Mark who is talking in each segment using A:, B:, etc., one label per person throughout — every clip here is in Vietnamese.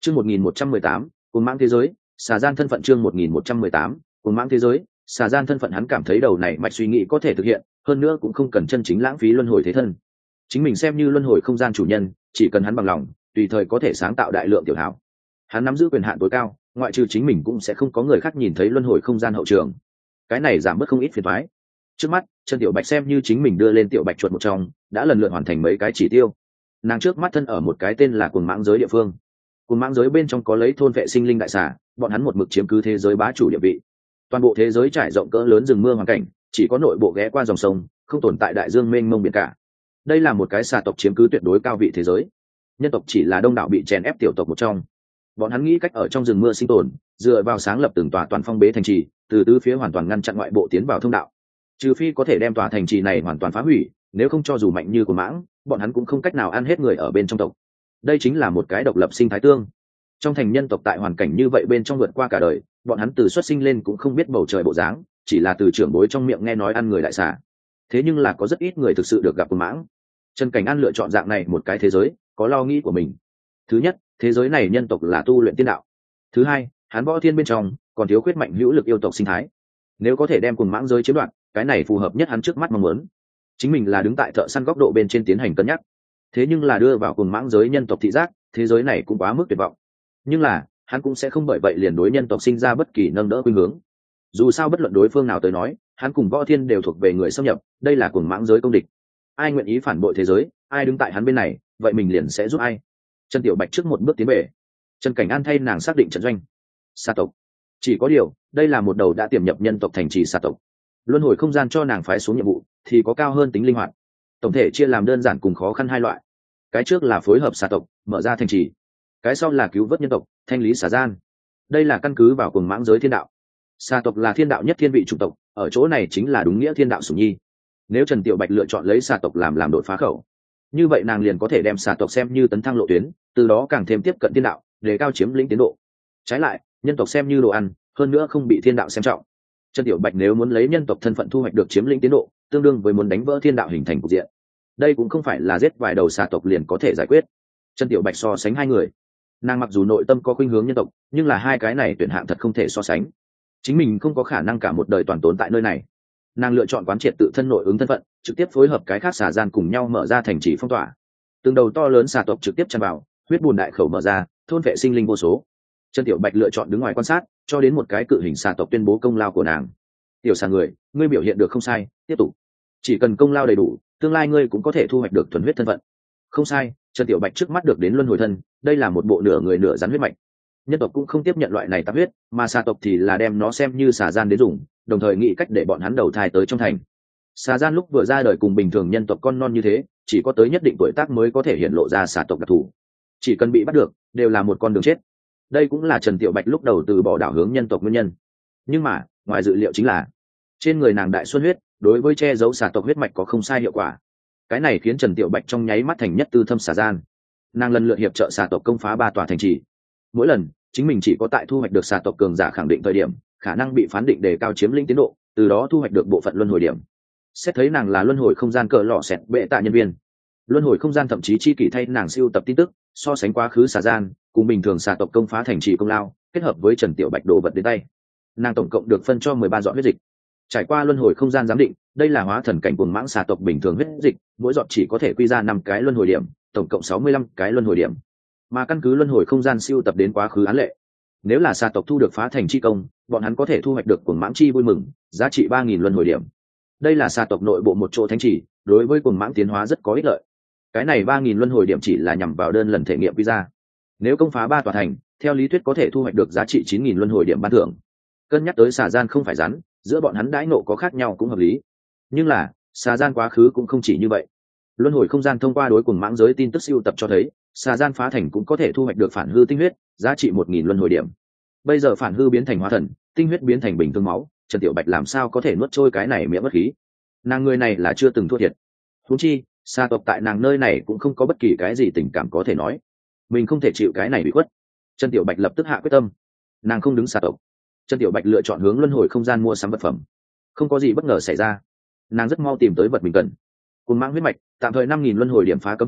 A: Chương 1118, cuồng mãng thế giới, xà gian thân phận. Chương 1118, cuồng mãng thế giới, xà gian thân phận. Hắn cảm thấy đầu này mạch suy nghĩ có thể thực hiện, hơn nữa cũng không cần chân chính lãng phí luân hồi thế thân. Chính mình xem như luân hồi không gian chủ nhân, chỉ cần hắn bằng lòng, tùy thời có thể sáng tạo đại lượng tiểu hảo. Hắn nắm giữ quyền hạn tối cao, ngoại trừ chính mình cũng sẽ không có người khác nhìn thấy luân hồi không gian hậu trường. Cái này giảm bớt không ít phiền toái. Trước mắt, Trần Tiểu Bạch xem như chính mình đưa lên tiểu bạch chuột một trong, đã lần lượt hoàn thành mấy cái chỉ tiêu. Nàng trước mắt thân ở một cái tên là cuồng mãng giới địa phương. Cuồng mãng giới bên trong có lấy thôn vệ sinh linh đại xà, bọn hắn một mực chiếm cứ thế giới bá chủ địa vị. Toàn bộ thế giới trải rộng cỡ lớn rừng mưa hoàn cảnh, chỉ có nội bộ ghé qua dòng sông, không tồn tại đại dương mênh mông biển cả. Đây là một cái xà tộc chiếm cứ tuyệt đối cao vị thế giới. Nhân tộc chỉ là đông đảo bị chèn ép tiểu tộc một trong. Bọn hắn nghĩ cách ở trong rừng mưa sinh tồn, dựa vào sáng lập từng tòa toàn phong bế thành trì, từ tứ phía hoàn toàn ngăn chặn ngoại bộ tiến vào thông đạo. Trừ phi có thể đem tòa thành trì này hoàn toàn phá hủy, nếu không cho dù mạnh như của mãng, bọn hắn cũng không cách nào ăn hết người ở bên trong tộc. Đây chính là một cái độc lập sinh thái tương. Trong thành nhân tộc tại hoàn cảnh như vậy bên trong vượt qua cả đời, bọn hắn từ xuất sinh lên cũng không biết bầu trời bộ dáng, chỉ là từ trưởng bối trong miệng nghe nói ăn người đại xà. Thế nhưng là có rất ít người thực sự được gặp của mãng. Trần Cảnh An lựa chọn dạng này một cái thế giới, có lo nghĩ của mình. Thứ nhất, thế giới này nhân tộc là tu luyện tiên đạo. Thứ hai, hắn võ thiên bên trong còn thiếu khuyết mạnh hữu lực yêu tộc sinh thái. Nếu có thể đem cùng mãng giới chiếm đoạt, cái này phù hợp nhất hắn trước mắt mong muốn. Chính mình là đứng tại thợ săn góc độ bên trên tiến hành cân nhắc. Thế nhưng là đưa vào cùng mãng giới nhân tộc thị giác, thế giới này cũng quá mức tuyệt vọng. Nhưng là hắn cũng sẽ không bởi vậy liền đối nhân tộc sinh ra bất kỳ nâng đỡ khuynh hướng. Dù sao bất luận đối phương nào tới nói, hắn cùng võ thiên đều thuộc về người xâm nhập, đây là cùng mãng giới công địch. Ai nguyện ý phản bội thế giới, ai đứng tại hắn bên này, vậy mình liền sẽ giúp ai. Trần Tiểu Bạch trước một bước tiến về. Trần Cảnh An thay nàng xác định trận doanh. Sa tộc. Chỉ có điều, đây là một đầu đã tiềm nhập nhân tộc thành trì sa tộc. Luân hồi không gian cho nàng phái xuống nhiệm vụ thì có cao hơn tính linh hoạt. Tổng thể chia làm đơn giản cùng khó khăn hai loại. Cái trước là phối hợp sa tộc, mở ra thành trì. Cái sau là cứu vớt nhân tộc, thanh lý xà gian. Đây là căn cứ vào cuồng mãng giới thiên đạo. Sa tộc là thiên đạo nhất thiên vị chủng tộc, ở chỗ này chính là đúng nghĩa thiên đạo sủng nhi. Nếu Trần Tiểu Bạch lựa chọn lấy sa tộc làm đột phá khẩu, như vậy nàng liền có thể đem sa tộc xem như tấn thăng lộ tuyến, từ đó càng thêm tiếp cận thiên đạo, đề cao chiếm lĩnh tiến độ. Trái lại, nhân tộc xem như đồ ăn, hơn nữa không bị thiên đạo xem trọng. Trần Tiểu Bạch nếu muốn lấy nhân tộc thân phận thu hoạch được chiếm lĩnh tiến độ, tương đương với muốn đánh vỡ thiên đạo hình thành cục diện. Đây cũng không phải là giết vài đầu sa tộc liền có thể giải quyết. Trần Tiểu Bạch so sánh hai người, nàng mặc dù nội tâm có khuynh hướng nhân tộc, nhưng là hai cái này tuyển hạng thật không thể so sánh. Chính mình không có khả năng cả một đời toàn tốn tại nơi này. Nàng lựa chọn quán triệt tự thân nội ứng thân phận, trực tiếp phối hợp cái khác xà gian cùng nhau mở ra thành trì phong tỏa. Từng đầu to lớn xà tộc trực tiếp tràn vào, huyết bùn đại khẩu mở ra, thôn vệ sinh linh vô số. Trần Tiểu Bạch lựa chọn đứng ngoài quan sát, cho đến một cái cự hình xà tộc tuyên bố công lao của nàng. Tiểu xà người, ngươi biểu hiện được không sai, tiếp tục. Chỉ cần công lao đầy đủ, tương lai ngươi cũng có thể thu hoạch được thuần huyết thân phận. Không sai, Trần Tiểu Bạch trước mắt được đến luân hồi thân, đây là một bộ nửa người nửa rắn huyết mạch. Nhân tộc cũng không tiếp nhận loại này tạp huyết, mà xà tộc thì là đem nó xem như xà gian đến dùng, đồng thời nghĩ cách để bọn hắn đầu thai tới trong thành. Xà gian lúc vừa ra đời cùng bình thường nhân tộc con non như thế, chỉ có tới nhất định tuổi tác mới có thể hiện lộ ra xà tộc đặc thù. Chỉ cần bị bắt được, đều là một con đường chết. Đây cũng là Trần Tiểu Bạch lúc đầu từ bỏ đảo hướng nhân tộc nguyên nhân. Nhưng mà, ngoài dự liệu chính là, trên người nàng đại xuân huyết, đối với che giấu xà tộc huyết mạch có không sai hiệu quả. Cái này khiến Trần Tiểu Bạch trong nháy mắt thành nhất tư thâm xà gian. Nàng lần lượt hiệp trợ xà tộc công phá 3 tòa thành trì. Mỗi lần, chính mình chỉ có tại thu hoạch được xà tộc cường giả khẳng định thời điểm, khả năng bị phán định đề cao chiếm lĩnh tiến độ, từ đó thu hoạch được bộ phận luân hồi điểm. Xét thấy nàng là luân hồi không gian cỡ lọ xẹt bệ tạ nhân viên, luân hồi không gian thậm chí chi kỷ thay nàng siêu tập tin tức, so sánh quá khứ xà gian cùng bình thường xà tộc công phá thành trì công lao, kết hợp với Trần Tiểu Bạch đồ vật đến tay, nàng tổng cộng được phân cho 13 giọt huyết dịch. Trải qua luân hồi không gian giám định, đây là hóa thần cảnh cuồng mãng xà tộc bình thường huyết dịch, mỗi giọt chỉ có thể quy ra 5 cái luân hồi điểm, tổng cộng 65 cái luân hồi điểm. Mà căn cứ luân hồi không gian siêu tập đến quá khứ án lệ, nếu là xà tộc thu được phá thành chi công, bọn hắn có thể thu hoạch được cuồng mãng chi vui mừng, giá trị 3.000 luân hồi điểm. Đây là xà tộc nội bộ một chỗ thánh chỉ, đối với cuồng mãng tiến hóa rất có ích lợi. Cái này 3.000 luân hồi điểm chỉ là nhằm vào đơn lần thể nghiệm visa. Nếu công phá 3 tòa thành, theo lý thuyết có thể thu hoạch được giá trị 9.000 luân hồi điểm ban thưởng. Cân nhắc tới xà gian không phải rắn, giữa bọn hắn đãi nộ có khác nhau cũng hợp lý. Nhưng là, xà gian quá khứ cũng không chỉ như vậy. Luân hồi không gian thông qua đối cuồng mãng giới tin tức siêu tập cho thấy, xà gian phá thành cũng có thể thu hoạch được phản hư tinh huyết, giá trị 1.000 luân hồi điểm. Bây giờ phản hư biến thành hóa thần, tinh huyết biến thành bình thường máu, Trần Tiểu Bạch làm sao có thể nuốt trôi cái này miệng bất khí. Nàng người này là chưa từng thua thiệt. Huống chi, xà tộc tại nàng nơi này cũng không có bất kỳ cái gì tình cảm có thể nói. Mình không thể chịu cái này bị khuất. Trần Tiểu Bạch lập tức hạ quyết tâm. Nàng không đứng xà tộc. Trần Tiểu Bạch lựa chọn hướng luân hồi không gian mua sắm vật phẩm. Không có gì bất ngờ xảy ra. Nàng rất mau tìm tới vật mình cần. Cuồng mãng huyết mạch, tạm thời 5.000 luân hồi điểm phá cấm phủ,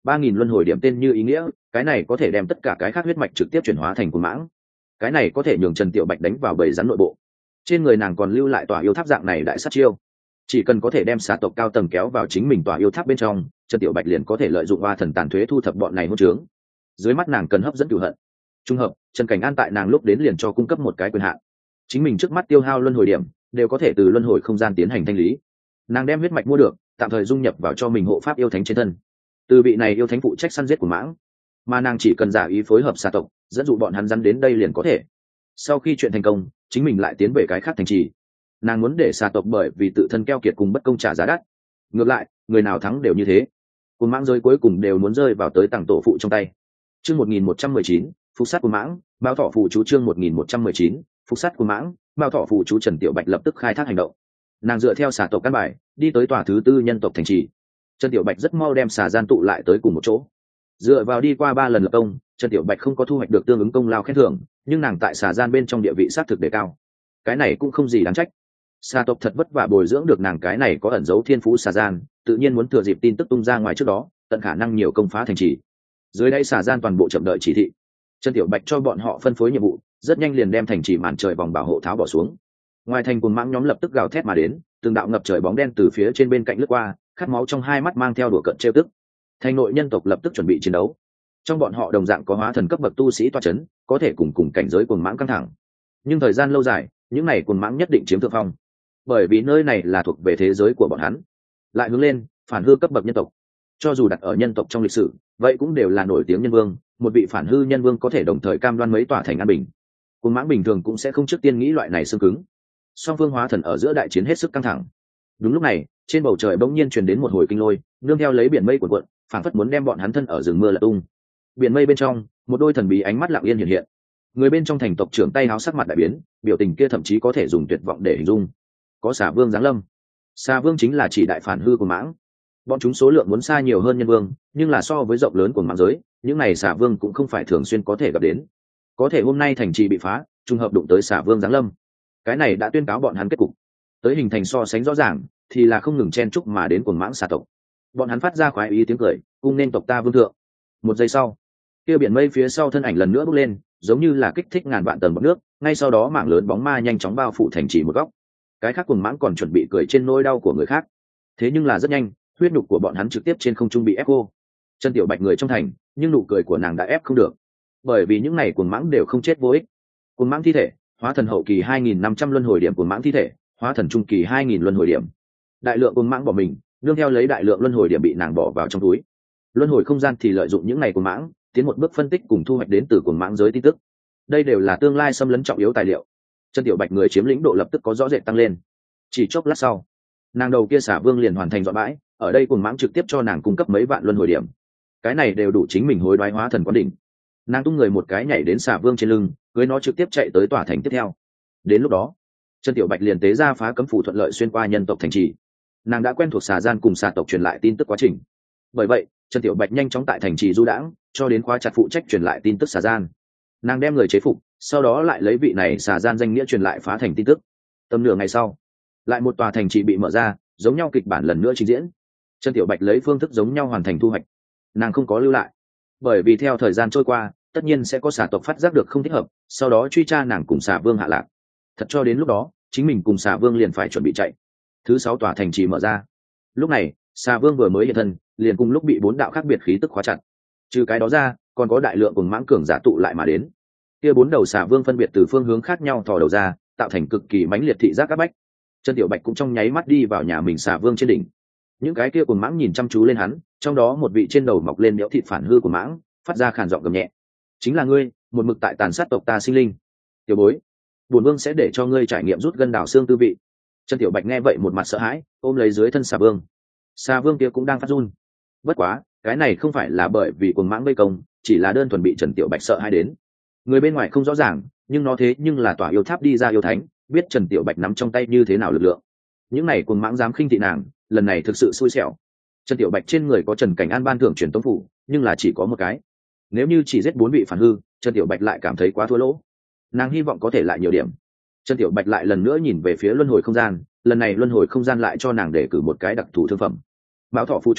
A: 3.000 luân hồi điểm tên như ý nghĩa, cái này có thể đem tất cả cái khác huyết mạch trực tiếp chuyển hóa thành cuồng mãng. Cái này có thể nhường Trần Tiểu Bạch đánh vào bầy rắn nội bộ. Trên người nàng còn lưu lại tòa yêu tháp dạng này đại sát chiêu, chỉ cần có thể đem xà tộc cao tầng kéo vào chính mình tòa yêu tháp bên trong, Trần Tiểu Bạch liền có thể lợi dụng oa thần tàn thuế thu thập bọn này hỗn trướng. Dưới mắt nàng cần hấp dẫn cửu hận. Trung hợp, Trần Cảnh An tại nàng lúc đến liền cho cung cấp một cái quyền hạn. Chính mình trước mắt tiêu hao luân hồi điểm đều có thể từ luân hồi không gian tiến hành thanh lý. Nàng đem huyết mạch mua được, tạm thời dung nhập vào cho mình hộ pháp yêu thánh trên thân. Từ vị này yêu thánh phụ trách săn giết của mãng, mà nàng chỉ cần giả ý phối hợp xà tộc, dẫn dụ bọn hắn rắn đến đây liền có thể. Sau khi chuyện thành công, chính mình lại tiến về cái khác thành trì. Nàng muốn để xà tộc bởi vì tự thân keo kiệt cùng bất công trả giá đắt. Ngược lại, người nào thắng đều như thế. Cuồng mãng rơi cuối cùng đều muốn rơi vào tới tàng tổ phụ trong tay. Chương 1119, phục sát cuồng mãng, Mao Thọ phụ chú. Chương 1119, phục sát cuồng mãng, Mao Thọ phụ chú. Trần Tiểu Bạch lập tức khai thác hành động. Nàng dựa theo xà tộc căn bài, đi tới tòa thứ tư nhân tộc thành trì. Trần Tiểu Bạch rất mau đem xà gian tụ lại tới cùng một chỗ. Dựa vào đi qua 3 lần lập công, Trần Tiểu Bạch không có thu hoạch được tương ứng công lao khen thưởng, nhưng nàng tại xà gian bên trong địa vị sát thực đề cao. Cái này cũng không gì đáng trách. Xà tộc thật vất vả bồi dưỡng được nàng cái này có ẩn dấu thiên phú xà gian, tự nhiên muốn thừa dịp tin tức tung ra ngoài trước đó, tận khả năng nhiều công phá thành trì. Dưới đây xà gian toàn bộ chậm đợi chỉ thị. Trần Tiểu Bạch cho bọn họ phân phối nhiệm vụ, rất nhanh liền đem thành trì màn trời vòng bảo hộ tháo bỏ xuống. Ngoài thành cuồng mãng nhóm lập tức gào thét mà đến, từng đạo ngập trời bóng đen từ phía trên bên cạnh lướt qua, khát máu trong hai mắt mang theo đùa cợt trêu tức. Thành nội nhân tộc lập tức chuẩn bị chiến đấu. Trong bọn họ đồng dạng có hóa thần cấp bậc tu sĩ toa chấn, có thể cùng cảnh giới cuồng mãng căng thẳng. Nhưng thời gian lâu dài, những này cuồng mãng nhất định chiếm thượng phong, bởi vì nơi này là thuộc về thế giới của bọn hắn. Lại hướng lên, phản hư cấp bậc nhân tộc, cho dù đặt ở nhân tộc trong lịch sử, vậy cũng đều là nổi tiếng nhân vương. Một vị phản hư nhân vương có thể đồng thời cam đoan mấy tòa thành an bình. Cuồng mãng bình thường cũng sẽ không trước tiên nghĩ loại này xương cứng. Song phương hóa thần ở giữa đại chiến hết sức căng thẳng. Đúng lúc này, trên bầu trời bỗng nhiên truyền đến một hồi kinh lôi, nương theo lấy biển mây cuộn cuộn, phảng phất muốn đem bọn hắn thân ở rừng mưa lật tung. Biển mây bên trong, một đôi thần bí ánh mắt lặng yên hiện hiện. Người bên trong thành tộc trưởng tay háo sắc mặt đại biến, biểu tình kia thậm chí có thể dùng tuyệt vọng để hình dung. Có xà vương giáng lâm. Xà vương chính là chỉ đại phản hư của mãng. Bọn chúng số lượng muốn xa nhiều hơn nhân vương, nhưng là so với rộng lớn của mãng giới, những này xà vương cũng không phải thường xuyên có thể gặp đến. Có thể hôm nay thành trì bị phá, trùng hợp đụng tới xà vương giáng lâm. Cái này đã tuyên cáo bọn hắn kết cục. Tới hình thành so sánh rõ ràng, thì là không ngừng chen chúc mà đến cuồng mãng xà tộc. Bọn hắn phát ra khoái ý tiếng cười, cung nên tộc ta vương thượng. Một giây sau, kia biển mây phía sau thân ảnh lần nữa bốc lên, giống như là kích thích ngàn vạn tầng bọt nước, ngay sau đó mảng lớn bóng ma nhanh chóng bao phủ thành trì một góc. Cái khác cuồng mãng còn chuẩn bị cười trên nỗi đau của người khác, thế nhưng là rất nhanh, huyết nhục của bọn hắn trực tiếp trên không trung bị ép khô. Chân Tiểu Bạch người trong thành, nhưng nụ cười của nàng đã ép không được, bởi vì những này cuồng mãng đều không chết vô ích. Cuồng mãng thi thể, hóa thần hậu kỳ 2.500 luân hồi điểm. Cuồng mãng thi thể, hóa thần trung kỳ 2.000 luân hồi điểm. Đại lượng cuồng mãng bỏ mình, nương theo lấy đại lượng luân hồi điểm bị nàng bỏ vào trong túi. Luân hồi không gian thì lợi dụng những này cuồng mãng, tiến một bước phân tích cùng thu hoạch đến từ cuồng mãng giới tin tức. Đây đều là tương lai xâm lấn trọng yếu tài liệu. Chân Tiểu Bạch người chiếm lĩnh độ lập tức có rõ rệt tăng lên. Chỉ chốc lát sau, nàng đầu kia xả vương liền hoàn thành dọn bãi, ở đây cuồng mãng trực tiếp cho nàng cung cấp mấy vạn luân hồi điểm. Cái này đều đủ chính mình hối đoái hóa thần quán đỉnh. Nàng tung người một cái nhảy đến xả vương trên lưng, cưới nó trực tiếp chạy tới tòa thành tiếp theo. Đến lúc đó, Chân Tiểu Bạch liền tế ra phá cấm phủ thuận lợi xuyên qua nhân tộc thành trì. Nàng đã quen thuộc xà gian cùng xà tộc truyền lại tin tức quá trình. Bởi vậy, Chân Tiểu Bạch nhanh chóng tại thành trì du đãng, cho đến khóa chặt phụ trách truyền lại tin tức xà gian. Nàng đem người chế phục, sau đó lại lấy vị này xà gian danh nghĩa truyền lại phá thành tin tức. Tầm nửa ngày sau, lại một tòa thành trì bị mở ra, giống nhau kịch bản lần nữa trình diễn. Chân Tiểu Bạch lấy phương thức giống nhau hoàn thành thu hoạch. Nàng không có lưu lại, bởi vì theo thời gian trôi qua, tất nhiên sẽ có xà tộc phát giác được không thích hợp, sau đó truy tra nàng cùng xà vương hạ lạc. Thật cho đến lúc đó, chính mình cùng xà vương liền phải chuẩn bị chạy. Thứ 6 tòa thành trì mở ra. Lúc này, xà vương vừa mới hiện thân, liền cùng lúc bị 4 đạo khác biệt khí tức khóa chặt. Trừ cái đó ra, còn có đại lượng cùng mãng cường giả tụ lại mà đến. Kia 4 đầu xà vương phân biệt từ phương hướng khác nhau thò đầu ra, tạo thành cực kỳ mãnh liệt thị giác các bách. Chân Tiểu Bạch cũng trong nháy mắt đi vào nhà mình xà vương trên đỉnh. Những cái kia cùng mãng nhìn chăm chú lên hắn, trong đó một vị trên đầu mọc lên đẽo thịt phản hư của mãng, phát ra khàn giọng gầm nhẹ. Chính là ngươi, một mực tại tàn sát tộc ta sinh linh. Tiểu bối, bổn vương sẽ để cho ngươi trải nghiệm rút gân đào xương tư vị. Chân Tiểu Bạch nghe vậy một mặt sợ hãi, ôm lấy dưới thân xà vương. Xà vương kia cũng đang phát run. Bất quá, cái này không phải là bởi vì cuồng mãng vây công, chỉ là đơn thuần bị Trần Tiểu Bạch sợ hãi đến. Người bên ngoài không rõ ràng, nhưng nó thế nhưng là tỏa yêu tháp đi ra yêu thánh, biết Trần Tiểu Bạch nắm trong tay như thế nào lực lượng. Những này cuồng mãng dám khinh thị nàng, lần này thực sự xui xẻo. Trần Tiểu Bạch trên người có Trần Cảnh An ban thưởng truyền tống phủ, nhưng là chỉ có một cái. Nếu như chỉ giết 4 vị phản hư, Trần Tiểu Bạch lại cảm thấy quá thua lỗ. Nàng hy vọng có thể lại nhiều điểm. Trần Tiểu Bạch lại lần nữa nhìn về phía luân hồi không gian, lần này luân hồi không gian lại cho nàng đề cử một cái đặc thù thương phẩm. Mão Thọ phụ chú,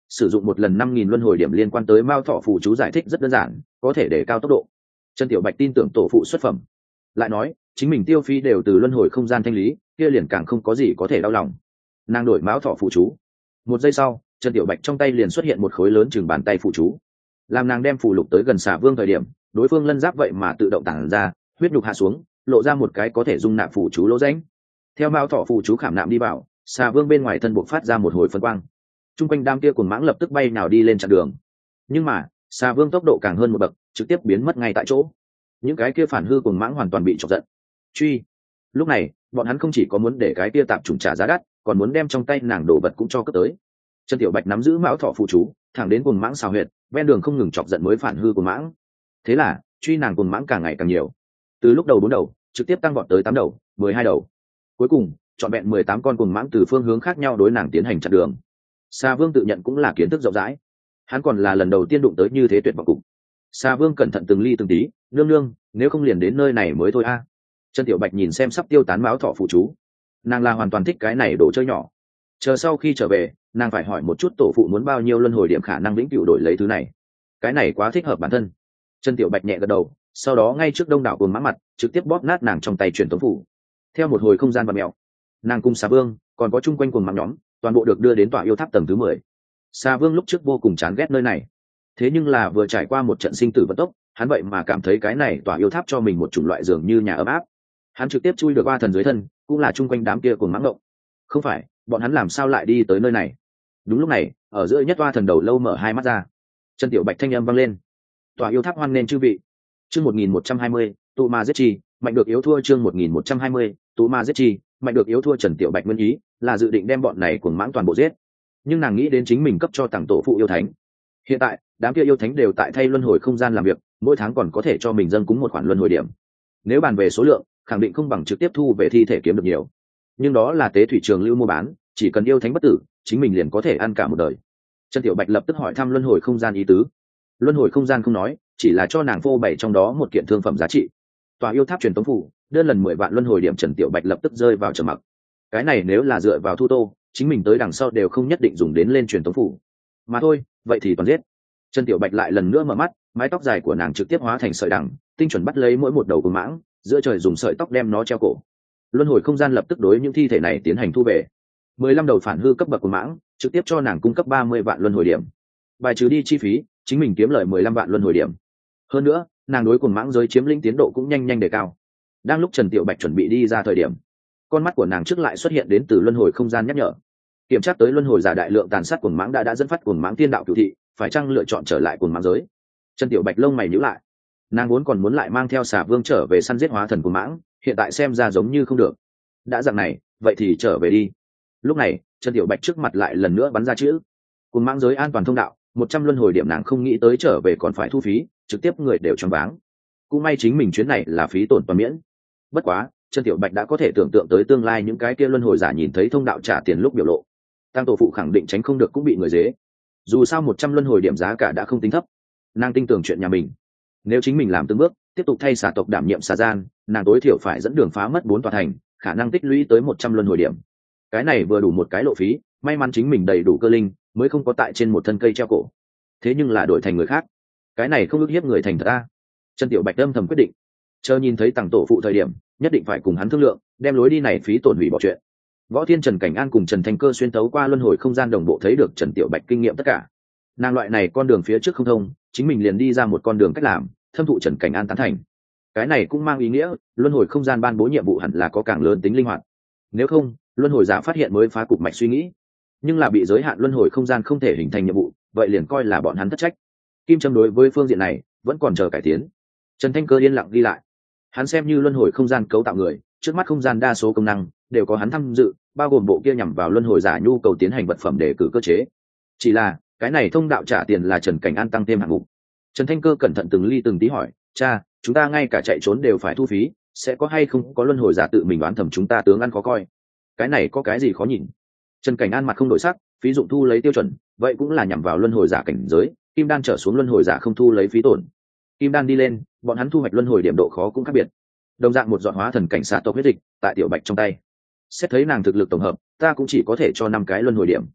A: sử dụng một lần 5.000 luân hồi điểm liên quan tới mao thọ phù chú giải thích rất đơn giản, có thể để cao tốc độ. Trần Tiểu Bạch tin tưởng tổ phụ xuất phẩm, lại nói chính mình tiêu phí đều từ luân hồi không gian thanh lý, kia liền càng không có gì có thể đau lòng. Nàng đổi mao thọ phù chú, một giây sau Trần Tiểu Bạch trong tay liền xuất hiện một khối lớn chừng bàn tay phù chú. Làm nàng đem phù lục tới gần xà vương thời điểm, đối phương lân giáp vậy mà tự động tản ra, huyết nhục hạ xuống, lộ ra một cái có thể dung nạp phù chú lỗ rãnh. Theo mao thọ phù chú khảm nạm đi vào, xà vương bên ngoài thân buộc phát ra một hồi phân quang. Trung quanh đám kia cuồng mãng lập tức bay nào đi lên chặn đường. Nhưng mà xà vương tốc độ càng hơn một bậc, trực tiếp biến mất ngay tại chỗ. Những cái kia phản hư cuồng mãng hoàn toàn bị chọc giận. Truy. Lúc này bọn hắn không chỉ có muốn để cái kia tạp chủng trả giá đắt, còn muốn đem trong tay nàng đồ vật cũng cho cướp tới. Trần Tiểu Bạch nắm giữ mão thọ phù chú, thẳng đến cuồng mãng xào huyệt, ven đường không ngừng chọc giận mới phản hư cuồng mãng. Thế là truy nàng cuồng mãng càng ngày càng nhiều. Từ lúc đầu 4 đầu trực tiếp tăng vọt tới 8 đầu, 12 đầu. Cuối cùng trọn vẹn 18 con cuồng mãng từ phương hướng khác nhau đối nàng tiến hành chặn đường. Sa Vương tự nhận cũng là kiến thức rộng rãi, hắn còn là lần đầu tiên đụng tới như thế tuyệt vọng cục. Sa Vương cẩn thận từng ly từng tí, nương nương, nếu không liền đến nơi này mới thôi a. Trần Tiểu Bạch nhìn xem sắp tiêu tán máu thọ phụ chú, nàng là hoàn toàn thích cái này đồ chơi nhỏ. Chờ sau khi trở về, nàng phải hỏi một chút tổ phụ muốn bao nhiêu luân hồi điểm khả năng vĩnh cửu đổi lấy thứ này. Cái này quá thích hợp bản thân. Trần Tiểu Bạch nhẹ gật đầu, sau đó ngay trước đông đảo cuồng mãng mặt, trực tiếp bóp nát nàng trong tay truyền tống phủ. Theo một hồi không gian bạt mèo, nàng cùng Sa Vương còn có chung quanh cuồng mãng nhóm, toàn bộ được đưa đến tòa yêu tháp tầng thứ 10. Sa Vương lúc trước vô cùng chán ghét nơi này, thế nhưng là vừa trải qua một trận sinh tử vận tốc, hắn vậy mà cảm thấy cái này tòa yêu tháp cho mình một chủng loại dường như nhà ấm áp. Hắn trực tiếp chui được qua thần dưới thân, cũng là chung quanh đám kia cuồng mãng động. Không phải, bọn hắn làm sao lại đi tới nơi này? Đúng lúc này, ở giữa nhất toa thần đầu lâu mở hai mắt ra. Trần Tiểu Bạch thanh âm vang lên. Tòa yêu tháp hoan nên chư vị. Chương 1120, tụ ma giết chi, mạnh được yếu thua. Chương 1120, tụ ma giết chi, mạnh được yếu thua. Trần Tiểu Bạch nguyên ý là dự định đem bọn này cuồng mãng toàn bộ giết, nhưng nàng nghĩ đến chính mình cấp cho tặng tổ phụ yêu thánh. Hiện tại đám kia yêu thánh đều tại thay luân hồi không gian làm việc, mỗi tháng còn có thể cho mình dâng cúng một khoản luân hồi điểm. Nếu bàn về số lượng, khẳng định không bằng trực tiếp thu về thi thể kiếm được nhiều, nhưng đó là tế thủy trường lưu mua bán, chỉ cần yêu thánh bất tử, chính mình liền có thể ăn cả một đời. Trần Tiểu Bạch lập tức hỏi thăm luân hồi không gian ý tứ. Luân hồi không gian không nói, chỉ là cho nàng phô bày trong đó một kiện thương phẩm giá trị. Tòa yêu tháp truyền tống phủ, đơn lần 10 vạn luân hồi điểm. Trần Tiểu Bạch lập tức rơi vào trầm mặc. Cái này nếu là dựa vào thu tô, chính mình tới đằng sau đều không nhất định dùng đến lên truyền tống phủ. Mà thôi, vậy thì toàn giết. Trần Tiểu Bạch lại lần nữa mở mắt, mái tóc dài của nàng trực tiếp hóa thành sợi đằng, tinh chuẩn bắt lấy mỗi một đầu cuồng mãng, giữa trời dùng sợi tóc đem nó treo cổ. Luân hồi không gian lập tức đối những thi thể này tiến hành thu về. 15 đầu phản hư cấp bậc cuồng mãng, trực tiếp cho nàng cung cấp 30 vạn luân hồi điểm. Bài trừ đi chi phí, chính mình kiếm lời 15 vạn luân hồi điểm. Hơn nữa, nàng đối cuồng mãng giới chiếm lĩnh tiến độ cũng nhanh nhanh đề cao. Đang lúc Trần Tiểu Bạch chuẩn bị đi ra thời điểm, con mắt của nàng trước lại xuất hiện đến từ luân hồi không gian nhắc nhở. Kiểm tra tới luân hồi giả đại lượng tàn sát cuồng mãng đã dẫn phát cuồng mãng tiên đạo cửu thị, phải chăng lựa chọn trở lại cuồng mãng giới? Trần Tiểu Bạch lông mày nhíu lại, nàng vốn còn muốn lại mang theo Xà Vương trở về săn giết hóa thần cuồng mãng, hiện tại xem ra giống như không được. Đã dạng này, vậy thì trở về đi. Lúc này, Trần Tiểu Bạch trước mặt lại lần nữa bắn ra chữ: cuồng mãng giới an toàn thông đạo, 100 luân hồi điểm. Nàng không nghĩ tới trở về còn phải thu phí, trực tiếp người đều choáng váng. Cũng may chính mình chuyến này là phí tổn toàn miễn. Bất quá, Trần Tiểu Bạch đã có thể tưởng tượng tới tương lai những cái kia luân hồi giả nhìn thấy thông đạo trả tiền lúc biểu lộ. Tăng tổ phụ khẳng định tránh không được cũng bị người dế. Dù sao 100 luân hồi điểm giá cả đã không tính thấp. Nàng tin tưởng chuyện nhà mình, nếu chính mình làm từng bước tiếp tục thay xà tộc đảm nhiệm xà gian, nàng tối thiểu phải dẫn đường phá mất 4 tòa thành, khả năng tích lũy tới 100 luân hồi điểm. Cái này vừa đủ một cái lộ phí, may mắn chính mình đầy đủ cơ linh, mới không có tại trên một thân cây treo cổ. Thế nhưng là đổi thành người khác, cái này không ức hiếp người thành thật a. Trần Tiểu Bạch âm thầm quyết định, chờ nhìn thấy Tằng tổ phụ thời điểm, nhất định phải cùng hắn thương lượng, đem lối đi này phí tổn hủy bỏ chuyện. Võ Thiên Trần Cảnh An cùng Trần Thanh Cơ xuyên tấu qua luân hồi không gian đồng bộ thấy được Trần Tiểu Bạch kinh nghiệm tất cả. Nàng loại này con đường phía trước không thông, chính mình liền đi ra một con đường cách làm, thâm thụ Trần Cảnh An tán thành. Cái này cũng mang ý nghĩa luân hồi không gian ban bố nhiệm vụ hẳn là có càng lớn tính linh hoạt. Nếu không, luân hồi giả phát hiện mới phá cục mạch suy nghĩ, nhưng là bị giới hạn luân hồi không gian không thể hình thành nhiệm vụ, vậy liền coi là bọn hắn thất trách. Kim Trâm đối với phương diện này vẫn còn chờ cải tiến. Trần Thanh Cơ yên lặng đi lại, hắn xem như luân hồi không gian cấu tạo người, trước mắt không gian đa số công năng đều có hắn tham dự, bao gồm bộ kia nhằm vào luân hồi giả nhu cầu tiến hành vật phẩm để cử cơ chế. Chỉ là cái này thông đạo trả tiền là Trần Cảnh An tăng thêm hạng mục. Trần Thanh Cơ cẩn thận từng ly từng tí hỏi: cha, chúng ta ngay cả chạy trốn đều phải thu phí, sẽ có hay không có luân hồi giả tự mình đoán thầm chúng ta tướng ăn khó coi? Cái này có cái gì khó nhìn? Trần Cảnh An mặt không đổi sắc, phí dụng thu lấy tiêu chuẩn, vậy cũng là nhằm vào luân hồi giả cảnh giới, kim đan trở xuống luân hồi giả không thu lấy phí tổn. Kim đan đi lên, bọn hắn thu hoạch luân hồi điểm độ khó cũng khác biệt. Đồng dạng một giọt hóa thần cảnh xạ tộc huyết dịch tại Tiểu Bạch trong tay, xét thấy nàng thực lực tổng hợp, ta cũng chỉ có thể cho 5 cái luân hồi điểm.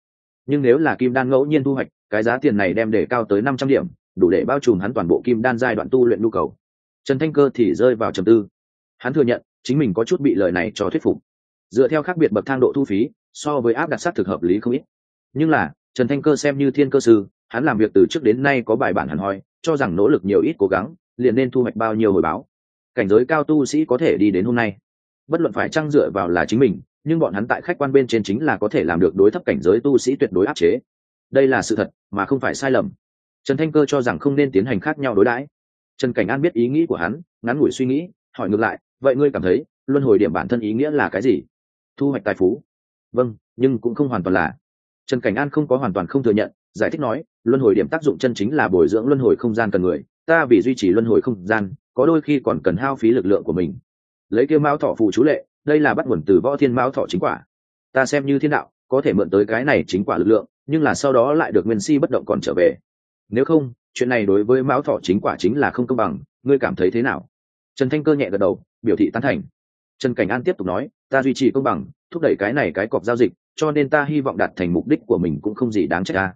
A: nhưng nếu là kim đan ngẫu nhiên thu hoạch, cái giá tiền này đem để cao tới 500 điểm, đủ để bao trùm hắn toàn bộ kim đan giai đoạn tu luyện nhu cầu. Trần Thanh Cơ thì rơi vào trầm tư. Hắn thừa nhận chính mình có chút bị lời này cho thuyết phục. Dựa theo khác biệt bậc thang độ thu phí, so với áp đặt sát thực hợp lý không ít. Nhưng là Trần Thanh Cơ xem như thiên cơ sư, hắn làm việc từ trước đến nay có bài bản hẳn hoi, cho rằng nỗ lực nhiều ít cố gắng liền nên thu hoạch bao nhiêu hồi báo. Cảnh giới cao tu sĩ có thể đi đến hôm nay, bất luận phải trang dựa vào là chính mình, nhưng bọn hắn tại khách quan bên trên chính là có thể làm được đối thấp cảnh giới tu sĩ tuyệt đối áp chế. Đây là sự thật mà không phải sai lầm. Trần Thanh Cơ cho rằng không nên tiến hành khác nhau đối đãi. Trần Cảnh An biết ý nghĩ của hắn, ngắn ngủi suy nghĩ, hỏi ngược lại, vậy ngươi cảm thấy luân hồi điểm bản thân ý nghĩa là cái gì? Thu hoạch tài phú. Vâng, nhưng cũng không hoàn toàn là. Trần Cảnh An không có hoàn toàn không thừa nhận, giải thích nói, luân hồi điểm tác dụng chân chính là bồi dưỡng luân hồi không gian cần người, ta vì duy trì luân hồi không gian, có đôi khi còn cần hao phí lực lượng của mình. Lấy kia mão thọ phù chú lệ, đây là bắt nguồn từ võ thiên mão thọ chính quả. Ta xem như thiên đạo, có thể mượn tới cái này chính quả lực lượng, nhưng là sau đó lại được nguyên si bất động còn trở về. Nếu không, chuyện này đối với mão thọ chính quả chính là không công bằng, ngươi cảm thấy thế nào? Trần Thanh Cơ nhẹ gật đầu, biểu thị tán thành. Trần Cảnh An tiếp tục nói, ta duy trì công bằng, thúc đẩy cái này cái cọc giao dịch, cho nên ta hy vọng đạt thành mục đích của mình cũng không gì đáng trách ta.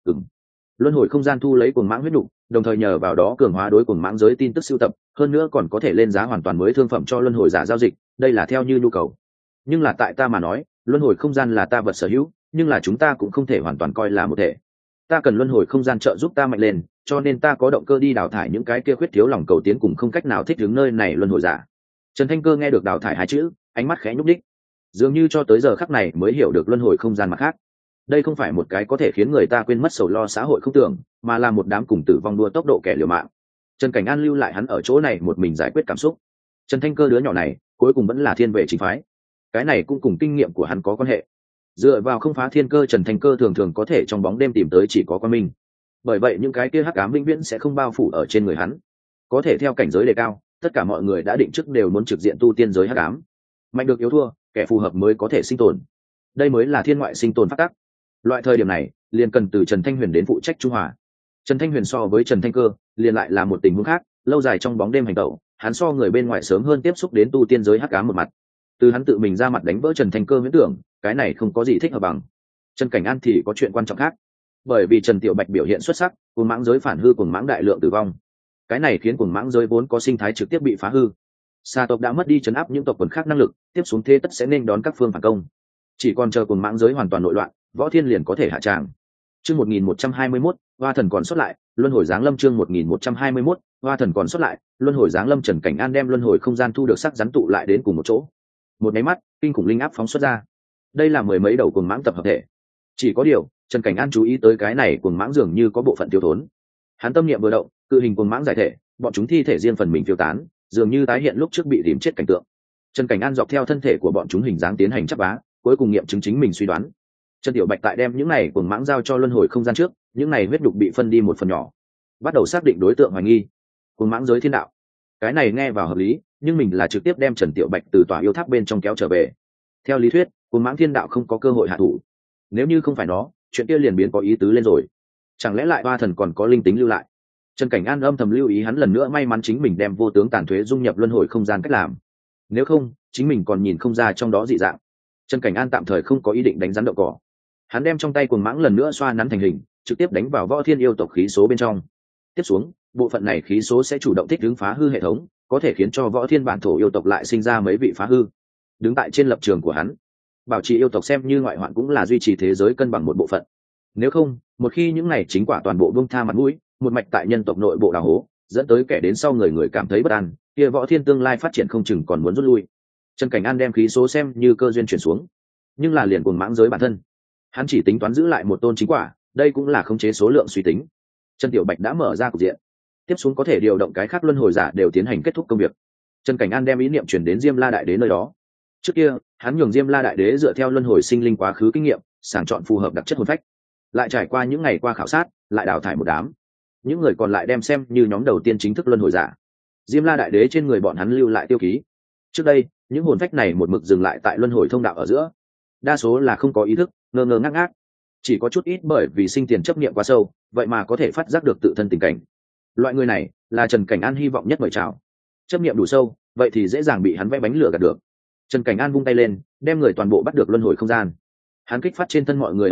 A: Luân hồi không gian thu lấy cuồng mãng huyết nục, đồng thời nhờ vào đó cường hóa đối cuồng mãng giới tin tức sưu tập, hơn nữa còn có thể lên giá hoàn toàn mới thương phẩm cho luân hồi giả giao dịch, đây là theo như nhu cầu. Nhưng là tại ta mà nói, luân hồi không gian là ta vật sở hữu, nhưng là chúng ta cũng không thể hoàn toàn coi là một thể. Ta cần luân hồi không gian trợ giúp ta mạnh lên, cho nên ta có động cơ đi đào thải những cái kia khuyết thiếu lòng cầu tiến cùng không cách nào thích ứng nơi này luân hồi giả. Trần Thanh Cơ nghe được đào thải hai chữ, ánh mắt khẽ nhúc nhích, dường như cho tới giờ khắc này mới hiểu được luân hồi không gian mặt khác. Đây không phải một cái có thể khiến người ta quên mất sầu lo xã hội không tưởng, mà là một đám cùng tử vong đua tốc độ kẻ liều mạng. Trần Cảnh An lưu lại hắn ở chỗ này một mình giải quyết cảm xúc. Trần Thanh Cơ đứa nhỏ này cuối cùng vẫn là thiên vệ chính phái, cái này cũng cùng kinh nghiệm của hắn có quan hệ. Dựa vào không phá thiên cơ, Trần Thanh Cơ thường thường có thể trong bóng đêm tìm tới chỉ có quan minh. Bởi vậy những cái kia hắc ám vĩnh viễn sẽ không bao phủ ở trên người hắn. Có thể theo cảnh giới đề cao, tất cả mọi người đã định trước đều muốn trực diện tu tiên giới hắc ám. Mạnh được yếu thua, kẻ phù hợp mới có thể sinh tồn. Đây mới là thiên ngoại sinh tồn pháp tắc. Loại thời điểm này liền cần từ Trần Thanh Huyền đến phụ trách trung hòa. Trần Thanh Huyền so với Trần Thanh Cơ liền lại là một tình huống khác, lâu dài trong bóng đêm hành tẩu, hắn so người bên ngoài sớm hơn tiếp xúc đến tu tiên giới hắc ám một mặt. Từ hắn tự mình ra mặt đánh vỡ Trần Thanh Cơ viễn tưởng, cái này không có gì thích hợp bằng. Trần Cảnh An thì có chuyện quan trọng khác, bởi vì Trần Tiểu Bạch biểu hiện xuất sắc, cuồng mãng giới phản hư, cuồng mãng đại lượng tử vong, cái này khiến cuồng mãng giới vốn có sinh thái trực tiếp bị phá hư. Sa tộc đã mất đi trấn áp những tộc quần khác năng lực, tiếp xuống thế tất sẽ nên đón các phương phản công. Chỉ còn chờ cuồng mãng giới hoàn toàn nội loạn, Võ Thiên liền có thể hạ tràng. Chương 1121, Hoa Thần còn xuất lại, Luân Hồi Giáng Lâm. Chương 1121, Hoa Thần còn xuất lại, Luân Hồi Giáng Lâm. Trần Cảnh An đem luân hồi không gian thu được sắc rắn tụ lại đến cùng một chỗ. Một máy mắt, kinh khủng linh áp phóng xuất ra. Đây là mười mấy đầu cuồng mãng tập hợp thể. Chỉ có điều, Trần Cảnh An chú ý tới cái này cuồng mãng dường như có bộ phận tiêu thốn. Hắn tâm niệm vừa động, cự hình cuồng mãng giải thể, bọn chúng thi thể riêng phần mình phiêu tán, dường như tái hiện lúc trước bị rìm chết cảnh tượng. Trần Cảnh An dọc theo thân thể của bọn chúng hình dáng tiến hành chắp vá, cuối cùng nghiệm chứng chính mình suy đoán. Trần Tiểu Bạch tại đem những này cuồng mãng giao cho luân hồi không gian trước, những này huyết đục bị phân đi một phần nhỏ, bắt đầu xác định đối tượng hoài nghi. Cuồng mãng giới thiên đạo, cái này nghe vào hợp lý, nhưng mình là trực tiếp đem Trần Tiểu Bạch từ tòa yêu tháp bên trong kéo trở về. Theo lý thuyết, cuồng mãng thiên đạo không có cơ hội hạ thủ. Nếu như không phải nó, chuyện kia liền biến có ý tứ lên rồi. Chẳng lẽ lại Hoa Thần còn có linh tính lưu lại? Trần Cảnh An âm thầm lưu ý, hắn lần nữa may mắn chính mình đem vô tướng tàn thuế dung nhập luân hồi không gian cách làm. Nếu không, chính mình còn nhìn không ra trong đó dị dạng. Trần Cảnh An tạm thời không có ý định đánh rắn đậu cỏ. Hắn đem trong tay cuồng mãng lần nữa xoa nắn thành hình, trực tiếp đánh vào Võ Thiên yêu tộc khí số bên trong. Tiếp xuống, bộ phận này khí số sẽ chủ động thích ứng phá hư hệ thống, có thể khiến cho Võ Thiên bản thổ yêu tộc lại sinh ra mấy vị phá hư. Đứng tại trên lập trường của hắn, bảo trì yêu tộc xem như ngoại hoạn cũng là duy trì thế giới cân bằng một bộ phận. Nếu không, một khi những này chính quả toàn bộ buông tha mặt mũi, một mạch tại nhân tộc nội bộ đào hố, dẫn tới kẻ đến sau người cảm thấy bất an, kia Võ Thiên tương lai phát triển không chừng còn muốn rút lui. Trần Cảnh An đem khí số xem như cơ duyên chuyển xuống, nhưng là liền cuồng mãng giới bản thân, hắn chỉ tính toán giữ lại một tôn chính quả, đây cũng là khống chế số lượng suy tính. Trần Tiểu Bạch đã mở ra cục diện, tiếp xuống có thể điều động cái khác luân hồi giả đều tiến hành kết thúc công việc. Trần Cảnh An đem ý niệm chuyển đến Diêm La Đại Đế nơi đó. Trước kia, hắn nhường Diêm La Đại Đế dựa theo luân hồi sinh linh quá khứ kinh nghiệm, sàng chọn phù hợp đặc chất hồn phách. Lại trải qua những ngày qua khảo sát, lại đào thải một đám. Những người còn lại đem xem như nhóm đầu tiên chính thức luân hồi giả. Diêm La Đại Đế trên người bọn hắn lưu lại tiêu ký. Trước đây, những hồn phách này một mực dừng lại tại luân hồi thông đạo ở giữa. Đa số là không có ý thức, ngơ ngơ ngác ngác. Chỉ có chút ít bởi vì sinh tiền chấp niệm quá sâu, vậy mà có thể phát giác được tự thân tình cảnh. Loại người này là Trần Cảnh An hy vọng nhất mời chào. Chấp niệm đủ sâu, vậy thì dễ dàng bị hắn vẽ bánh lửa gạt được. Trần Cảnh An vung tay lên, đem người toàn bộ bắt được luân hồi không gian. Hắn kích phát trên thân mọi người ấn ký,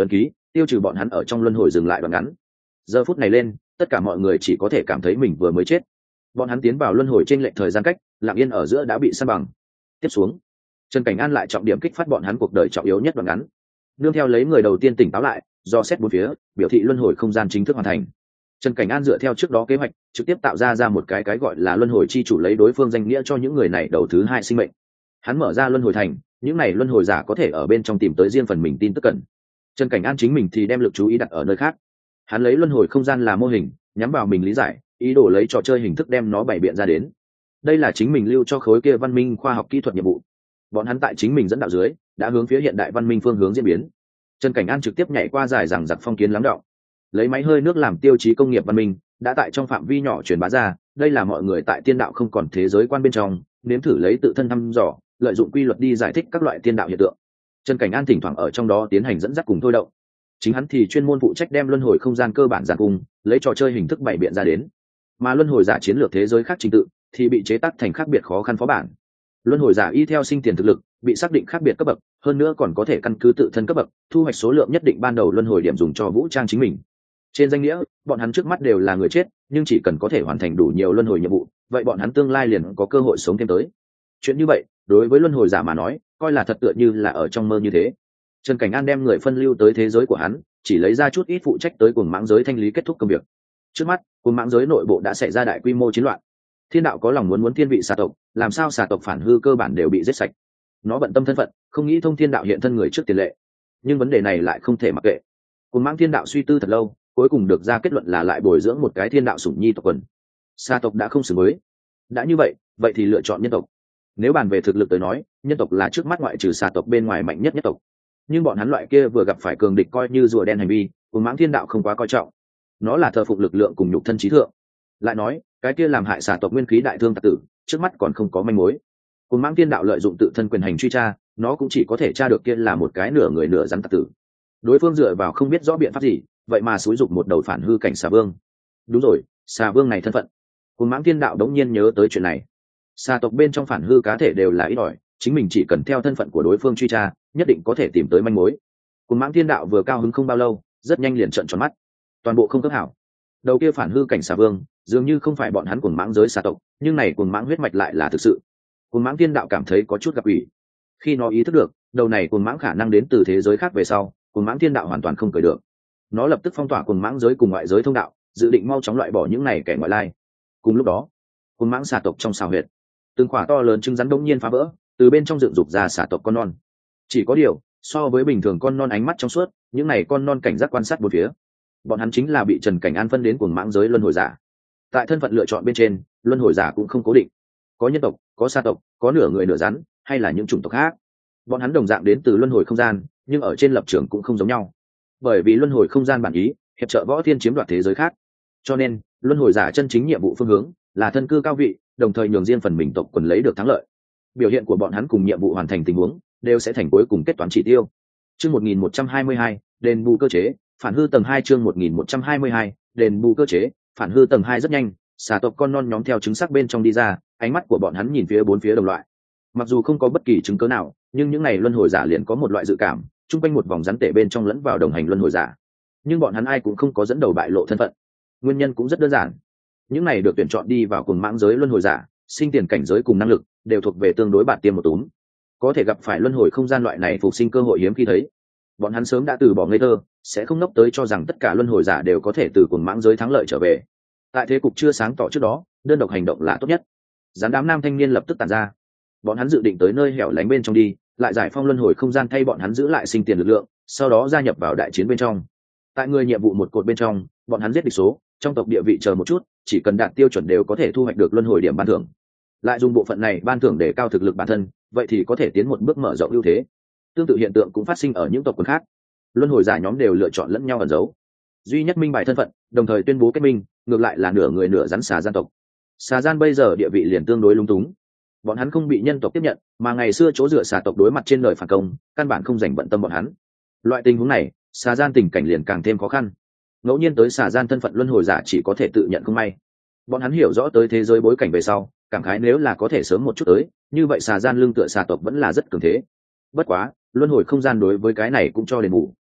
A: tiêu trừ bọn hắn ở trong luân hồi dừng lại đoạn ngắn. Giờ phút này lên, tất cả mọi người chỉ có thể cảm thấy mình vừa mới chết. Bọn hắn tiến vào luân hồi trên lệch thời gian cách, lặng yên ở giữa đã bị san bằng. Tiếp xuống, Trần Cảnh An lại trọng điểm kích phát bọn hắn cuộc đời trọng yếu nhất đoạn ngắn. Nương theo lấy người đầu tiên tỉnh táo lại, do xét bốn phía, biểu thị luân hồi không gian chính thức hoàn thành. Trần Cảnh An dựa theo trước đó kế hoạch, trực tiếp tạo ra một cái gọi là luân hồi chi chủ, lấy đối phương danh nghĩa cho những người này đầu thứ hai sinh mệnh. Hắn mở ra luân hồi thành, những này luân hồi giả có thể ở bên trong tìm tới riêng phần mình tin tức cần. Trần Cảnh An chính mình thì đem lực chú ý đặt ở nơi khác. Hắn lấy luân hồi không gian là mô hình, nhắm vào mình lý giải, ý đồ lấy trò chơi hình thức đem nó bày biện ra đến. Đây là chính mình lưu cho khối kia văn minh khoa học kỹ thuật nhiệm vụ. Bọn hắn tại chính mình dẫn đạo dưới, đã hướng phía hiện đại văn minh phương hướng diễn biến. Trần Cảnh An trực tiếp nhảy qua dài rằng giặc phong kiến lắng đọng, lấy máy hơi nước làm tiêu chí công nghiệp văn minh, đã tại trong phạm vi nhỏ truyền bá ra. Đây là mọi người tại tiên đạo không còn thế giới quan bên trong, nếm thử lấy tự thân thăm dò, lợi dụng quy luật đi giải thích các loại tiên đạo hiện tượng. Trần Cảnh An thỉnh thoảng ở trong đó tiến hành dẫn dắt cùng thôi động. Chính hắn thì chuyên môn phụ trách đem luân hồi không gian cơ bản giản cung, lấy trò chơi hình thức bày biện ra đến. Mà luân hồi giả chiến lược thế giới khác trình tự thì bị chế tác thành khác biệt khó khăn phó bản. Luân hồi giả y theo sinh tiền thực lực, bị xác định khác biệt cấp bậc, hơn nữa còn có thể căn cứ tự thân cấp bậc, thu hoạch số lượng nhất định ban đầu luân hồi điểm dùng cho vũ trang chính mình. Trên danh nghĩa, bọn hắn trước mắt đều là người chết, nhưng chỉ cần có thể hoàn thành đủ nhiều luân hồi nhiệm vụ, vậy bọn hắn tương lai liền có cơ hội sống thêm tới. Chuyện như vậy, đối với luân hồi giả mà nói, coi là thật tựa như là ở trong mơ như thế. Trần Cảnh An đem người phân lưu tới thế giới của hắn, chỉ lấy ra chút ít phụ trách tới cuồng mãng giới thanh lý kết thúc công việc. Trước mắt, cuồng mãng giới nội bộ đã xảy ra đại quy mô chiến loạn. Thiên đạo có lòng muốn thiên vị xà tộc, làm sao xà tộc phản hư cơ bản đều bị giết sạch. Nó bận tâm thân phận, không nghĩ thông thiên đạo hiện thân người trước tiền lệ. Nhưng vấn đề này lại không thể mặc kệ. Cuồng mãng thiên đạo suy tư thật lâu, cuối cùng được ra kết luận là lại bồi dưỡng một cái thiên đạo sủng nhi tộc quần. Xà tộc đã không xứng với. Đã như vậy, vậy thì lựa chọn nhân tộc. Nếu bàn về thực lực tới nói, nhân tộc là trước mắt ngoại trừ xà tộc bên ngoài mạnh nhất nhất tộc. Nhưng bọn hắn loại kia vừa gặp phải cường địch coi như rùa đen hành vi, cuồng mãng thiên đạo không quá coi trọng. Nó là thờ phụng lực lượng cùng nhục thân trí thượng. Lại nói, cái kia làm hại xà tộc nguyên khí đại thương tặc tử, trước mắt còn không có manh mối. Cuồng mãng thiên đạo lợi dụng tự thân quyền hành truy tra, nó cũng chỉ có thể tra được kia là một cái nửa người nửa rắn tặc tử. Đối phương dựa vào không biết rõ biện pháp gì, vậy mà xúi dục một đầu phản hư cảnh xà vương. Đúng rồi, xà vương này thân phận. Cuồng mãng thiên đạo đống nhiên nhớ tới chuyện này. Xà tộc bên trong phản hư cá thể đều là ít ỏi, chính mình chỉ cần theo thân phận của đối phương truy tra, nhất định có thể tìm tới manh mối. Cuồng mãng thiên đạo vừa cao hứng không bao lâu, rất nhanh liền trợn tròn mắt. Toàn bộ không cấp hảo. Đầu kia phản hư cảnh xà vương, dường như không phải bọn hắn cuồng mãng giới xà tộc, nhưng này cuồng mãng huyết mạch lại là thực sự. Cuồng mãng thiên đạo cảm thấy có chút gặp ủy. Khi nó ý thức được, đầu này cuồng mãng khả năng đến từ thế giới khác về sau, cuồng mãng thiên đạo hoàn toàn không cười được. Nó lập tức phong tỏa cuồng mãng giới cùng ngoại giới thông đạo, dự định mau chóng loại bỏ những này kẻ ngoại lai. Cùng lúc đó, cuồng mãng xà tộc trong xào huyệt, từng quả to lớn trứng rắn đống nhiên phá vỡ, từ bên trong dựng dục ra xà tộc con non. Chỉ có điều, so với bình thường con non ánh mắt trong suốt, những này con non cảnh giác quan sát bốn phía. Bọn hắn chính là bị Trần Cảnh An phân đến cuồng mãng giới luân hồi giả. Tại thân phận lựa chọn bên trên, luân hồi giả cũng không cố định, có nhân tộc, có sa tộc, có nửa người nửa rắn, hay là những chủng tộc khác. Bọn hắn đồng dạng đến từ luân hồi không gian, nhưng ở trên lập trường cũng không giống nhau. Bởi vì luân hồi không gian bản ý hiệp trợ võ thiên chiếm đoạt thế giới khác, cho nên luân hồi giả chân chính nhiệm vụ phương hướng là thân cư cao vị, đồng thời nhường riêng phần mình tộc quần lấy được thắng lợi. Biểu hiện của bọn hắn cùng nhiệm vụ hoàn thành tình huống đều sẽ thành cuối cùng kết toán chỉ tiêu. Chương 1122, đền bù cơ chế, phản hư tầng 2. Chương 1122, đền bù cơ chế, phản hư tầng 2. Rất nhanh, xà tộc con non nhóm theo trứng sắc bên trong đi ra, ánh mắt của bọn hắn nhìn phía bốn phía đồng loại. Mặc dù không có bất kỳ chứng cớ nào, nhưng những này luân hồi giả liền có một loại dự cảm, chung quanh một vòng rắn tể bên trong lẫn vào đồng hành luân hồi giả. Nhưng bọn hắn ai cũng không có dẫn đầu bại lộ thân phận. Nguyên nhân cũng rất đơn giản. Những này được tuyển chọn đi vào cuồng mãng giới luân hồi giả, sinh tiền cảnh giới cùng năng lực đều thuộc về tương đối bản tiêm một túm. Có thể gặp phải luân hồi không gian loại này phục sinh cơ hội hiếm khi thấy. Bọn hắn sớm đã từ bỏ ngây thơ, sẽ không nốc tới cho rằng tất cả luân hồi giả đều có thể từ cuồng mãng giới thắng lợi trở về. Tại thế cục chưa sáng tỏ trước đó, đơn độc hành động là tốt nhất. Gián đám nam thanh niên lập tức tản ra. Bọn hắn dự định tới nơi hẻo lánh bên trong đi, lại giải phong luân hồi không gian thay bọn hắn giữ lại sinh tiền lực lượng, sau đó gia nhập vào đại chiến bên trong. Tại người nhiệm vụ một cột bên trong, bọn hắn giết địch số, trong tộc địa vị chờ một chút, chỉ cần đạt tiêu chuẩn đều có thể thu hoạch được luân hồi điểm ban thưởng. Lại dùng bộ phận này ban thưởng để cao thực lực bản thân, vậy thì có thể tiến một bước mở rộng ưu thế. Tương tự hiện tượng cũng phát sinh ở những tộc quần khác. Luân hồi giả nhóm đều lựa chọn lẫn nhau ẩn giấu, duy nhất minh bại thân phận, đồng thời tuyên bố kết minh, ngược lại là nửa người nửa rắn xà gian tộc. Xà gian bây giờ địa vị liền tương đối lung túng. Bọn hắn không bị nhân tộc tiếp nhận, mà ngày xưa chỗ dựa xà tộc đối mặt trên đời phản công, căn bản không dành bận tâm bọn hắn. Loại tình huống này, xà gian tình cảnh liền càng thêm khó khăn. Ngẫu nhiên tới xà gian thân phận luân hồi giả chỉ có thể tự nhận không may. Bọn hắn hiểu rõ tới thế giới bối cảnh về sau, cảm khái nếu là có thể sớm một chút tới, như vậy xà gian lương tựa xà tộc vẫn là rất cường thế. Bất quá, luân hồi không gian đối với cái này cũng cho đền bù.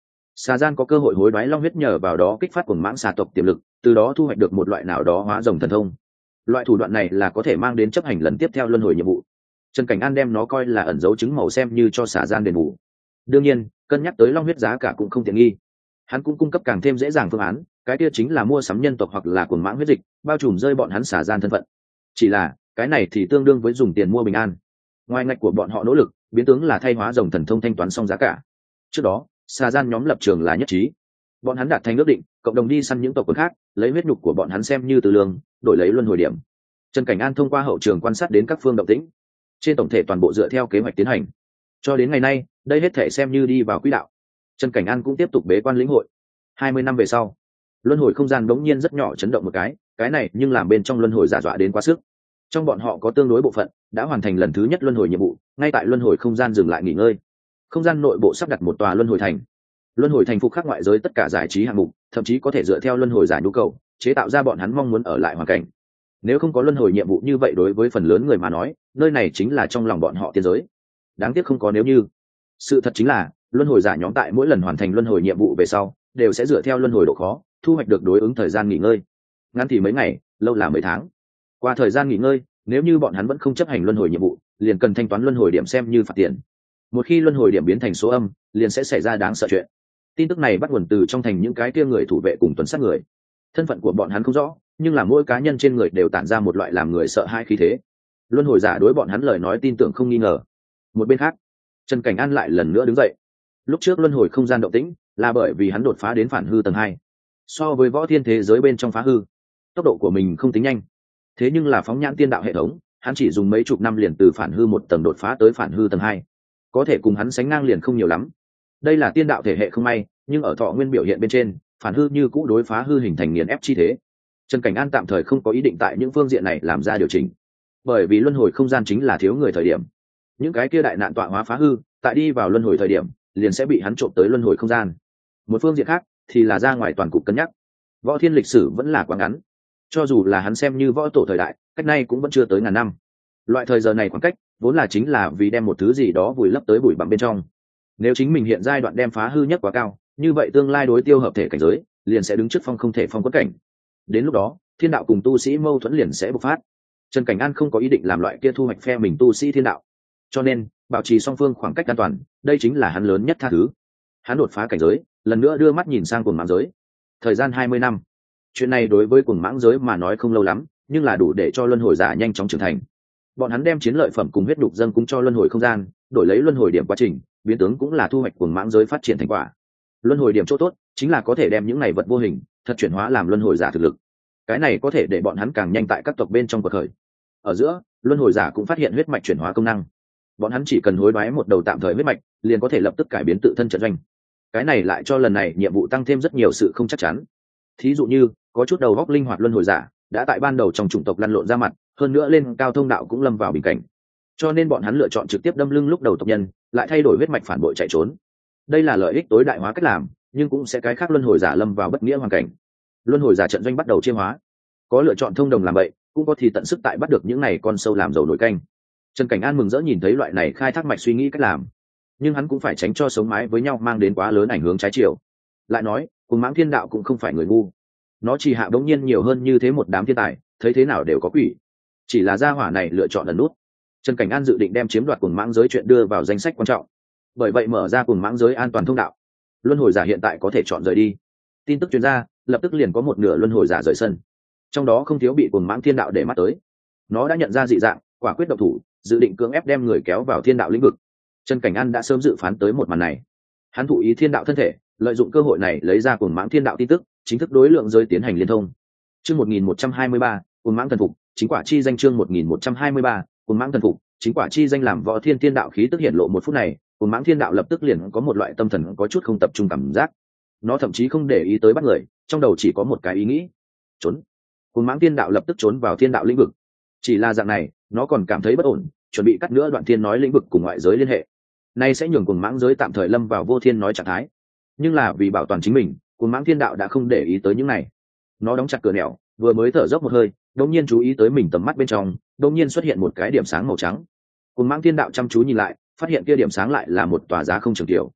A: xà gian có cơ hội hối đoái long huyết, nhờ vào đó kích phát cuồng mãng xà tộc tiềm lực, từ đó thu hoạch được một loại nào đó hóa rồng thần thông. Loại thủ đoạn này là có thể mang đến chấp hành lần tiếp theo luân hồi nhiệm vụ. Trần Cảnh An đem nó coi là ẩn dấu trứng màu xem như cho xà gian đền bù. Đương nhiên, cân nhắc tới long huyết giá cả cũng không tiện nghi, hắn cũng cung cấp càng thêm dễ dàng phương án, cái kia chính là mua sắm nhân tộc hoặc là cuồng mãng huyết dịch, bao trùm rơi bọn hắn xà gian thân phận. Chỉ là cái này thì tương đương với dùng tiền mua bình an. Ngoài ngạch của bọn họ nỗ lực, biến tướng là thay hóa rồng thần thông thanh toán xong giá cả. Trước đó xà gian nhóm lập trường là nhất trí, bọn hắn đạt thành ước định, cộng đồng đi săn những tộc quần khác, lấy huyết nhục của bọn hắn xem như từ lương, đổi lấy luân hồi điểm. Trần Cảnh An thông qua hậu trường quan sát đến các phương động tĩnh, trên tổng thể toàn bộ dựa theo kế hoạch tiến hành. Cho đến ngày nay, đây hết thể xem như đi vào quỹ đạo. Trần Cảnh An cũng tiếp tục bế quan lĩnh hội. 20 năm về sau, luân hồi không gian đống nhiên rất nhỏ chấn động một cái này nhưng làm bên trong luân hồi giả dọa đến quá sức. Trong bọn họ có tương đối bộ phận đã hoàn thành lần thứ nhất luân hồi nhiệm vụ, ngay tại luân hồi không gian dừng lại nghỉ ngơi. Không gian nội bộ sắp đặt một tòa luân hồi thành. Luân hồi thành phục khắc ngoại giới tất cả giải trí hạng mục, thậm chí có thể dựa theo luân hồi giả nhu cầu chế tạo ra bọn hắn mong muốn ở lại hoàn cảnh. Nếu không có luân hồi nhiệm vụ như vậy, đối với phần lớn người mà nói, nơi này chính là trong lòng bọn họ tiên giới. Đáng tiếc không có nếu như. Sự thật chính là luân hồi giả nhóm tại mỗi lần hoàn thành luân hồi nhiệm vụ về sau, đều sẽ dựa theo luân hồi độ khó thu hoạch được đối ứng thời gian nghỉ ngơi. Ngắn thì mấy ngày, lâu là mấy tháng. Qua thời gian nghỉ ngơi, nếu như bọn hắn vẫn không chấp hành luân hồi nhiệm vụ, liền cần thanh toán luân hồi điểm xem như phạt tiền. Một khi luân hồi điểm biến thành số âm, liền sẽ xảy ra đáng sợ chuyện. Tin tức này bắt nguồn từ trong thành những cái kia người thủ vệ cùng tuần sát người. Thân phận của bọn hắn không rõ, nhưng là mỗi cá nhân trên người đều tản ra một loại làm người sợ hãi khí thế. Luân hồi giả đối bọn hắn lời nói tin tưởng không nghi ngờ. Một bên khác, Trần Cảnh An lại lần nữa đứng dậy. Lúc trước luân hồi không gian động tĩnh là bởi vì hắn đột phá đến phản hư tầng 2. So với võ thiên thế giới bên trong phá hư, tốc độ của mình không tính nhanh. Thế nhưng là phóng nhãn tiên đạo hệ thống, hắn chỉ dùng mấy chục năm liền từ phản hư 1 tầng đột phá tới phản hư tầng 2. Có thể cùng hắn sánh ngang liền không nhiều lắm. Đây là tiên đạo thể hệ không may, nhưng ở thọ nguyên biểu hiện bên trên, phản hư như cũ đối phá hư hình thành nghiền ép chi thế. Trần Cảnh An tạm thời không có ý định tại những phương diện này làm ra điều chỉnh, bởi vì luân hồi không gian chính là thiếu người thời điểm. Những cái kia đại nạn tọa hóa phá hư, tại đi vào luân hồi thời điểm, liền sẽ bị hắn trộm tới luân hồi không gian. Một phương diện khác thì là ra ngoài toàn cục cân nhắc. Võ thiên lịch sử vẫn là quá ngắn, cho dù là hắn xem như võ tổ thời đại, cách nay cũng vẫn chưa tới ngàn năm. Loại thời giờ này khoảng cách vốn là chính là vì đem một thứ gì đó vùi lấp tới bụi bặm bên trong. Nếu chính mình hiện giai đoạn đem phá hư nhất quá cao, như vậy tương lai đối tiêu hợp thể cảnh giới liền sẽ đứng trước phong không thể phong quất cảnh. Đến lúc đó thiên đạo cùng tu sĩ mâu thuẫn liền sẽ bộc phát. Trần Cảnh An không có ý định làm loại kia thu hoạch phe mình tu sĩ thiên đạo, cho nên bảo trì song phương khoảng cách an toàn, đây chính là hắn lớn nhất tha thứ. Hắn đột phá cảnh giới, lần nữa đưa mắt nhìn sang cuồng mãng giới. Thời gian 20 năm, chuyện này đối với cuồng mãng giới mà nói không lâu lắm, nhưng là đủ để cho luân hồi giả nhanh chóng trưởng thành. Bọn hắn đem chiến lợi phẩm cùng huyết đục dâng cúng cho luân hồi không gian, đổi lấy luân hồi điểm quá trình, biến tướng cũng là thu hoạch cuồng mãng giới phát triển thành quả. Luân hồi điểm chỗ tốt chính là có thể đem những này vật vô hình thật chuyển hóa làm luân hồi giả thực lực. Cái này có thể để bọn hắn càng nhanh tại các tộc bên trong cuộc khởi. Ở giữa, luân hồi giả cũng phát hiện huyết mạch chuyển hóa công năng. Bọn hắn chỉ cần hối đoái một đầu tạm thời huyết mạch, liền có thể lập tức cải biến tự thân trận doanh. Cái này lại cho lần này nhiệm vụ tăng thêm rất nhiều sự không chắc chắn. Thí dụ như có chút đầu góc linh hoạt luân hồi giả đã tại ban đầu trong chủng tộc lăn lộn ra mặt, hơn nữa lên cao thông đạo cũng lâm vào bình cảnh, cho nên bọn hắn lựa chọn trực tiếp đâm lưng lúc đầu tộc nhân, lại thay đổi huyết mạch phản bội chạy trốn. Đây là lợi ích tối đại hóa cách làm, nhưng cũng sẽ cái khác luân hồi giả lâm vào bất nghĩa hoàn cảnh. Luân hồi giả trận doanh bắt đầu chia hóa, có lựa chọn thông đồng làm bậy, cũng có thì tận sức tại bắt được những này con sâu làm dầu nổi canh. Trần Cảnh An mừng rỡ nhìn thấy loại này khai thác mạch suy nghĩ cách làm, nhưng hắn cũng phải tránh cho sống mái với nhau mang đến quá lớn ảnh hưởng trái chiều. Lại nói cuồng mãng thiên đạo cũng không phải người ngu, nó chỉ hạ đống nhiên nhiều hơn như thế một đám thiên tài, thấy thế nào đều có quỷ. Chỉ là gia hỏa này lựa chọn ẩn nút. Trần Cảnh An dự định đem chiếm đoạt cuồng mãng giới chuyện đưa vào danh sách quan trọng, bởi vậy mở ra cuồng mãng giới an toàn thông đạo. Luân hồi giả hiện tại có thể chọn rời đi. Tin tức truyền ra, lập tức liền có một nửa luân hồi giả rời sân, trong đó không thiếu bị cuồng mãng thiên đạo để mắt tới. Nó đã nhận ra dị dạng, quả quyết động thủ, dự định cưỡng ép đem người kéo vào thiên đạo lĩnh vực. Trần Cảnh An đã sớm dự phán tới một màn này, hắn thụ ý thiên đạo thân thể, lợi dụng cơ hội này lấy ra cuồng mãng thiên đạo tin tức, chính thức đối lượng giới tiến hành liên thông. Chương 1123, cuồng mãng thần phục, chính quả chi danh. Chương 1123, cuồng mãng thần phục, chính quả chi danh. Làm võ thiên thiên đạo khí tức hiện lộ một phút này, cuồng mãng thiên đạo lập tức liền có một loại tâm thần có chút không tập trung cảm giác. Nó thậm chí không để ý tới bắt người, trong đầu chỉ có một cái ý nghĩ: trốn. Cuồng mãng thiên đạo lập tức trốn vào thiên đạo lĩnh vực. Chỉ là dạng này, nó còn cảm thấy bất ổn, chuẩn bị cắt nữa đoạn thiên nói lĩnh vực cùng ngoại giới liên hệ. Nay sẽ nhường cuồng mãng giới tạm thời lâm vào vô thiên nói trạng thái. Nhưng là vì bảo toàn chính mình, cuồng mãng thiên đạo đã không để ý tới những này. Nó đóng chặt cửa nẻo, vừa mới thở dốc một hơi, đột nhiên chú ý tới mình tầm mắt bên trong, đột nhiên xuất hiện một cái điểm sáng màu trắng. Cuồng mãng thiên đạo chăm chú nhìn lại, phát hiện kia điểm sáng lại là một tòa giá không trường tiểu.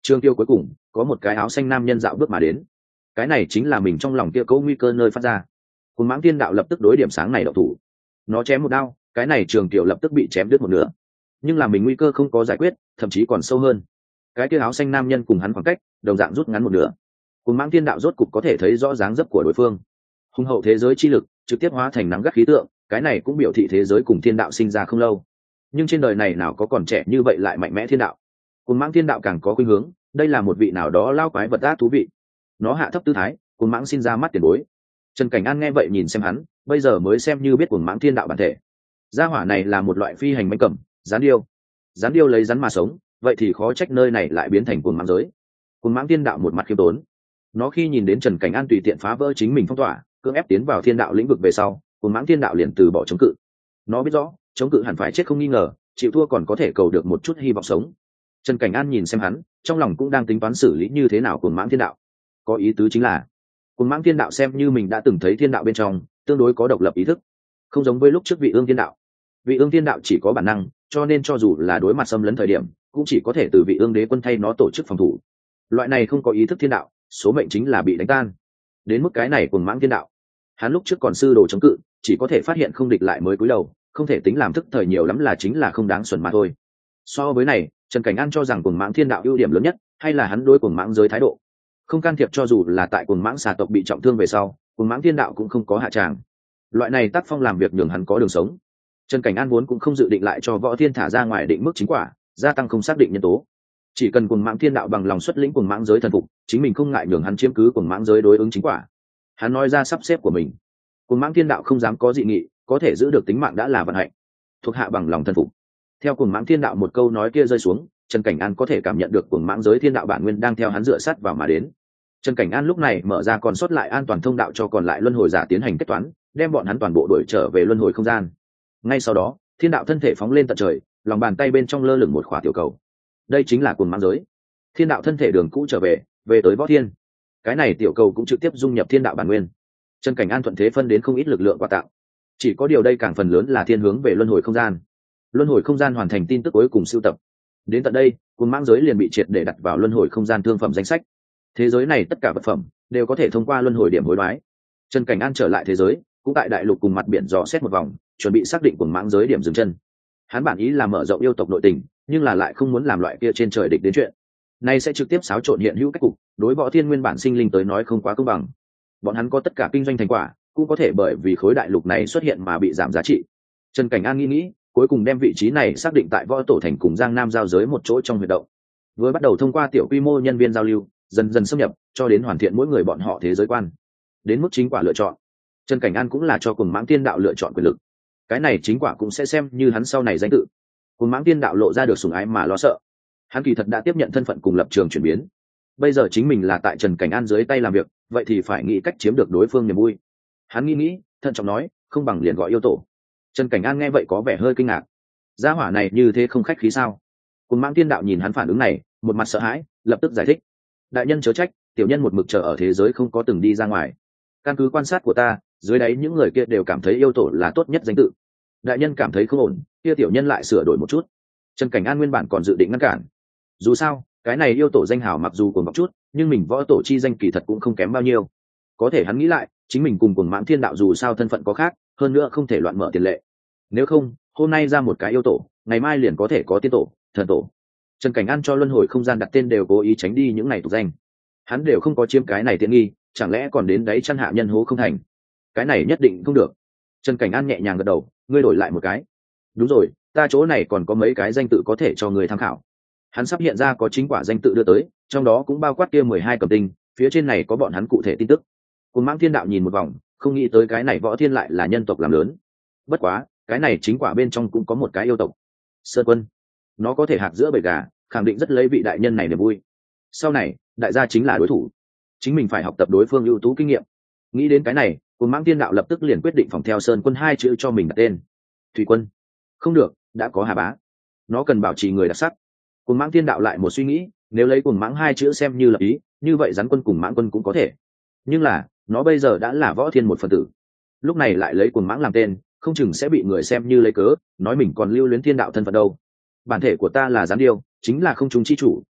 A: Trường tiêu cuối cùng có một cái áo xanh nam nhân dạo bước mà đến, cái này chính là mình trong lòng kia cấu nguy cơ nơi phát ra. Cuồng mãng thiên đạo lập tức đối điểm sáng này đậu thủ, nó chém một đao, cái này trường tiểu lập tức bị chém đứt một nửa. Nhưng là mình nguy cơ không có giải quyết, thậm chí còn sâu hơn. Cái kia áo xanh nam nhân cùng hắn khoảng cách đồng dạng rút ngắn một nửa. Cuồng mãng thiên đạo rốt cục có thể thấy rõ dáng dấp của đối phương. Hùng hậu thế giới chi lực trực tiếp hóa thành nắng gắt khí tượng, cái này cũng biểu thị thế giới cùng thiên đạo sinh ra không lâu. Nhưng trên đời này nào có còn trẻ như vậy lại mạnh mẽ thiên đạo. Cuồng mãng thiên đạo càng có khuynh hướng, đây là một vị nào đó lao quái vật ác thú vị. Nó hạ thấp tư thái, cuồng mãng xin ra mắt tiền bối. Trần Cảnh An nghe vậy nhìn xem hắn, bây giờ mới xem như biết cuồng mãng thiên đạo bản thể. Gia hỏa này là một loại phi hành mãnh cầm, gián điêu. Gián điêu lấy rắn mà sống, vậy thì khó trách nơi này lại biến thành cuồng mãng giới. Cuồng mãng thiên đạo một mặt khiêm tốn. Nó khi nhìn đến Trần Cảnh An tùy tiện phá vỡ chính mình phong tỏa, cưỡng ép tiến vào thiên đạo lĩnh vực về sau, cuồng mãng thiên đạo liền từ bỏ chống cự. Nó biết rõ, chống cự hẳn phải chết không nghi ngờ, chịu thua còn có thể cầu được một chút hy vọng sống. Trần Cảnh An nhìn xem hắn, trong lòng cũng đang tính toán xử lý như thế nào cuồng mãng thiên đạo. Có ý tứ chính là, cuồng mãng thiên đạo xem như mình đã từng thấy thiên đạo bên trong, tương đối có độc lập ý thức, không giống với lúc trước vị ương thiên đạo. Vị ương thiên đạo chỉ có bản năng, cho nên cho dù là đối mặt xâm lấn thời điểm, cũng chỉ có thể từ vị ương đế quân thay nó tổ chức phòng thủ. Loại này không có ý thức thiên đạo, số mệnh chính là bị đánh tan. Đến mức cái này cuồng mãng thiên đạo, hắn lúc trước còn sư đồ chống cự, chỉ có thể phát hiện không địch lại mới cúi đầu, không thể tính làm thức thời nhiều lắm là chính là không đáng xuẩn mà thôi. So với này, Trần Cảnh An cho rằng cuồng mãng thiên đạo ưu điểm lớn nhất hay là hắn đối cuồng mãng giới thái độ, không can thiệp. Cho dù là tại cuồng mãng xà tộc bị trọng thương về sau, cuồng mãng thiên đạo cũng không có hạ tràng. Loại này tác phong làm việc nhường hắn có đường sống. Trần Cảnh An vốn cũng không dự định lại cho Võ Thiên thả ra ngoài định mức chính quả, gia tăng không xác định nhân tố. Chỉ cần cuồng mãng thiên đạo bằng lòng xuất lĩnh cuồng mãng giới thần phục, chính mình không ngại nhường hắn chiếm cứ cuồng mãng giới đối ứng chính quả. Hắn nói ra sắp xếp của mình. Cuồng mãng thiên đạo không dám có dị nghị, có thể giữ được tính mạng đã là vận hạnh. Thuộc hạ bằng lòng thần phục. Theo cuồng mãng thiên đạo một câu nói kia rơi xuống, Trần Cảnh An có thể cảm nhận được cuồng mãng giới thiên đạo bản nguyên đang theo hắn dựa sát vào mà đến. Trần Cảnh An lúc này mở ra còn sót lại an toàn thông đạo cho còn lại luân hồi giả tiến hành kết toán, đem bọn hắn toàn bộ đuổi trở về luân hồi không gian. Ngay sau đó, thiên đạo thân thể phóng lên tận trời, lòng bàn tay bên trong lơ lửng một khỏa tiểu cầu. Đây chính là cuồng mãng giới. Thiên đạo thân thể đường cũ trở về, về tới Võ Thiên. Cái này tiểu cầu cũng trực tiếp dung nhập thiên đạo bản nguyên. Trần Cảnh An thuận thế phân đến không ít lực lượng quà tặng. Chỉ có điều đây càng phần lớn là thiên hướng về luân hồi không gian. Luân hồi không gian hoàn thành tin tức cuối cùng sưu tập. Đến tận đây, cuồng mãng giới liền bị triệt để đặt vào luân hồi không gian thương phẩm danh sách. Thế giới này tất cả vật phẩm đều có thể thông qua luân hồi điểm hối đoái. Trần Cảnh An trở lại thế giới, cũng tại đại lục cùng mặt biển dò xét một vòng, chuẩn bị xác định cuồng mãng giới điểm dừng chân. Hắn bản ý là mở rộng yêu tộc nội tình, nhưng là lại không muốn làm loại kia trên trời địch đến chuyện. Nay sẽ trực tiếp xáo trộn hiện hữu cách cục, đối Võ Thiên nguyên bản sinh linh tới nói không quá công bằng. Bọn hắn có tất cả kinh doanh thành quả, cũng có thể bởi vì khối đại lục này xuất hiện mà bị giảm giá trị. Trần Cảnh An nghĩ, cuối cùng đem vị trí này xác định tại Võ Tổ thành cùng Giang Nam giao giới một chỗ trong huyệt động. Vừa bắt đầu thông qua tiểu quy mô nhân viên giao lưu, dần dần xâm nhập, cho đến hoàn thiện mỗi người bọn họ thế giới quan. Đến mức chính quả lựa chọn, Trần Cảnh An cũng là cho cuồng mãng thiên đạo lựa chọn quyền lực. Cái này chính quả cũng sẽ xem như hắn sau này danh tự. Cuồng mãng thiên đạo lộ ra được sủng ái mà lo sợ. Hắn kỳ thật đã tiếp nhận thân phận cùng lập trường chuyển biến. Bây giờ chính mình là tại Trần Cảnh An dưới tay làm việc, vậy thì phải nghĩ cách chiếm được đối phương niềm vui. Hắn nghĩ, thận trọng nói, không bằng liền gọi yêu tổ. Trần Cảnh An nghe vậy có vẻ hơi kinh ngạc. Gia hỏa này như thế không khách khí sao? Cuồng mãng thiên đạo nhìn hắn phản ứng này, một mặt sợ hãi, lập tức giải thích. Đại nhân chớ trách, tiểu nhân một mực chờ ở thế giới không có từng đi ra ngoài. Căn cứ quan sát của ta, dưới đáy những người kia đều cảm thấy yêu tổ là tốt nhất danh tự. Đại nhân cảm thấy không ổn, kia tiểu nhân lại sửa đổi một chút. Trần Cảnh An nguyên bản còn dự định ngăn cản. Dù sao, cái này yêu tổ danh hào mặc dù cuồng vọng chút, nhưng mình võ tổ chi danh kỳ thật cũng không kém bao nhiêu. Có thể hắn nghĩ lại, chính mình cùng cuồng mãng thiên đạo dù sao thân phận có khác, hơn nữa không thể loạn mở tiền lệ. Nếu không, hôm nay ra một cái yêu tổ, ngày mai liền có thể có tiên tổ, thần tổ. Trần Cảnh An cho luân hồi không gian đặt tên đều cố ý tránh đi những này tục danh. Hắn đều không có chiếm cái này tiện nghi, chẳng lẽ còn đến đấy chăn hạ nhân hố không thành? Cái này nhất định không được. Trần Cảnh An nhẹ nhàng gật đầu, ngươi đổi lại một cái. Đúng rồi, ta chỗ này còn có mấy cái danh tự có thể cho người tham khảo. Hắn sắp hiện ra có chính quả danh tự đưa tới, trong đó cũng bao quát kia 12 cầm tinh, phía trên này có bọn hắn cụ thể tin tức. Cuồng mãng thiên đạo nhìn một vòng, không nghĩ tới cái này Võ Thiên lại là nhân tộc làm lớn. Bất quá, cái này chính quả bên trong cũng có một cái yêu tộc. Sơn Quân. Nó có thể hạc giữa bầy gà, khẳng định rất lấy vị đại nhân này niềm vui. Sau này, đại gia chính là đối thủ. Chính mình phải học tập đối phương ưu tú kinh nghiệm. Nghĩ đến cái này, Cuồng mãng thiên đạo lập tức liền quyết định phòng theo Sơn Quân 2 chữ cho mình đặt tên. Thủy Quân. Không được, đã có Hà Bá. Nó cần bảo trì người đặc sắc. Cuồng mãng thiên đạo lại một suy nghĩ, nếu lấy Cuồng mãng 2 chữ xem như lập ý, như vậy Rắn Quân cùng Mãng Quân cũng có thể. Nhưng là, nó bây giờ đã là Võ Thiên một phần tử. Lúc này lại lấy Cuồng mãng làm tên, không chừng sẽ bị người xem như lấy cớ, nói mình còn lưu luyến thiên đạo thân phận đâu. Bản thể của ta là Gián Điêu, chính là không trung chi chủ,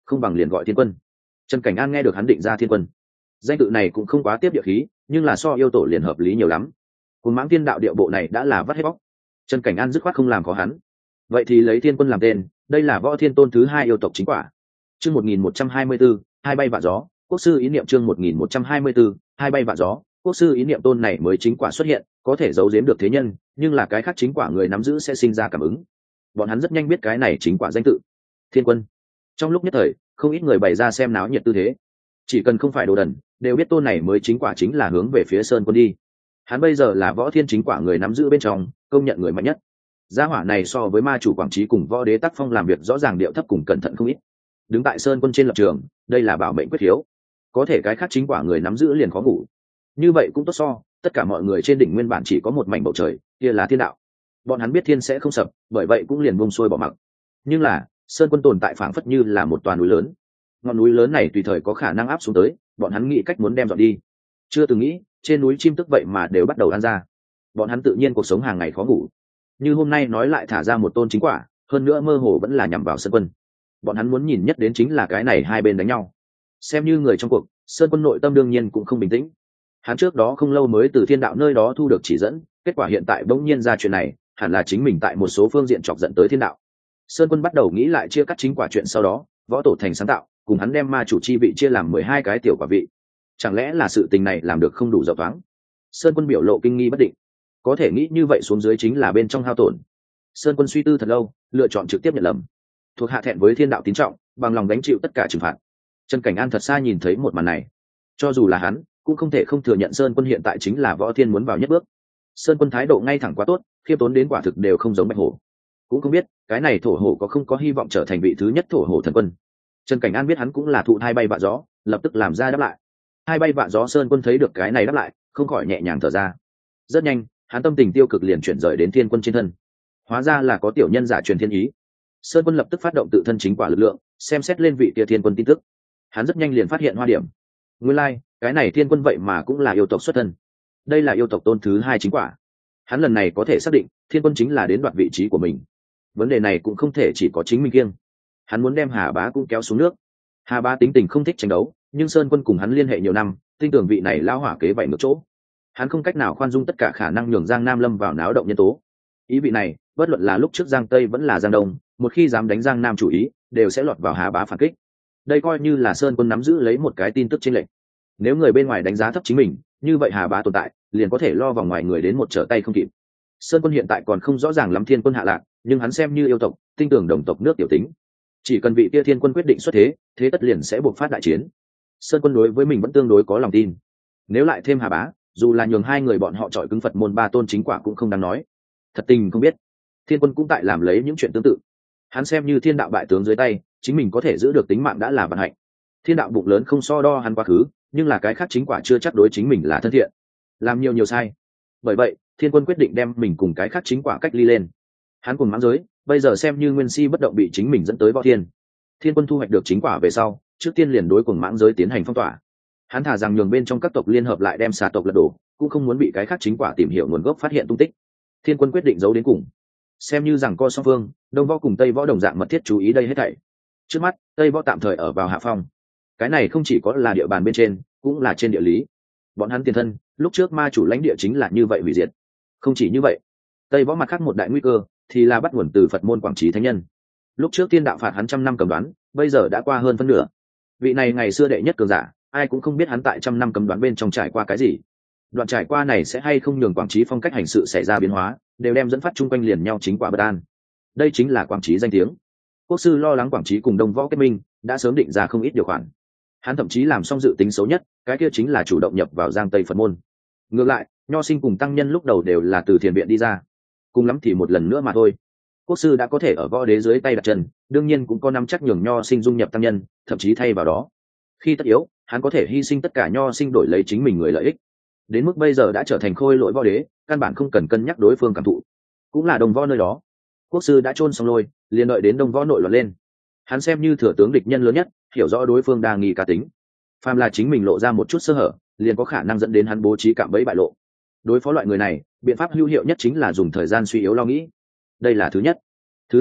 A: không bằng liền gọi thiên quân. Trần Cảnh An nghe được hắn định ra thiên quân, danh tự này cũng không quá tiếp địa khí, nhưng là so yêu tổ liền hợp lý nhiều lắm. Cuồng mãng thiên đạo điệu bộ này đã là vắt hết bóc. Trần Cảnh An dứt khoát không làm khó hắn, vậy thì lấy thiên quân làm tên, đây là võ thiên tôn thứ hai yêu tộc chính quả. Chương 1124, hai bay vạ gió, quốc sư ý niệm. Chương 1124, hai bay vạ gió, quốc sư ý niệm. Tôn này mới chính quả xuất hiện, có thể giấu giếm được thế nhân, nhưng là cái khác chính quả người nắm giữ sẽ sinh ra cảm ứng. Bọn hắn rất nhanh biết cái này chính quả danh tự, thiên quân. Trong lúc nhất thời, không ít người bày ra xem náo nhiệt tư thế. Chỉ cần không phải đồ đần, đều biết tôn này mới chính quả chính là hướng về phía Sơn Quân đi. Hắn bây giờ là võ thiên chính quả người nắm giữ bên trong, công nhận người mạnh nhất. Gia hỏa này so với ma chủ Quảng Trí cùng võ đế Tắc Phong làm việc rõ ràng điệu thấp cùng cẩn thận không ít. Đứng tại Sơn Quân trên lập trường, đây là bảo mệnh quyết hiếu. Có thể cái khác chính quả người nắm giữ liền khó ngủ. Như vậy cũng tốt so, tất cả mọi người trên đỉnh nguyên bản chỉ có một mảnh bầu trời, kia là thiên đạo. Bọn hắn biết thiên sẽ không sập, bởi vậy cũng liền buông xuôi bỏ mặc. Nhưng là, Sơn Quân tồn tại phảng phất như là một tòa núi lớn. Ngọn núi lớn này tùy thời có khả năng áp xuống tới, bọn hắn nghĩ cách muốn đem dọn đi. Chưa từng nghĩ, trên núi chim tức vậy mà đều bắt đầu ăn ra. Bọn hắn tự nhiên cuộc sống hàng ngày khó ngủ. Như hôm nay nói lại thả ra một tôn chính quả, hơn nữa mơ hồ vẫn là nhằm vào Sơn Quân. Bọn hắn muốn nhìn nhất đến chính là cái này hai bên đánh nhau. Xem như người trong cuộc, Sơn Quân nội tâm đương nhiên cũng không bình tĩnh. Hắn trước đó không lâu mới từ thiên đạo nơi đó thu được chỉ dẫn, kết quả hiện tại bỗng nhiên ra chuyện này, hẳn là chính mình tại một số phương diện chọc giận tới thiên đạo. Sơn Quân bắt đầu nghĩ lại chia cắt chính quả chuyện, sau đó võ tổ thành sáng tạo, cùng hắn đem ma chủ chi vị chia làm 12 cái tiểu quả vị. Chẳng lẽ là sự tình này làm được không đủ rộng thoáng? Sơn Quân biểu lộ kinh nghi bất định. Có thể nghĩ như vậy xuống dưới chính là bên trong hao tổn. Sơn Quân suy tư thật lâu, lựa chọn trực tiếp nhận lầm. Thuộc hạ thẹn với thiên đạo tín trọng, bằng lòng gánh chịu tất cả trừng phạt. Trần Cảnh An thật xa nhìn thấy một màn này, cho dù là hắn cũng không thể không thừa nhận Sơn Quân hiện tại chính là võ thiên muốn vào nhất bước. Sơn Quân thái độ ngay thẳng quá tốt, khiêm tốn đến quả thực đều không giống bạch hổ. Cũng không biết cái này thổ hổ có không có hy vọng trở thành vị thứ nhất thổ hổ thần quân. Trần Cảnh An biết hắn cũng là thụ hai bay vạ gió, lập tức làm ra đáp lại. Hai bay vạ gió. Sơn Quân thấy được cái này đáp lại, không khỏi nhẹ nhàng thở ra. Rất nhanh, hắn tâm tình tiêu cực liền chuyển rời đến thiên quân trên thân. Hóa ra là có tiểu nhân giả truyền thiên ý. Sơn Quân lập tức phát động tự thân chính quả lực lượng, xem xét lên vị kia thiên quân tin tức. Hắn rất nhanh liền phát hiện hoa điểm. Nguyên lai, cái này thiên quân vậy mà cũng là yêu tộc xuất thân. Đây là yêu tộc tôn thứ hai chính quả. Hắn lần này có thể xác định, thiên quân chính là đến đoạt vị trí của mình. Vấn đề này cũng không thể chỉ có chính mình kiêng. Hắn muốn đem Hà Bá cũng kéo xuống nước. Hà Bá tính tình không thích tranh đấu, nhưng Sơn Quân cùng hắn liên hệ nhiều năm, tin tưởng vị này lao hỏa kế vậy ngược chỗ. Hắn không cách nào khoan dung tất cả khả năng nhường Giang Nam lâm vào náo động nhân tố. Ý vị này, bất luận là lúc trước Giang Tây vẫn là Giang Đông, một khi dám đánh Giang Nam chủ ý, đều sẽ lọt vào Hà Bá phản kích. Đây coi như là Sơn Quân nắm giữ lấy một cái tin tức chênh lệch. Nếu người bên ngoài đánh giá thấp chính mình, như vậy Hà Bá tồn tại, liền có thể lo vào ngoài người đến một trở tay không kịp. Sơn Quân hiện tại còn không rõ ràng lắm thiên quân hạ lạc, nhưng hắn xem như yêu tộc, tin tưởng đồng tộc nước tiểu tính. Chỉ cần vị kia thiên quân quyết định xuất thế, thế tất liền sẽ buộc phát đại chiến. Sơn Quân đối với mình vẫn tương đối có lòng tin. Nếu lại thêm Hà Bá, dù là nhường hai người bọn họ chọi cứng Phật môn ba tôn chính quả cũng không đáng nói. Thật tình không biết, thiên quân cũng tại làm lấy những chuyện tương tự. Hắn xem như thiên đạo bại tướng dưới tay, chính mình có thể giữ được tính mạng đã là vận hạnh. Thiên đạo bụng lớn không so đo hắn quá khứ, nhưng là cái khác chính quả chưa chắc đối chính mình là thân thiện, làm nhiều sai. Bởi vậy thiên quân quyết định đem mình cùng cái khác chính quả cách ly lên. Hắn cùng mãng giới bây giờ xem như nguyên si bất động bị chính mình dẫn tới võ thiên. Thiên quân thu hoạch được chính quả về sau, trước tiên liền đối cùng mãng giới tiến hành phong tỏa. Hắn thả rằng nhường bên trong các tộc liên hợp lại đem xà tộc lật đổ, cũng không muốn bị cái khác chính quả tìm hiểu nguồn gốc phát hiện tung tích. Thiên quân quyết định giấu đến cùng, xem như rằng co song phương, đông võ cùng tây võ đồng dạng mật thiết chú ý đây hết thảy. Trước mắt tây võ tạm thời ở vào hạ phong, cái này không chỉ có là địa bàn bên trên, cũng là trên địa lý. Bọn hắn tiền thân lúc trước ma chủ lãnh địa chính là như vậy hủy diệt. Không chỉ như vậy, tây võ mặt khác một đại nguy cơ thì là bắt nguồn từ Phật môn Quảng Trí thánh nhân. Lúc trước tiên đạo phạt hắn 100 năm cầm đoán, bây giờ đã qua hơn phân nửa. Vị này ngày xưa đệ nhất cường giả, ai cũng không biết hắn tại 100 năm cầm đoán bên trong trải qua cái gì. Đoạn trải qua này sẽ hay không nhường Quảng Trí phong cách hành sự xảy ra biến hóa, đều đem dẫn phát chung quanh liền nhau chính quả bất an. Đây chính là Quảng Trí danh tiếng. Quốc sư lo lắng Quảng Trí cùng đông võ kết minh, đã sớm định ra không ít điều khoản. Hắn thậm chí làm xong dự tính xấu nhất, cái kia chính là chủ động nhập vào Giang Tây Phật môn. Ngược lại, Nho Sinh cùng tăng nhân lúc đầu đều là từ thiền viện đi ra, cùng lắm thì một lần nữa mà thôi. Quốc sư đã có thể ở võ đế dưới tay đặt chân, đương nhiên cũng có nắm chắc nhường Nho Sinh dung nhập tăng nhân, thậm chí thay vào đó, khi tất yếu, hắn có thể hy sinh tất cả Nho Sinh đổi lấy chính mình người lợi ích. Đến mức bây giờ đã trở thành khôi lỗi võ đế, căn bản không cần cân nhắc đối phương cảm thụ. Cũng là đồng võ nơi đó, quốc sư đã chôn xong lôi, liền đợi đến đông võ nội loạn lên. Hắn xem như thừa tướng địch nhân lớn nhất, hiểu rõ đối phương đa nghi cá tính. Phàm là chính mình lộ ra một chút sơ hở, liền có khả năng dẫn đến hắn bố trí cạm bẫy bại lộ. Đối phó loại người này, biện pháp hữu hiệu nhất chính là dùng thời gian suy yếu lo nghĩ. Đây là thứ nhất. Thứ hai,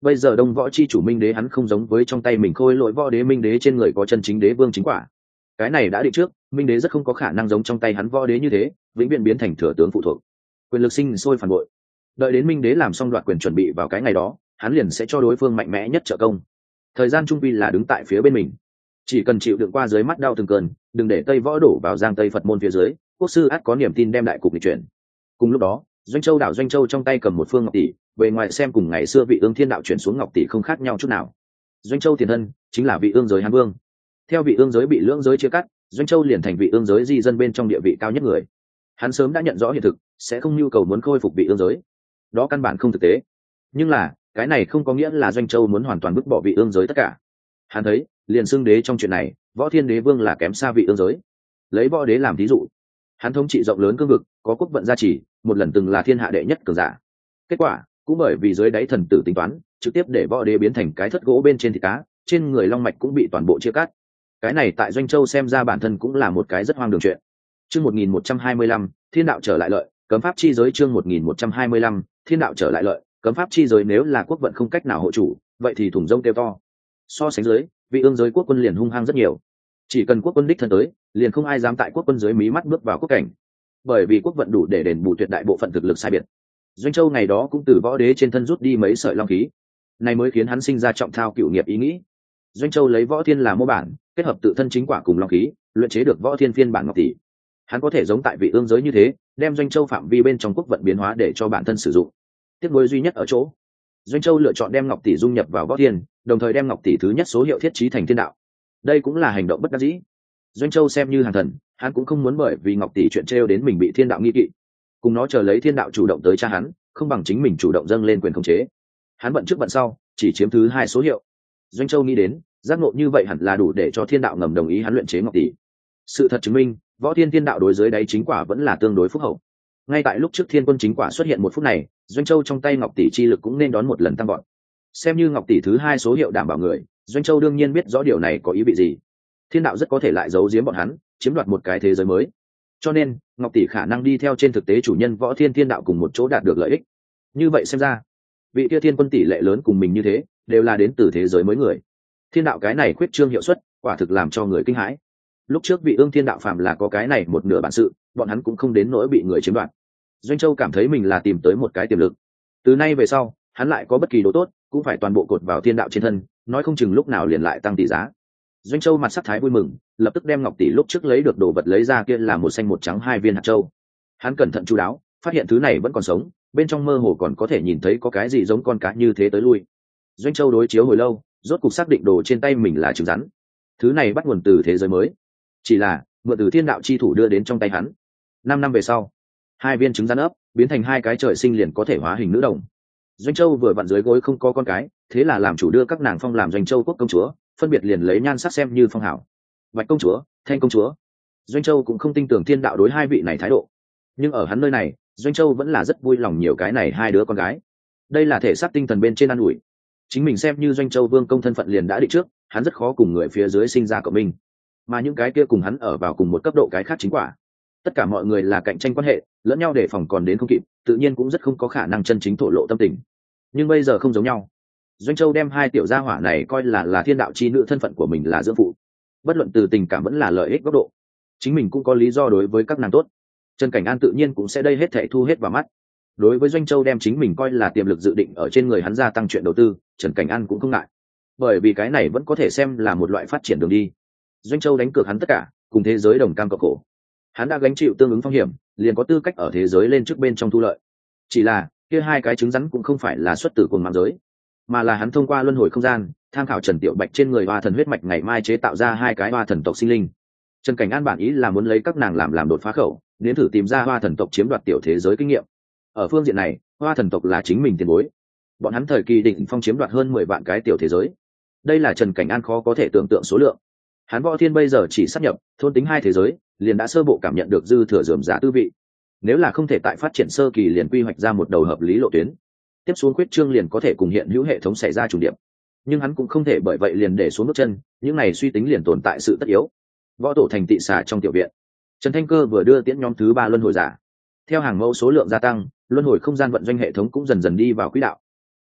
A: bây giờ đông võ chi chủ minh đế hắn không giống với trong tay mình khôi lỗi võ đế minh đế trên người có chân chính đế vương chính quả. Cái này đã định trước, minh đế rất không có khả năng giống trong tay hắn võ đế như thế vĩnh viễn biến thành thừa tướng phụ thuộc, quyền lực sinh sôi phản bội. Đợi đến minh đế làm xong đoạt quyền chuẩn bị vào cái ngày đó, hắn liền sẽ cho đối phương mạnh mẽ nhất trợ công. Thời gian trung vi là đứng tại phía bên mình, chỉ cần chịu đựng qua dưới mắt đau từng cơn, đừng để tây võ đổ vào giang tây Phật môn phía dưới, quốc sư ắt có niềm tin đem đại cục lịch chuyển. Cùng lúc đó, doanh châu đảo doanh châu trong tay cầm một phương ngọc tỷ, bề ngoài xem cùng ngày xưa vị ương thiên đạo chuyển xuống ngọc tỷ không khác nhau chút nào. Doanh châu tiền thân chính là vị ương giới hán vương, theo vị ương giới bị lưỡng giới chia cắt, doanh châu liền thành vị ương giới di dân bên trong địa vị cao nhất người. Hắn sớm đã nhận rõ hiện thực, sẽ không nhu cầu muốn khôi phục vị ương giới, đó căn bản không thực tế. Nhưng là cái này không có nghĩa là doanh châu muốn hoàn toàn vứt bỏ vị ương giới tất cả. Hắn thấy liền xưng đế trong chuyện này, võ thiên đế vương là kém xa vị ương giới. Lấy võ đế làm thí dụ, hắn thống trị rộng lớn cương vực, có quốc vận gia trì, một lần từng là thiên hạ đệ nhất cường giả. Kết quả cũng bởi vì dưới đáy thần tử tính toán, trực tiếp để võ đế biến thành cái thất gỗ bên trên thịt cá, trên người long mạch cũng bị toàn bộ chia cắt. Cái này tại doanh châu xem ra bản thân cũng là một cái rất hoang đường chuyện. Chương 1125, thiên đạo trở lại lợi, cấm pháp chi giới. Chương 1125, thiên đạo trở lại lợi, cấm pháp chi giới. Nếu là quốc vận không cách nào hộ chủ, vậy thì thủng rông kêu to. So sánh dưới, vị ương giới quốc quân liền hung hăng rất nhiều. Chỉ cần quốc quân đích thân tới, liền không ai dám tại quốc quân dưới mí mắt bước vào quốc cảnh, bởi vì quốc vận đủ để đền bù tuyệt đại bộ phận thực lực sai biệt. Doanh châu ngày đó cũng từ võ đế trên thân rút đi mấy sợi long khí, này mới khiến hắn sinh ra trọng thao cựu nghiệp ý nghĩ. Doanh châu lấy võ thiên làm mô bản, kết hợp tự thân chính quả cùng long khí, luyện chế được võ thiên phiên bản ngọc tỷ. Hắn có thể giống tại vị ương giới như thế, đem doanh châu phạm vi bên trong quốc vận biến hóa để cho bản thân sử dụng. Tiếc nuối duy nhất ở chỗ, doanh châu lựa chọn đem ngọc tỷ dung nhập vào võ thiên, đồng thời đem ngọc tỷ thứ nhất số hiệu thiết trí thành thiên đạo. Đây cũng là hành động bất đắc dĩ. Doanh châu xem như hàng thần, hắn cũng không muốn bởi vì ngọc tỷ chuyện trêu đến mình bị thiên đạo nghi kỵ. Cùng nó chờ lấy thiên đạo chủ động tới tra hắn, không bằng chính mình chủ động dâng lên quyền khống chế. Hắn bận trước bận sau, chỉ chiếm thứ hai số hiệu. Doanh châu nghĩ đến, giác ngộ như vậy hẳn là đủ để cho thiên đạo ngầm đồng ý hắn luyện chế ngọc tỷ. Sự thật chứng minh, võ thiên thiên đạo đối dưới đáy chính quả vẫn là tương đối phúc hậu. Ngay tại lúc trước thiên quân chính quả xuất hiện một phút này, doanh châu trong tay ngọc tỷ chi lực cũng nên đón một lần tăng vọt. Xem như ngọc tỷ thứ hai số hiệu đảm bảo người, doanh châu đương nhiên biết rõ điều này có ý vị gì. Thiên đạo rất có thể lại giấu giếm bọn hắn, chiếm đoạt một cái thế giới mới. Cho nên ngọc tỷ khả năng đi theo trên thực tế chủ nhân võ thiên thiên đạo cùng một chỗ đạt được lợi ích. Như vậy xem ra, vị kia thiên quân tỷ lệ lớn cùng mình như thế, đều là đến từ thế giới mới người. Thiên đạo cái này khuyết trương hiệu suất, quả thực làm cho người kinh hãi. Lúc trước vị ương thiên đạo phàm là có cái này một nửa bản sự, bọn hắn cũng không đến nỗi bị người chiếm đoạt. Doanh châu cảm thấy mình là tìm tới một cái tiềm lực. Từ nay về sau, hắn lại có bất kỳ đồ tốt, cũng phải toàn bộ cột vào thiên đạo trên thân, nói không chừng lúc nào liền lại tăng tỷ giá. Doanh châu mặt sắc thái vui mừng, lập tức đem ngọc tỷ lúc trước lấy được đồ vật lấy ra, kia là một xanh một trắng hai viên hạt châu. Hắn cẩn thận chú đáo, phát hiện thứ này vẫn còn sống, bên trong mơ hồ còn có thể nhìn thấy có cái gì giống con cá như thế tới lui. Doanh châu đối chiếu hồi lâu, rốt cục xác định đồ trên tay mình là trứng rắn. Thứ này bắt nguồn từ thế giới mới, chỉ là mượn từ thiên đạo chi thủ đưa đến trong tay hắn. 5 năm về sau, hai viên trứng rắn ấp biến thành hai cái trời sinh liền có thể hóa hình nữ đồng. Doanh châu vừa vặn dưới gối không có con cái, thế là làm chủ đưa các nàng phong làm doanh châu quốc công chúa, phân biệt liền lấy nhan sắc xem như phong hảo. Bạch công chúa, Thanh công chúa. Doanh châu cũng không tin tưởng thiên đạo đối hai vị này thái độ, nhưng ở hắn nơi này, Doanh châu vẫn là rất vui lòng nhiều cái này hai đứa con gái. Đây là thể xác tinh thần bên trên an ủi. Chính mình xem như Doanh châu vương công thân phận liền đã định trước, hắn rất khó cùng người phía dưới sinh ra cộng minh, mà những cái kia cùng hắn ở vào cùng một cấp độ cái khác chính quả. Tất cả mọi người là cạnh tranh quan hệ, lẫn nhau đề phòng còn đến không kịp, tự nhiên cũng rất không có khả năng chân chính thổ lộ tâm tình. Nhưng bây giờ không giống nhau. Doanh châu đem hai tiểu gia hỏa này coi là thiên đạo chi nữ, thân phận của mình là dưỡng phụ. Bất luận từ tình cảm vẫn là lợi ích góc độ, chính mình cũng có lý do đối với các nàng tốt. Trần Cảnh An tự nhiên cũng sẽ đây hết thảy thu hết vào mắt. Đối với Doanh châu đem chính mình coi là tiềm lực dự định ở trên người hắn gia tăng chuyện đầu tư, Trần Cảnh An cũng không ngại, bởi vì cái này vẫn có thể xem là một loại phát triển đường đi. Doanh châu đánh cược hắn tất cả, cùng thế giới đồng cam cộng khổ. Hắn đã gánh chịu tương ứng phong hiểm, liền có tư cách ở thế giới lên trước bên trong thu lợi. Chỉ là kia hai cái trứng rắn cũng không phải là xuất từ cùng mạng giới, mà là hắn thông qua luân hồi không gian tham khảo Trần Tiểu Bạch trên người hoa thần huyết mạch ngày mai chế tạo ra hai cái hoa thần tộc sinh linh. Trần Cảnh An bản ý là muốn lấy các nàng làm đột phá khẩu, nếm thử tìm ra hoa thần tộc chiếm đoạt tiểu thế giới kinh nghiệm. Ở phương diện này, hoa thần tộc là chính mình tiền bối, bọn hắn thời kỳ định phong chiếm đoạt hơn 10 vạn cái tiểu thế giới. Đây là Trần Cảnh An khó có thể tưởng tượng số lượng. Hắn Võ Thiên bây giờ chỉ sắp nhập thôn tính hai thế giới, liền đã sơ bộ cảm nhận được dư thừa rườm rà tư vị. Nếu là không thể tại phát triển sơ kỳ liền quy hoạch ra một đầu hợp lý lộ tuyến, tiếp xuống quyết trương liền có thể cùng hiện hữu hệ thống xảy ra trùng điểm. Nhưng hắn cũng không thể bởi vậy liền để xuống bước chân, những này suy tính liền tồn tại sự tất yếu. Võ tổ thành tị xà trong tiểu viện, Trần Thanh Cơ vừa đưa tiễn nhóm thứ 3 luân hồi giả. Theo hàng mẫu số lượng gia tăng, luân hồi không gian vận doanh hệ thống cũng dần dần đi vào quỹ đạo.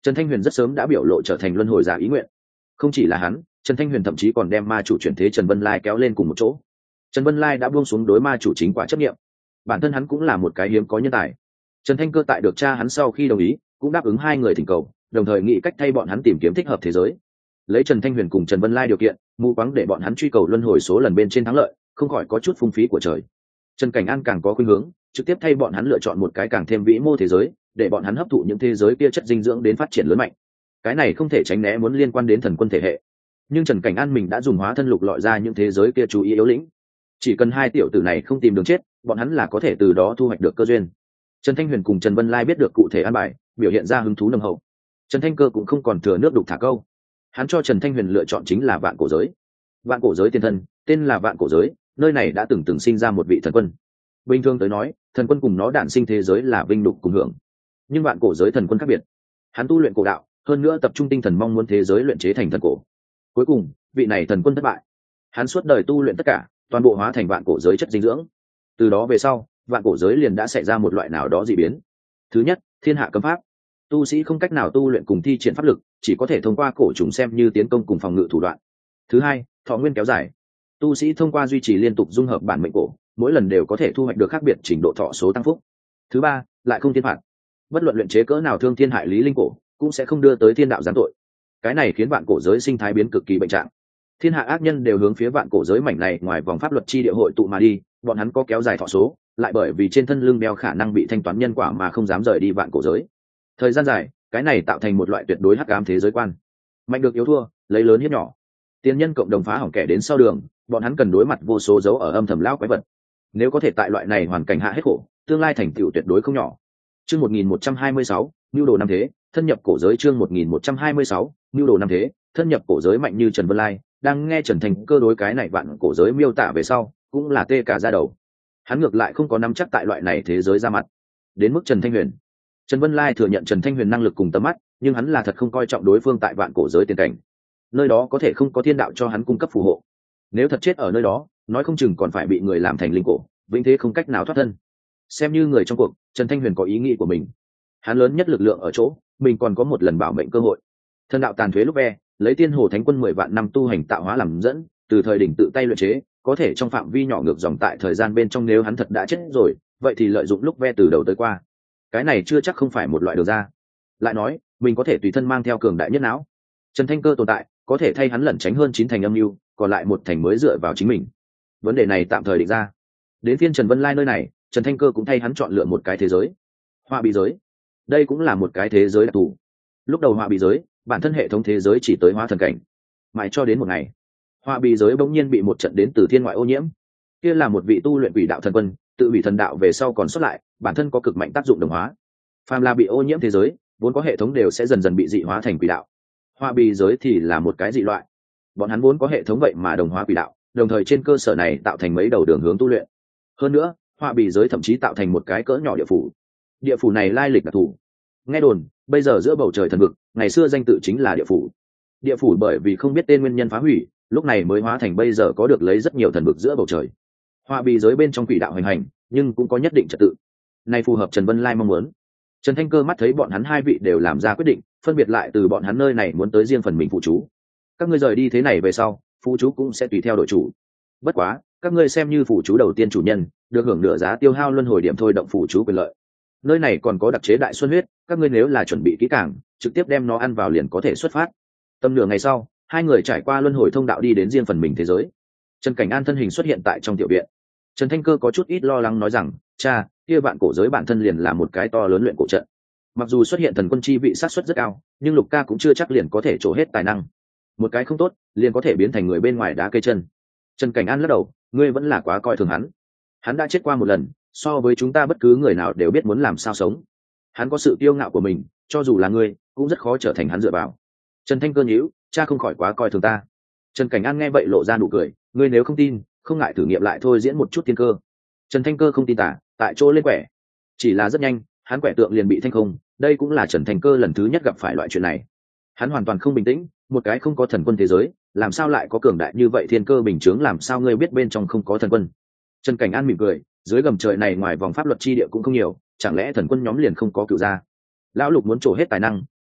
A: Trần Thanh Huyền rất sớm đã biểu lộ trở thành luân hồi giả ý nguyện. Không chỉ là hắn, Trần Thanh Huyền thậm chí còn đem ma chủ chuyển thế Trần Vân Lai kéo lên cùng một chỗ. Trần Vân Lai đã buông xuống đối ma chủ chính quả chấp nghiệm. Bản thân hắn cũng là một cái hiếm có nhân tài. Trần Thanh Cơ tại được cha hắn sau khi đồng ý, cũng đáp ứng hai người thỉnh cầu, đồng thời nghĩ cách thay bọn hắn tìm kiếm thích hợp thế giới. Lấy Trần Thanh Huyền cùng Trần Vân Lai điều kiện, mù quáng để bọn hắn truy cầu luân hồi số lần bên trên thắng lợi, không khỏi có chút phung phí của trời. Trần Cảnh An càng có khuynh hướng, trực tiếp thay bọn hắn lựa chọn một cái càng thêm vĩ mô thế giới, để bọn hắn hấp thụ những thế giới kia chất dinh dưỡng đến phát triển lớn mạnh. Cái này không thể tránh né muốn liên quan đến thần quân thể hệ. Nhưng Trần Cảnh An mình đã dùng hóa thân lục lọi ra những thế giới kia chú ý yếu lĩnh. Chỉ cần hai tiểu tử này không tìm đường chết, bọn hắn là có thể từ đó thu hoạch được cơ duyên. Trần Thanh Huyền cùng Trần Vân Lai biết được cụ thể an bài, biểu hiện ra hứng thú nồng hậu. Trần Thanh Cơ cũng không còn thừa nước đục thả câu. Hắn cho Trần Thanh Huyền lựa chọn chính là vạn cổ giới. Vạn cổ giới tiên thân, tên là vạn cổ giới, nơi này đã từng sinh ra một vị thần quân. Bình thường tới nói, thần quân cùng nó đản sinh thế giới là vinh nhục cùng hưởng. Nhưng vạn cổ giới thần quân khác biệt. Hắn tu luyện cổ đạo, hơn nữa tập trung tinh thần mong muốn thế giới luyện chế thành thần cổ. Cuối cùng, vị này thần quân thất bại. Hắn suốt đời tu luyện tất cả, toàn bộ hóa thành vạn cổ giới chất dinh dưỡng. Từ đó về sau, vạn cổ giới liền đã xảy ra một loại nào đó dị biến. Thứ nhất, thiên hạ cấm pháp. Tu sĩ không cách nào tu luyện cùng thi triển pháp lực, chỉ có thể thông qua cổ trùng xem như tiến công cùng phòng ngự thủ đoạn. Thứ hai, thọ nguyên kéo dài. Tu sĩ thông qua duy trì liên tục dung hợp bản mệnh cổ, mỗi lần đều có thể thu hoạch được khác biệt trình độ thọ số tăng phúc. Thứ ba, lại không thiên phạt. Bất luận luyện chế cỡ nào thương thiên hại lý linh cổ, cũng sẽ không đưa tới thiên đạo giáng tội. Cái này khiến vạn cổ giới sinh thái biến cực kỳ bệnh trạng. Thiên hạ ác nhân đều hướng phía vạn cổ giới mảnh này ngoài vòng pháp luật chi địa hội tụ mà đi, bọn hắn có kéo dài thọ số, lại bởi vì trên thân lưng đeo khả năng bị thanh toán nhân quả mà không dám rời đi vạn cổ giới. Thời gian dài, cái này tạo thành một loại tuyệt đối hắc ám thế giới quan. Mạnh được yếu thua, lấy lớn hiếp nhỏ. Tiên nhân cộng đồng phá hỏng kẻ đến sau đường, bọn hắn cần đối mặt vô số dấu ở âm thầm lão quái vật. Nếu có thể tại loại này hoàn cảnh hạ hết khổ, tương lai thành tựu tuyệt đối không nhỏ. Chương 1126, nưu đồ năm thế, thân nhập cổ giới. Chương 1126, nưu đồ năm thế, thân nhập cổ giới. Mạnh như Trần Vân Lai đang nghe Trần Thành Cơ đối cái này vạn cổ giới miêu tả về sau, cũng là tê cả da đầu. Hắn ngược lại không có nắm chắc tại loại này thế giới ra mặt. Đến mức Trần Thanh Huyền, Trần Vân Lai thừa nhận Trần Thanh Huyền năng lực cùng tầm mắt, nhưng hắn là thật không coi trọng đối phương tại vạn cổ giới tiền cảnh. Nơi đó có thể không có thiên đạo cho hắn cung cấp phù hộ. Nếu thật chết ở nơi đó, nói không chừng còn phải bị người làm thành linh cổ, vĩnh thế không cách nào thoát thân. Xem như người trong cuộc, Trần Thanh Huyền có ý nghĩ của mình. Hắn lớn nhất lực lượng ở chỗ, mình còn có một lần bảo mệnh cơ hội. Thần đạo tàn thuế lúc ve, lấy Tiên Hồ Thánh Quân 10 vạn năm tu hành tạo hóa làm dẫn, từ thời đỉnh tự tay luyện chế, có thể trong phạm vi nhỏ ngược dòng tại thời gian bên trong. Nếu hắn thật đã chết rồi, vậy thì lợi dụng lúc ve từ đầu tới qua. Cái này chưa chắc không phải một loại đường ra. Lại nói, mình có thể tùy thân mang theo cường đại nhất não. Trần Thanh Cơ tồn tại, có thể thay hắn lẩn tránh hơn 9 thành âm mưu, còn lại 1 thành mới dựa vào chính mình. Vấn đề này tạm thời định ra. Đến phiên Trần Vân Lai nơi này, Trần Thanh Cơ cũng thay hắn chọn lựa một cái thế giới. Họa Bì giới. Đây cũng là một cái thế giới đặc thù. Lúc đầu Họa Bì giới, bản thân hệ thống thế giới chỉ tới hóa thần cảnh. Mãi cho đến một ngày, Họa Bì giới bỗng nhiên bị một trận đến từ thiên ngoại ô nhiễm. Kia là một vị tu luyện quỷ đạo thần quân, tự hủy thần đạo về sau còn xuất lại, bản thân có cực mạnh tác dụng đồng hóa. Phàm là bị ô nhiễm thế giới, vốn có hệ thống đều sẽ dần dần bị dị hóa thành quỷ đạo. Họa Bì giới thì là một cái dị loại. Bọn hắn vốn có hệ thống vậy mà đồng hóa quỷ đạo, đồng thời trên cơ sở này tạo thành mấy đầu đường hướng tu luyện. Hơn nữa, Họa Bì giới thậm chí tạo thành một cái cỡ nhỏ địa phủ. Địa phủ này lai lịch đặc thù. Nghe đồn, bây giờ giữa bầu trời thần vực, ngày xưa danh tự chính là địa phủ. Địa phủ bởi vì không biết tên nguyên nhân phá hủy, lúc này mới hóa thành bây giờ có được lấy rất nhiều thần vực giữa bầu trời. Họa Bì giới bên trong quỷ đạo hành hành, nhưng cũng có nhất định trật tự. Này phù hợp Trần Vân Lai mong muốn. Trần Thanh Cơ mắt thấy bọn hắn hai vị đều làm ra quyết định, phân biệt lại từ bọn hắn nơi này muốn tới riêng phần mình phụ chú. Các ngươi rời đi thế này về sau, phụ chú cũng sẽ tùy theo đội chủ. Bất quá, các ngươi xem như phụ chú đầu tiên chủ nhân, được hưởng nửa giá tiêu hao luân hồi điểm thôi động phụ chú quyền lợi. Nơi này còn có đặc chế đại xuân huyết, các ngươi nếu là chuẩn bị kỹ càng, trực tiếp đem nó ăn vào liền có thể xuất phát. Tầm nửa ngày sau, hai người trải qua luân hồi thông đạo đi đến riêng phần mình thế giới. Trần Cảnh An thân hình xuất hiện tại trong tiểu viện. Trần Thanh Cơ có chút ít lo lắng nói rằng, cha, kia vạn cổ giới bản thân liền là một cái to lớn luyện cổ trận. Mặc dù xuất hiện thần quân chi vị sát suất rất cao, nhưng Lục ca cũng chưa chắc liền có thể trổ hết tài năng. Một cái không tốt, liền có thể biến thành người bên ngoài đá cây chân. Trần Cảnh An lắc đầu, ngươi vẫn là quá coi thường hắn. Hắn đã chết qua một lần, so với chúng ta bất cứ người nào đều biết muốn làm sao sống. Hắn có sự kiêu ngạo của mình, cho dù là ngươi, cũng rất khó trở thành hắn dựa vào. Trần Thanh Cơ nhíu, cha không khỏi quá coi thường ta. Trần Cảnh An nghe vậy lộ ra nụ cười, ngươi nếu không tin, không ngại thử nghiệm lại thôi, diễn một chút thiên cơ. Trần Thanh Cơ không tin tả, tại chỗ lên quẻ. Chỉ là rất nhanh, hắn quẻ tượng liền bị thanh không. Đây cũng là Trần Thanh Cơ lần thứ nhất gặp phải loại chuyện này. Hắn hoàn toàn không bình tĩnh, một cái không có thần quân thế giới, làm sao lại có cường đại như vậy thiên cơ bình chướng, làm sao ngươi biết bên trong không có thần quân? Trần Cảnh An mỉm cười, dưới gầm trời này ngoài vòng pháp luật chi địa cũng không nhiều, chẳng lẽ thần quân nhóm liền không có cựu gia? Lão Lục muốn trổ hết tài năng,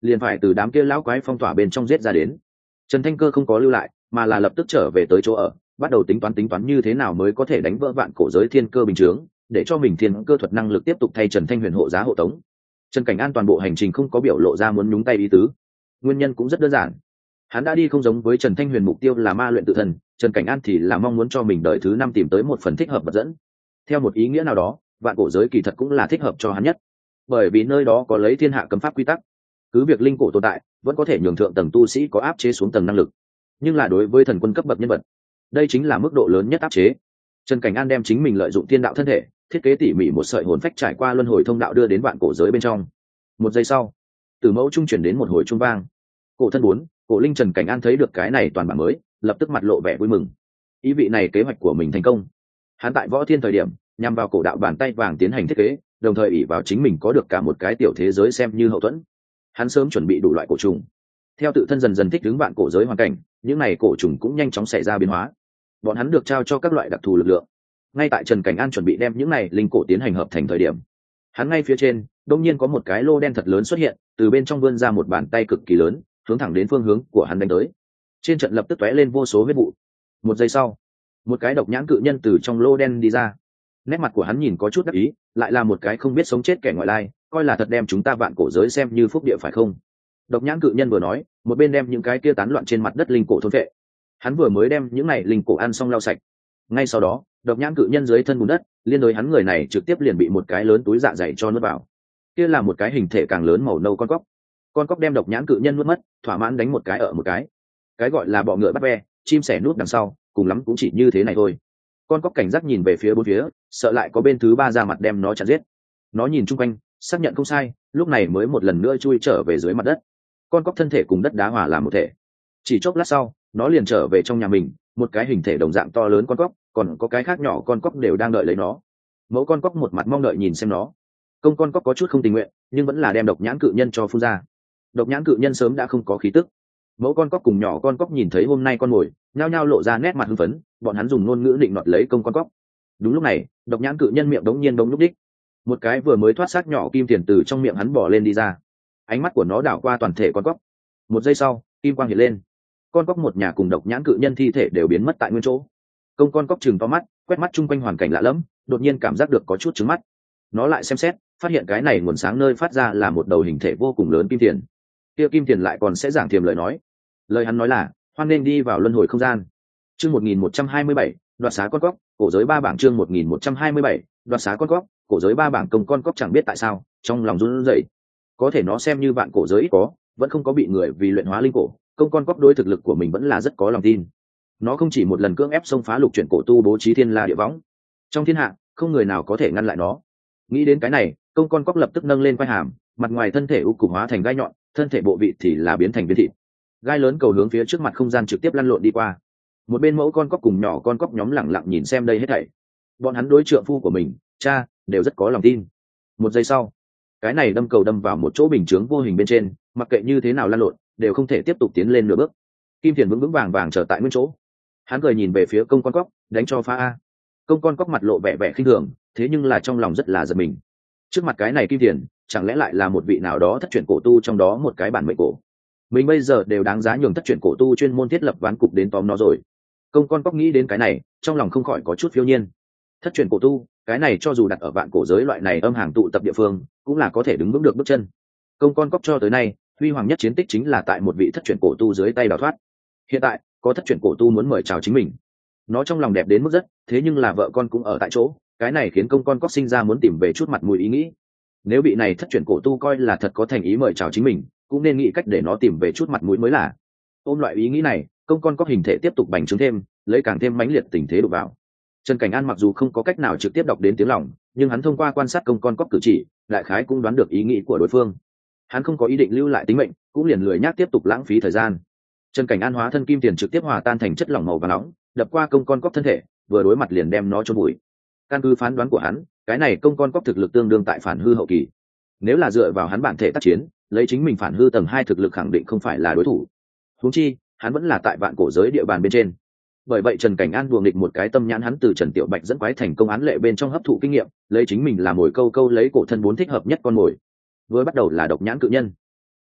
A: liền phải từ đám kia lão quái phong tỏa bên trong giết ra đến. Trần Thanh Cơ không có lưu lại, mà là lập tức trở về tới chỗ ở, bắt đầu tính toán như thế nào mới có thể đánh vỡ vạn cổ giới thiên cơ bình chướng, để cho mình thiên cơ thuật năng lực tiếp tục thay Trần Thanh Huyền hộ giá hộ tống. Trần Cảnh An toàn bộ hành trình không có biểu lộ ra muốn nhúng tay ý tứ. Nguyên nhân cũng rất đơn giản, hắn đã đi không giống với Trần Thanh Huyền mục tiêu là ma luyện tự thân, Trần Cảnh An thì là mong muốn cho mình đời thứ 5 tìm tới một phần thích hợp vật dẫn. Theo một ý nghĩa nào đó, vạn cổ giới kỳ thật cũng là thích hợp cho hắn nhất, bởi vì nơi đó có lấy thiên hạ cấm pháp quy tắc, cứ việc linh cổ tồn tại vẫn có thể nhường thượng tầng tu sĩ có áp chế xuống tầng năng lực, nhưng là đối với thần quân cấp bậc nhân vật, đây chính là mức độ lớn nhất áp chế. Trần Cảnh An đem chính mình lợi dụng thiên đạo thân thể, thiết kế tỉ mỉ một sợi hồn phách trải qua luân hồi thông đạo đưa đến vạn cổ giới bên trong. Một giây sau, từ mẫu trung chuyển đến một hồi trung vang. Cổ thân 4, cổ linh Trần Cảnh An thấy được cái này toàn bản mới, lập tức mặt lộ vẻ vui mừng. Ý vị này kế hoạch của mình thành công. Hắn tại võ thiên thời điểm nhằm vào cổ đạo bàn tay vàng tiến hành thiết kế, đồng thời ỷ vào chính mình có được cả một cái tiểu thế giới xem như hậu thuẫn. Hắn sớm chuẩn bị đủ loại cổ trùng. Theo tự thân dần dần thích ứng vạn cổ giới hoàn cảnh, những này cổ trùng cũng nhanh chóng xảy ra biến hóa. Bọn hắn được trao cho các loại đặc thù lực lượng. Ngay tại Trần Cảnh An chuẩn bị đem những này linh cổ tiến hành hợp thành thời điểm, hắn ngay phía trên đông nhiên có một cái lô đen thật lớn xuất hiện, từ bên trong vươn ra một bàn tay cực kỳ lớn, hướng thẳng đến phương hướng của hắn đánh tới. Trên trận lập tức tóe lên vô số huyết vụ. Một giây sau, một cái độc nhãn cự nhân từ trong lô đen đi ra. Nét mặt của hắn nhìn có chút đắc ý, lại là một cái không biết sống chết kẻ ngoại lai, coi là thật đem chúng ta vạn cổ giới xem như phúc địa phải không? Độc nhãn cự nhân vừa nói, một bên đem những cái kia tán loạn trên mặt đất linh cổ thôn vệ. Hắn vừa mới đem những này linh cổ ăn xong lau sạch. Ngay sau đó, độc nhãn cự nhân dưới thân bùn đất, liên đối hắn người này trực tiếp liền bị một cái lớn túi dạ dày cho nuốt vào. Kia là một cái hình thể càng lớn màu nâu con cóc. Con cóc đem độc nhãn cự nhân nuốt mất, thỏa mãn đánh một cái ở một cái. Cái gọi là bọ ngựa bắt ve, chim sẻ núp đằng sau, cùng lắm cũng chỉ như thế này thôi. Con cóc cảnh giác nhìn về phía bốn phía, sợ lại có bên thứ ba ra mặt đem nó chặn giết. Nó nhìn chung quanh, xác nhận không sai, lúc này mới một lần nữa chui trở về dưới mặt đất. Con cóc thân thể cùng đất đá hòa làm một thể. Chỉ chốc lát sau, nó liền trở về trong nhà mình, một cái hình thể đồng dạng to lớn con cóc, còn có cái khác nhỏ con cóc đều đang đợi lấy nó. Mẫu con cóc một mặt mong đợi nhìn xem nó. Công con cóc có chút không tình nguyện, nhưng vẫn là đem độc nhãn cự nhân cho phun ra. Độc nhãn cự nhân sớm đã không có khí tức. Mẫu con cóc cùng nhỏ con cóc nhìn thấy hôm nay con mồi, nhao nhao lộ ra nét mặt hưng phấn, bọn hắn dùng ngôn ngữ định nọt lấy công con cóc. Đúng lúc này, độc nhãn cự nhân miệng đống nhiên đống lúc đích, một cái vừa mới thoát xác nhỏ kim tiền từ trong miệng hắn bỏ lên đi ra. Ánh mắt của nó đảo qua toàn thể con cóc. Một giây sau, kim quang hiện lên, con cóc một nhà cùng độc nhãn cự nhân thi thể đều biến mất tại nguyên chỗ. Công con cóc chừng to mắt, quét mắt chung quanh hoàn cảnh lạ lẫm, đột nhiên cảm giác được có chút trứng mắt. Nó lại xem xét, phát hiện cái này nguồn sáng nơi phát ra là một đầu hình thể vô cùng lớn kim tiền. Kia kim tiền lại còn sẽ giảng thiềm lời nói. Lời hắn nói là, hoan nên đi vào luân hồi không gian. Chương 1127, đoạt xá con cóc, cổ giới ba bảng. Chương 1127, đoạt xá con cóc, cổ giới ba bảng. Công con cóc chẳng biết tại sao, trong lòng run rẩy. Có thể nó xem như vạn cổ giới ít có, vẫn không có bị người vì luyện hóa linh cổ, công con cóc đối thực lực của mình vẫn là rất có lòng tin. Nó không chỉ một lần cưỡng ép xông phá lục chuyển cổ tu bố trí thiên la địa võng, trong thiên hạ không người nào có thể ngăn lại nó. Nghĩ đến cái này, công con cóc lập tức nâng lên quai hàm, mặt ngoài thân thể u cục hóa thành gai nhọn, thân thể bộ vị thì là biến thành viên thịt. Gai lớn cầu hướng phía trước mặt không gian trực tiếp lăn lộn đi qua. Một bên mẫu con cóc cùng nhỏ con cóc nhóm lẳng lặng nhìn xem đây hết thảy. Bọn hắn đối trượng phu của mình, cha, đều rất có lòng tin. Một giây sau, cái này đâm cầu đâm vào một chỗ bình chướng vô hình bên trên, mặc kệ như thế nào lăn lộn, đều không thể tiếp tục tiến lên nửa bước. Kim tiền vững vững vàng vàng trở tại nguyên chỗ. Hắn cười nhìn về phía công con cóc, đánh cho phá a. Công con cóc mặt lộ vẻ vẻ khinh thường, thế nhưng là trong lòng rất là giật mình. Trước mặt cái này kim tiền, chẳng lẽ lại là một vị nào đó thất truyền cổ tu trong đó một cái bản mệnh cổ. Mình bây giờ đều đáng giá nhường thất truyền cổ tu chuyên môn thiết lập ván cục đến tóm nó rồi. Công con cóc nghĩ đến cái này, trong lòng không khỏi có chút phiêu nhiên. Thất truyền cổ tu, cái này cho dù đặt ở vạn cổ giới loại này âm hàng tụ tập địa phương, cũng là có thể đứng vững được bước chân. Công con cóc cho tới nay, huy hoàng nhất chiến tích chính là tại một vị thất truyền cổ tu dưới tay đào thoát. Hiện tại, có thất truyền cổ tu muốn mời chào chính mình. Nó trong lòng đẹp đến mức rất, thế nhưng là vợ con cũng ở tại chỗ, cái này khiến công con cóc sinh ra muốn tìm về chút mặt mũi ý nghĩ. Nếu bị này thất truyền cổ tu coi là thật có thành ý mời chào chính mình, cũng nên nghĩ cách để nó tìm về chút mặt mũi mới là. Ôm loại ý nghĩ này, công con cóc hình thể tiếp tục bành trướng thêm, lấy càng thêm mãnh liệt tình thế đụng vào. Trần Cảnh An mặc dù không có cách nào trực tiếp đọc đến tiếng lòng, nhưng hắn thông qua quan sát công con cóc cử chỉ, đại khái cũng đoán được ý nghĩ của đối phương. Hắn không có ý định lưu lại tính mệnh, cũng liền lười nhác tiếp tục lãng phí thời gian. Trần Cảnh An hóa thân kim tiền trực tiếp hòa tan thành chất lỏng màu vàng nóng, đập qua công con cóc thân thể, vừa đối mặt liền đem nó chôn bụi. Căn cứ phán đoán của hắn, cái này công con cóc thực lực tương đương tại phản hư hậu kỳ. Nếu là dựa vào hắn bản thể tác chiến, lấy chính mình phản hư tầng 2 thực lực khẳng định không phải là đối thủ. Huống chi, hắn vẫn là tại vạn cổ giới địa bàn bên trên. Bởi vậy Trần Cảnh An đùa nghịch một cái tâm nhãn, hắn từ Trần Tiểu Bạch dẫn quái thành công án lệ bên trong hấp thụ kinh nghiệm, lấy chính mình làm mồi câu câu lấy cổ thân 4 thích hợp nhất con mồi. Vừa bắt đầu là độc nhãn cự nhân,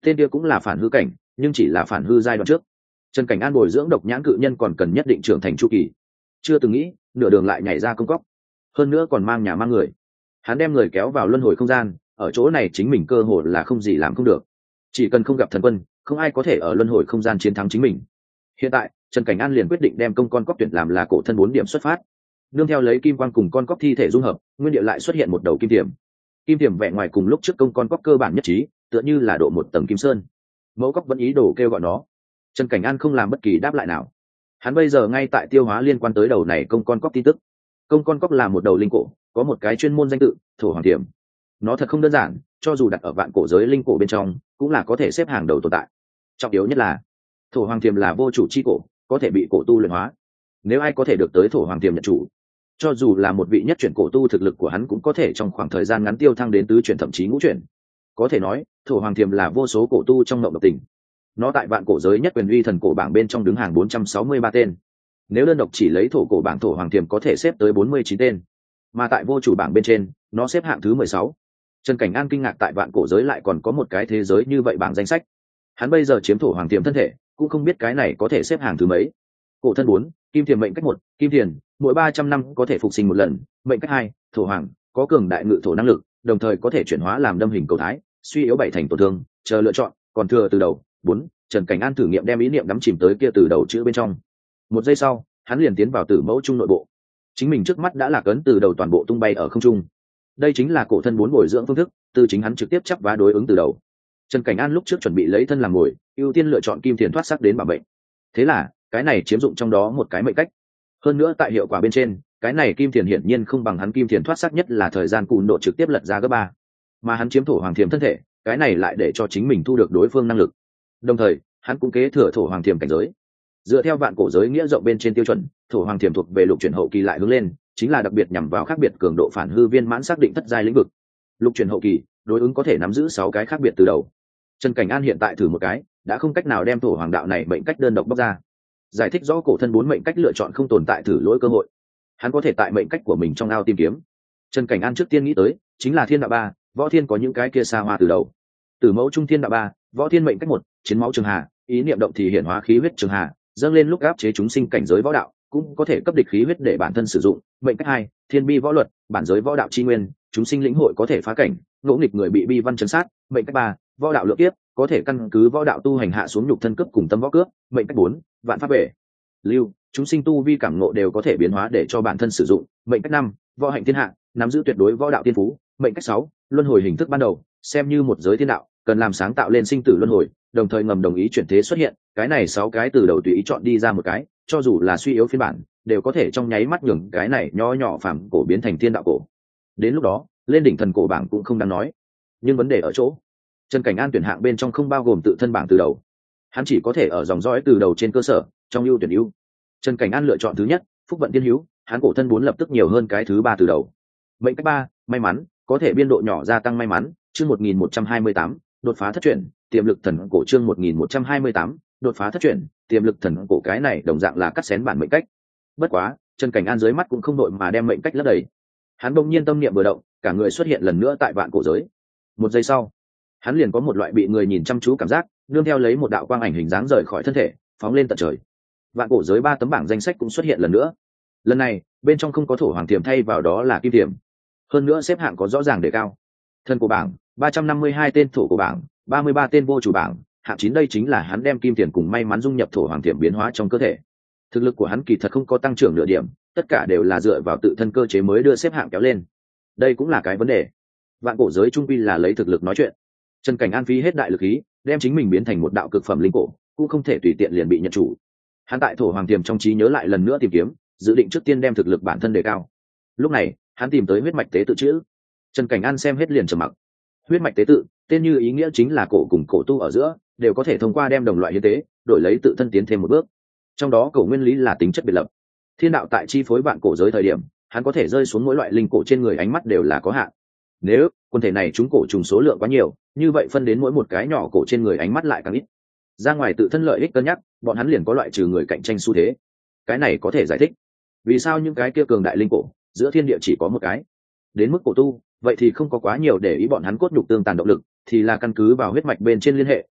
A: tên kia cũng là phản hư cảnh, nhưng chỉ là phản hư giai đoạn trước. Trần Cảnh An bồi dưỡng độc nhãn cự nhân còn cần nhất định trưởng thành chu kỳ, chưa từng nghĩ nửa đường lại nhảy ra công cốc, hơn nữa còn mang nhà mang người. Hắn đem người kéo vào luân hồi không gian, ở chỗ này chính mình cơ hội là không gì làm không được, chỉ cần không gặp thần quân, không ai có thể ở luân hồi không gian chiến thắng chính mình. Hiện tại Trần Cảnh An liền quyết định đem công con cóc tuyển làm là cổ thân 4 điểm xuất phát, nương theo lấy kim quang cùng con cóc thi thể dung hợp, nguyên địa lại xuất hiện một đầu kim tiềm. Kim tiềm vẻ ngoài cùng lúc trước công con cóc cơ bản nhất trí, tựa như là độ một tầng kim sơn. Mẫu cóc vẫn ý đồ kêu gọi nó, Trần Cảnh An không làm bất kỳ đáp lại nào. Hắn bây giờ ngay tại tiêu hóa liên quan tới đầu này công con cóc tin tức. Công con cóc là một đầu linh cổ, có một cái chuyên môn danh tự, Thổ Hoàng Tiềm. Nó thật không đơn giản, cho dù đặt ở vạn cổ giới linh cổ bên trong, cũng là có thể xếp hàng đầu tồn tại. Trọng yếu nhất là Thổ Hoàng Tiềm là vô chủ chi cổ, có thể bị cổ tu luyện hóa. Nếu ai có thể được tới Thổ Hoàng Tiềm nhận chủ, cho dù là một vị nhất chuyển cổ tu, thực lực của hắn cũng có thể trong khoảng thời gian ngắn tiêu thăng đến tứ chuyển thậm chí ngũ chuyển. Có thể nói, Thổ Hoàng Tiềm là vô số cổ tu trong mộng độc tình. Nó tại vạn cổ giới nhất quyền uy thần cổ bảng bên trong đứng hàng 463 tên. Nếu đơn độc chỉ lấy thổ cổ bảng, Thổ Hoàng Tiềm có thể xếp tới 49 tên, mà tại vô chủ bảng bên trên, nó xếp hạng thứ 16. Trần Cảnh An kinh ngạc tại vạn cổ giới lại còn có một cái thế giới như vậy bảng danh sách. Hắn bây giờ chiếm Thổ Hoàng Tiềm thân thể, cũng không biết cái này có thể xếp hạng thứ mấy. Cổ thân 4, kim thiềm mệnh cách 1, kim thiền, mỗi 300 năm có thể phục sinh một lần, mệnh cách 2, thổ hoàng, có cường đại ngự thổ năng lực, đồng thời có thể chuyển hóa làm đâm hình cầu thái, suy yếu 7 thành tổn thương, chờ lựa chọn, còn thừa từ đầu. 4, Trần Cảnh An thử nghiệm đem ý niệm đắm chìm tới kia từ đầu chữ bên trong. Một giây sau, hắn liền tiến vào tử mẫu trung nội bộ. Chính mình trước mắt đã lạc ấn từ đầu toàn bộ tung bay ở không trung. Đây chính là cổ thân 4 bồi dưỡng phương thức, từ chính hắn trực tiếp chấp vá đối ứng từ đầu. Trần Cảnh An lúc trước chuẩn bị lấy thân làm ngồi, ưu tiên lựa chọn kim thiền thoát sắc đến bảo mệnh. Thế là cái này chiếm dụng trong đó một cái mệnh cách. Hơn nữa tại hiệu quả bên trên, cái này kim thiền hiển nhiên không bằng hắn kim thiền thoát sắc, nhất là thời gian cùn độ trực tiếp lật ra gấp 3. Mà hắn chiếm Thổ Hoàng Thiềm thân thể, cái này lại để cho chính mình thu được đối phương năng lực. Đồng thời hắn cũng kế thừa Thổ Hoàng Thiềm cảnh giới. Dựa theo vạn cổ giới nghĩa rộng bên trên tiêu chuẩn, Thổ Hoàng Thiềm thuộc về lục chuyển hậu kỳ lại hướng lên, chính là đặc biệt nhằm vào khác biệt cường độ phản hư viên mãn xác định thất giai lĩnh vực. Lục chuyển hậu kỳ đối ứng có thể nắm giữ 6 cái khác biệt từ đầu. Trần Cảnh An hiện tại thử một cái, đã không cách nào đem Thổ Hoàng đạo này mệnh cách đơn độc bóc ra. Giải thích rõ cổ thân 4 mệnh cách lựa chọn không tồn tại thử lỗi cơ hội. Hắn có thể tại mệnh cách của mình trong ao tìm kiếm. Trần Cảnh An trước tiên nghĩ tới chính là Thiên Đạo 3, Võ Thiên có những cái kia xa hoa từ đầu. Tử mẫu trung Thiên Đạo 3, Võ Thiên mệnh cách 1, chiến máu trường hà, ý niệm động thì hiển hóa khí huyết trường hà, dâng lên lúc áp chế chúng sinh cảnh giới võ đạo, cũng có thể cấp địch khí huyết để bản thân sử dụng. Mệnh cách 2, Thiên Bi võ luật, bản giới võ đạo chi nguyên, chúng sinh lĩnh hội có thể phá cảnh, ngỗ nghịch người bị bi văn chấn sát. Mệnh cách 3, võ đạo lượng tiếp, có thể căn cứ võ đạo tu hành hạ xuống nhục thân cấp cùng tâm võ cướp. Mệnh cách 4, vạn pháp bể lưu, chúng sinh tu vi cảm ngộ đều có thể biến hóa để cho bản thân sử dụng. Mệnh cách 5, võ hạnh thiên hạ, nắm giữ tuyệt đối võ đạo tiên phú. Mệnh cách 6, luân hồi hình thức ban đầu, xem như một giới thiên đạo, cần làm sáng tạo lên sinh tử luân hồi, đồng thời ngầm đồng ý chuyển thế xuất hiện. Cái này 6 cái từ đầu tùy ý chọn đi ra một cái, cho dù là suy yếu phiên bản, đều có thể trong nháy mắt nhường cái này nho nhỏ phàm cổ biến thành thiên đạo cổ. Đến lúc đó, lên đỉnh thần cổ bảng cũng không đáng nói. Nhưng vấn đề ở chỗ, Trần Cảnh An tuyển hạng bên trong không bao gồm tự thân bảng từ đầu. Hắn chỉ có thể ở dòng dõi từ đầu trên cơ sở, trong ưu tuyển ưu. Trần Cảnh An lựa chọn thứ nhất, phúc vận tiên hữu, hắn cổ thân 4 lập tức nhiều hơn cái thứ 3 từ đầu. Mệnh cách 3, may mắn, có thể biên độ nhỏ gia tăng may mắn, chương 1128, đột phá thất chuyển, tiềm lực thần cổ, chương 1128, đột phá thất chuyển, tiềm lực thần cổ. Cái này đồng dạng là cắt xén bản mệnh cách. Bất quá, Trần Cảnh An dưới mắt cũng không đội mà đem mệnh cách lấp đầy. Hắn bỗng nhiên tâm niệm vừa động, cả người xuất hiện lần nữa tại vạn cổ giới. Một giây sau, hắn liền có một loại bị người nhìn chăm chú cảm giác, nương theo lấy một đạo quang ảnh hình dáng rời khỏi thân thể, phóng lên tận trời. Vạn cổ giới 3 tấm bảng danh sách cũng xuất hiện lần nữa. Lần này, bên trong không có Thổ Hoàng Tiềm, thay vào đó là kim tiềm. Hơn nữa xếp hạng có rõ ràng đề cao. Thân cổ bảng, 352 tên, thổ cổ bảng, 33 tên, vô chủ bảng, hạng 9. Đây chính là hắn đem kim tiềm cùng may mắn dung nhập Thổ Hoàng Tiềm biến hóa trong cơ thể. Thực lực của hắn kỳ thật không có tăng trưởng nửa điểm, tất cả đều là dựa vào tự thân cơ chế mới đưa xếp hạng kéo lên. Đây cũng là cái vấn đề. Vạn cổ giới trung quy là lấy thực lực nói chuyện. Trần Cảnh An phí hết đại lực khí, đem chính mình biến thành một đạo cực phẩm linh cổ, cũng không thể tùy tiện liền bị nhận chủ. Hắn tại Thổ Hoàng Tiềm trong trí nhớ lại lần nữa tìm kiếm, dự định trước tiên đem thực lực bản thân đề cao. Lúc này, hắn tìm tới huyết mạch tế tự chữ. Trần Cảnh An xem hết liền trầm mặc. Huyết mạch tế tự, tên như ý nghĩa chính là cổ cùng cổ tu ở giữa đều có thể thông qua đem đồng loại hiến tế, đổi lấy tự thân tiến thêm một bước. Trong đó cổ nguyên lý là tính chất biệt lập. Thiên đạo tại chi phối vạn cổ giới thời điểm, hắn có thể rơi xuống mỗi loại linh cổ trên người ánh mắt đều là có hạn. Nếu quần thể này chúng cổ trùng số lượng quá nhiều, như vậy phân đến mỗi một cái nhỏ cổ trên người ánh mắt lại càng ít. Ra ngoài tự thân lợi ích cân nhắc, bọn hắn liền có loại trừ người cạnh tranh xu thế. Cái này có thể giải thích vì sao những cái kia cường đại linh cổ giữa thiên địa chỉ có một cái. Đến mức cổ tu, vậy thì không có quá nhiều để ý bọn hắn cốt nhục tương tàn động lực, thì là căn cứ vào huyết mạch bên trên liên hệ,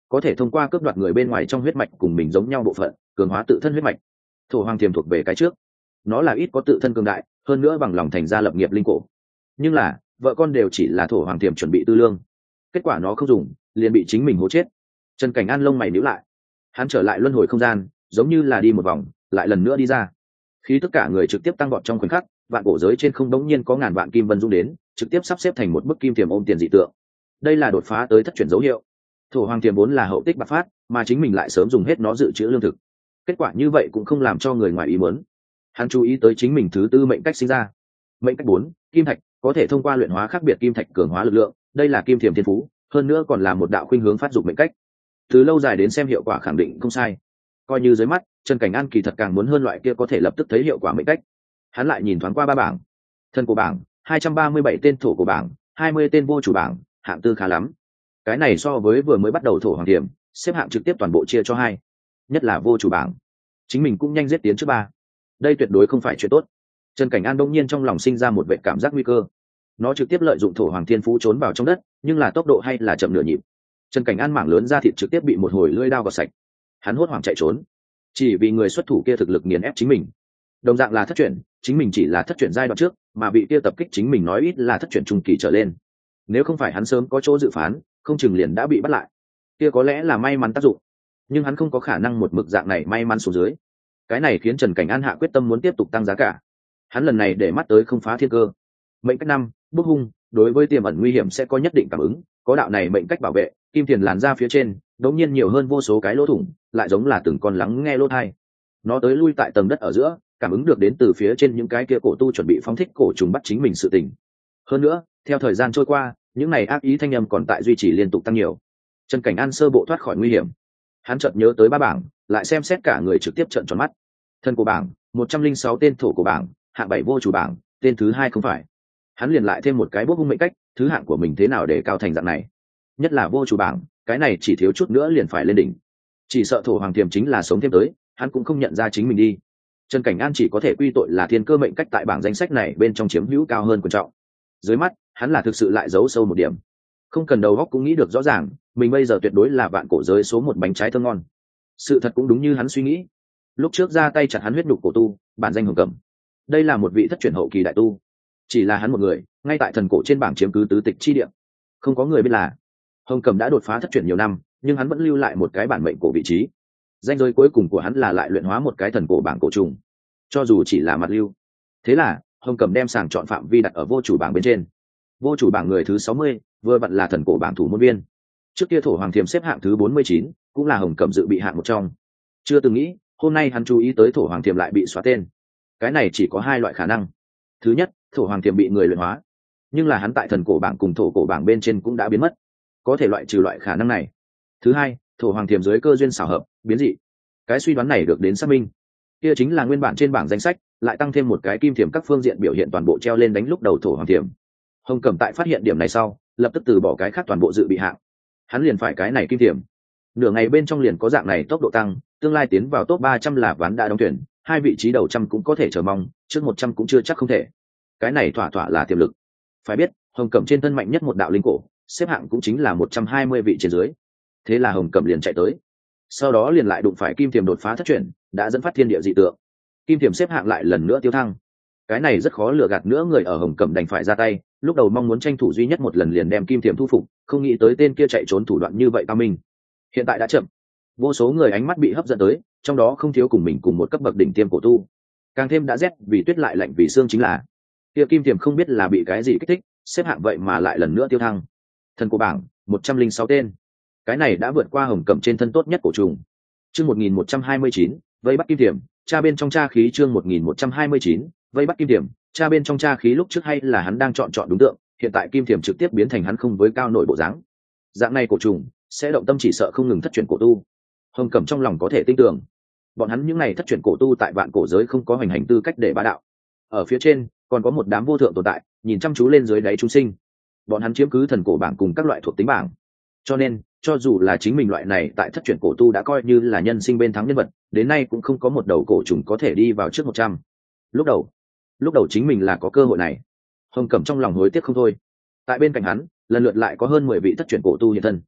A: có thể thông qua cướp đoạt người bên ngoài trong huyết mạch cùng mình giống nhau bộ phận, cường hóa tự thân huyết mạch. Thổ hoàng thiềm thuộc về cái trước, nó là ít có tự thân cường đại, hơn nữa bằng lòng thành ra lập nghiệp linh cổ. Nhưng là vợ con đều chỉ là thổ hoàng thiềm chuẩn bị tư lương, kết quả nó không dùng, liền bị chính mình hố chết. Trần Cảnh An lông mày nhíu lại, hắn trở lại luân hồi không gian, giống như là đi một vòng, lại lần nữa đi ra. Khi tất cả người trực tiếp tăng vọt trong khoảnh khắc, vạn cổ giới trên không đống nhiên có ngàn vạn kim vân dung đến, trực tiếp sắp xếp thành một bức kim thiềm ôm tiền dị tượng. Đây là đột phá tới thất chuyển dấu hiệu. Thổ hoàng thiềm vốn là hậu tích bạc phát, mà chính mình lại sớm dùng hết nó dự trữ lương thực. Kết quả như vậy cũng không làm cho người ngoài ý muốn. Hắn chú ý tới chính mình thứ tư mệnh cách sinh ra. Mệnh cách 4, kim thạch, có thể thông qua luyện hóa khác biệt kim thạch cường hóa lực lượng, đây là kim thiềm thiên phú, hơn nữa còn là một đạo khuynh hướng phát dục mệnh cách. Từ lâu dài đến xem hiệu quả khẳng định không sai. Coi như dưới mắt, Trần Cảnh An kỳ thật càng muốn hơn loại kia có thể lập tức thấy hiệu quả mệnh cách. Hắn lại nhìn thoáng qua ba bảng. Thân của bảng, 237 tên, thổ của bảng, 20 tên, vô chủ bảng, hạng tư khá lắm. Cái này so với vừa mới bắt đầu thổ hoàng thiềm, xếp hạng trực tiếp toàn bộ chia cho hai. Nhất là vô chủ bảng, chính mình cũng nhanh giết tiến trước ba. Đây tuyệt đối không phải chuyện tốt. Trần Cảnh An đông nhiên trong lòng sinh ra một vệ cảm giác nguy cơ. Nó trực tiếp lợi dụng thổ hoàng thiên phú trốn vào trong đất, nhưng là tốc độ hay là chậm nửa nhịp. Trần Cảnh An mảng lớn da thịt trực tiếp bị một hồi lưỡi đao gọt sạch. Hắn hốt hoảng chạy trốn, chỉ vì người xuất thủ kia thực lực nghiền ép chính mình. Đồng dạng là thất chuyển, chính mình chỉ là thất chuyển giai đoạn trước, mà bị kia tập kích chính mình nói ít là thất chuyển trung kỳ trở lên. Nếu không phải hắn sớm có chỗ dự phán, không chừng liền đã bị bắt lại. Kia có lẽ là may mắn tác dụng, nhưng hắn không có khả năng một mực dạng này may mắn xuống dưới. Cái này khiến Trần Cảnh An hạ quyết tâm muốn tiếp tục tăng giá cả. Hắn lần này để mắt tới không phá thiên cơ. Mệnh cách 5, bốc hung, đối với tiềm ẩn nguy hiểm sẽ có nhất định cảm ứng, có đạo này mệnh cách bảo vệ, kim tiền làn ra phía trên, đột nhiên nhiều hơn vô số cái lỗ thủng, lại giống là từng con lắng nghe lỗ tai. Nó tới lui tại tầng đất ở giữa, cảm ứng được đến từ phía trên những cái kia cổ tu chuẩn bị phóng thích cổ trùng bắt chính mình sự tình. Hơn nữa, theo thời gian trôi qua, những này ác ý thanh âm còn tại duy trì liên tục tăng nhiều. Trần Cảnh An sơ bộ thoát khỏi nguy hiểm. Hắn chợt nhớ tới ba bảng, lại xem xét cả người trực tiếp trợn tròn mắt. Thân của bảng, 106 tên, thổ của bảng, hạng 7 vô chủ bảng, tên thứ hai không phải. Hắn liền lại thêm một cái bốc hung mệnh cách, thứ hạng của mình thế nào để cao thành dạng này? Nhất là vô chủ bảng, cái này chỉ thiếu chút nữa liền phải lên đỉnh. Chỉ sợ thổ hoàng tiềm chính là sống thêm tới, hắn cũng không nhận ra chính mình đi. Trần Cảnh An chỉ có thể quy tội là thiên cơ mệnh cách tại bảng danh sách này bên trong chiếm hữu cao hơn quan trọng. Dưới mắt, hắn là thực sự lại giấu sâu một điểm. Không cần đầu óc cũng nghĩ được rõ ràng, mình bây giờ tuyệt đối là vạn cổ giới số một bánh trái thơm ngon. Sự thật cũng đúng như hắn suy nghĩ. Lúc trước ra tay chặt hắn huyết đục cổ tu, bản danh Hồng Cẩm. Đây là một vị thất chuyển hậu kỳ đại tu. Chỉ là hắn một người, ngay tại thần cổ trên bảng chiếm cứ tứ tịch chi địa. Không có người biết là Hồng Cẩm đã đột phá thất chuyển nhiều năm, nhưng hắn vẫn lưu lại một cái bản mệnh cổ vị trí. Danh giới cuối cùng của hắn là lại luyện hóa một cái thần cổ bảng cổ trùng, cho dù chỉ là mặt lưu. Thế là Hồng Cẩm đem sàng chọn phạm vi đặt ở vô chủ bảng bên trên. Vô chủ bảng người thứ 60, vừa vặn là thần cổ bảng thủ môn viên. Trước kia thổ hoàng thiềm xếp hạng thứ 49, cũng là Hồng Cẩm dự bị hạng một trong. Chưa từng nghĩ, hôm nay hắn chú ý tới thổ hoàng thiềm lại bị xóa tên. Cái này chỉ có hai loại khả năng. Thứ nhất, thổ hoàng thiềm bị người luyện hóa, nhưng là hắn tại thần cổ bảng cùng thổ cổ bảng bên trên cũng đã biến mất, có thể loại trừ loại khả năng này. Thứ hai, thổ hoàng thiềm dưới cơ duyên xảo hợp biến dị. Cái suy đoán này được đến xác minh, kia chính là nguyên bản trên bảng danh sách lại tăng thêm một cái kim thiềm các phương diện biểu hiện toàn bộ treo lên đánh lúc đầu thổ hoàng thiềm. Hồng Cẩm tại phát hiện điểm này sau, lập tức từ bỏ cái khác toàn bộ dự bị hạng, hắn liền phải cái này kim thiềm. Nửa ngày bên trong liền có dạng này tốc độ tăng, tương lai tiến vào top 300 là ván đã đóng tuyển, hai vị trí đầu trăm cũng có thể chờ mong, trước 100 cũng chưa chắc không thể. Cái này thỏa thỏa là tiềm lực. Phải biết, Hồng Cẩm trên thân mạnh nhất một đạo linh cổ, xếp hạng cũng chính là 120 vị trên dưới. Thế là Hồng Cẩm liền chạy tới. Sau đó liền lại đụng phải kim thiềm đột phá thất chuyển, đã dẫn phát thiên địa dị tượng. Kim thiềm xếp hạng lại lần nữa tiêu thăng. Cái này rất khó lừa gạt nữa người ở Hồng Cẩm đành phải ra tay, lúc đầu mong muốn tranh thủ duy nhất một lần liền đem kim thiềm thu phục, không nghĩ tới tên kia chạy trốn thủ đoạn như vậy cao minh. Hiện tại đã chậm. Vô số người ánh mắt bị hấp dẫn tới, trong đó không thiếu cùng mình cùng một cấp bậc đỉnh tiêm cổ tu. Càng thêm đã rét vì tuyết lại lạnh vì xương chính là kia kim thiềm không biết là bị cái gì kích thích, xếp hạng vậy mà lại lần nữa tiêu thăng. Thần cổ bảng 106 tên, cái này đã vượt qua Hồng Cẩm trên thân tốt nhất cổ trùng. Chương 1129, vây bắt kim thiềm, tra bên trong tra khí. Chương 1129, vây bắt kim thiềm, tra bên trong tra khí. Lúc trước hay là hắn đang chọn đúng tượng, hiện tại kim thiềm trực tiếp biến thành hắn không với cao nổi bộ dáng. Dạng này cổ trùng sẽ động tâm chỉ sợ không ngừng thất truyền cổ tu. Hồng Cẩm trong lòng có thể tin tưởng, bọn hắn những này thất truyền cổ tu tại vạn cổ giới không có hoành hành tư cách để bá đạo. Ở phía trên còn có một đám vô thượng tồn tại nhìn chăm chú lên dưới đáy chúng sinh, bọn hắn chiếm cứ thần cổ bảng cùng các loại thuộc tính bảng, cho nên cho dù là chính mình loại này tại thất truyền cổ tu đã coi như là nhân sinh bên thắng nhân vật, đến nay cũng không có một đầu cổ trùng có thể đi vào trước 100. Lúc đầu chính mình là có cơ hội này. Hồng Cẩm trong lòng hối tiếc không thôi. Tại bên cạnh hắn lần lượt lại có hơn 10 vị thất truyền cổ tu hiện thân.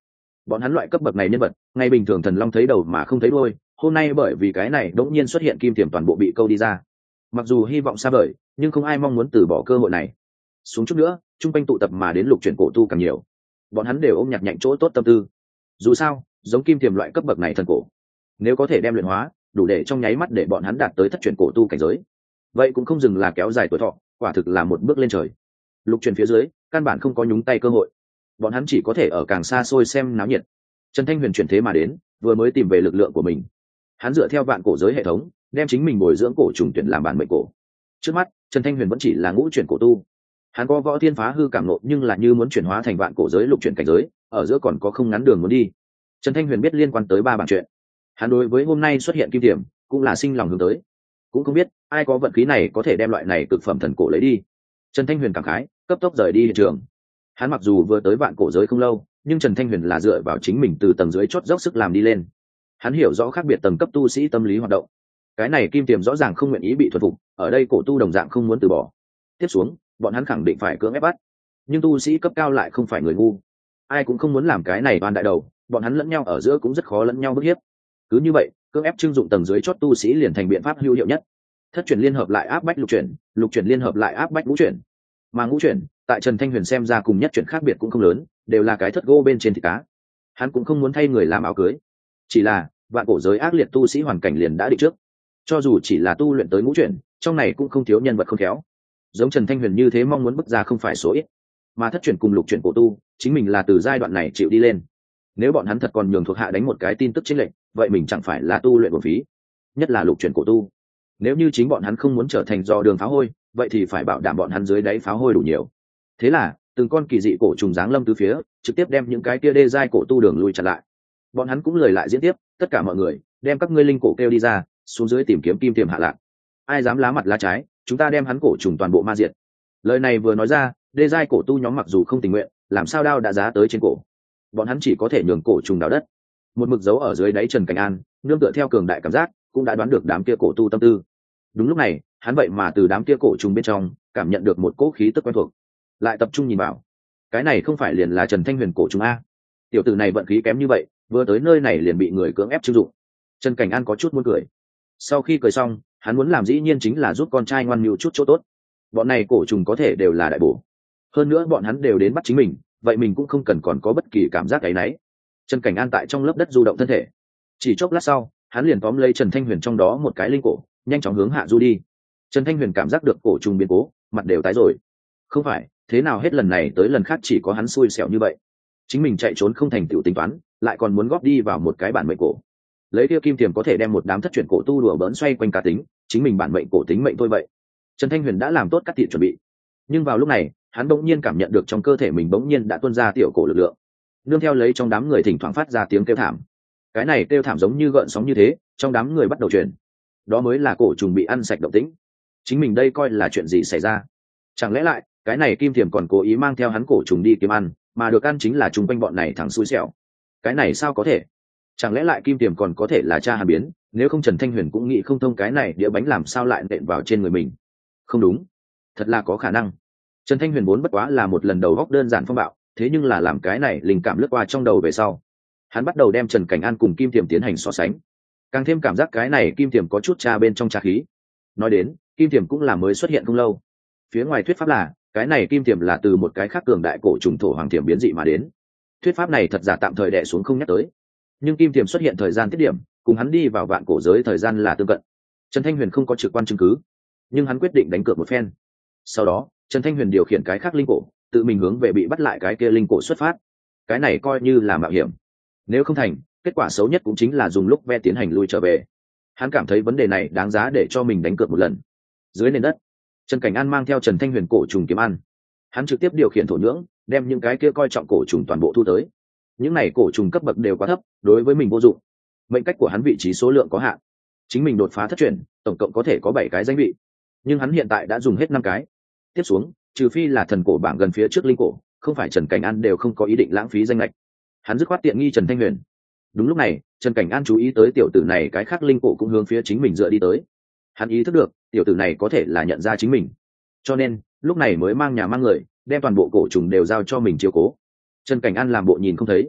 A: Bọn hắn loại cấp bậc này nhân vật, ngày bình thường thần long thấy đầu mà không thấy đuôi, hôm nay bởi vì cái này đột nhiên xuất hiện kim tiềm toàn bộ bị câu đi ra. Mặc dù hy vọng xa vời, nhưng không ai mong muốn từ bỏ cơ hội này. Xuống chút nữa, trung quanh tụ tập mà đến lục chuyển cổ tu càng nhiều. Bọn hắn đều ôm nhặt nhạnh chỗ tốt tâm tư. Dù sao, giống kim tiềm loại cấp bậc này thần cổ, nếu có thể đem luyện hóa, đủ để trong nháy mắt để bọn hắn đạt tới thất chuyển cổ tu cảnh giới. Vậy cũng không dừng là kéo dài tuổi thọ, quả thực là một bước lên trời. Lục chuyển phía dưới, căn bản không có nhúng tay cơ hội. Bọn hắn chỉ có thể ở càng xa xôi xem náo nhiệt. Trần Thanh Huyền chuyển thế mà đến, vừa mới tìm về lực lượng của mình. Hắn dựa theo vạn cổ giới hệ thống, đem chính mình bồi dưỡng cổ trùng tuyển làm bản mệnh cổ. Trước mắt, Trần Thanh Huyền vẫn chỉ là ngũ chuyển cổ tu. Hắn có võ thiên phá hư cảm nộ, nhưng là như muốn chuyển hóa thành vạn cổ giới lục chuyển cảnh giới, ở giữa còn có không ngắn đường muốn đi. Trần Thanh Huyền biết liên quan tới ba bảng chuyện. Hắn đối với hôm nay xuất hiện kim tiềm, cũng là sinh lòng hướng tới. Cũng không biết ai có vận khí này có thể đem loại này cực phẩm thần cổ lấy đi. Trần Thanh Huyền cảm khái, cấp tốc rời đi hiện trường. Hắn mặc dù vừa tới vạn cổ giới không lâu, nhưng Trần Thanh Huyền là dựa vào chính mình từ tầng dưới chót dốc sức làm đi lên. Hắn hiểu rõ khác biệt tầng cấp tu sĩ tâm lý hoạt động. Cái này kim tiềm rõ ràng không nguyện ý bị thuần phục, ở đây cổ tu đồng dạng không muốn từ bỏ. Tiếp xuống, bọn hắn khẳng định phải cưỡng ép bắt. Nhưng tu sĩ cấp cao lại không phải người ngu, ai cũng không muốn làm cái này oan đại đầu, bọn hắn lẫn nhau ở giữa cũng rất khó lẫn nhau bức hiếp. Cứ như vậy, cưỡng ép trưng dụng tầng dưới chót tu sĩ liền thành biện pháp hữu hiệu nhất. Thất chuyển liên hợp lại áp bách lục chuyển, lục chuyển liên hợp lại áp bách ngũ chuyển. Mà ngũ chuyển, tại Trần Thanh Huyền xem ra cùng nhất chuyển khác biệt cũng không lớn, đều là cái thất gỗ bên trên thịt cá. Hắn cũng không muốn thay người làm áo cưới. Chỉ là, vạn cổ giới ác liệt tu sĩ hoàn cảnh liền đã định trước. Cho dù chỉ là tu luyện tới ngũ chuyển, trong này cũng không thiếu nhân vật không khéo. Giống Trần Thanh Huyền như thế mong muốn bước ra không phải số ít. Mà thất chuyển cùng lục chuyển cổ tu, chính mình là từ giai đoạn này chịu đi lên. Nếu bọn hắn thật còn nhường thuộc hạ đánh một cái tin tức chiến lệnh, vậy mình chẳng phải là tu luyện uổng phí. Nhất là lục chuyển cổ tu. Nếu như chính bọn hắn không muốn trở thành do đường pháo hôi, vậy thì phải bảo đảm bọn hắn dưới đáy pháo hôi đủ nhiều. Thế là, từng con kỳ dị cổ trùng giáng lâm tứ phía, trực tiếp đem những cái kia đê giai cổ tu đường lui chặn lại. Bọn hắn cũng lời lại diễn tiếp, tất cả mọi người, đem các ngươi linh cổ kêu đi ra, xuống dưới tìm kiếm kim tiềm hạ lạc. Ai dám lá mặt lá trái, chúng ta đem hắn cổ trùng toàn bộ ma diệt. Lời này vừa nói ra, đê giai cổ tu nhóm mặc dù không tình nguyện, làm sao đao đã giá tới trên cổ. Bọn hắn chỉ có thể nhường cổ trùng đào đất. Một mực dấu ở dưới đáy Trần Cảnh An, nương tựa theo cường đại cảm giác, cũng đã đoán được đám kia cổ tu tâm tư. Đúng lúc này, hắn vậy mà từ đám kia cổ trùng bên trong cảm nhận được một cỗ khí tức quen thuộc, lại tập trung nhìn vào. Cái này không phải liền là Trần Thanh Huyền cổ trùng a? Tiểu tử này vận khí kém như vậy, vừa tới nơi này liền bị người cưỡng ép trưng dụng. Trần Cảnh An có chút muốn cười. Sau khi cười xong, hắn muốn làm dĩ nhiên chính là giúp con trai ngoan mưu chút chỗ tốt. Bọn này cổ trùng có thể đều là đại bổ. Hơn nữa bọn hắn đều đến bắt chính mình, vậy mình cũng không cần còn có bất kỳ cảm giác áy náy. Trần Cảnh An tại trong lớp đất du động thân thể. Chỉ chốc lát sau, hắn liền tóm lấy Trần Thanh Huyền trong đó một cái linh cổ, nhanh chóng hướng hạ du đi. Trần Thanh Huyền cảm giác được cổ trùng biến cố, mặt đều tái rồi. Không phải, thế nào hết lần này tới lần khác chỉ có hắn xui xẻo như vậy. Chính mình chạy trốn không thành tựu tính toán, lại còn muốn góp đi vào một cái bản mệnh cổ. Lấy kia kim tiềm có thể đem một đám thất chuyển cổ tu đùa bỡn xoay quanh cá tính, chính mình bản mệnh cổ tính mệnh thôi vậy. Trần Thanh Huyền đã làm tốt cắt thịt chuẩn bị. Nhưng vào lúc này, hắn bỗng nhiên cảm nhận được trong cơ thể mình bỗng nhiên đã tuôn ra tiểu cổ lực lượng. Nương theo lấy trong đám người thỉnh thoảng phát ra tiếng kêu thảm. Cái này kêu thảm giống như gợn sóng như thế, trong đám người bắt đầu truyền. Đó mới là cổ trùng bị ăn sạch động tĩnh. Chính mình đây coi là chuyện gì xảy ra? Chẳng lẽ lại, cái này kim tiềm còn cố ý mang theo hắn cổ trùng đi kiếm ăn, mà được ăn chính là chung quanh bọn này thằng xui xẻo. Cái này sao có thể? Chẳng lẽ lại kim tiềm còn có thể là cha Hàn biến, nếu không Trần Thanh Huyền cũng nghĩ không thông cái này đĩa bánh làm sao lại nện vào trên người mình. Không đúng, thật là có khả năng. Trần Thanh Huyền vốn bất quá là một lần đầu góc đơn giản phong bạo, thế nhưng là làm cái này linh cảm lướt qua trong đầu về sau, hắn bắt đầu đem Trần Cảnh An cùng kim tiềm tiến hành so sánh, càng thêm cảm giác cái này kim tiềm có chút cha bên trong cha khí. Nói đến, kim tiềm cũng là mới xuất hiện không lâu. Phía ngoài thuyết pháp là cái này kim tiềm là từ một cái khác cường đại cổ trùng thổ hoàng tiềm biến dị mà đến. Thuyết pháp này thật giả tạm thời đè xuống không nhắc tới, nhưng kim tiềm xuất hiện thời gian tiết điểm cùng hắn đi vào vạn cổ giới thời gian là tương cận. Trần Thanh Huyền không có trực quan chứng cứ, nhưng hắn quyết định đánh cược một phen. Sau đó Trần Thanh Huyền điều khiển cái khác linh cổ, tự mình hướng về bị bắt lại cái kia linh cổ xuất phát. Cái này coi như là mạo hiểm, nếu không thành, kết quả xấu nhất cũng chính là dùng lúc ve tiến hành lui trở về. Hắn cảm thấy vấn đề này đáng giá để cho mình đánh cược một lần. Dưới nền đất, Trần Cảnh An mang theo Trần Thanh Huyền cổ trùng kiếm ăn. Hắn trực tiếp điều khiển thổ nhưỡng, đem những cái kia coi trọng cổ trùng toàn bộ thu tới. Những này cổ trùng cấp bậc đều quá thấp, đối với mình vô dụng. Mệnh cách của hắn vị trí số lượng có hạn, chính mình đột phá thất truyền, tổng cộng có thể có 7 cái danh vị, nhưng hắn hiện tại đã dùng hết 5 cái. Tiếp xuống, trừ phi là thần cổ bảng gần phía trước linh cổ, không phải Trần Cảnh An đều không có ý định lãng phí danh lệch. Hắn dứt khoát tiện nghi Trần Thanh Huyền. Đúng lúc này, Trần Cảnh An chú ý tới tiểu tử này cái khác linh cổ cũng hướng phía chính mình dựa đi tới. Hắn ý thức được tiểu tử này có thể là nhận ra chính mình, cho nên lúc này mới mang nhà mang người, đem toàn bộ cổ trùng đều giao cho mình chiếu cố. Trần Cảnh An làm bộ nhìn không thấy,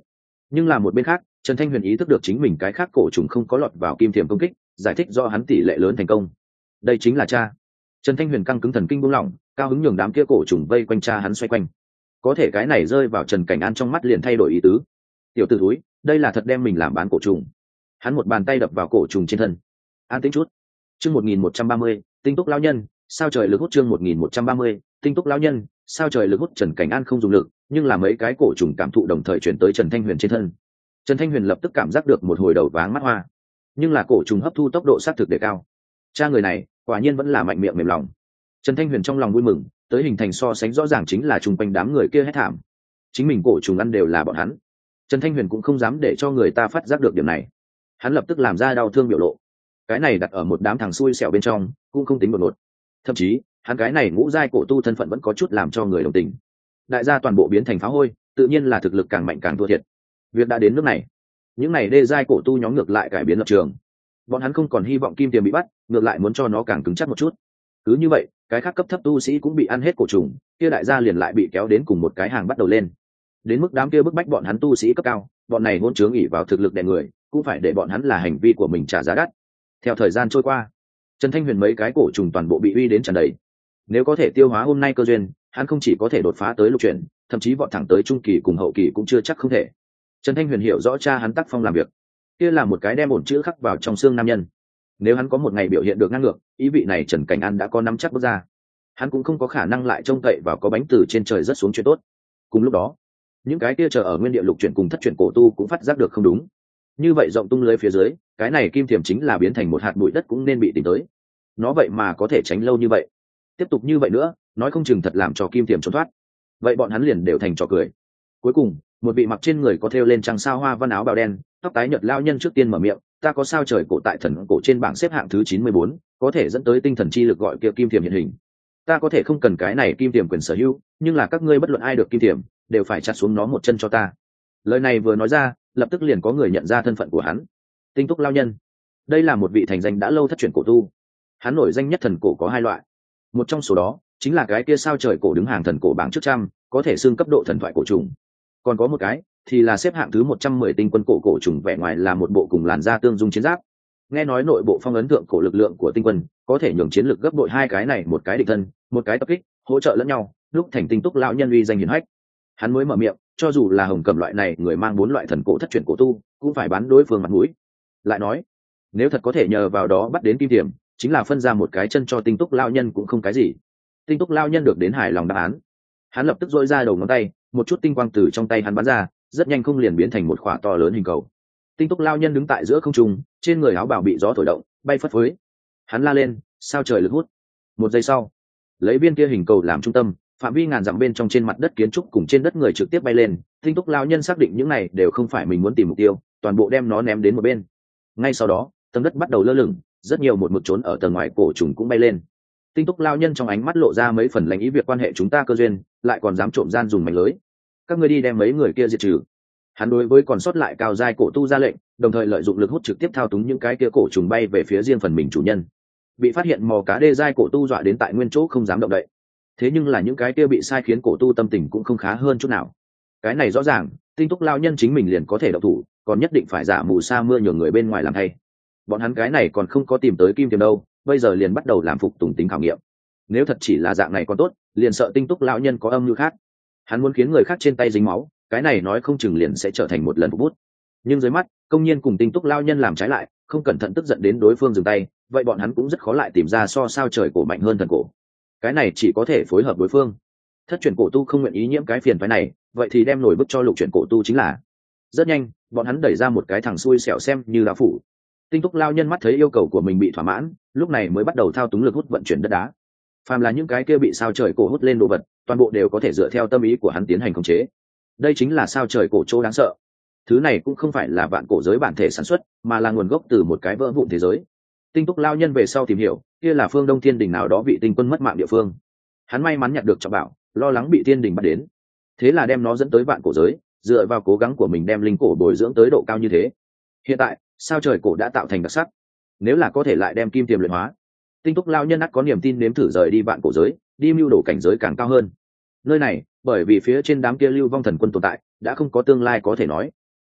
A: Nhưng là một bên khác, Trần Thanh Huyền ý thức được chính mình cái khác cổ trùng không có lọt vào kim thiềm công kích, giải thích do hắn tỷ lệ lớn thành công. Đây chính là cha. Trần Thanh Huyền căng cứng thần kinh buông lỏng, cao hứng nhường đám kia cổ trùng vây quanh cha hắn xoay quanh. Có thể cái này rơi vào Trần Cảnh An trong mắt liền thay đổi ý tứ. Tiểu tử thúi, đây là thật đem mình làm bán cổ trùng. Hắn một bàn tay đập vào cổ trùng trên thân. An tĩnh chút. Chương 1130, tinh túc lão nhân, sao trời lực hút chương 1130, tinh túc lão nhân, sao trời lực hút. Trần Cảnh An không dùng lực, nhưng là mấy cái cổ trùng cảm thụ đồng thời chuyển tới Trần Thanh Huyền trên thân. Trần Thanh Huyền lập tức cảm giác được một hồi đầu váng mắt hoa. Nhưng là cổ trùng hấp thu tốc độ sát thực đề cao. Cha người này, quả nhiên vẫn là mạnh miệng mềm lòng. Trần Thanh Huyền trong lòng vui mừng, tới hình thành so sánh rõ ràng chính là chung quanh đám người kia hét thảm. Chính mình cổ trùng ăn đều là bọn hắn. Trần Thanh Huyền cũng không dám để cho người ta phát giác được điểm này. Hắn lập tức làm ra đau thương biểu lộ. Cái này đặt ở một đám thằng xui xẻo bên trong, cũng không tính một nột. Thậm chí, hắn cái này ngũ giai cổ tu thân phận vẫn có chút làm cho người đồng tình. Đại gia toàn bộ biến thành phá hôi, tự nhiên là thực lực càng mạnh càng thua thiệt. Việc đã đến nước này, những này đê giai cổ tu nhóm ngược lại cải biến lập trường. Bọn hắn không còn hy vọng kim tiềm bị bắt, ngược lại muốn cho nó càng cứng chắc một chút. Cứ như vậy, cái khác cấp thấp tu sĩ cũng bị ăn hết cổ trùng, kia đại gia liền lại bị kéo đến cùng một cái hàng bắt đầu lên. Đến mức đám kia bức bách bọn hắn tu sĩ cấp cao, bọn này hôn chướng ỷ vào thực lực đè người, cũng phải để bọn hắn là hành vi của mình trả giá đắt. Theo thời gian trôi qua, Trần Thanh Huyền mấy cái cổ trùng toàn bộ bị uy đến tràn đầy. Nếu có thể tiêu hóa hôm nay cơ duyên, hắn không chỉ có thể đột phá tới lục chuyển, thậm chí vọt thẳng tới trung kỳ cùng hậu kỳ cũng chưa chắc không thể. Trần Thanh Huyền hiểu rõ cha hắn tác phong làm việc, kia là một cái đem ổn chữ khắc vào trong xương nam nhân. Nếu hắn có một ngày biểu hiện được ngang ngược, ý vị này Trần Cảnh An đã có nắm chắc bước ra. Hắn cũng không có khả năng lại trông cậy vào có bánh từ trên trời rớt xuống chuyện tốt. Cùng lúc đó, những cái kia chờ ở nguyên địa lục chuyển cùng thất chuyển cổ tu cũng phát giác được không đúng. Như vậy rộng tung lưới phía dưới, cái này kim thiềm chính là biến thành một hạt bụi đất cũng nên bị tìm tới. Nó vậy mà có thể tránh lâu như vậy. Tiếp tục như vậy nữa, nói không chừng thật làm cho kim thiềm trốn thoát. Vậy bọn hắn liền đều thành trò cười. Cuối cùng, một vị mặc trên người có thêu lên trăng sao hoa văn áo bào đen, tóc tái nhợt lao nhân trước tiên mở miệng, ta có sao trời cổ tại thần cổ trên bảng xếp hạng thứ 94, có thể dẫn tới tinh thần chi lực gọi kia kim thiềm hiện hình. Ta có thể không cần cái này kim thiềm quyền sở hữu, nhưng là các ngươi bất luận ai được kim thiềm, đều phải chặt xuống nó một chân cho ta. Lời này vừa nói ra, lập tức liền có người nhận ra thân phận của hắn. Tinh túc lao nhân. Đây là một vị thành danh đã lâu thất truyền cổ tu. Hắn nổi danh nhất thần cổ có hai loại. Một trong số đó chính là cái kia sao trời cổ đứng hàng thần cổ bảng trước trăm, có thể xưng cấp độ thần thoại cổ trùng. Còn có một cái thì là xếp hạng thứ 110 tinh quân cổ trùng, vẻ ngoài là một bộ cùng làn da tương dung chiến giáp. Nghe nói nội bộ phong ấn thượng cổ lực lượng của tinh quân có thể nhường chiến lực gấp bội hai cái này, một cái địch thân, một cái tập kích, hỗ trợ lẫn nhau, lúc thành tinh túc lão nhân uy danh hiển hách. Hắn mới mở miệng, cho dù là hồng cầm loại này người mang 4 loại thần cổ thất truyền cổ tu, cũng phải bán đối phương mặt mũi. Lại nói, nếu thật có thể nhờ vào đó bắt đến kim tiềm, chính là phân ra một cái chân cho tinh túc lão nhân cũng không cái gì. Tinh túc lão nhân được đến hài lòng đáp án, hắn lập tức dỗi ra đầu ngón tay, một chút tinh quang từ trong tay hắn bắn ra, rất nhanh không liền biến thành một khỏa to lớn hình cầu. Tinh túc lão nhân đứng tại giữa không trung, trên người áo bào bị gió thổi động, bay phất phới. Hắn la lên, sao trời lực hút. Một giây sau, lấy viên kia hình cầu làm trung tâm, phạm vi ngàn dặm bên trong trên mặt đất kiến trúc cùng trên đất người trực tiếp bay lên. Tinh túc lão nhân xác định những này đều không phải mình muốn tìm mục tiêu, toàn bộ đem nó ném đến một bên. Ngay sau đó, tầng đất bắt đầu lơ lửng, rất nhiều một mực trốn ở tầng ngoài cổ trùng cũng bay lên. Tinh túc lão nhân trong ánh mắt lộ ra mấy phần lạnh ý, việc quan hệ chúng ta cơ duyên, lại còn dám trộm gian dùng mảnh lưới. Các ngươi đi đem mấy người kia diệt trừ. Hắn đối với còn sót lại cao giai cổ tu ra lệnh, đồng thời lợi dụng lực hút trực tiếp thao túng những cái kia cổ trùng bay về phía riêng phần mình chủ nhân. Bị phát hiện mò cá đê giai cổ tu dọa đến tại nguyên chỗ không dám động đậy. Thế nhưng là những cái kia bị sai khiến cổ tu tâm tình cũng không khá hơn chút nào. Cái này rõ ràng, tinh túc lao nhân chính mình liền có thể động thủ, còn nhất định phải giả mù sa mưa nhường người bên ngoài làm thay. Bọn hắn cái này còn không có tìm tới kim tiềm đâu, bây giờ liền bắt đầu làm phục tùng tính khảo nghiệm. Nếu thật chỉ là dạng này còn tốt, liền sợ tinh túc lão nhân có âm mưu khác. Hắn muốn khiến người khác trên tay dính máu, cái này nói không chừng liền sẽ trở thành một lần phục bút. Nhưng dưới mắt, công nhiên cùng tinh túc lão nhân làm trái lại, không cẩn thận tức giận đến đối phương dừng tay, vậy bọn hắn cũng rất khó lại tìm ra so sao trời cổ mạnh hơn thần cổ. Cái này chỉ có thể phối hợp đối phương. Thất truyền cổ tu không nguyện ý nhiễm cái phiền phái này, vậy thì đem nổi bức cho lục truyền cổ tu chính là. Rất nhanh, bọn hắn đẩy ra một cái thằng xui xẻo xem như là phủ. Tinh túc lão nhân mắt thấy yêu cầu của mình bị thỏa mãn, lúc này mới bắt đầu thao túng lực hút vận chuyển đất đá. Phàm là những cái kia bị sao trời cổ hút lên đồ vật, toàn bộ đều có thể dựa theo tâm ý của hắn tiến hành khống chế. Đây chính là sao trời cổ chỗ đáng sợ. Thứ này cũng không phải là vạn cổ giới bản thể sản xuất, mà là nguồn gốc từ một cái vỡ vụn thế giới. Tinh túc lao nhân về sau tìm hiểu, kia là phương Đông Thiên Đình nào đó vị tinh quân mất mạng địa phương. Hắn may mắn nhặt được trọng bảo, lo lắng bị Thiên Đình bắt đến, thế là đem nó dẫn tới vạn cổ giới, dựa vào cố gắng của mình đem linh cổ bồi dưỡng tới độ cao như thế. Hiện tại, sao trời cổ đã tạo thành đặc sắc. Nếu là có thể lại đem kim tiềm luyện hóa, tinh túc lao nhân ắt có niềm tin nếm thử rời đi vạn cổ giới, đi mưu đồ cảnh giới càng cao hơn. Nơi này, bởi vì phía trên đám kia lưu vong thần quân tồn tại, đã không có tương lai có thể nói.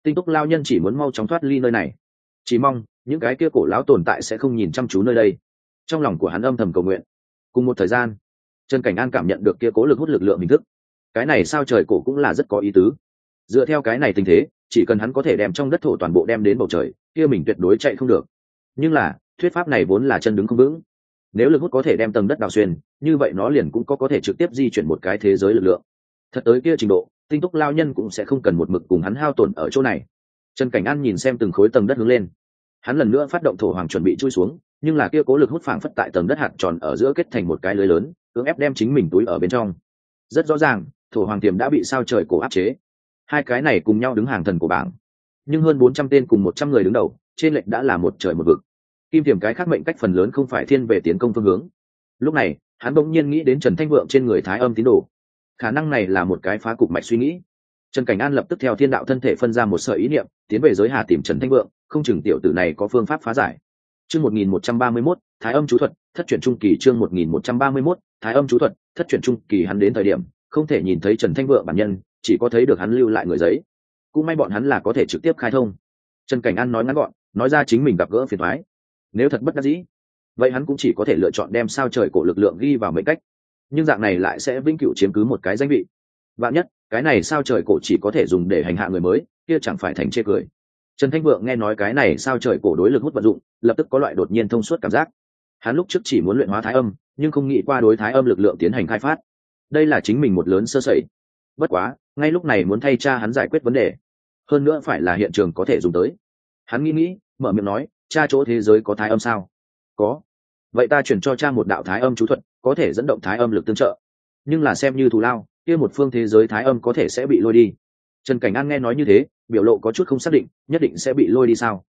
A: Tinh Túc lao nhân chỉ muốn mau chóng thoát ly nơi này, chỉ mong những cái kia cổ lão tồn tại sẽ không nhìn chăm chú nơi đây. Trong lòng của hắn âm thầm cầu nguyện. Cùng một thời gian, Trần Cảnh An cảm nhận được kia cố lực hút lực lượng hình thức. Cái này sao trời cổ cũng là rất có ý tứ. Dựa theo cái này tình thế, chỉ cần hắn có thể đem trong đất thổ toàn bộ đem đến bầu trời, kia mình tuyệt đối chạy không được. Nhưng là thuyết pháp này vốn là chân đứng không vững. Nếu lực hút có thể đem tầng đất đào xuyên, như vậy nó liền cũng có thể trực tiếp di chuyển một cái thế giới lực lượng. Thật tới kia trình độ, Tinh Túc lao nhân cũng sẽ không cần một mực cùng hắn hao tổn ở chỗ này. Trần Cảnh An nhìn xem từng khối tầng đất hướng lên, hắn lần nữa phát động thổ hoàng chuẩn bị chui xuống, nhưng là kia cố lực hút phảng phất tại tầng đất hạt tròn ở giữa kết thành một cái lưới lớn, cưỡng ép đem chính mình túi ở bên trong. Rất rõ ràng, thổ hoàng tiềm đã bị sao trời cổ áp chế. Hai cái này cùng nhau đứng hàng thần của bảng, nhưng hơn 400 tên cùng 100 người đứng đầu, trên lệch đã là một trời một vực. Kim tiềm cái khác mệnh cách phần lớn không phải thiên về tiến công phương hướng. Lúc này, hắn bỗng nhiên nghĩ đến Trần Thanh Vượng trên người Thái Âm tín đồ. Khả năng này là một cái phá cục mạch suy nghĩ. Trần Cảnh An lập tức theo thiên đạo thân thể phân ra một sợi ý niệm, tiến về giới hà tìm Trần Thanh Vượng, không chừng tiểu tử này có phương pháp phá giải. Chương 1131, Thái Âm chú thuật, thất chuyển trung kỳ. Chương 1131, Thái Âm chú thuật, thất chuyển trung kỳ. Hắn đến thời điểm không thể nhìn thấy Trần Thanh Vượng bản nhân, chỉ có thấy được hắn lưu lại người giấy. Cũng may bọn hắn là có thể trực tiếp khai thông. Trần Cảnh An nói ngắn gọn, nói ra chính mình gặp gỡ phiền toái. Nếu thật bất đắc dĩ, vậy hắn cũng chỉ có thể lựa chọn đem sao trời cổ lực lượng ghi vào mệnh cách, nhưng dạng này lại sẽ vĩnh cửu chiếm cứ một cái danh vị. Vạn nhất cái này sao trời cổ chỉ có thể dùng để hành hạ người mới, kia chẳng phải thành chê cười. Trần Thanh Vượng nghe nói cái này sao trời cổ đối lực hút vận dụng, lập tức có loại đột nhiên thông suốt cảm giác. Hắn lúc trước chỉ muốn luyện hóa Thái Âm, nhưng không nghĩ qua đối Thái Âm lực lượng tiến hành khai phát. Đây là chính mình một lớn sơ sẩy. Bất quá, ngay lúc này muốn thay cha hắn giải quyết vấn đề, hơn nữa phải là hiện trường có thể dùng tới. Hắn nghĩ, mở miệng nói, cha chỗ thế giới có Thái Âm sao? Có. Vậy ta chuyển cho cha một đạo Thái Âm chú thuật, có thể dẫn động Thái Âm lực tương trợ. Nhưng là xem như thù lao, kia một phương thế giới Thái Âm có thể sẽ bị lôi đi. Trần Cảnh An nghe nói như thế, biểu lộ có chút không xác định, nhất định sẽ bị lôi đi sao?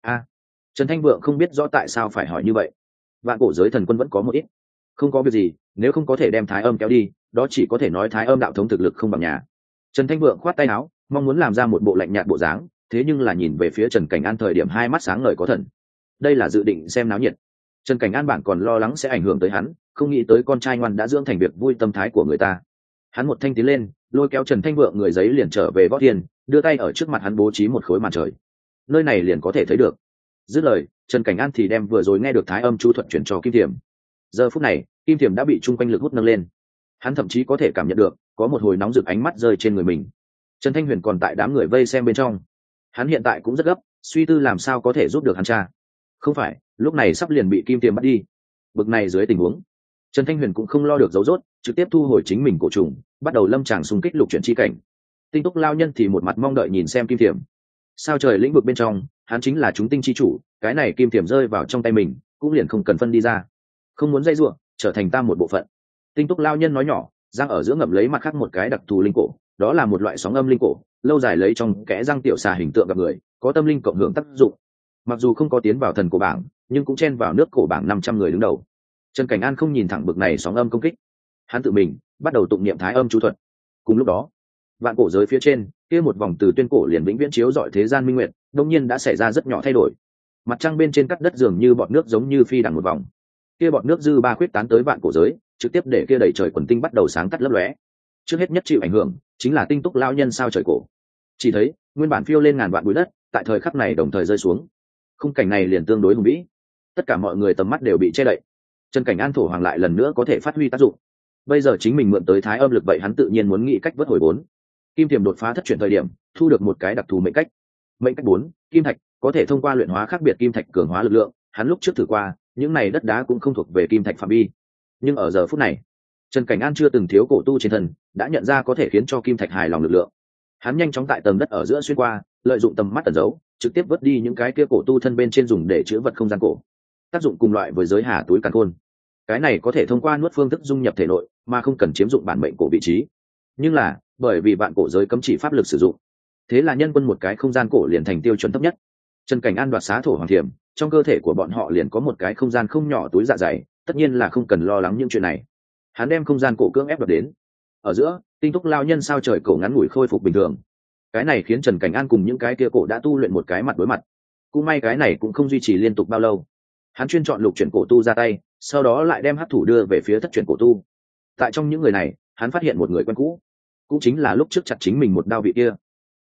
A: Trần Thanh Vượng không biết rõ tại sao phải hỏi như vậy. Vạn cổ giới thần quân vẫn có một ít. Không có việc gì, nếu không có thể đem Thái Âm kéo đi, đó chỉ có thể nói Thái Âm đạo thống thực lực không bằng nhà. Trần Thanh Vượng khoát tay áo, mong muốn làm ra một bộ lạnh nhạt bộ dáng, thế nhưng là nhìn về phía Trần Cảnh An thời điểm hai mắt sáng ngời có thần. Đây là dự định xem náo nhiệt. Trần Cảnh An bản còn lo lắng sẽ ảnh hưởng tới hắn, không nghĩ tới con trai ngoan đã dưỡng thành việc vui tâm thái của người ta. Hắn một thanh tiến lên, lôi kéo Trần Thanh Vượng người giấy liền trở về võ thiên, đưa tay ở trước mặt hắn bố trí một khối màn trời. Nơi này liền có thể thấy được. Dứt lời, Trần Cảnh An thì đem vừa rồi nghe được Thái Âm chú thuật chuyển cho Kim Thiểm. Giờ phút này, Kim Thiểm đã bị trung quanh lực hút nâng lên. Hắn thậm chí có thể cảm nhận được có một hồi nóng rực ánh mắt rơi trên người mình. Trần Thanh Huyền còn tại đám người vây xem bên trong. Hắn hiện tại cũng rất gấp, suy tư làm sao có thể giúp được hắn cha. Không phải, lúc này sắp liền bị Kim Thiểm bắt đi. Bực này dưới tình huống, Trần Thanh Huyền cũng không lo được giấu rốt, trực tiếp thu hồi chính mình cổ trùng, bắt đầu lâm tràng xung kích lục chuyển chi cảnh. Tinh Túc lao nhân thì một mặt mong đợi nhìn xem Kim Thiểm. Sao trời lĩnh vực bên trong, hắn chính là chúng tinh chi chủ, cái này Kim Thiểm rơi vào trong tay mình, cũng liền không cần phân đi ra. Không muốn dây dưa, trở thành ta một bộ phận. Tinh Túc lao nhân nói nhỏ, răng ở giữa ngậm lấy mặt khác một cái đặc thù linh cổ, đó là một loại sóng âm linh cổ, lâu dài lấy trong kẽ răng tiểu xà hình tượng gặp người, có tâm linh cộng hưởng tác dụng. Mặc dù không có tiến vào thần cổ bảng, nhưng cũng chen vào nước cổ bảng 500 người đứng đầu. Trần Cảnh An không nhìn thẳng bực này sóng âm công kích, hắn tự mình bắt đầu tụng niệm Thái Âm chú thuật. Cùng lúc đó, vạn cổ giới phía trên kia một vòng từ tuyên cổ liền vĩnh viễn chiếu rọi thế gian minh nguyệt, đột nhiên đã xảy ra rất nhỏ thay đổi. Mặt trăng bên trên cắt đất dường như bọt nước giống như phi đằng một vòng, kia bọt nước dư ba khuyết tán tới vạn cổ giới, trực tiếp để kia đầy trời quần tinh bắt đầu sáng tắt lấp lóe. Trước hết nhất chịu ảnh hưởng chính là Tinh Túc lão nhân sao trời cổ. Chỉ thấy nguyên bản phiêu lên ngàn vạn bụi đất, tại thời khắc này đồng thời rơi xuống. Khung cảnh này liền tương đối hùng vĩ, tất cả mọi người tầm mắt đều bị che đậy. Trần Cảnh An thổ hoàng lại lần nữa có thể phát huy tác dụng. Bây giờ chính mình mượn tới Thái Âm lực, vậy hắn tự nhiên muốn nghĩ cách vớt hồi vốn. Kim Thiểm đột phá thất chuyển thời điểm, thu được một cái đặc thù mệnh cách. Mệnh cách 4, kim thạch, có thể thông qua luyện hóa khác biệt kim thạch cường hóa lực lượng. Hắn lúc trước thử qua, những này đất đá cũng không thuộc về kim thạch phạm vi. Nhưng ở giờ phút này, Trần Cảnh An chưa từng thiếu cổ tu trên thân, đã nhận ra có thể khiến cho kim thạch hài lòng lực lượng. Hắn nhanh chóng tại tầng đất ở giữa xuyên qua, lợi dụng tầm mắt ẩn giấu, trực tiếp vớt đi những cái kia cổ tu thân bên trên dùng để chứa vật không gian cổ. Tác dụng cùng loại với giới hà túi càn khôn. Cái này có thể thông qua nuốt phương thức dung nhập thể nội, mà không cần chiếm dụng bản mệnh cổ vị trí. Nhưng là, bởi vì vạn cổ giới cấm chỉ pháp lực sử dụng, thế là nhân quân một cái không gian cổ liền thành tiêu chuẩn thấp nhất. Trần Cảnh An đoạt xá thổ hoàng thiểm, trong cơ thể của bọn họ liền có một cái không gian không nhỏ túi dạ dày, tất nhiên là không cần lo lắng những chuyện này. Hắn đem không gian cổ cưỡng ép đoạt đến. Ở giữa, Tinh Túc lao nhân sao trời cổ ngắn ngủi khôi phục bình thường. Cái này khiến Trần Cảnh An cùng những cái kia cổ đã tu luyện một cái mặt đối mặt. Cũng may cái này cũng không duy trì liên tục bao lâu. Hắn chuyên chọn lục chuyển cổ tu ra tay, sau đó lại đem hắc thủ đưa về phía thất chuyển cổ tu. Tại trong những người này, hắn phát hiện một người quen cũ, cũng chính là lúc trước chặt chính mình một đao vị kia.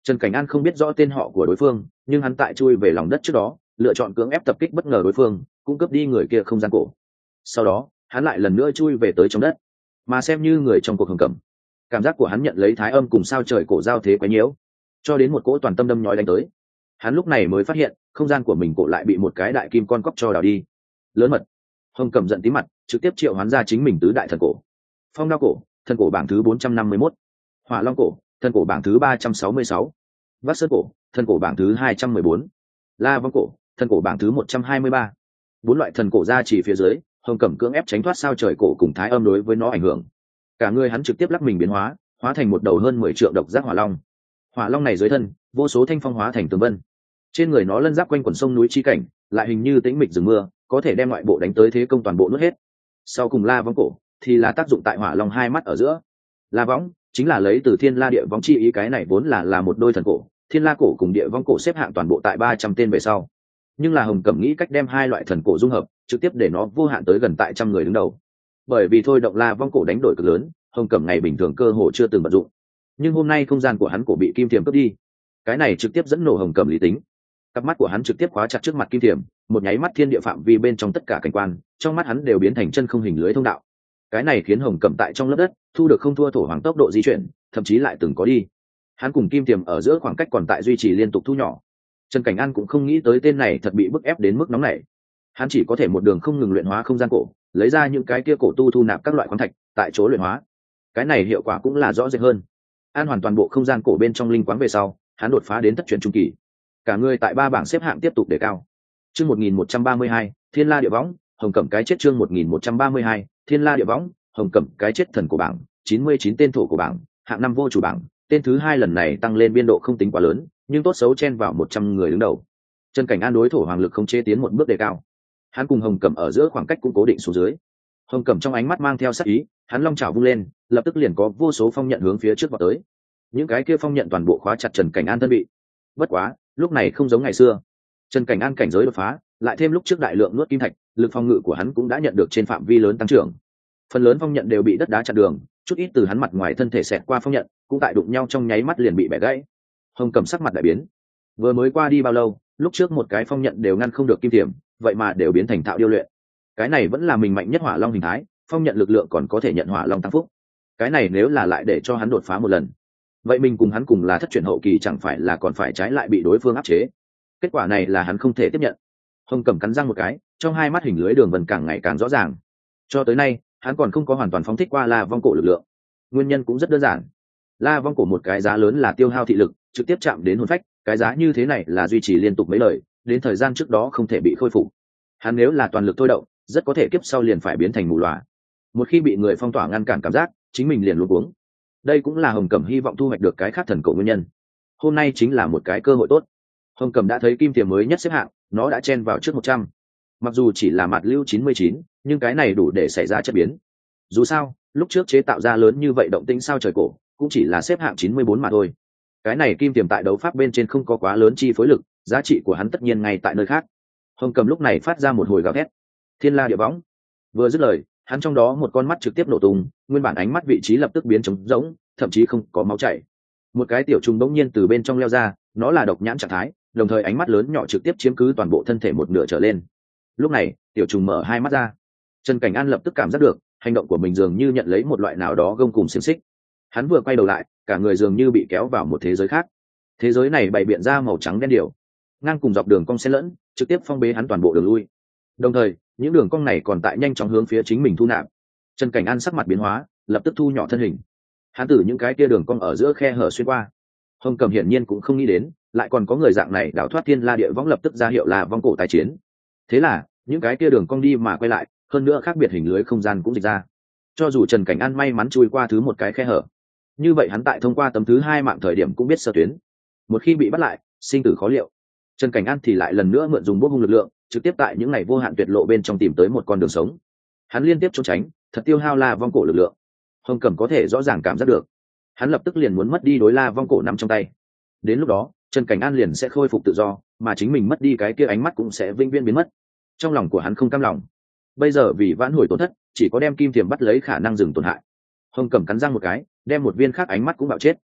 A: Trần Cảnh An không biết rõ tên họ của đối phương, nhưng hắn tại chui về lòng đất trước đó lựa chọn cưỡng ép tập kích bất ngờ đối phương, cung cấp đi người kia không gian cổ. Sau đó hắn lại lần nữa chui về tới trong đất, mà xem như người trong cuộc Hồng Cẩm, cảm giác của hắn nhận lấy thái âm cùng sao trời cổ giao thế quấy nhiễu, cho đến một cỗ toàn tâm đâm nhói đánh tới. Hắn lúc này mới phát hiện không gian của mình cổ lại bị một cái đại kim con cóc cho đào đi. Lớn mật! Hồng Cẩm giận tí mặt, trực tiếp triệu hoán ra chính mình tứ đại thần cổ. Phong đao cổ, thần cổ bảng thứ 451. Hỏa long cổ, thần cổ bảng thứ 366. Vác sơn cổ, thần cổ bảng thứ 214. La vong cổ, thần cổ bảng thứ 123. Bốn loại thần cổ ra chỉ phía dưới, Hồng Cẩm cưỡng ép tránh thoát sao trời cổ cùng thái âm đối với nó ảnh hưởng. Cả người hắn trực tiếp lắc mình biến hóa, hóa thành một đầu hơn 10 triệu độc giác hỏa long. Hỏa long này dưới thân, vô số thanh phong hóa thành tường vân. Trên người nó lân giáp quanh quần sông núi chi cảnh, lại hình như tĩnh mịch rừng mưa, có thể đem ngoại bộ đánh tới thế công toàn bộ nuốt hết. Sau cùng la võng cổ thì là tác dụng tại hỏa long hai mắt ở giữa. La võng chính là lấy từ thiên la địa võng chi ý, cái này vốn là một đôi thần cổ, thiên la cổ cùng địa võng cổ xếp hạng toàn bộ tại 300 tên về sau. Nhưng là Hồng Cẩm nghĩ cách đem hai loại thần cổ dung hợp, trực tiếp để nó vô hạn tới gần tại trăm người đứng đầu. Bởi vì thôi động la võng cổ đánh đổi cực lớn, Hồng Cẩm ngày bình thường cơ hồ chưa từng vận dụng. Nhưng hôm nay không gian của hắn cổ bị kim thiềm cướp đi, cái này trực tiếp dẫn nổ Hồng Cẩm lý tính. Cặp mắt của hắn trực tiếp khóa chặt trước mặt kim thiềm, một nháy mắt thiên địa phạm vi bên trong tất cả cảnh quan trong mắt hắn đều biến thành chân không hình lưới thông đạo. Cái này khiến Hồng Cẩm tại trong lớp đất thu được không thua thổ hoàng tốc độ di chuyển, thậm chí lại từng có đi. Hắn cùng kim thiềm ở giữa khoảng cách còn tại duy trì liên tục thu nhỏ. Trần Cảnh An cũng không nghĩ tới tên này thật bị bức ép đến mức nóng này. Hắn chỉ có thể một đường không ngừng luyện hóa không gian cổ, lấy ra những cái kia cổ tu thu nạp các loại khoáng thạch tại chỗ luyện hóa. Cái này hiệu quả cũng là rõ rệt hơn. An hoàn toàn bộ không gian cổ bên trong linh quáng về sau, hắn đột phá đến thất truyền trung kỳ. Cả người tại 3 bảng xếp hạng tiếp tục đề cao. Chương 1132, Thiên La Địa Võng, Hồng Cẩm cái chết. Chương 1132, Thiên La Địa Võng, Hồng Cẩm cái chết. Thần cổ bảng 99 tên, thổ cổ bảng hạng 5 vô chủ bảng tên thứ 2 lần này tăng lên biên độ không tính quá lớn, nhưng tốt xấu chen vào 100 người đứng đầu. Trần Cảnh An đối thổ hoàng lực không chế tiến một bước đề cao. Hắn cùng Hồng Cẩm ở giữa khoảng cách cũng cố định xuống dưới. Hồng Cẩm trong ánh mắt mang theo sát ý, hắn long chảo vung lên, lập tức liền có vô số phong nhận hướng phía trước vọt tới. Những cái kia phong nhận toàn bộ khóa chặt Trần Cảnh An thân bị. Bất quá, lúc này không giống ngày xưa. Trần Cảnh An cảnh giới đột phá, lại thêm lúc trước đại lượng nuốt kim thạch, lực phòng ngự của hắn cũng đã nhận được trên phạm vi lớn tăng trưởng. Phần lớn phong nhận đều bị đất đá chặn đường, chút ít từ hắn mặt ngoài thân thể xẹt qua phong nhận, cũng tại đụng nhau trong nháy mắt liền bị bẻ gãy. Hồng Cẩm sắc mặt đại biến. Vừa mới qua đi bao lâu, lúc trước một cái phong nhận đều ngăn không được kim tiềm, vậy mà đều biến thành thạo điêu luyện. Cái này vẫn là mình mạnh nhất hỏa long hình thái, phong nhận lực lượng còn có thể nhận hỏa long tăng phúc. Cái này nếu là lại để cho hắn đột phá một lần, vậy mình cùng hắn cùng là thất truyền hậu kỳ, chẳng phải là còn phải trái lại bị đối phương áp chế. Kết quả này là hắn không thể tiếp nhận. Hồng Cẩm cắn răng một cái, trong hai mắt hình lưới đường vân càng ngày càng rõ ràng. Cho tới nay hắn còn không có hoàn toàn phóng thích qua la vong cổ lực lượng. Nguyên nhân cũng rất đơn giản, la vong cổ một cái giá lớn là tiêu hao thị lực, trực tiếp chạm đến hồn phách, cái giá như thế này là duy trì liên tục mấy lời, đến thời gian trước đó không thể bị khôi phục. Hắn nếu là toàn lực thôi động, rất có thể kiếp sau liền phải biến thành mù lòa. Một khi bị người phong tỏa ngăn cản cảm giác, chính mình liền luống cuống. Đây cũng là Hồng Cẩm hy vọng thu hoạch được cái khác thần cổ nguyên nhân. Hôm nay chính là một cái cơ hội tốt. Hồng Cẩm đã thấy kim tiềm mới nhất xếp hạng, nó đã chen vào trước 100. Mặc dù chỉ là mạt lưu 99, nhưng cái này đủ để xảy ra chất biến. Dù sao, lúc trước chế tạo ra lớn như vậy động tĩnh sao trời cổ, cũng chỉ là xếp hạng 94 mà thôi. Cái này kim tiềm tại đấu pháp bên trên không có quá lớn chi phối lực, giá trị của hắn tất nhiên ngay tại nơi khác. Hồng Cẩm lúc này phát ra một hồi gào thét. Thiên La Địa Võng. Vừa dứt lời, hắn trong đó một con mắt trực tiếp nổ tung, nguyên bản ánh mắt vị trí lập tức biến trống rỗng, thậm chí không có máu chảy. Một cái tiểu trùng bỗng nhiên từ bên trong leo ra, nó là độc nhãn trạng thái, đồng thời ánh mắt lớn nhỏ trực tiếp chiếm cứ toàn bộ thân thể một nửa trở lên. Lúc này, tiểu trùng mở hai mắt ra. Trần Cảnh An lập tức cảm giác được, hành động của mình dường như nhận lấy một loại nào đó gông cùm xiềng xích. Hắn vừa quay đầu lại, cả người dường như bị kéo vào một thế giới khác. Thế giới này bày biện ra màu trắng đen điều, ngang cùng dọc đường cong xen lẫn, trực tiếp phong bế hắn toàn bộ đường lui. Đồng thời, những đường cong này còn tại nhanh chóng hướng phía chính mình thu nạp. Trần Cảnh An sắc mặt biến hóa, lập tức thu nhỏ thân hình. Hắn từ những cái kia đường cong ở giữa khe hở xuyên qua. Hồng Cẩm hiển nhiên cũng không nghĩ đến, lại còn có người dạng này đào thoát Thiên La Địa Võng, lập tức ra hiệu là vong cổ tái chiến. Thế là, những cái kia đường cong đi mà quay lại, hơn nữa khác biệt hình lưới không gian cũng dịch ra. Cho dù Trần Cảnh An may mắn chui qua thứ một cái khe hở, như vậy hắn tại thông qua tấm thứ 2 mạng thời điểm cũng biết sơ tuyến. Một khi bị bắt lại, sinh tử khó liệu. Trần Cảnh An thì lại lần nữa mượn dùng bốc hung lực lượng, trực tiếp tại những ngày vô hạn tuyệt lộ bên trong tìm tới một con đường sống. Hắn liên tiếp trốn tránh, thật tiêu hao la vong cổ lực lượng. Hồng Cẩm có thể rõ ràng cảm giác được, hắn lập tức liền muốn mất đi đối la vong cổ nắm trong tay. Đến lúc đó, Trần Cảnh An liền sẽ khôi phục tự do, mà chính mình mất đi cái kia ánh mắt cũng sẽ vĩnh viễn biến mất. Trong lòng của hắn không cam lòng. Bây giờ vì vãn hồi tổn thất, chỉ có đem kim tiềm bắt lấy khả năng dừng tổn hại. Hồng Cẩm cắn răng một cái, đem một viên khác ánh mắt cũng bạo chết.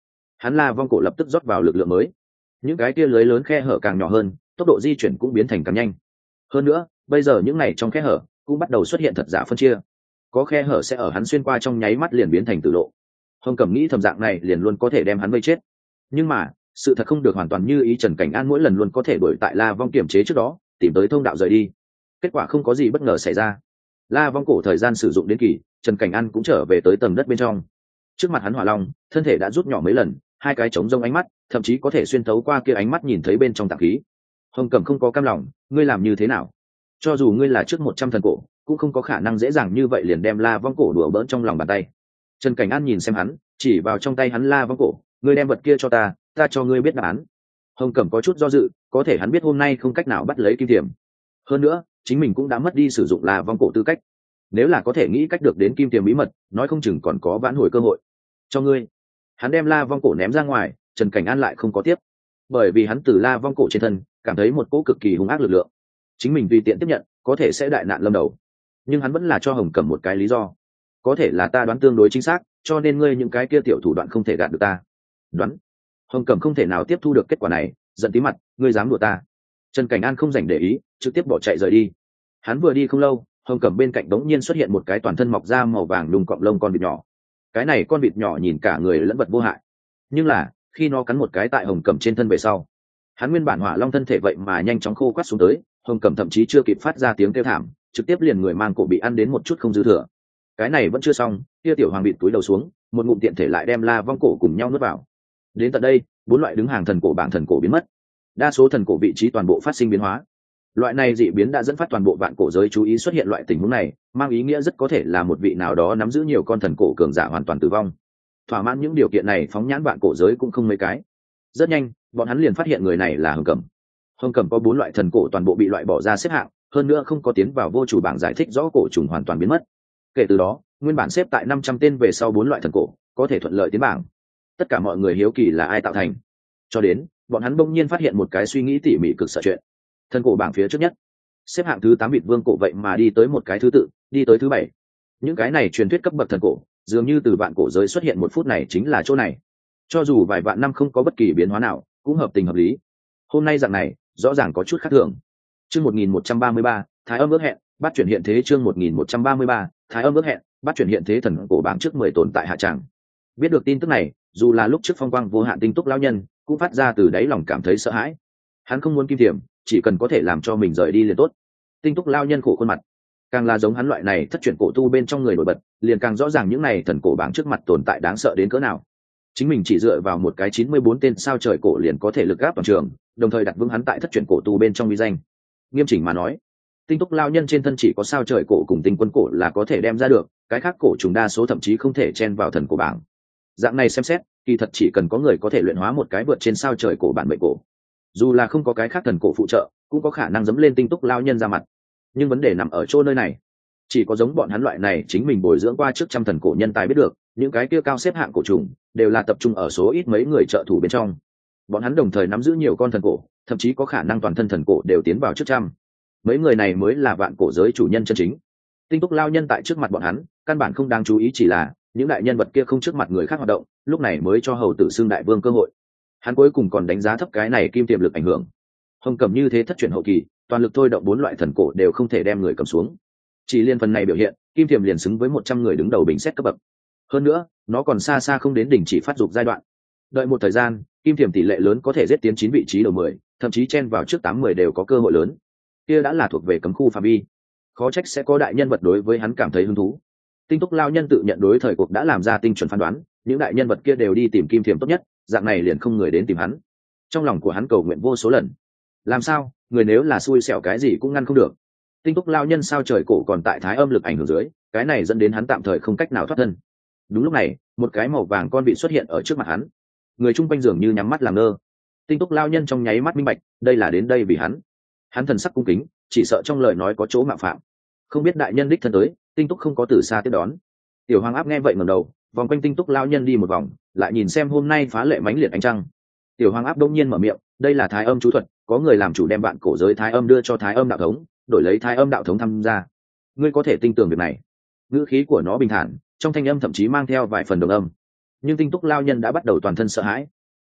A: hắn La Vong Cổ lập tức rót vào lực lượng mới, những cái kia lưới lớn khe hở càng nhỏ hơn, tốc độ di chuyển cũng biến thành càng nhanh. Hơn nữa bây giờ những này trong khe hở cũng bắt đầu xuất hiện thật giả phân chia, có khe hở sẽ ở hắn xuyên qua trong nháy mắt liền biến thành tử lộ. Hồng Cẩm nghĩ thầm dạng này liền luôn có thể đem hắn vây chết, nhưng mà sự thật không được hoàn toàn như ý. Trần Cảnh An mỗi lần luôn có thể đuổi tại La Vong kiểm chế trước đó tìm tới thông đạo rời đi, kết quả không có gì bất ngờ xảy ra. La Vong Cổ thời gian sử dụng đến kỳ, Trần Cảnh An cũng trở về tới tầng đất bên trong. Trước mặt hắn Hỏa Long thân thể đã rút nhỏ mấy lần, hai cái trống rông ánh mắt thậm chí có thể xuyên thấu qua kia ánh mắt nhìn thấy bên trong tạng khí. Hồng Cẩm không có cam lòng, ngươi làm như thế nào? Cho dù ngươi là trước 100 thần cổ cũng không có khả năng dễ dàng như vậy liền đem La Vong Cổ đùa bỡn trong lòng bàn tay. Trần Cảnh An nhìn xem hắn, chỉ vào trong tay hắn La Vong Cổ, ngươi đem vật kia cho ta, ta cho ngươi biết đáp án. Hồng Cẩm có chút do dự, có thể hắn biết hôm nay không cách nào bắt lấy kim thiềm, hơn nữa chính mình cũng đã mất đi sử dụng La Vong Cổ tư cách. Nếu là có thể nghĩ cách được đến kim thiềm bí mật, nói không chừng còn có vãn hồi cơ hội. Cho ngươi. Hắn đem La Vong Cổ ném ra ngoài, Trần Cảnh An lại không có tiếp, bởi vì hắn từ La Vong Cổ trên thân cảm thấy một cỗ cực kỳ hung ác lực lượng, chính mình tùy tiện tiếp nhận có thể sẽ đại nạn lâm đầu. Nhưng hắn vẫn là cho Hồng Cẩm một cái lý do, có thể là ta đoán tương đối chính xác, cho nên ngươi những cái kia tiểu thủ đoạn không thể gạt được ta. Đoán? Hồng Cẩm không thể nào tiếp thu được kết quả này, giận tí mặt, ngươi dám đùa ta? Trần Cảnh An không dành để ý, trực tiếp bỏ chạy rời đi. Hắn vừa đi không lâu, Hồng Cẩm bên cạnh đống nhiên xuất hiện một cái toàn thân mọc ra màu vàng đùng cọng lông con vịt nhỏ. Cái này con vịt nhỏ nhìn cả người lẫn vật vô hại, nhưng là khi nó cắn một cái tại Hồng Cẩm trên thân về sau, hắn nguyên bản Hỏa Long thân thể vậy mà nhanh chóng khô quắt xuống tới. Hồng Cẩm thậm chí chưa kịp phát ra tiếng kêu thảm, trực tiếp liền người mang cổ bị ăn đến một chút không dư thừa. Cái này vẫn chưa xong, kia tiểu hoàng bịt túi đầu xuống, một ngụm tiện thể lại đem La Vong Cổ cùng nhau nuốt vào. Đến tận đây, 4 loại đứng hàng thần cổ bảng thần cổ biến mất, đa số thần cổ vị trí toàn bộ phát sinh biến hóa. Loại này dị biến đã dẫn phát toàn bộ vạn cổ giới chú ý xuất hiện loại tình huống này, mang ý nghĩa rất có thể là một vị nào đó nắm giữ nhiều con thần cổ cường giả hoàn toàn tử vong. Thỏa mãn những điều kiện này, phóng nhãn vạn cổ giới cũng không mấy cái. Rất nhanh, bọn hắn liền phát hiện người này là Hồng Cẩm. Hồng Cẩm có 4 loại thần cổ toàn bộ bị loại bỏ ra xếp hạng, hơn nữa không có tiến vào vô chủ bảng giải thích rõ cổ trùng hoàn toàn biến mất. Kể từ đó, nguyên bản xếp tại 500 tên về sau 4 loại thần cổ có thể thuận lợi tiến bảng. Tất cả mọi người hiếu kỳ là ai tạo thành, cho đến bọn hắn bỗng nhiên phát hiện một cái suy nghĩ tỉ mỉ cực sợ chuyện. Thần cổ bảng phía trước nhất, xếp hạng thứ 8 vịt vương cổ vậy mà đi tới một cái thứ tự, đi tới thứ 7. Những cái này truyền thuyết cấp bậc thần cổ, dường như từ vạn cổ giới xuất hiện một phút này chính là chỗ này. Cho dù vài vạn năm không có bất kỳ biến hóa nào, cũng hợp tình hợp lý. Hôm nay dạng này, rõ ràng có chút khác thường. Chương 1133, Thái Âm ước hẹn, bắt chuyển hiện thế. Chương 1133, Thái Âm ước hẹn, bắt chuyển hiện thế. Thần cổ bảng trước 10 tồn tại hạ tràng. Biết được tin tức này, dù là lúc trước phong quang vô hạn Tinh Túc lão nhân cũng phát ra từ đáy lòng cảm thấy sợ hãi. Hắn không muốn kim thiểm, chỉ cần có thể làm cho mình rời đi liền tốt. Tinh Túc lão nhân khổ khuôn mặt, càng là giống hắn loại này thất truyền cổ tu bên trong người nổi bật, liền càng rõ ràng những này thần cổ bảng trước mặt tồn tại đáng sợ đến cỡ nào. Chính mình chỉ dựa vào một cái 94 tên sao trời cổ liền có thể lực gáp toàn trường, đồng thời đặt vững hắn tại thất truyền cổ tu bên trong uy danh. Nghiêm chỉnh mà nói, Tinh Túc lão nhân trên thân chỉ có sao trời cổ cùng tinh quân cổ là có thể đem ra được, cái khác cổ trùng đa số thậm chí không thể chen vào thần cổ bảng. Dạng này xem xét, kỳ thật chỉ cần có người có thể luyện hóa một cái vượt trên sao trời cổ bản mệnh cổ, dù là không có cái khác thần cổ phụ trợ, cũng có khả năng dẫm lên Tinh Túc lão nhân ra mặt. Nhưng vấn đề nằm ở chỗ nơi này, chỉ có giống bọn hắn loại này chính mình bồi dưỡng qua trước trăm thần cổ nhân tài biết được, những cái kia cao xếp hạng cổ trùng đều là tập trung ở số ít mấy người trợ thủ bên trong. Bọn hắn đồng thời nắm giữ nhiều con thần cổ, thậm chí có khả năng toàn thân thần cổ đều tiến vào trước trăm. Mấy người này mới là vạn cổ giới chủ nhân chân chính. Tinh Túc lão nhân tại trước mặt bọn hắn, căn bản không đáng chú ý, chỉ là những đại nhân vật kia không trước mặt người khác hoạt động, lúc này mới cho hầu tử xưng đại vương cơ hội. Hắn cuối cùng còn đánh giá thấp cái này kim tiềm lực ảnh hưởng. Hồng Cẩm như thế thất truyền hậu kỳ, toàn lực thôi động 4 loại thần cổ đều không thể đem người cầm xuống. Chỉ liên phần này biểu hiện, kim tiềm liền xứng với 100 người đứng đầu bình xét cấp bậc. Hơn nữa, nó còn xa xa không đến đỉnh chỉ phát dục giai đoạn. Đợi một thời gian, kim tiềm tỷ lệ lớn có thể giết tiến 9 vị trí đầu 10, thậm chí chen vào trước 8-10 đều có cơ hội lớn. Kia đã là thuộc về cấm khu phạm vi. Khó trách sẽ có đại nhân vật đối với hắn cảm thấy hứng thú. Tinh Túc lão nhân tự nhận đối thời cuộc đã làm ra tinh chuẩn phán đoán, những đại nhân vật kia đều đi tìm kim thiềm tốt nhất, dạng này liền không người đến tìm hắn. Trong lòng của hắn cầu nguyện vô số lần. Làm sao, người nếu là xui xẻo cái gì cũng ngăn không được. Tinh Túc lão nhân sao trời cổ còn tại thái âm lực ảnh hưởng dưới, cái này dẫn đến hắn tạm thời không cách nào thoát thân. Đúng lúc này, một cái màu vàng con bị xuất hiện ở trước mặt hắn. Người chung quanh dường như nhắm mắt làm ngơ. Tinh Túc lão nhân trong nháy mắt minh bạch, đây là đến đây vì hắn. Hắn thần sắc cung kính, chỉ sợ trong lời nói có chỗ mạo phạm. Không biết đại nhân đích thân tới, Tinh Túc không có từ xa tiếp đón. Tiểu Hoàng Áp nghe vậy ngẩng đầu, vòng quanh Tinh Túc lão nhân đi một vòng, lại nhìn xem hôm nay phá lệ mãnh liệt ánh trăng. Tiểu Hoàng Áp đông nhiên mở miệng, đây là Thái Âm chú thuật, có người làm chủ đem bạn cổ giới Thái Âm đưa cho Thái Âm đạo thống, đổi lấy Thái Âm đạo thống tham gia. Ngươi có thể tin tưởng việc này? Ngữ khí của nó bình thản, trong thanh âm thậm chí mang theo vài phần đồng âm. Nhưng Tinh Túc lão nhân đã bắt đầu toàn thân sợ hãi,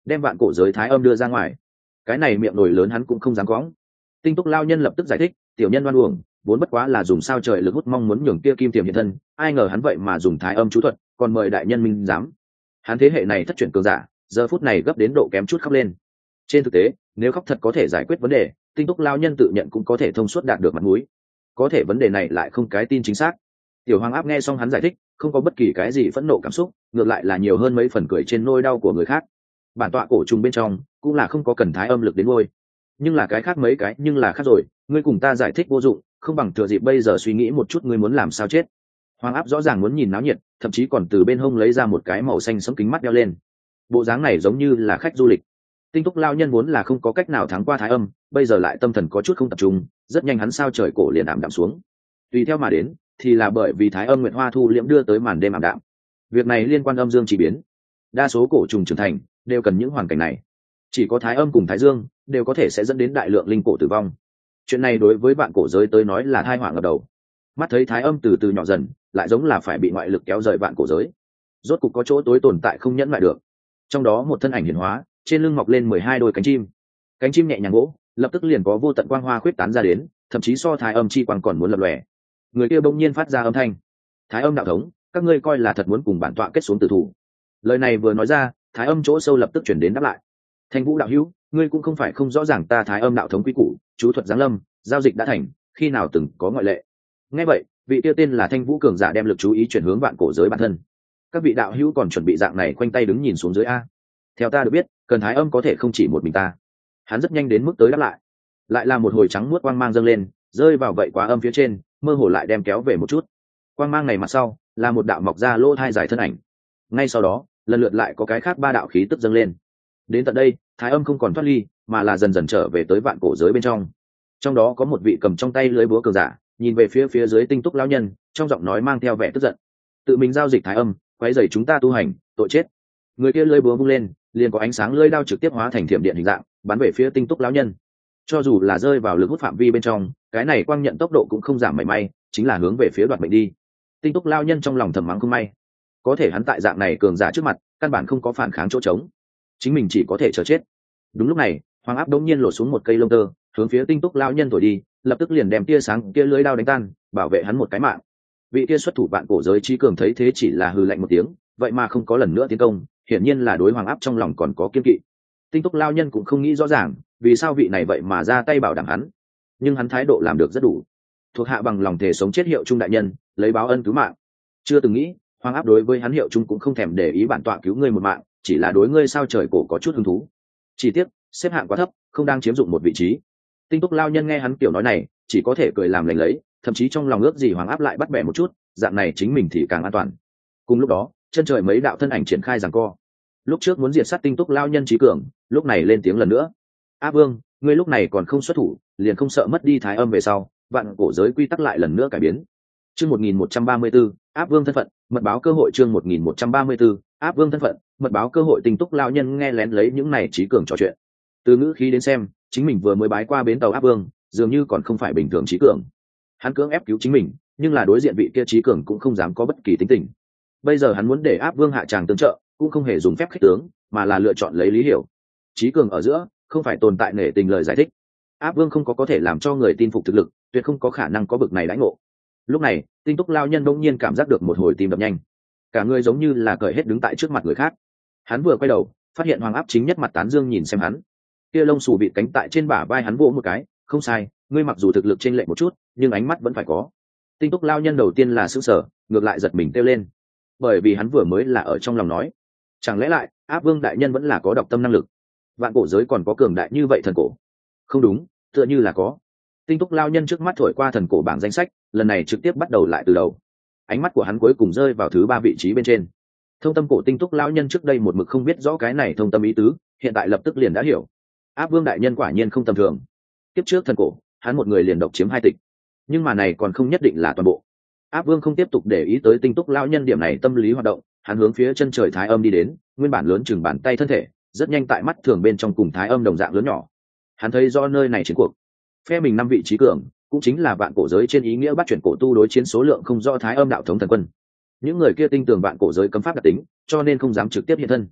A: đem vạn cổ giới thái âm đưa ra ngoài. Cái này miệng nổi lớn hắn cũng không dám quõng. Tinh túc lao nhân lập tức giải thích, tiểu nhân đoan uổng, vốn bất quá là dùng sao trời lực hút mong muốn nhường kia kim tiềm hiện thân, ai ngờ hắn vậy mà dùng thái âm chú thuật, còn mời đại nhân minh giám. Hắn thế hệ này thất truyền cường giả, giờ phút này gấp đến độ kém chút khóc lên. Trên thực tế, nếu khóc thật có thể giải quyết vấn đề, tinh túc lao nhân tự nhận cũng có thể thông suốt đạt được mặt mũi. Có thể vấn đề này lại không cái tin chính xác. Tiểu Hoàng Áp nghe xong hắn giải thích, không có bất kỳ cái gì phẫn nộ cảm xúc, ngược lại là nhiều hơn mấy phần cười trên nỗi đau của người khác. Bản tọa cổ trùng bên trong cũng là không có cần thái âm lực đến ngôi, nhưng là cái khác mấy cái nhưng là khác rồi, ngươi cùng ta giải thích vô dụng, không bằng thừa dịp bây giờ suy nghĩ một chút ngươi muốn làm sao chết. Hoàng Áp rõ ràng muốn nhìn náo nhiệt, thậm chí còn từ bên hông lấy ra một cái màu xanh sẫm kính mắt đeo lên. Bộ dáng này giống như là khách du lịch. Tinh túc lao nhân vốn là không có cách nào thắng qua thái âm, bây giờ lại tâm thần có chút không tập trung, rất nhanh hắn sao trời cổ liền ảm đạm xuống. Tùy theo mà đến thì là bởi vì thái âm nguyện hoa thu liễm đưa tới màn đêm ảm đạm. Việc này liên quan âm dương chỉ biến, đa số cổ trùng trưởng thành đều cần những hoàn cảnh này. Chỉ có thái âm cùng thái dương đều có thể sẽ dẫn đến đại lượng linh cổ tử vong. Chuyện này đối với bạn cổ giới tới nói là tai họa ngập đầu. Mắt thấy thái âm từ từ nhỏ dần, lại giống là phải bị ngoại lực kéo rời bạn cổ giới. Rốt cục có chỗ tối tồn tại không nhẫn lại được. Trong đó một thân ảnh hiển hóa, trên lưng mọc lên 12 đôi cánh chim. Cánh chim nhẹ nhàng gỗ, lập tức liền có vô tận quang hoa khuyết tán ra đến, thậm chí so thái âm chi quang còn muốn lập lòe. Người kia bỗng nhiên phát ra âm thanh: "Thái âm đạo thống, các ngươi coi là thật muốn cùng bản tọa kết xuống tử thủ?" Lời này vừa nói ra, thái âm chỗ sâu lập tức chuyển đến đáp lại: "Thanh Vũ đạo hữu, ngươi cũng không phải không rõ ràng ta thái âm đạo thống quy củ, chú thuật giáng lâm, giao dịch đã thành, khi nào từng có ngoại lệ." Nghe vậy, vị kia tên là Thanh Vũ cường giả đem lực chú ý chuyển hướng vạn cổ giới bản thân. "Các vị đạo hữu còn chuẩn bị dạng này khoanh tay đứng nhìn xuống dưới a? Theo ta được biết, cần thái âm có thể không chỉ một mình ta." Hắn rất nhanh đến mức tới đáp lại. Lại là một hồi trắng muốt quang mang dâng lên, rơi vào vậy quá âm phía trên, mơ hồ lại đem kéo về một chút. Quang mang này mặt sau là một đạo mọc ra lỗ thai dài thân ảnh. Ngay sau đó, lần lượt lại có cái khác ba đạo khí tức dâng lên. Đến tận đây, thái âm không còn thoát ly, mà là dần dần trở về tới vạn cổ giới bên trong. Trong đó có một vị cầm trong tay lưới búa cường giả, nhìn về phía dưới tinh túc lão nhân, trong giọng nói mang theo vẻ tức giận: "Tự mình giao dịch thái âm, quấy rầy chúng ta tu hành, tội chết." Người kia lưới búa vung lên, liền có ánh sáng lưỡi đao trực tiếp hóa thành thiểm điện hình dạng, bắn về phía tinh túc lão nhân. Cho dù là rơi vào lực hút phạm vi bên trong, cái này quang nhận tốc độ cũng không giảm mảy may, chính là hướng về phía đoạt mệnh đi. Tinh túc lão nhân trong lòng thầm mắng không may, có thể hắn tại dạng này cường giả trước mặt, căn bản không có phản kháng chỗ trống, chính mình chỉ có thể chờ chết. Đúng lúc này, Hoàng Áp đống nhiên lột xuống một cây lông tơ, hướng phía tinh túc lão nhân thổi đi, lập tức liền đem tia sáng kia lưỡi đao đánh tan, bảo vệ hắn một cái mạng. Vị kia xuất thủ vạn cổ giới trí cường thấy thế chỉ là hừ lạnh một tiếng, vậy mà không có lần nữa tiến công, hiển nhiên là đối Hoàng Áp trong lòng còn có kiên kỵ. Tinh túc lão nhân cũng không nghĩ rõ ràng vì sao vị này vậy mà ra tay bảo đảm hắn, nhưng hắn thái độ làm được rất đủ. Thuộc hạ bằng lòng thể sống chết hiệu trung đại nhân, lấy báo ân cứu mạng. Chưa từng nghĩ Hoàng Áp đối với hắn hiệu trung cũng không thèm để ý bản tọa cứu ngươi một mạng, chỉ là đối ngươi sao trời cổ có chút hứng thú. Chỉ tiếc xếp hạng quá thấp, không đang chiếm dụng một vị trí. Tinh túc lao nhân nghe hắn kiểu nói này, chỉ có thể cười làm lành lấy, thậm chí trong lòng ước gì Hoàng Áp lại bắt bẻ một chút, dạng này chính mình thì càng an toàn. Cùng lúc đó, chân trời mấy đạo thân ảnh triển khai giằng co. Lúc trước muốn diệt sát tinh túc lao nhân trí cường, lúc này lên tiếng lần nữa: "Áp Vương, ngươi lúc này còn không xuất thủ, liền không sợ mất đi thái âm về sau, vạn cổ giới quy tắc lại lần nữa cải biến." Chương 1134, Áp Vương thân phận, mật báo cơ hội. Chương 1134, Áp Vương thân phận, mật báo cơ hội. Tinh túc lao nhân nghe lén lấy những này trí cường trò chuyện. Từ ngữ khí đến xem, chính mình vừa mới bái qua bến tàu Áp Vương, dường như còn không phải bình thường trí cường. Hắn cưỡng ép cứu chính mình, nhưng là đối diện vị kia trí cường cũng không dám có bất kỳ tính tình. Bây giờ hắn muốn để Áp Vương hạ tràng tương trợ, cũng không hề dùng phép khích tướng, mà là lựa chọn lấy lý hiểu. Trí cường ở giữa, không phải tồn tại nể tình lời giải thích. Áp Vương không có thể làm cho người tin phục thực lực, tuyệt không có khả năng có bực này đãi ngộ. Lúc này, tinh túc lao nhân bỗng nhiên cảm giác được một hồi tim đập nhanh, cả người giống như là cởi hết đứng tại trước mặt người khác. Hắn vừa quay đầu, phát hiện Hoàng Áp chính nhất mặt tán dương nhìn xem hắn, kia lông xù bịt cánh tại trên bả vai hắn vỗ một cái: "Không sai, ngươi mặc dù thực lực chênh lệch một chút, nhưng ánh mắt vẫn phải có." Tinh túc lao nhân đầu tiên là sửng sở, ngược lại giật mình kêu lên, bởi vì hắn vừa mới là ở trong lòng nói, chẳng lẽ lại Áp Vương đại nhân vẫn là có đọc tâm năng lực? Vạn cổ giới còn có cường đại như vậy thần cổ? Không đúng, tựa như là có. Tinh túc lao nhân trước mắt thổi qua thần cổ bảng danh sách, lần này trực tiếp bắt đầu lại từ đầu. Ánh mắt của hắn cuối cùng rơi vào thứ 3 vị trí bên trên. Thông tâm cổ. Tinh túc lao nhân trước đây một mực không biết rõ cái này thông tâm ý tứ, hiện tại lập tức liền đã hiểu. Áp Vương đại nhân quả nhiên không tầm thường. Tiếp trước thần cổ, hắn một người liền độc chiếm 2 tịch, nhưng mà này còn không nhất định là toàn bộ. Áp Vương không tiếp tục để ý tới tinh túc lao nhân điểm này tâm lý hoạt động, hắn hướng phía chân trời thái âm đi đến, nguyên bản lớn chừng bàn tay thân thể, rất nhanh tại mắt thường bên trong cùng thái âm đồng dạng lớn nhỏ. Hắn thấy do nơi này chiến cuộc, phe mình 5 vị trí cường, cũng chính là vạn cổ giới trên ý nghĩa bắt chuyển cổ tu đối chiến số lượng không do thái âm đạo thống thần quân. Những người kia tin tưởng vạn cổ giới cấm pháp đặc tính, cho nên không dám trực tiếp hiện thân.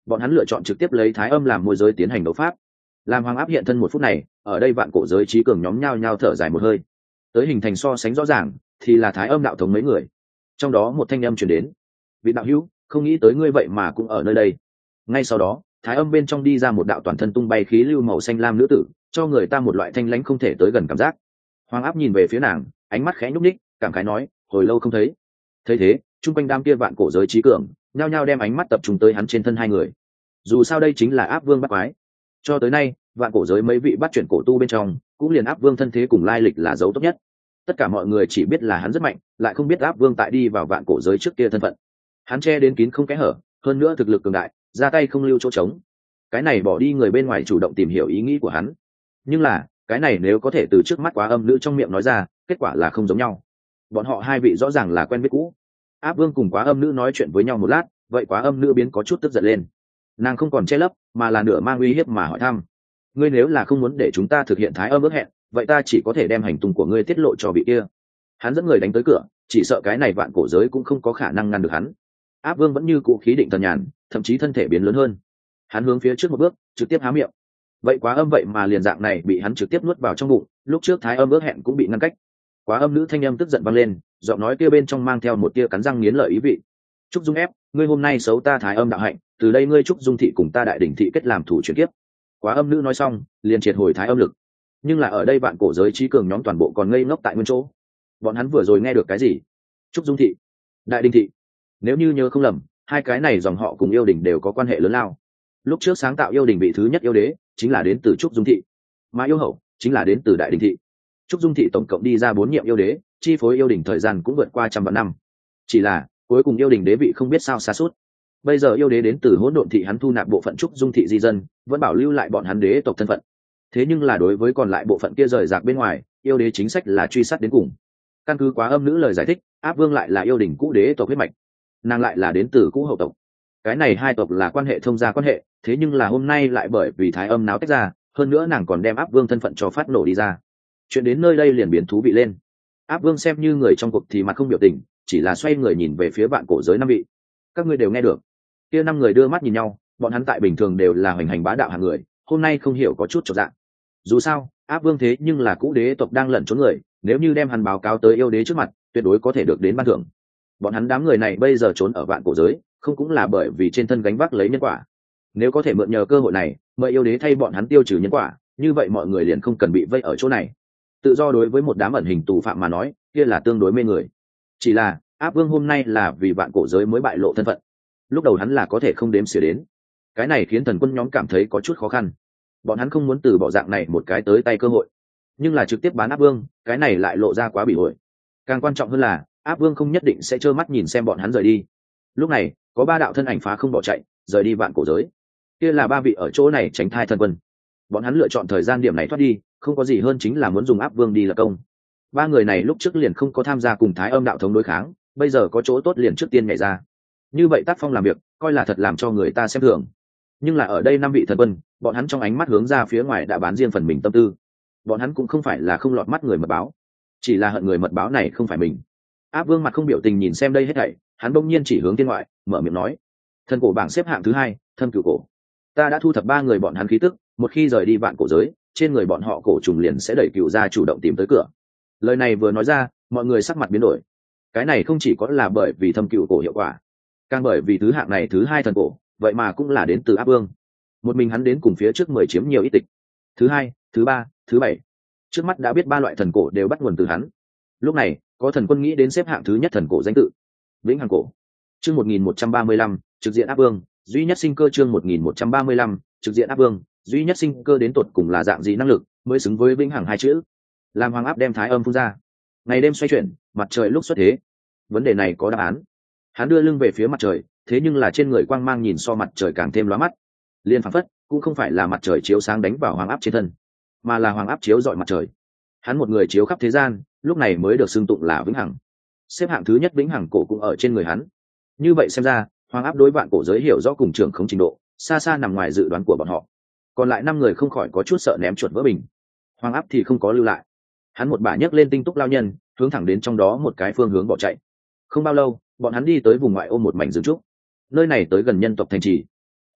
A: bọn hắn lựa chọn trực tiếp lấy thái âm làm môi giới tiến hành đấu pháp. Làm Hoàng Áp hiện thân một phút này, ở đây vạn cổ giới trí cường nhóm nhao nhao thở dài một hơi. Tới hình thành so sánh rõ ràng thì là thái âm đạo thống mấy người. Trong đó một thanh âm truyền đến: vị đạo hữu, không nghĩ tới ngươi vậy mà cũng ở nơi đây. Ngay sau đó, thái âm bên trong đi ra một đạo toàn thân tung bay khí lưu màu xanh lam nữ tử, cho người ta một loại thanh lãnh không thể tới gần cảm giác. Hoàng Áp nhìn về phía nàng, ánh mắt khẽ nhúc ních, cảm khái nói: hồi lâu không thấy. Thấy thế, chung quanh đám kia vạn cổ giới trí cường nhao nhao đem ánh mắt tập trung tới hắn trên thân hai người. Dù sao đây chính là Áp Vương Bắt Quái. Cho tới nay, vạn cổ giới mấy vị bắt chuyển cổ tu bên trong, cũng liền Áp Vương thân thế cùng lai lịch là dấu tốt nhất. Tất cả mọi người chỉ biết là hắn rất mạnh, lại không biết Áp Vương tại đi vào vạn cổ giới trước kia thân phận. Hắn che đến kín không kẽ hở, hơn nữa thực lực cường đại, ra tay không lưu chỗ trống. Cái này bỏ đi người bên ngoài chủ động tìm hiểu ý nghĩ của hắn. Nhưng là, cái này nếu có thể từ trước mắt Quá Âm Nữ trong miệng nói ra, kết quả là không giống nhau. Bọn họ hai vị rõ ràng là quen biết cũ. Áp Vương cùng Quá Âm Nữ nói chuyện với nhau một lát, vậy Quá Âm Nữ biến có chút tức giận lên. Nàng không còn che lấp, mà là nửa mang uy hiếp mà hỏi thăm: ngươi nếu là không muốn để chúng ta thực hiện thái âm ước hẹn, vậy ta chỉ có thể đem hành tung của ngươi tiết lộ cho vị kia. Hắn dẫn người đánh tới cửa, chỉ sợ cái này vạn cổ giới cũng không có khả năng ngăn được hắn. Áp Vương vẫn như cũ khí định thần nhàn, thậm chí thân thể biến lớn hơn. Hắn hướng phía trước một bước, trực tiếp há miệng. Vậy Quá Âm vậy mà liền dạng này bị hắn trực tiếp nuốt vào trong bụng, lúc trước thái âm ước hẹn cũng bị ngăn cách. Quá Âm Nữ thanh âm tức giận vang lên, giọng nói kia bên trong mang theo một tia cắn răng nghiến lợi ý vị. Trúc Dung ép, ngươi hôm nay xấu ta thái âm đạo hạnh, từ đây ngươi Trúc Dung thị cùng ta đại đỉnh thị kết làm thủ chuyển kiếp. Quá Âm Nữ nói xong, liền triệt hồi thái âm lực. Nhưng là ở đây vạn cổ giới trí cường nhóm toàn bộ còn ngây ngốc tại nguyên chỗ. Bọn hắn vừa rồi nghe được cái gì? Trúc Dung thị, đại đỉnh thị. Nếu như nhớ không lầm, hai cái này dòng họ cùng yêu đình đều có quan hệ lớn lao. Lúc trước sáng tạo yêu đình vị thứ nhất yêu đế chính là đến từ Trúc Dung thị, mà yêu hậu chính là đến từ đại đỉnh thị. Trúc Dung thị tổng cộng đi ra 4 nhiệm yêu đế, chi phối yêu đình thời gian cũng vượt qua trăm vạn năm. Chỉ là cuối cùng yêu đình đế vị không biết sao sa sút. Bây giờ yêu đế đến từ Hỗn Độn thị, hắn thu nạp bộ phận Trúc Dung thị di dân, vẫn bảo lưu lại bọn hắn đế tộc thân phận. Thế nhưng là đối với còn lại bộ phận kia rời rạc bên ngoài, yêu đế chính sách là truy sát đến cùng. Căn cứ Quá Âm Nữ lời giải thích, Áp Vương lại là yêu đình cũ đế tộc huyết mạch, nàng lại là đến từ cũ hậu tộc. Cái này hai tộc là quan hệ thông gia quan hệ, thế nhưng là hôm nay lại bởi vì thái âm náo tách ra, hơn nữa nàng còn đem Áp Vương thân phận cho phát nổ đi ra. Chuyện đến nơi đây liền biến thú vị lên. Áp Vương xem như người trong cuộc thì mặt không biểu tình, chỉ là xoay người nhìn về phía vạn cổ giới 5 vị. Các ngươi đều nghe được? Kia 5 người đưa mắt nhìn nhau, bọn hắn tại bình thường đều là hoành hành bá đạo hạng người, hôm nay không hiểu có chút chột dạ. Dù sao, Áp Vương thế nhưng là cũ đế tộc đang lẩn trốn người, nếu như đem hắn báo cáo tới yêu đế trước mặt, tuyệt đối có thể được đến ban thưởng. Bọn hắn đám người này bây giờ trốn ở vạn cổ giới, không cũng là bởi vì trên thân gánh vác lấy nhân quả. Nếu có thể mượn nhờ cơ hội này, mời yêu đế thay bọn hắn tiêu trừ nhân quả, như vậy mọi người liền không cần bị vây ở chỗ này. Tự do đối với một đám ẩn hình tù phạm mà nói, kia là tương đối mê người. Chỉ là Áp Vương hôm nay là vì vạn cổ giới mới bại lộ thân phận, lúc đầu hắn là có thể không đếm xỉa đến. Cái này khiến thần quân nhóm cảm thấy có chút khó khăn. Bọn hắn không muốn từ bỏ dạng này một cái tới tay cơ hội, nhưng là trực tiếp bán Áp Vương, cái này lại lộ ra quá bị ổi. Càng quan trọng hơn là Áp Vương không nhất định sẽ trơ mắt nhìn xem bọn hắn rời đi. Lúc này có 3 đạo thân ảnh phá không bỏ chạy, rời đi vạn cổ giới. Kia là 3 vị ở chỗ này tránh thai thần quân. Bọn hắn lựa chọn thời gian điểm này thoát đi, không có gì hơn chính là muốn dùng Áp Vương đi là công. 3 người này lúc trước liền không có tham gia cùng thái âm đạo thống đối kháng, bây giờ có chỗ tốt liền trước tiên nhảy ra. Như vậy tác phong làm việc, coi là thật làm cho người ta xem thường. Nhưng là ở đây 5 vị thần quân, bọn hắn trong ánh mắt hướng ra phía ngoài đã bán riêng phần mình tâm tư. Bọn hắn cũng không phải là không lọt mắt người mật báo, chỉ là hận người mật báo này không phải mình. Áp Vương mặt không biểu tình nhìn xem đây hết thảy, hắn bỗng nhiên chỉ hướng thiên ngoại, mở miệng nói: thần cổ bảng xếp hạng thứ 2, Thâm Cửu Cổ. Ta đã thu thập 3 người bọn hắn khí tức, một khi rời đi vạn cổ giới, trên người bọn họ cổ trùng liền sẽ đẩy cựu ra chủ động tìm tới cửa. Lời này vừa nói ra, mọi người sắc mặt biến đổi. Cái này không chỉ có là bởi vì Thâm Cửu Cổ hiệu quả, càng bởi vì thứ hạng này thứ 2 thần cổ, vậy mà cũng là đến từ Áp Vương. Một mình hắn đến cùng phía trước 10 chiếm nhiều ít tịch. Thứ 2, thứ 3, thứ 7. Trước mắt đã biết 3 loại thần cổ đều bắt nguồn từ hắn. Lúc này, có thần quân nghĩ đến xếp hạng thứ nhất thần cổ danh tự, Vĩnh Hằng Cổ. Chương 1135, trực diện Áp Vương, duy nhất sinh cơ. Chương 1135, trực diện Áp Vương, duy nhất sinh cơ đến tột cùng là dạng gì năng lực mới xứng với Vĩnh Hằng 2 chữ. Làm Hoàng Áp đem thái âm phun ra, ngày đêm xoay chuyển, mặt trời lúc xuất thế. Vấn đề này có đáp án. Hắn đưa lưng về phía mặt trời, thế nhưng là trên người quang mang nhìn so mặt trời càng thêm lóa mắt. Liên phảng phất cũng không phải là mặt trời chiếu sáng đánh vào Hoàng Áp trên thân, mà là Hoàng Áp chiếu rọi mặt trời. Hắn một người chiếu khắp thế gian, lúc này mới được xưng tụng là Vĩnh Hằng. Xếp hạng thứ nhất Vĩnh Hằng Cổ cũng ở trên người hắn. Như vậy xem ra, Hoàng Áp đối vạn cổ giới hiểu rõ cùng trưởng không trình độ, xa xa nằm ngoài dự đoán của bọn họ. Còn lại 5 người không khỏi có chút sợ ném chuột vỡ bình. Hoàng Áp thì không có lưu lại. Hắn một bả nhấc lên tinh túc lao nhân, hướng thẳng đến trong đó một cái phương hướng bỏ chạy. Không bao lâu, bọn hắn đi tới vùng ngoại ô một mảnh rừng trúc. Nơi này tới gần nhân tộc thành trì.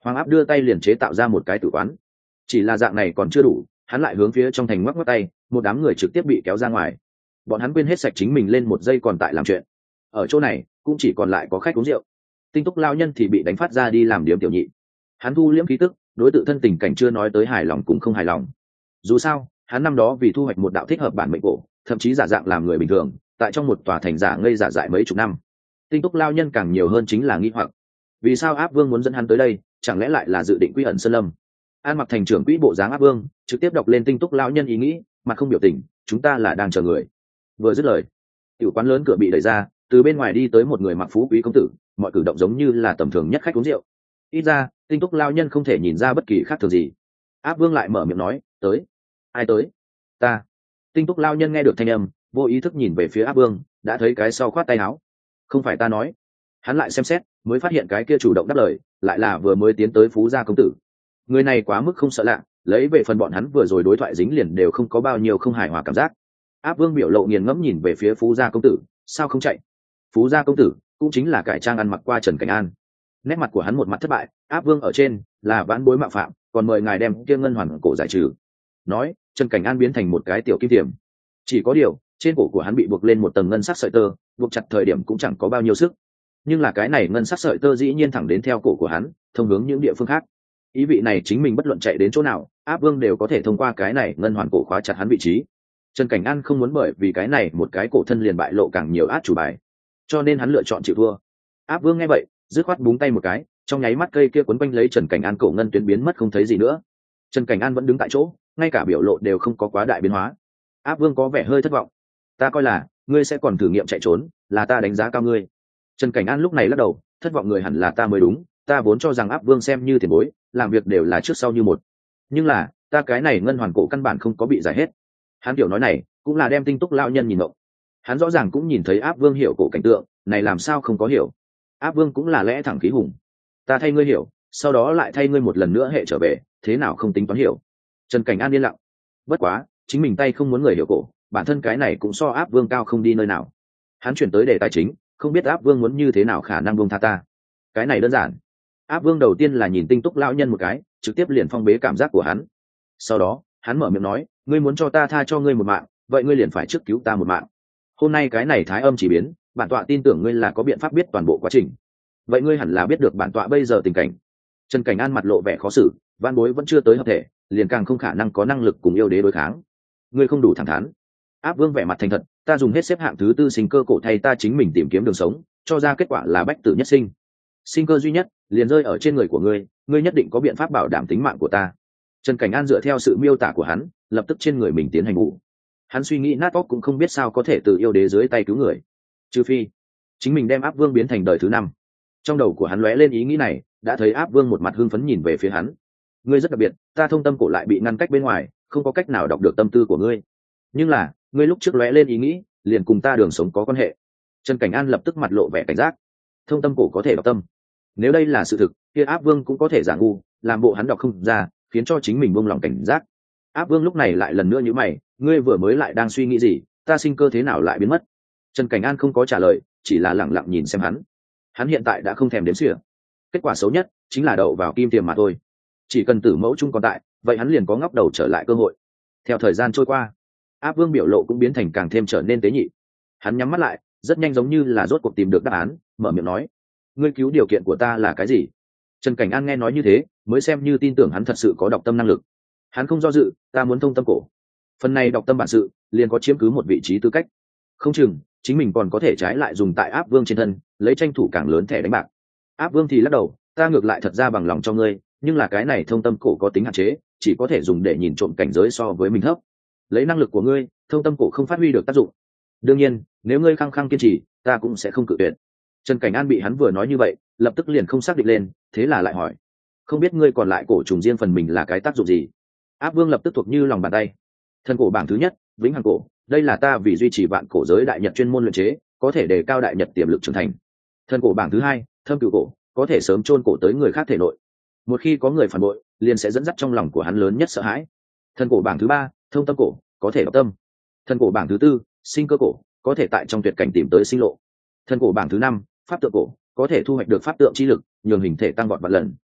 A: Hoàng Áp đưa tay liền chế tạo ra một cái tử quán. Chỉ là dạng này còn chưa đủ, hắn lại hướng phía trong thành ngoắc ngoắc tay, một đám người trực tiếp bị kéo ra ngoài. Bọn hắn quên hết sạch chính mình lên một giây còn tại làm chuyện. Ở chỗ này cũng chỉ còn lại có khách uống rượu. Tinh Túc lao nhân thì bị đánh phát ra đi làm điếm tiểu nhị. Hắn thu liễm khí tức, đối tự thân tình cảnh chưa nói tới hài lòng cũng không hài lòng. Dù sao hắn năm đó vì thu hoạch một đạo thích hợp bản mệnh cổ, thậm chí giả dạng làm người bình thường, tại trong một tòa thành giả ngây giả dại mấy chục năm. Tinh Túc lao nhân càng nhiều hơn chính là nghi hoặc, vì sao Áp Vương muốn dẫn hắn tới đây, chẳng lẽ lại là dự định quy ẩn sơn lâm? An Mặc thành trưởng quỹ bộ dáng Áp Vương trực tiếp đọc lên Tinh Túc lao nhân ý nghĩ, mặt không biểu tình, chúng ta là đang chờ người. Vừa dứt lời, tiểu quán lớn cửa bị đẩy ra, từ bên ngoài đi tới một người mặc phú quý công tử, mọi cử động giống như là tầm thường nhất khách uống rượu. Ít ra Tinh Túc lao nhân không thể nhìn ra bất kỳ khác thường gì. Áp Vương lại mở miệng nói, tới. Ai tới? Ta. Tinh Túc lao nhân nghe được thanh âm, vô ý thức nhìn về phía Áp Vương, đã thấy cái sau khoát tay áo. Không phải ta nói. Hắn lại xem xét, mới phát hiện cái kia chủ động đáp lời lại là vừa mới tiến tới Phú gia công tử. Người này quá mức không sợ lạ, lấy về phần bọn hắn vừa rồi đối thoại dính liền đều không có bao nhiêu không hài hòa cảm giác. Áp Vương biểu lộ nghiền ngẫm nhìn về phía Phú gia công tử, sao không chạy? Phú gia công tử cũng chính là cải trang ăn mặc qua Trần Cảnh An. Nét mặt của hắn một mặt thất bại, Áp Vương ở trên là vãn bối mạo phạm, còn mời ngài đem kia ngân hoàn cổ giải trừ. Nói, Trần Cảnh An biến thành một cái tiểu kim tiềm. Chỉ có điều, trên cổ của hắn bị buộc lên một tầng ngân sắc sợi tơ, buộc chặt thời điểm cũng chẳng có bao nhiêu sức. Nhưng là cái này ngân sắc sợi tơ dĩ nhiên thẳng đến theo cổ của hắn, thông hướng những địa phương khác. Ý vị này chính mình bất luận chạy đến chỗ nào, Áp Vương đều có thể thông qua cái này ngân hoàn cổ khóa chặt hắn vị trí. Trần Cảnh An không muốn bởi vì cái này một cái cổ thân liền bại lộ càng nhiều át chủ bài, cho nên hắn lựa chọn chịu thua. Áp Vương nghe vậy, dứt khoát búng tay một cái, trong nháy mắt cây kia quấn quanh lấy Trần Cảnh An cổ ngân tuyến biến mất không thấy gì nữa. Trần Cảnh An vẫn đứng tại chỗ, ngay cả biểu lộ đều không có quá đại biến hóa. Áp Vương có vẻ hơi thất vọng. Ta coi là ngươi sẽ còn thử nghiệm chạy trốn, là ta đánh giá cao ngươi. Trần Cảnh An lúc này lắc đầu, thất vọng người hẳn là ta mới đúng, ta vốn cho rằng Áp Vương xem như tiền bối, làm việc đều là trước sau như một. Nhưng là, ta cái này ngân hoàn cổ căn bản không có bị giải hết. Hắn kiểu nói này, cũng là đem Tinh Túc lão nhân nhìn ngộ. Hắn rõ ràng cũng nhìn thấy Áp Vương hiểu cổ cảnh tượng, này làm sao không có hiểu. Áp Vương cũng là lẽ thẳng khí hùng. Ta thay ngươi hiểu, sau đó lại thay ngươi một lần nữa hệ trở về, thế nào không tính toán hiểu. Trần Cảnh An yên lặng. Bất quá, chính mình tay không muốn người hiểu cổ, bản thân cái này cũng so Áp Vương cao không đi nơi nào. Hắn chuyển tới đề tài chính, không biết Áp Vương muốn như thế nào khả năng buông tha ta. Cái này đơn giản. Áp Vương đầu tiên là nhìn Tinh Túc lão nhân một cái, trực tiếp liền phong bế cảm giác của hắn. Sau đó, hắn mở miệng nói, ngươi muốn cho ta tha cho ngươi một mạng, vậy ngươi liền phải trước cứu ta một mạng. Hôm nay cái này thái âm chỉ biến, bản tọa tin tưởng ngươi là có biện pháp biết toàn bộ quá trình. Vậy ngươi hẳn là biết được bản tọa bây giờ tình cảnh. Trần Cảnh An mặt lộ vẻ khó xử, van bối vẫn chưa tới hợp thể, liền càng không khả năng có năng lực cùng yêu đế đối kháng. Ngươi không đủ thẳng thắn. Áp Vương vẻ mặt thành thật, ta dùng hết xếp hạng thứ tư sinh cơ cổ thay ta chính mình tìm kiếm đường sống, cho ra kết quả là bách tử nhất sinh. Sinh cơ duy nhất liền rơi ở trên người của ngươi, ngươi nhất định có biện pháp bảo đảm tính mạng của ta. Trần Cảnh An dựa theo sự miêu tả của hắn, lập tức trên người mình tiến hành ngủ. Hắn suy nghĩ nát óc cũng không biết sao có thể từ yêu đế dưới tay cứu người, trừ phi chính mình đem Áp Vương biến thành đời thứ 5. Trong đầu của hắn lóe lên ý nghĩ này, đã thấy Áp Vương một mặt hưng phấn nhìn về phía hắn. Ngươi rất đặc biệt, ta thông tâm cổ lại bị ngăn cách bên ngoài, không có cách nào đọc được tâm tư của ngươi. Nhưng là, ngươi lúc trước lóe lên ý nghĩ, liền cùng ta đường sống có quan hệ. Trần Cảnh An lập tức mặt lộ vẻ cảnh giác. Thông tâm cổ có thể đọc tâm. Nếu đây là sự thực, kia Áp Vương cũng có thể giả ngu, làm bộ hắn đọc không ra, khiến cho chính mình buông lòng cảnh giác. Áp Vương lúc này lại lần nữa như mày, ngươi vừa mới lại đang suy nghĩ gì, ta sinh cơ thế nào lại biến mất? Trần Cảnh An không có trả lời, chỉ là lẳng lặng nhìn xem hắn. Hắn hiện tại đã không thèm đếm xỉa. Kết quả xấu nhất chính là đậu vào kim tiềm mà thôi. Chỉ cần Tử Mẫu Trung còn tại, vậy hắn liền có ngóc đầu trở lại cơ hội. Theo thời gian trôi qua, Áp Vương biểu lộ cũng biến thành càng thêm trở nên tế nhị. Hắn nhắm mắt lại, rất nhanh giống như là rốt cuộc tìm được đáp án, mở miệng nói: ngươi cứu điều kiện của ta là cái gì? Trần Cảnh An nghe nói như thế, mới xem như tin tưởng hắn thật sự có đọc tâm năng lực. Hắn không do dự, ta muốn thông tâm cổ. Phần này đọc tâm bản sự, liền có chiếm cứ một vị trí tư cách. Không chừng chính mình còn có thể trái lại dùng tại Áp Vương trên thân, lấy tranh thủ càng lớn thẻ đánh bạc. Áp Vương thì lắc đầu, ta ngược lại thật ra bằng lòng cho ngươi, nhưng là cái này thông tâm cổ có tính hạn chế, chỉ có thể dùng để nhìn trộm cảnh giới so với mình thấp. Lấy năng lực của ngươi, thông tâm cổ không phát huy được tác dụng. Đương nhiên, nếu ngươi khăng khăng kiên trì, ta cũng sẽ không cự tuyệt. Trần Cảnh An bị hắn vừa nói như vậy, lập tức liền không xác định lên, thế là lại hỏi: không biết ngươi còn lại cổ trùng riêng phần mình là cái tác dụng gì? Áp Vương lập tức thuộc như lòng bàn tay. Thần cổ bảng thứ nhất, vĩnh hằng cổ, đây là ta vì duy trì vạn cổ giới đại nhật chuyên môn luyện chế, có thể đề cao đại nhật tiềm lực trưởng thành. Thần cổ bảng thứ hai, thâm cửu cổ, có thể sớm chôn cổ tới người khác thể nội. Một khi có người phản bội, liền sẽ dẫn dắt trong lòng của hắn lớn nhất sợ hãi. Thần cổ bảng thứ ba, thông tâm cổ, có thể đọc tâm. Thần cổ bảng thứ tư, sinh cơ cổ, có thể tại trong tuyệt cảnh tìm tới sinh lộ. Thần cổ bảng thứ năm, pháp tượng cổ, có thể thu hoạch được pháp tượng chi lực, nhường hình thể tăng vọt vạn lần.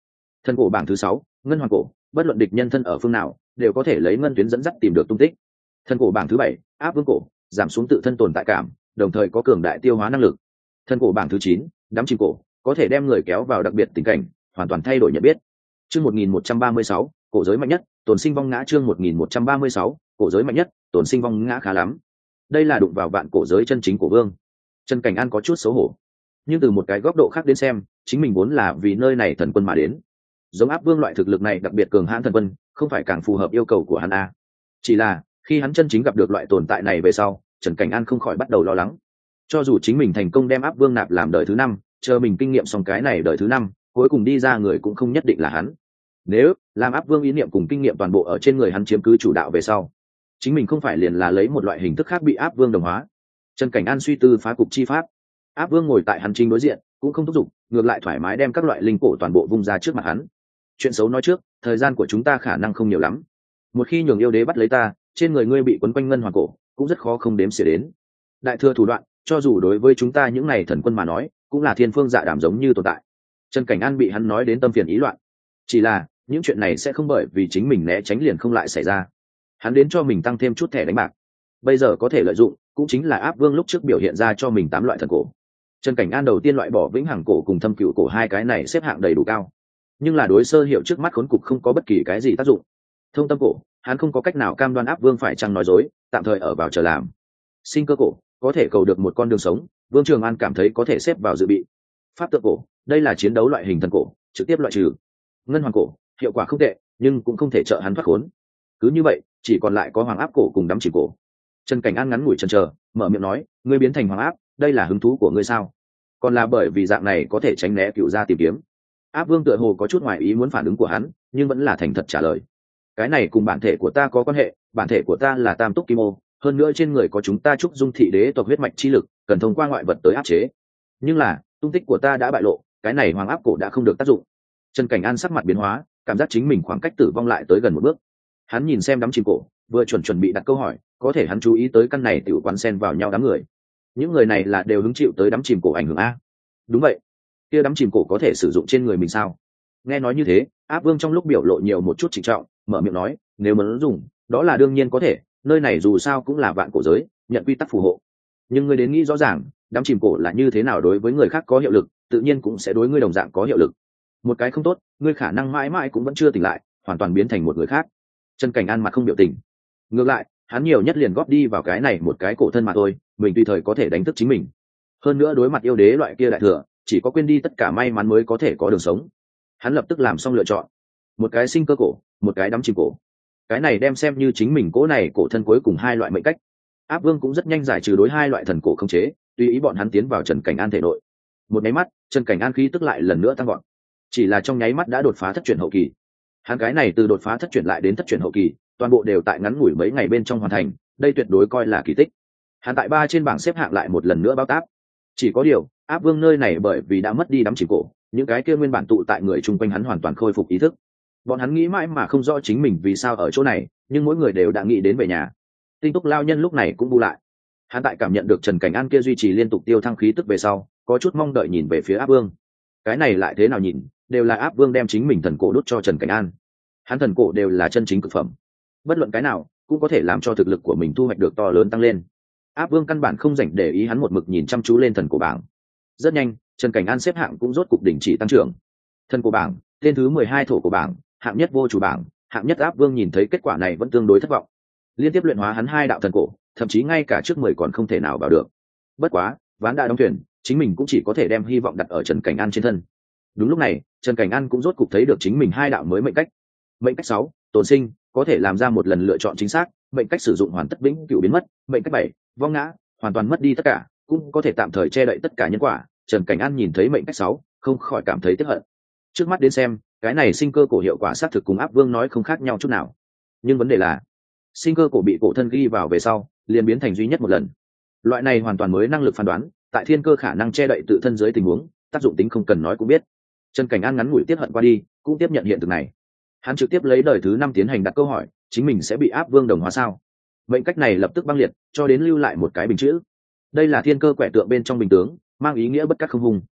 A: Thần cổ bảng thứ 6, ngân hoàng cổ, bất luận địch nhân thân ở phương nào đều có thể lấy ngân tuyến dẫn dắt tìm được tung tích. Thần cổ bảng thứ 7, áp vương cổ, giảm xuống tự thân tồn tại cảm, đồng thời có cường đại tiêu hóa năng lực. Thần cổ bảng thứ 9, đắm chìm cổ, có thể đem người kéo vào đặc biệt tình cảnh, hoàn toàn thay đổi nhận biết. Chương 1136, cổ giới mạnh nhất, tồn sinh vong ngã. Chương 1136, cổ giới mạnh nhất, tồn sinh vong ngã khá lắm. Đây là đụng vào vạn cổ giới chân chính của vương. Trần Cảnh An có chút xấu hổ, nhưng từ một cái góc độ khác đến xem, chính mình vốn là vì nơi này thần quân mà đến. Giống áp vương loại thực lực này đặc biệt cường hãn thần quân, không phải càng phù hợp yêu cầu của hắn à? Chỉ là khi hắn chân chính gặp được loại tồn tại này về sau, Trần Cảnh An không khỏi bắt đầu lo lắng. Cho dù chính mình thành công đem áp vương nạp làm đời thứ 5, chờ mình kinh nghiệm xong cái này đời thứ 5, cuối cùng đi ra người cũng không nhất định là hắn. Nếu làm áp vương ý niệm cùng kinh nghiệm toàn bộ ở trên người hắn chiếm cứ chủ đạo về sau, chính mình không phải liền là lấy một loại hình thức khác bị áp vương đồng hóa. Trần Cảnh An suy tư phá cục chi pháp. Áp vương ngồi tại hắn chính đối diện, cũng không thúc giục, ngược lại thoải mái đem các loại linh cổ toàn bộ vung ra trước mặt hắn. Chuyện xấu nói trước, thời gian của chúng ta khả năng không nhiều lắm. Một khi nhường yêu đế bắt lấy ta, trên người ngươi bị quấn quanh ngân hoàng cổ, cũng rất khó không đếm xỉa đến. Đại thừa thủ đoạn, cho dù đối với chúng ta những này thần quân mà nói, cũng là thiên phương dạ đảm giống như tồn tại. Trần Cảnh An bị hắn nói đến tâm phiền ý loạn. Chỉ là những chuyện này sẽ không bởi vì chính mình né tránh liền không lại xảy ra. Hắn đến cho mình tăng thêm chút thẻ đánh bạc, bây giờ có thể lợi dụng, cũng chính là áp vương lúc trước biểu hiện ra cho mình 8 loại thần cổ. Trần Cảnh An đầu tiên loại bỏ vĩnh hằng cổ cùng thâm cựu cổ hai cái này xếp hạng đầy đủ cao, nhưng là đối sơ hiệu trước mắt khốn cục không có bất kỳ cái gì tác dụng. Thông tâm cổ, hắn không có cách nào cam đoan áp vương phải chăng nói dối, tạm thời ở vào chờ làm. Sinh cơ cổ, có thể cầu được một con đường sống, Vương Trường An cảm thấy có thể xếp vào dự bị. Pháp tượng cổ, đây là chiến đấu loại hình thần cổ, trực tiếp loại trừ. Ngân hoàng cổ, hiệu quả không tệ, nhưng cũng không thể trợ hắn thoát khốn. Cứ như vậy, chỉ còn lại có hoàng áp cổ cùng đắm chỉ cổ. Trần Cảnh An ngắn ngủi chần chờ, mở miệng nói, ngươi biến thành hoàng áp, đây là hứng thú của ngươi sao? Còn là bởi vì dạng này có thể tránh né cựu gia tìm kiếm. Áp vương tựa hồ có chút ngoài ý muốn phản ứng của hắn, nhưng vẫn là thành thật trả lời. Cái này cùng bản thể của ta có quan hệ, bản thể của ta là tam túc kim ô, hơn nữa trên người có chúng ta trúc dung thị đế tộc huyết mạch chi lực, cần thông qua ngoại vật tới áp chế. Nhưng là tung tích của ta đã bại lộ, cái này hoàng áp cổ đã không được tác dụng. Trần Cảnh An sắc mặt biến hóa, cảm giác chính mình khoảng cách tử vong lại tới gần một bước. Hắn nhìn xem đám chìm cổ, vừa chuẩn bị đặt câu hỏi, có thể hắn chú ý tới căn này tiểu quán xen vào nhau đám người. Những người này là đều hứng chịu tới đám chìm cổ ảnh hưởng a? Đúng vậy. Kia đám chìm cổ có thể sử dụng trên người mình sao? Nghe nói như thế, áp vương trong lúc biểu lộ nhiều một chút trịnh trọng, mở miệng nói, nếu muốn dùng, đó là đương nhiên có thể, nơi này dù sao cũng là vạn cổ giới, nhận quy tắc phù hộ. Nhưng ngươi đến nghĩ rõ ràng, đám chìm cổ là như thế nào đối với người khác có hiệu lực, tự nhiên cũng sẽ đối ngươi đồng dạng có hiệu lực. Một cái không tốt, ngươi khả năng mãi mãi cũng vẫn chưa tỉnh lại, hoàn toàn biến thành một người khác. Trần Cảnh An mặt không biểu tình. Ngược lại, hắn nhiều nhất liền góp đi vào cái này một cái cổ thân mà thôi, mình tùy thời có thể đánh thức chính mình. Hơn nữa đối mặt yêu đế loại kia đại thừa, chỉ có quên đi tất cả may mắn mới có thể có đường sống. Hắn lập tức làm xong lựa chọn, một cái sinh cơ cổ, một cái đắm chìm cổ. Cái này đem xem như chính mình cổ này cổ thân cuối cùng hai loại mệnh cách. Áp vương cũng rất nhanh giải trừ đối hai loại thần cổ không chế, tùy ý bọn hắn tiến vào Trần Cảnh An thể nội. Một nháy mắt, Trần Cảnh An khí tức lại lần nữa tăng gọn, chỉ là trong nháy mắt đã đột phá thất chuyển hậu kỳ. Hắn cái này từ đột phá thất chuyển lại đến thất chuyển hậu kỳ, toàn bộ đều tại ngắn ngủi mấy ngày bên trong hoàn thành, đây tuyệt đối coi là kỳ tích. Hắn tại 3 trên bảng xếp hạng lại một lần nữa báo táp. Chỉ có điều, áp vương nơi này bởi vì đã mất đi đắm chìm cổ, những cái kia nguyên bản tụ tại người chung quanh hắn hoàn toàn khôi phục ý thức. Bọn hắn nghĩ mãi mà không rõ chính mình vì sao ở chỗ này, nhưng mỗi người đều đã nghĩ đến về nhà. Tinh túc lao nhân lúc này cũng bu lại. Hắn tại cảm nhận được Trần Cảnh An kia duy trì liên tục tiêu thăng khí tức về sau, có chút mong đợi nhìn về phía áp vương. Cái này lại thế nào nhìn, đều là áp vương đem chính mình thần cổ đốt cho Trần Cảnh An. Hắn thần cổ đều là chân chính cực phẩm, bất luận cái nào cũng có thể làm cho thực lực của mình thu hoạch được to lớn tăng lên. Áp vương căn bản không dành để ý hắn, một mực nhìn chăm chú lên thần cổ bảng. Rất nhanh, Trần Cảnh An xếp hạng cũng rốt cục đình chỉ tăng trưởng. Thần cổ bảng, tên thứ 12 thổ cổ bảng, hạng nhất vô chủ bảng, hạng nhất áp vương nhìn thấy kết quả này vẫn tương đối thất vọng. Liên tiếp luyện hóa hắn 2 đạo thần cổ, thậm chí ngay cả trước 10 còn không thể nào vào được. Bất quá, ván đã đóng thuyền, chính mình cũng chỉ có thể đem hy vọng đặt ở Trần Cảnh An trên thân. Đúng lúc này, Trần Cảnh An cũng rốt cục thấy được chính mình 2 đạo mới mệnh cách. Mệnh cách 6, tồn sinh, có thể làm ra một lần lựa chọn chính xác, mệnh cách sử dụng hoàn tất vĩnh cửu biến mất. Mệnh cách 7, vong ngã, hoàn toàn mất đi tất cả, cũng có thể tạm thời che đậy tất cả nhân quả. Trần Cảnh An nhìn thấy mệnh cách 6, không khỏi cảm thấy tiếc hận. Trước mắt đến xem, cái này sinh cơ cổ hiệu quả xác thực cùng áp vương nói không khác nhau chút nào. Nhưng vấn đề là, sinh cơ cổ bị cổ thân ghi vào về sau, liền biến thành duy nhất một lần. Loại này hoàn toàn mới năng lực phán đoán, tại thiên cơ khả năng che đậy tự thân dưới tình huống, tác dụng tính không cần nói cũng biết. Trần Cảnh An ngắn ngủi tiếc hận qua đi, cũng tiếp nhận hiện thực này. Hắn trực tiếp lấy đời thứ 5 tiến hành đặt câu hỏi, chính mình sẽ bị áp vương đồng hóa sao? Mệnh cách này lập tức băng liệt, cho đến lưu lại một cái bình chữ. Đây là thiên cơ quẻ tượng bên trong bình tướng, mang ý nghĩa bất cắt không hung.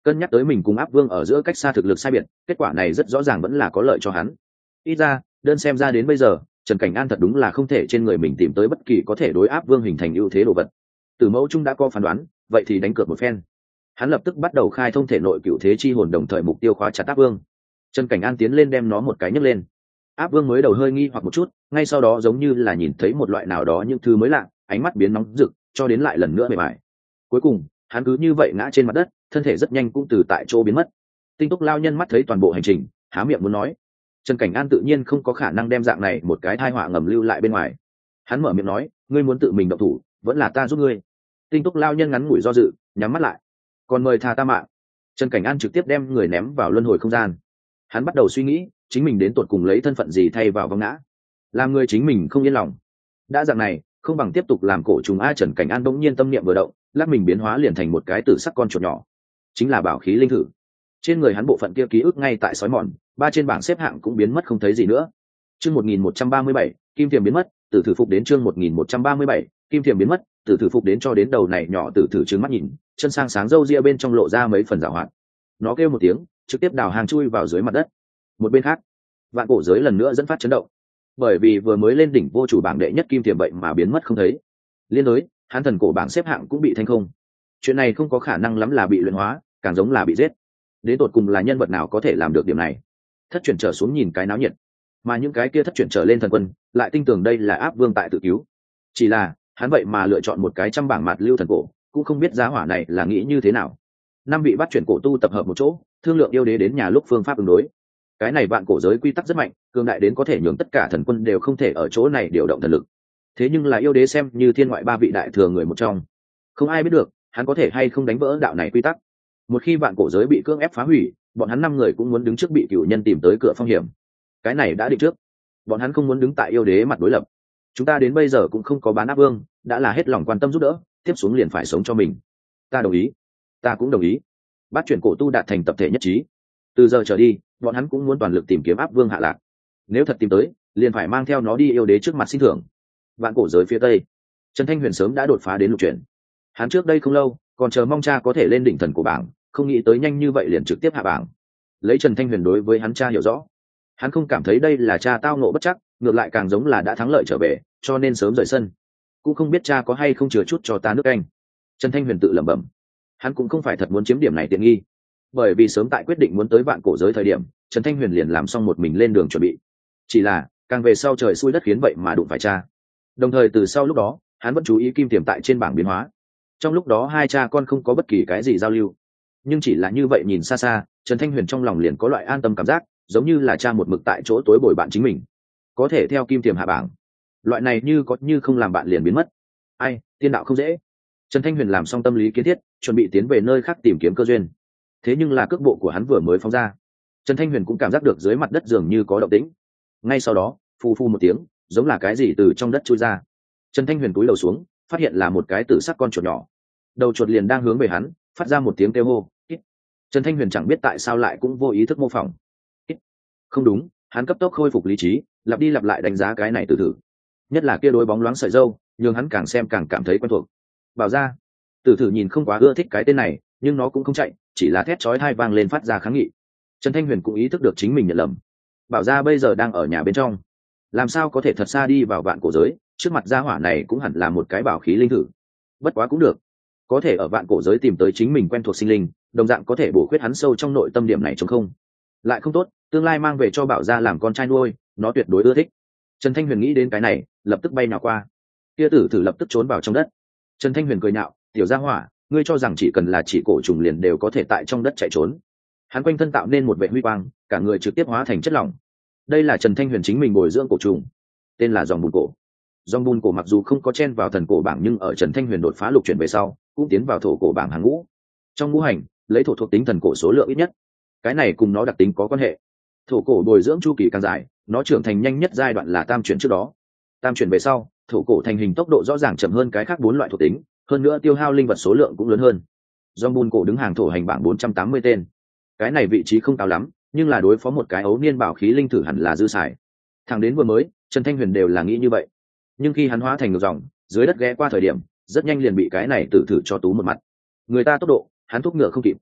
A: Cân nhắc tới mình cùng áp vương ở giữa cách xa thực lực sai biệt, kết quả này rất rõ ràng vẫn là có lợi cho hắn. Ít ra đơn xem ra đến bây giờ, Trần Cảnh An thật đúng là không thể trên người mình tìm tới bất kỳ có thể đối áp vương hình thành ưu thế đồ vật. Từ mẫu trung đã có phán đoán, vậy thì đánh cược một phen. Hắn lập tức bắt đầu khai thông thể nội cựu thế chi hồn, đồng thời mục tiêu khóa chặt áp vương. Trần Cảnh An tiến lên đem nó một cái nhấc lên. Áp vương mới đầu hơi nghi hoặc một chút, ngay sau đó giống như là nhìn thấy một loại nào đó những thứ mới lạ, ánh mắt biến nóng rực, cho đến lại lần nữa mệt mỏi. Cuối cùng hắn cứ như vậy ngã trên mặt đất, thân thể rất nhanh cũng từ tại chỗ biến mất. Tinh Túc lao nhân mắt thấy toàn bộ hành trình, há miệng muốn nói. Trần Cảnh An tự nhiên không có khả năng đem dạng này một cái tai họa ngầm lưu lại bên ngoài. Hắn mở miệng nói, ngươi muốn tự mình động thủ, vẫn là ta giúp ngươi. Tinh Túc lao nhân ngắn ngủi do dự, nhắm mắt lại. Còn mời tha ta mạng. Trần Cảnh An trực tiếp đem người ném vào luân hồi không gian. Hắn bắt đầu suy nghĩ, chính mình đến tột cùng lấy thân phận gì thay vào vong ngã, làm người chính mình không yên lòng. Đã dạng này, không bằng tiếp tục làm cổ trùng a. Trần Cảnh An bỗng nhiên tâm niệm vừa động, lát mình biến hóa liền thành một cái tử sắc con chuột nhỏ, chính là bảo khí linh thử. Trên người hắn bộ phận kia ký ức ngay tại sói mòn, ba trên bảng xếp hạng cũng biến mất không thấy gì nữa. Chương 1137, kim thiềm biến mất, tử thử phục đến. Chương 1137, kim thiềm biến mất, tử thử phục đến. Cho đến đầu này nhỏ tử thử trừng mắt nhìn, chân sang sáng râu ria bên trong lộ ra mấy phần giảo hoạt. Nó kêu một tiếng, trực tiếp đào hàng chui vào dưới mặt đất. Một bên khác, vạn cổ giới lần nữa dẫn phát chấn động, bởi vì vừa mới lên đỉnh vô chủ bảng đệ nhất kim thiềm vậy mà biến mất không thấy. Liên đối hắn thần cổ bảng xếp hạng cũng bị thanh không. Chuyện này không có khả năng lắm là bị luyện hóa, càng giống là bị giết. Đến tột cùng là nhân vật nào có thể làm được điểm này? Thất chuyển trở xuống nhìn cái náo nhiệt, mà những cái kia thất chuyển trở lên thần quân lại tin tưởng đây là áp vương tại tự cứu. Chỉ là hắn vậy mà lựa chọn một cái trăm bảng mạt lưu thần cổ, cũng không biết giá hỏa này là nghĩ như thế nào. Năm vị bắt chuyển cổ tu tập hợp một chỗ, thương lượng yêu đế đến nhà lúc phương pháp ứng đối. Cái này vạn cổ giới quy tắc rất mạnh, cường đại đến có thể nhường tất cả thần quân đều không thể ở chỗ này điều động thần lực. Thế nhưng là yêu đế xem như thiên ngoại ba vị đại thừa người một trong, không ai biết được hắn có thể hay không đánh vỡ đạo này quy tắc. Một khi vạn cổ giới bị cưỡng ép phá hủy, bọn hắn 5 người cũng muốn đứng trước bị cửu nhân tìm tới cửa phong hiểm. Cái này đã định trước, bọn hắn không muốn đứng tại yêu đế mặt đối lập. Chúng ta đến bây giờ cũng không có bán áp vương, đã là hết lòng quan tâm giúp đỡ, tiếp xuống liền phải sống cho mình. Ta đồng ý. Ta cũng đồng ý. Bát chuyển cổ tu đạt thành tập thể nhất trí. Từ giờ trở đi, bọn hắn cũng muốn toàn lực tìm kiếm áp vương hạ lạc. Nếu thật tìm tới, liền phải mang theo nó đi yêu đế trước mặt xin thưởng. Vạn cổ giới phía tây, Trần Thanh Huyền sớm đã đột phá đến lục chuyển. Hắn trước đây không lâu còn chờ mong cha có thể lên đỉnh thần của bảng, không nghĩ tới nhanh như vậy liền trực tiếp hạ bảng. Lấy Trần Thanh Huyền đối với hắn cha hiểu rõ, hắn không cảm thấy đây là cha tao ngộ bất chắc, ngược lại càng giống là đã thắng lợi trở về, cho nên sớm rời sân. Cũng không biết cha có hay không chừa chút cho ta nước canh. Trần Thanh Huyền tự lẩm bẩm. Hắn cũng không phải thật muốn chiếm điểm này tiện nghi, bởi vì sớm tại quyết định muốn tới vạn cổ giới thời điểm, Trần Thanh Huyền liền làm xong một mình lên đường chuẩn bị. Chỉ là càng về sau trời xui đất khiến vậy mà đụng phải cha. Đồng thời từ sau lúc đó, hắn vẫn chú ý kim tiềm tại trên bảng biến hóa. Trong lúc đó hai cha con không có bất kỳ cái gì giao lưu, nhưng chỉ là như vậy nhìn xa xa, Trần Thanh Huyền trong lòng liền có loại an tâm cảm giác, giống như là cha một mực tại chỗ tối bồi bạn chính mình, có thể theo kim tiềm hạ bảng. Loại này như có như không làm bạn liền biến mất. Ai, tiên đạo không dễ. Trần Thanh Huyền làm xong tâm lý kiến thiết, chuẩn bị tiến về nơi khác tìm kiếm cơ duyên. Thế nhưng là cước bộ của hắn vừa mới phóng ra, Trần Thanh Huyền cũng cảm giác được dưới mặt đất dường như có động tĩnh. Ngay sau đó, phù phù một tiếng, giống là cái gì từ trong đất chui ra. Trần Thanh Huyền cúi đầu xuống, phát hiện là một cái tử sắc con chuột nhỏ. Đầu chuột liền đang hướng về hắn, phát ra một tiếng kêu hô. Trần Thanh Huyền chẳng biết tại sao lại cũng vô ý thức mô phỏng. Không đúng, hắn cấp tốc khôi phục lý trí, lặp đi lặp lại đánh giá cái này từ thử. Nhất là kia đối bóng loáng sợi râu, nhưng hắn càng xem càng cảm thấy quen thuộc. Bảo ra, tử thử nhìn không quá ưa thích cái tên này, nhưng nó cũng không chạy, chỉ là thét chói tai vang lên phát ra kháng nghị. Trần Thanh Huyền cũng ý thức được chính mình nhận lầm. Bảo ra bây giờ đang ở nhà bên trong, làm sao có thể thật xa đi vào vạn cổ giới, trước mặt gia hỏa này cũng hẳn là một cái bảo khí linh thử. Bất quá cũng được, có thể ở vạn cổ giới tìm tới chính mình quen thuộc sinh linh, đồng dạng có thể bổ khuyết hắn sâu trong nội tâm điểm này trống không. Lại không tốt, tương lai mang về cho Bảo gia làm con trai nuôi, nó tuyệt đối ưa thích. Trần Thanh Huyền nghĩ đến cái này, lập tức bay nào qua. Kia tử thử lập tức trốn vào trong đất. Trần Thanh Huyền cười nhạo, tiểu gia hỏa, ngươi cho rằng chỉ cần là chỉ cổ trùng liền đều có thể tại trong đất chạy trốn. Hắn quanh thân tạo nên một vệ huy quang, cả người trực tiếp hóa thành chất lỏng. Đây là Trần Thanh Huyền chính mình bồi dưỡng cổ trùng, tên là dòng bùn cổ. Dòng bùn cổ mặc dù không có chen vào thần cổ bảng, nhưng ở Trần Thanh Huyền đột phá lục chuyển về sau, cũng tiến vào thổ cổ bảng hàng ngũ. Trong ngũ hành, lấy thổ thuộc tính thần cổ số lượng ít nhất, cái này cùng nó đặc tính có quan hệ. Thổ cổ bồi dưỡng chu kỳ càng dài, nó trưởng thành nhanh nhất giai đoạn là tam chuyển trước đó. Tam chuyển về sau, thổ cổ thành hình tốc độ rõ ràng chậm hơn cái khác 4 loại thuộc tính, hơn nữa tiêu hao linh vật số lượng cũng lớn hơn. Dòng bùn cổ đứng hàng thổ hành bảng 480 tên. Cái này vị trí không cao lắm, nhưng là đối phó một cái ấu niên bảo khí linh thử hẳn là dư xài. Thẳng đến vừa mới, Trần Thanh Huyền đều là nghĩ như vậy. Nhưng khi hắn hóa thành ngược dòng, dưới đất ghé qua thời điểm, rất nhanh liền bị cái này tự thử cho tú một mặt. Người ta tốc độ, hắn thúc ngựa không kịp.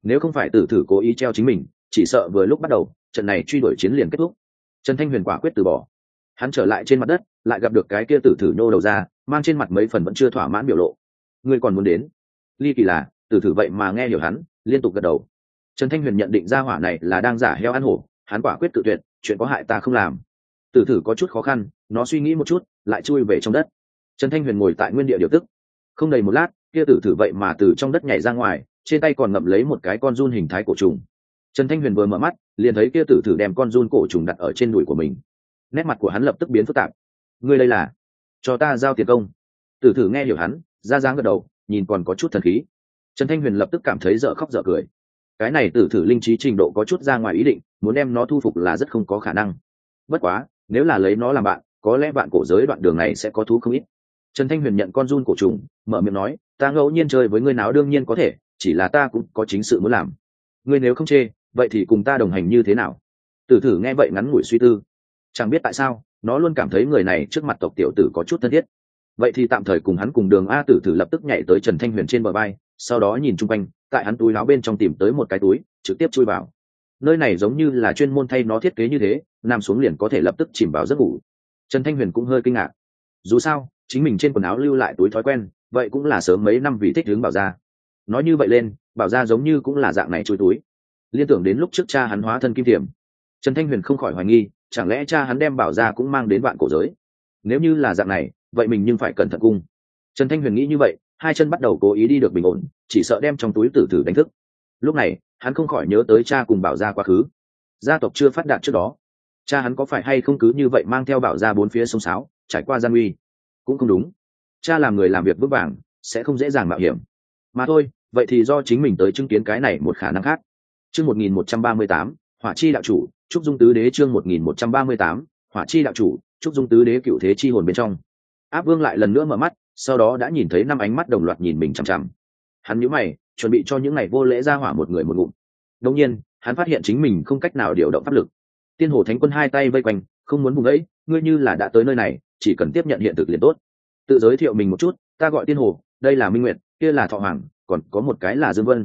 A: nếu không phải tử thử cố ý treo chính mình, chỉ sợ vừa lúc bắt đầu trận này truy đuổi chiến liền kết thúc. Trần Thanh Huyền quả quyết từ bỏ. Hắn trở lại trên mặt đất, lại gặp được cái kia tử thử nhô đầu ra, mang trên mặt mấy phần vẫn chưa thỏa mãn biểu lộ. Ngươi còn muốn đến? Ly kỳ là tử thử vậy mà nghe hiểu hắn, liên tục gật đầu. Trần Thanh Huyền nhận định ra hỏa này là đang giả heo ăn hổ, hắn quả quyết tự tuyệt, chuyện có hại ta không làm. Tử thử có chút khó khăn, nó suy nghĩ một chút, lại chui về trong đất. Trần Thanh Huyền ngồi tại nguyên địa điều tức. Không đầy một lát, kia tử thử vậy mà từ trong đất nhảy ra ngoài, trên tay còn ngậm lấy một cái con giun hình thái cổ trùng. Trần Thanh Huyền vừa mở mắt, liền thấy kia tử thử đem con giun cổ trùng đặt ở trên đùi của mình. Nét mặt của hắn lập tức biến phức tạp. Ngươi đây là cho ta giao tiền công? Tử thử nghe hiểu hắn, ra dáng gật đầu, nhìn còn có chút thần khí. Trần Thanh Huyền lập tức cảm thấy dở khóc dở cười. Cái này tử thử linh trí trình độ có chút ra ngoài ý định, muốn đem nó thu phục là rất không có khả năng. Bất quá, nếu là lấy nó làm bạn, có lẽ bạn cổ giới đoạn đường này sẽ có thú không ít. Trần Thanh Huyền nhận con giun cổ trùng, mở miệng nói, ta ngẫu nhiên chơi với ngươi nào đương nhiên có thể, chỉ là ta cũng có chính sự muốn làm. Ngươi nếu không chê, vậy thì cùng ta đồng hành như thế nào? Tử thử nghe vậy ngắn ngủi suy tư. Chẳng biết tại sao, nó luôn cảm thấy người này trước mặt tộc tiểu tử có chút thân thiết. Vậy thì tạm thời cùng hắn cùng đường a. Tử thử lập tức nhảy tới Trần Thanh Huyền trên bờ vai, sau đó nhìn chung quanh, tại hắn túi áo bên trong tìm tới một cái túi, trực tiếp chui vào. Nơi này giống như là chuyên môn thay nó thiết kế như thế, nằm xuống liền có thể lập tức chìm vào giấc ngủ. Trần Thanh Huyền cũng hơi kinh ngạc. Dù sao, chính mình trên quần áo lưu lại túi thói quen, vậy cũng là sớm mấy năm vì thích hướng Bảo Gia. Nói như vậy lên, Bảo Gia giống như cũng là dạng này chui túi. Liên tưởng đến lúc trước cha hắn hóa thân kim thiểm, Trần Thanh Huyền không khỏi hoài nghi, chẳng lẽ cha hắn đem Bảo Gia cũng mang đến vạn cổ giới? Nếu như là dạng này, vậy mình nhưng phải cẩn thận cung. Trần Thanh Huyền nghĩ như vậy, hai chân bắt đầu cố ý đi được bình ổn, chỉ sợ đem trong túi tử thử đánh thức. Lúc này, hắn không khỏi nhớ tới cha cùng Bảo Gia quá khứ. Gia tộc chưa phát đạt trước đó, cha hắn có phải hay không cứ như vậy mang theo Bảo Gia bốn phía sông sáo, trải qua gian nguy? Cũng không đúng. Cha làm người làm việc vững vàng, sẽ không dễ dàng mạo hiểm. Mà thôi, vậy thì do chính mình tới chứng kiến cái này một khả năng khác. Chương 1138, Hỏa chi đạo chủ, Trúc Dung tứ đế. Chương 1138, Hỏa chi đạo chủ, Trúc Dung tứ đế. Cựu thế chi hồn bên trong, Áp Vương lại lần nữa mở mắt, sau đó đã nhìn thấy năm ánh mắt đồng loạt nhìn mình chằm chằm. Hắn nhíu mày, chuẩn bị cho những ngày vô lễ ra hỏa một người một ngụm. Đương nhiên, hắn phát hiện chính mình không cách nào điều động pháp lực. Tiên Hồ Thánh Quân hai tay vây quanh, không muốn vùng ấy, ngươi như là đã tới nơi này, chỉ cần tiếp nhận hiện thực liền tốt. Tự giới thiệu mình một chút, ta gọi Tiên Hồ, đây là Minh Nguyệt, kia là Thọ Hoàng, còn có một cái là Dương Vân.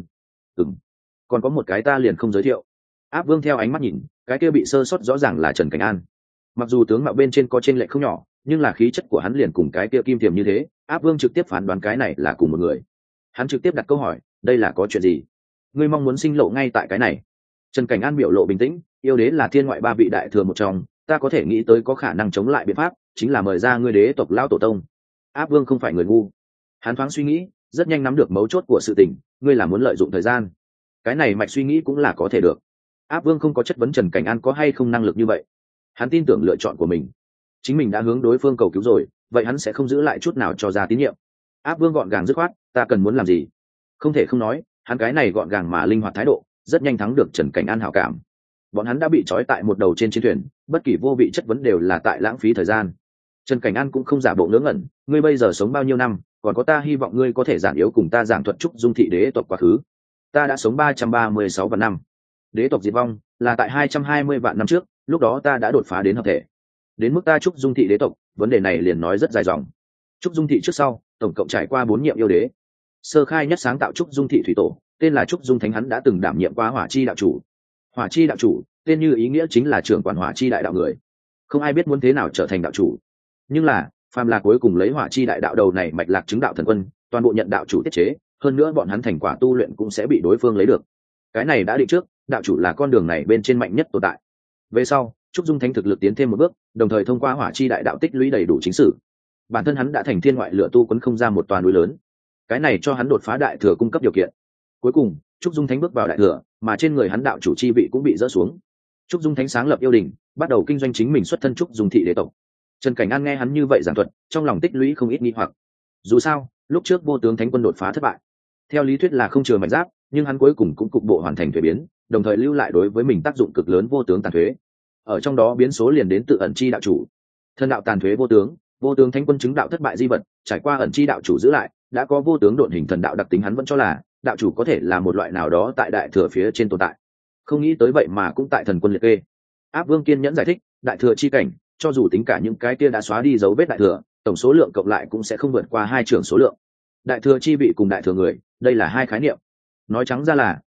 A: Còn có một cái ta liền không giới thiệu. Áp Vương theo ánh mắt nhìn, cái kia bị sơ sót rõ ràng là Trần Cảnh An. Mặc dù tướng mạo bên trên có chênh lệch không nhỏ, nhưng là khí chất của hắn liền cùng cái kia kim tiềm như thế, Áp Vương trực tiếp phán đoán cái này là cùng một người. Hắn trực tiếp đặt câu hỏi, đây là có chuyện gì? Ngươi mong muốn sinh lộ ngay tại cái này? Trần Cảnh An biểu lộ bình tĩnh, yêu đế là thiên ngoại ba vị đại thừa một trong, ta có thể nghĩ tới có khả năng chống lại biện pháp, chính là mời ra ngươi đế tộc lão tổ tông. Áp Vương không phải người ngu, hắn thoáng suy nghĩ, rất nhanh nắm được mấu chốt của sự tình, ngươi là muốn lợi dụng thời gian. Cái này mạch suy nghĩ cũng là có thể được. Áp Vương không có chất vấn Trần Cảnh An có hay không năng lực như vậy, hắn tin tưởng lựa chọn của mình, chính mình đã hướng đối phương cầu cứu rồi, vậy hắn sẽ không giữ lại chút nào cho ra tín nhiệm. Áp Vương gọn gàng dứt khoát, ta cần muốn làm gì? Không thể không nói, hắn cái này gọn gàng mà linh hoạt thái độ, rất nhanh thắng được Trần Cảnh An hảo cảm. Bọn hắn đã bị trói tại một đầu trên chiến thuyền, bất kỳ vô vị chất vấn đều là tại lãng phí thời gian. Trần Cảnh An cũng không giả bộ ngớ ngẩn, ngươi bây giờ sống bao nhiêu năm, còn có ta hy vọng ngươi có thể giản yếu cùng ta giảng thuật Trúc Dung thị đế tộc quá khứ. Ta đã sống 336 vạn năm. Đế tộc diệt vong là tại 220 vạn năm trước, lúc đó ta đã đột phá đến hợp thể. Đến mức ta Trúc Dung thị đế tộc, vấn đề này liền nói rất dài dòng. Trúc Dung thị trước sau, tổng cộng trải qua 4 nhiệm yêu đế. Sơ khai nhất sáng tạo Trúc Dung thị thủy tổ, tên là Trúc Dung Thánh, hắn đã từng đảm nhiệm qua Hỏa chi đạo chủ. Hỏa chi đạo chủ, tên như ý nghĩa chính là trưởng quản Hỏa chi đại đạo người. Không ai biết muốn thế nào trở thành đạo chủ, nhưng là phàm là cuối cùng lấy Hỏa chi đại đạo đầu này mạch lạc chứng đạo thần quân, toàn bộ nhận đạo chủ tiết chế, hơn nữa bọn hắn thành quả tu luyện cũng sẽ bị đối phương lấy được. Cái này đã định trước, đạo chủ là con đường này bên trên mạnh nhất tồn tại. Về sau, Trúc Dung Thánh thực lực tiến thêm một bước, đồng thời thông qua Hỏa chi đại đạo tích lũy đầy đủ chính sử, bản thân hắn đã thành thiên ngoại lửa tu quấn không ra một toàn núi lớn. Cái này cho hắn đột phá đại thừa cung cấp điều kiện. Cuối cùng, Trúc Dung Thánh bước vào đại thừa, mà trên người hắn đạo chủ chi vị cũng bị dỡ xuống. Trúc Dung Thánh sáng lập yêu đình, bắt đầu kinh doanh chính mình xuất thân Trúc Dung thị đế tộc. Trần Cảnh An nghe hắn như vậy giảng thuật, trong lòng tích lũy không ít nghi hoặc. Dù sao, lúc trước Vô Tướng Thánh quân đột phá thất bại, theo lý thuyết là không chừa mảnh giáp, nhưng hắn cuối cùng cũng cục bộ hoàn thành thuế biến, đồng thời lưu lại đối với mình tác dụng cực lớn vô tướng tàn thuế. Ở trong đó biến số liền đến tự ẩn chi đạo chủ. Thân đạo tàn thuế Vô tướng Thánh quân chứng đạo thất bại di vật, trải qua ẩn chi đạo chủ giữ lại, đã có vô tướng độn hình thần đạo đặc tính, hắn vẫn cho là đạo chủ có thể là một loại nào đó tại đại thừa phía trên tồn tại. Không nghĩ tới vậy mà cũng tại thần quân liệt kê. Áp Vương kiên nhẫn giải thích, đại thừa chi cảnh, cho dù tính cả những cái kia đã xóa đi dấu vết đại thừa, tổng số lượng cộng lại cũng sẽ không vượt qua 2 trưởng số lượng. Đại thừa chi vị cùng đại thừa người, đây là hai khái niệm. Nói trắng ra là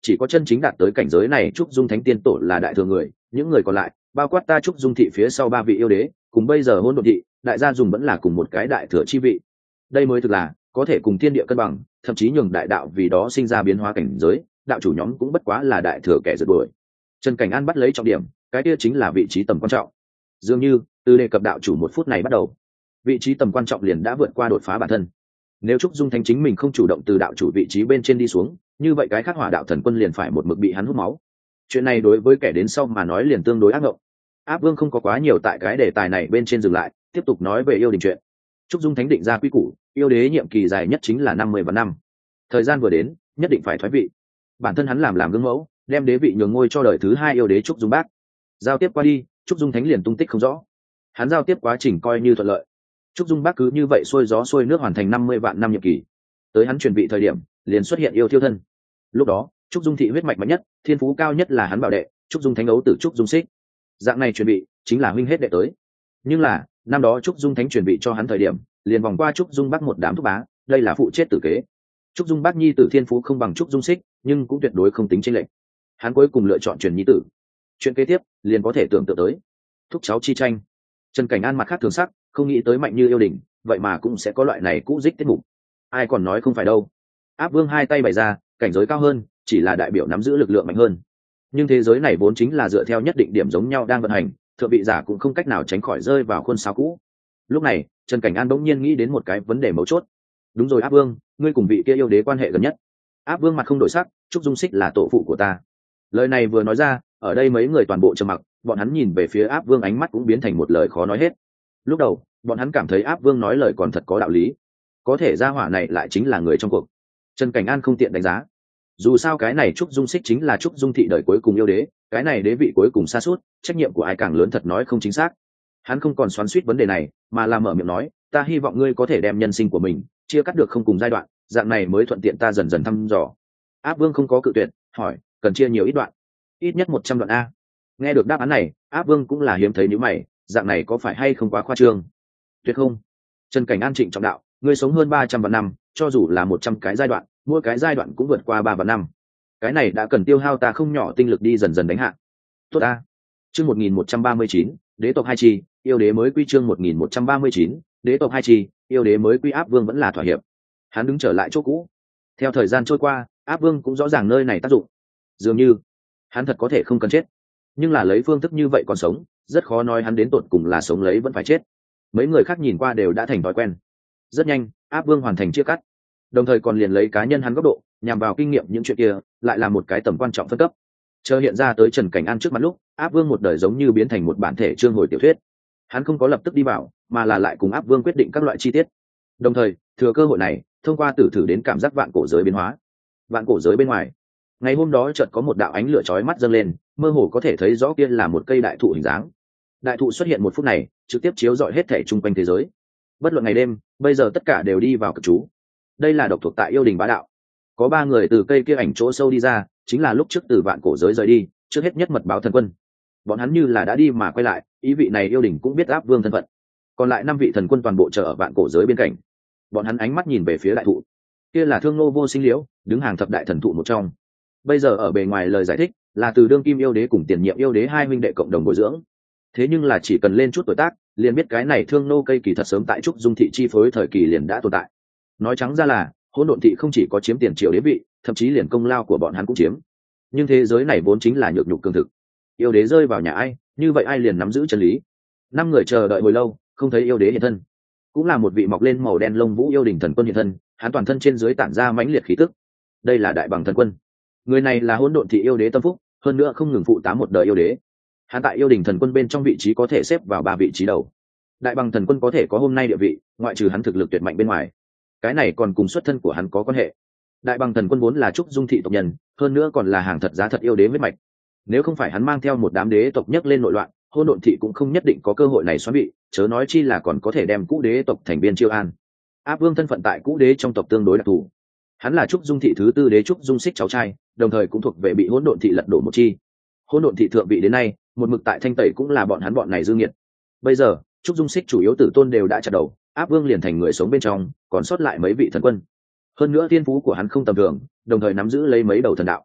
A: chỉ có chân chính đạt tới cảnh giới này trúc dung thánh tiên tổ là đại thừa người, những người còn lại bao quát ta trúc dung thị phía sau ba vị yêu đế cùng bây giờ hỗn độn thị đại gia dùng vẫn là cùng một cái đại thừa chi vị. Đây mới thực là có thể cùng thiên địa cân bằng, thậm chí nhường đại đạo vì đó sinh ra biến hóa cảnh giới, đạo chủ nhóm cũng bất quá là đại thừa kẻ rượt đuổi. Trần Cảnh An bắt lấy trọng điểm, cái kia chính là vị trí tầm quan trọng. Dường như từ đề cập đạo chủ một phút này bắt đầu, vị trí tầm quan trọng liền đã vượt qua đột phá bản thân. Nếu trúc dung thánh chính mình không chủ động từ đạo chủ vị trí bên trên đi xuống, như vậy cái khác hỏa đạo thần quân liền phải một mực bị hắn hút máu. Chuyện này đối với kẻ đến sau mà nói liền tương đối ác ngộng. Áp Vương không có quá nhiều tại cái đề tài này bên trên dừng lại, tiếp tục nói về yêu đình chuyện. Trúc dung thánh định ra quy củ, yêu đế nhiệm kỳ dài nhất chính là 50 vạn năm. Thời gian vừa đến, nhất định phải thoái vị. Bản thân hắn làm gương mẫu, đem đế vị nhường ngôi cho đời thứ hai yêu đế Trúc Dung Bác. Giao tiếp qua đi, Trúc Dung Thánh liền tung tích không rõ. Hắn giao tiếp quá trình coi như thuận lợi. Trúc Dung Bác cứ như vậy xuôi gió xuôi nước hoàn thành 50 vạn năm nhiệm kỳ. Tới hắn chuyển vị thời điểm, liền xuất hiện yêu thiêu thân. Lúc đó, Trúc Dung thị huyết mạch mạnh nhất, thiên phú cao nhất là hắn bảo đệ, Trúc Dung Thánh ấu tử Trúc Dung Xích. Dạng này chuyển vị, chính là huynh hết đệ tới. Nhưng là, năm đó Trúc Dung Thánh chuyển vị cho hắn thời điểm, liền vòng qua Trúc Dung Bác một đám thúc bá, đây là phụ chết tử kế. Trúc Dung Bác nhi tử thiên phú không bằng Trúc Dung Xích, nhưng cũng tuyệt đối không tính chênh lệch. Hắn cuối cùng lựa chọn truyền nhi tử. Chuyện kế tiếp liền có thể tưởng tượng tới thúc cháu chi tranh. Trần Cảnh An mặt khác thường sắc, không nghĩ tới mạnh như yêu đình, vậy mà cũng sẽ có loại này cũ dích tiết mục. Ai còn nói không phải đâu. Áp Vương hai tay bày ra, cảnh giới cao hơn, chỉ là đại biểu nắm giữ lực lượng mạnh hơn. Nhưng thế giới này vốn chính là dựa theo nhất định điểm giống nhau đang vận hành, thượng vị giả cũng không cách nào tránh khỏi rơi vào khuôn sáo cũ. Lúc này, Trần Cảnh An bỗng nhiên nghĩ đến một cái vấn đề mấu chốt. Đúng rồi Áp Vương, ngươi cùng vị kia yêu đế quan hệ gần nhất. Áp Vương mặt không đổi sắc, Trúc Dung Xích là tổ phụ của ta. Lời này vừa nói ra, ở đây mấy người toàn bộ trầm mặc, bọn hắn nhìn về phía Áp Vương ánh mắt cũng biến thành một lời khó nói hết. Lúc đầu, bọn hắn cảm thấy Áp Vương nói lời còn thật có đạo lý. Có thể gia hỏa này lại chính là người trong cuộc. Trần Cảnh An không tiện đánh giá. Dù sao cái này Trúc Dung Xích chính là Trúc Dung thị đời cuối cùng yêu đế, cái này đế vị cuối cùng xa suốt, trách nhiệm của ai càng lớn thật nói không chính xác. Hắn không còn xoắn xuýt vấn đề này, mà là mở miệng nói, ta hy vọng ngươi có thể đem nhân sinh của mình chia cắt được không cùng giai đoạn, dạng này mới thuận tiện ta dần dần thăm dò. Áp Vương không có cự tuyệt, hỏi, cần chia nhiều ít đoạn? Ít nhất 100 đoạn a. Nghe được đáp án này, Áp Vương cũng là hiếm thấy nhíu mày, dạng này có phải hay không quá khoa trương? Tuyệt không. Trần Cảnh An trịnh trọng đạo, ngươi sống hơn 300 vạn năm, cho dù là 100 cái giai đoạn, mỗi cái giai đoạn cũng vượt qua 3 vạn năm. Cái này đã cần tiêu hao ta không nhỏ tinh lực đi dần dần đánh hạ. Tốt a. Chương 1139, đế tộc hai chi, yêu đế mới quy chương 1139, đế tộc hai chi, yêu đế mới quy. Áp Vương vẫn là thỏa hiệp. Hắn đứng trở lại chỗ cũ. Theo thời gian trôi qua, Áp Vương cũng rõ ràng nơi này tác dụng. Dường như hắn thật có thể không cần chết, nhưng là lấy phương thức như vậy còn sống, rất khó nói hắn đến tột cùng là sống lấy vẫn phải chết. Mấy người khác nhìn qua đều đã thành thói quen. Rất nhanh, Áp Vương hoàn thành chia cắt, đồng thời còn liền lấy cá nhân hắn góc độ nhằm vào kinh nghiệm những chuyện kia, lại là một cái tầm quan trọng phân cấp. Chờ hiện ra tới Trần Cảnh An trước mặt lúc, Áp Vương một đời giống như biến thành một bản thể chương hồi tiểu thuyết. Hắn không có lập tức đi vào, mà là lại cùng Áp Vương quyết định các loại chi tiết. Đồng thời, thừa cơ hội này, thông qua tử thử đến cảm giác vạn cổ giới biến hóa. Vạn cổ giới bên ngoài, ngày hôm đó chợt có một đạo ánh lửa chói mắt dâng lên, mơ hồ có thể thấy rõ kia là một cây đại thụ hình dáng. Đại thụ xuất hiện một phút này, trực tiếp chiếu rọi hết thảy chung quanh thế giới. Bất luận ngày đêm, bây giờ tất cả đều đi vào cực trú. Đây là độc thuộc tại yêu đình bá đạo. Có 3 người từ cây kia ảnh chỗ sâu đi ra, chính là lúc trước từ vạn cổ giới rời đi, trước hết nhất mật báo thần quân. Bọn hắn như là đã đi mà quay lại, ý vị này yêu đình cũng biết Áp Vương thân phận. Còn lại 5 vị thần quân toàn bộ chờ ở vạn cổ giới bên cạnh. Bọn hắn ánh mắt nhìn về phía đại thụ. Kia là Thương Nô Vô Sinh Liễu, đứng hàng thập đại thần thụ một trong. Bây giờ ở bề ngoài lời giải thích là từ đương kim yêu đế cùng tiền nhiệm yêu đế 2 huynh đệ cộng đồng bồi dưỡng. Thế nhưng là chỉ cần lên chút tuổi tác, liền biết cái này Thương Nô cây kỳ thật sớm tại Trúc Dung thị chi phối thời kỳ liền đã tồn tại. Nói trắng ra là, Hỗn Độn thị không chỉ có chiếm tiền triệu đế vị, thậm chí liền công lao của bọn hắn cũng chiếm. Nhưng thế giới này vốn chính là nhược nhục cường thực. Yêu đế rơi vào nhà ai, như vậy ai liền nắm giữ chân lý. 5 người chờ đợi hồi lâu, không thấy yêu đế hiện thân. Cũng là một vị mọc lên màu đen lông vũ yêu đình thần quân hiện thân, hắn toàn thân trên dưới tản ra mãnh liệt khí tức. Đây là Đại Bằng thần quân. Người này là Hỗn Độn thị yêu đế tâm phúc, hơn nữa không ngừng phụ tá một đời yêu đế. Hắn tại yêu đình thần quân bên trong vị trí có thể xếp vào 3 vị trí đầu. Đại Bằng thần quân có thể có hôm nay địa vị, ngoại trừ hắn thực lực tuyệt mạnh bên ngoài, cái này còn cùng xuất thân của hắn có quan hệ. Đại Bằng thần quân vốn là Trúc Dung thị tộc nhân, hơn nữa còn là hàng thật giá thật yêu đế huyết mạch. Nếu không phải hắn mang theo một đám đế tộc nhấc lên nội loạn, Hỗn Độn thị cũng không nhất định có cơ hội này xoắn bị, chớ nói chi là còn có thể đem cũ đế tộc thành viên chiêu an. Áp Vương thân phận tại cũ đế trong tộc tương đối đặc thù. Hắn là Trúc Dung thị thứ 4 đế Trúc Dung Xích cháu trai, đồng thời cũng thuộc về bị Hỗn Độn thị lật đổ một chi. Hỗn Độn thị thượng vị đến nay, một mực tại thanh tẩy cũng là bọn này dư nghiệt. Bây giờ, Trúc Dung Xích chủ yếu tử tôn đều đã chặt đầu, Áp Vương liền thành người sống bên trong, còn sót lại mấy vị thần quân. Hơn nữa thiên phú của hắn không tầm thường, đồng thời nắm giữ lấy mấy đầu thần đạo.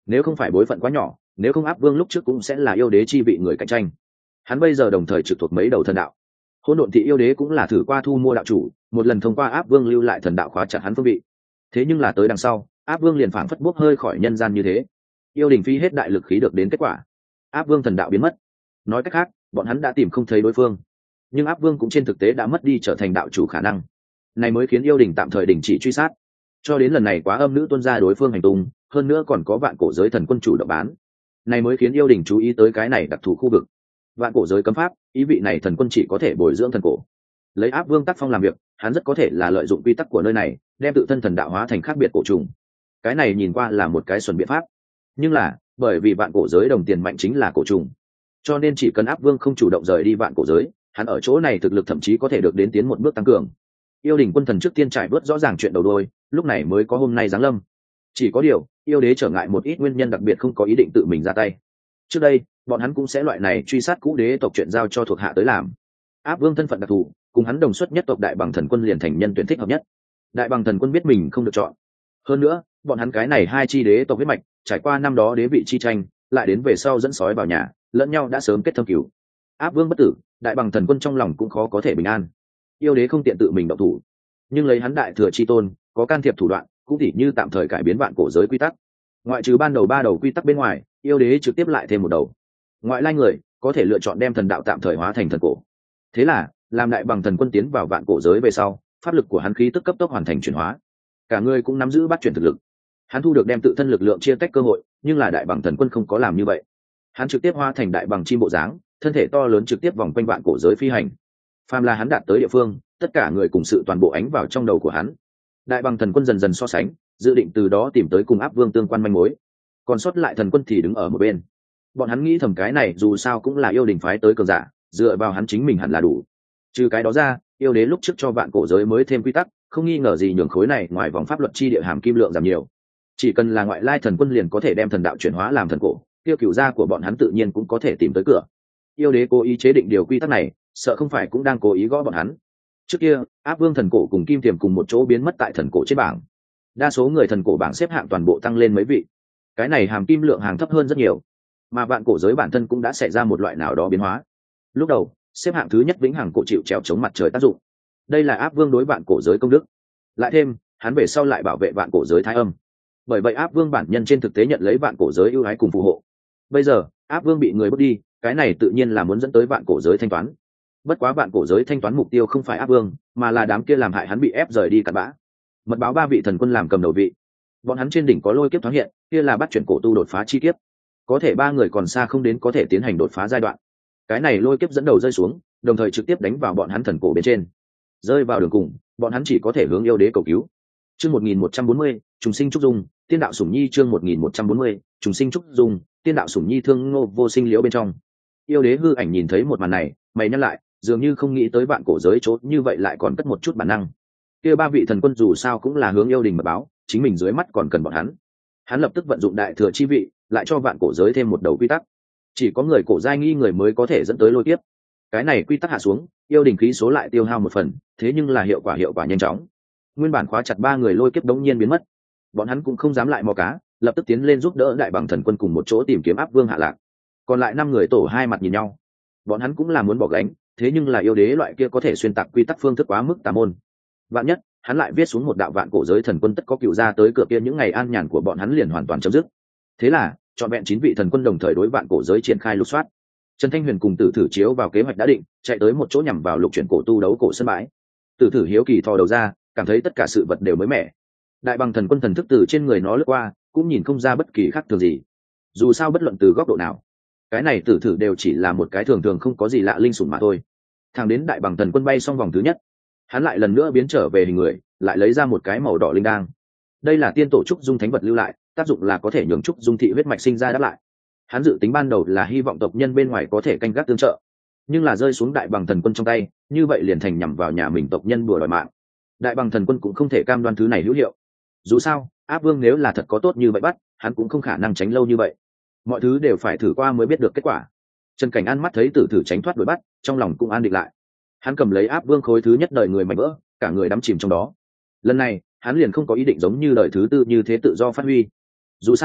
A: Nếu không phải bối phận quá nhỏ, nếu không áp vương lúc trước cũng sẽ là yêu đế chi vị người cạnh tranh. Hắn bây giờ đồng thời trực thuộc mấy đầu thần đạo. Hỗn độn thị yêu đế cũng là thử qua thu mua đạo chủ, một lần thông qua áp vương lưu lại thần đạo khóa chặt hắn phương vị. Thế nhưng là tới đằng sau, áp vương liền phảng phất bốc hơi khỏi nhân gian như thế. Yêu đình phi hết đại lực khí được đến kết quả, áp vương thần đạo biến mất. Nói cách khác, bọn hắn đã tìm không thấy đối phương, nhưng áp vương cũng trên thực tế đã mất đi trở thành đạo chủ khả năng. Này mới khiến yêu đình tạm thời đình chỉ truy sát, cho đến lần này quá âm nữ tuân ra đối phương hành tung, hơn nữa còn có vạn cổ giới thần quân chủ động bán. Này mới khiến yêu đình chú ý tới cái này đặc thù khu vực. Vạn cổ giới cấm pháp, ý vị này thần quân chỉ có thể bồi dưỡng thần cổ. Lấy áp vương tác phong làm việc, hắn rất có thể là lợi dụng quy tắc của nơi này, đem tự thân thần đạo hóa thành khác biệt cổ trùng. Cái này nhìn qua là một cái xuẩn biện pháp, nhưng là bởi vì vạn cổ giới đồng tiền mạnh chính là cổ trùng, cho nên chỉ cần áp vương không chủ động rời đi vạn cổ giới, hắn ở chỗ này thực lực thậm chí có thể được đến tiến một bước tăng cường. Yêu đình quân thần trước tiên trải bớt rõ ràng chuyện đầu đuôi, lúc này mới có hôm nay giáng lâm. Chỉ có điều yêu đế trở ngại một ít nguyên nhân đặc biệt không có ý định tự mình ra tay. Trước đây bọn hắn cũng sẽ loại này truy sát cũ đế tộc chuyện giao cho thuộc hạ tới làm. Áp vương thân phận đặc thù, cùng hắn đồng xuất nhất tộc đại bằng thần quân liền thành nhân tuyển thích hợp nhất. Đại bằng thần quân biết mình không được chọn, hơn nữa bọn hắn cái này hai chi đế tộc huyết mạch trải qua năm đó đế vị chi tranh, lại đến về sau dẫn sói vào nhà, lẫn nhau đã sớm kết thâm cứu. Áp vương bất tử, đại bằng thần quân trong lòng cũng khó có thể bình an. Yêu đế không tiện tự mình động thủ, nhưng lấy hắn đại thừa chi tôn có can thiệp thủ đoạn, cũng tỉ như tạm thời cải biến vạn cổ giới quy tắc. Ngoại trừ ban đầu 3 đầu quy tắc bên ngoài, yêu đế trực tiếp lại thêm một đầu. Ngoại lai người có thể lựa chọn đem thần đạo tạm thời hóa thành thần cổ. Thế là làm đại bằng thần quân tiến vào vạn cổ giới về sau, pháp lực của hắn khí tức cấp tốc hoàn thành chuyển hóa, cả người cũng nắm giữ bắt chuyển thực lực. Hắn thu được đem tự thân lực lượng chia tách cơ hội, nhưng là đại bằng thần quân không có làm như vậy. Hắn trực tiếp hóa thành đại bằng chim bộ dáng, thân thể to lớn trực tiếp vòng quanh vạn cổ giới phi hành. Phàm là hắn đạt tới địa phương, tất cả người cùng sự toàn bộ ánh vào trong đầu của hắn. Đại bằng thần quân dần dần so sánh, dự định từ đó tìm tới cùng áp vương tương quan manh mối. Còn sót lại thần quân thì đứng ở một bên. Bọn hắn nghĩ thầm cái này dù sao cũng là yêu đình phái tới cường giả, dựa vào hắn chính mình hẳn là đủ. Trừ cái đó ra, yêu đế lúc trước cho vạn cổ giới mới thêm quy tắc, không nghi ngờ gì nhường khối này ngoài vòng pháp luật chi địa hàm kim lượng giảm nhiều. Chỉ cần là ngoại lai thần quân liền có thể đem thần đạo chuyển hóa làm thần cổ, tiêu cửu gia của bọn hắn tự nhiên cũng có thể tìm tới cửa. Yêu đế cố ý chế định điều quy tắc này, sợ không phải cũng đang cố ý gõ bọn hắn. Trước kia áp vương thần cổ cùng kim tiềm cùng một chỗ biến mất tại thần cổ trên bảng, đa số người thần cổ bảng xếp hạng toàn bộ tăng lên mấy vị. Cái này hàm kim lượng hàng thấp hơn rất nhiều, mà vạn cổ giới bản thân cũng đã xảy ra một loại nào đó biến hóa. Lúc đầu xếp hạng thứ nhất vĩnh hằng cổ chịu trèo chống mặt trời tác dụng, đây là áp vương đối vạn cổ giới công đức. Lại thêm hắn về sau lại bảo vệ vạn cổ giới thái âm, bởi vậy áp vương bản nhân trên thực tế nhận lấy vạn cổ giới ưu ái cùng phù hộ. Bây giờ áp vương bị người bước đi, cái này tự nhiên là muốn dẫn tới vạn cổ giới thanh toán. Bất quá vạn cổ giới thanh toán mục tiêu không phải áp vương, mà là đám kia làm hại hắn bị ép rời đi cặn bã. Mật báo 3 vị thần quân làm cầm đầu vị, bọn hắn trên đỉnh có lôi kiếp thoáng hiện, kia là bắt chuyển cổ tu đột phá chi kiếp. Có thể 3 người còn xa không đến có thể tiến hành đột phá giai đoạn. Cái này lôi kiếp dẫn đầu rơi xuống, đồng thời trực tiếp đánh vào bọn hắn thần cổ bên trên. Rơi vào đường cùng, bọn hắn chỉ có thể hướng yêu đế cầu cứu. Chương 1140, trùng sinh trúc dung, tiên đạo sủng nhi. Chương 1140, trùng sinh trúc dung, tiên đạo sủng nhi. Thương Ngô vô sinh liễu bên trong. Yêu đế hư ảnh nhìn thấy một màn này, mày nhăn lại, dường như không nghĩ tới vạn cổ giới chốt như vậy lại còn cất một chút bản năng. Kia 3 vị thần quân dù sao cũng là hướng yêu đình mật báo, chính mình dưới mắt còn cần bọn hắn. Hắn lập tức vận dụng đại thừa chi vị, lại cho vạn cổ giới thêm một đầu quy tắc. Chỉ có người cổ giai nghi người mới có thể dẫn tới lôi kiếp. Cái này quy tắc hạ xuống, yêu đình khí số lại tiêu hao một phần, thế nhưng là hiệu quả nhanh chóng. Nguyên bản khóa chặt 3 người lôi kiếp đống nhiên biến mất. Bọn hắn cũng không dám lại mò cá, lập tức tiến lên giúp đỡ đại bằng thần quân cùng một chỗ tìm kiếm áp vương hạ lạc. Còn lại 5 người tổ hai mặt nhìn nhau. Bọn hắn cũng là muốn bỏ gánh, thế nhưng là yêu đế loại kia có thể xuyên tạc quy tắc phương thức quá mức tà môn. Vạn nhất hắn lại viết xuống một đạo vạn cổ giới thần quân tất có cựu ra tới cửa kia, những ngày an nhàn của bọn hắn liền hoàn toàn chấm dứt. Thế là chọn vẹn 9 vị thần quân đồng thời đối vạn cổ giới triển khai lục soát. Trần Thanh Huyền cùng Tử Thử chiếu vào kế hoạch đã định, chạy tới một chỗ nhằm vào lục chuyển cổ tu đấu cổ sân bãi. Tử Thử hiếu kỳ thò đầu ra, cảm thấy tất cả sự vật đều mới mẻ. Đại bằng thần quân thần thức từ trên người nó lướt qua, cũng nhìn không ra bất kỳ khác thường gì. Dù sao bất luận từ góc độ nào, cái này Tử Thử đều chỉ là một cái thường thường không có gì lạ linh sủng mà thôi. Thằng đến đại bằng thần quân bay xong vòng thứ nhất, hắn lại lần nữa biến trở về hình người, lại lấy ra một cái màu đỏ linh đang. Đây là tiên tổ trúc dung thánh vật lưu lại, tác dụng là có thể nhường trúc dung thị huyết mạch sinh ra đáp lại. Hắn dự tính ban đầu là hy vọng tộc nhân bên ngoài có thể canh gác tương trợ, nhưng là rơi xuống đại bằng thần quân trong tay, như vậy liền thành nhằm vào nhà mình tộc nhân bùa đòi mạng. Đại bằng thần quân cũng không thể cam đoan thứ này hữu hiệu. Dù sao áp vương nếu là thật có tốt như vậy bắt, hắn cũng không khả năng tránh lâu như vậy. Mọi thứ đều phải thử qua mới biết được kết quả. Trần Cảnh An mắt thấy Tử Thử tránh thoát đuổi bắt, trong lòng cũng an định lại. Hắn cầm lấy áp vương khối thứ nhất đời người mảnh vỡ, cả người đắm chìm trong đó. Lần này hắn liền không có ý định giống như đời thứ tư như thế tự do phát huy. Dù sao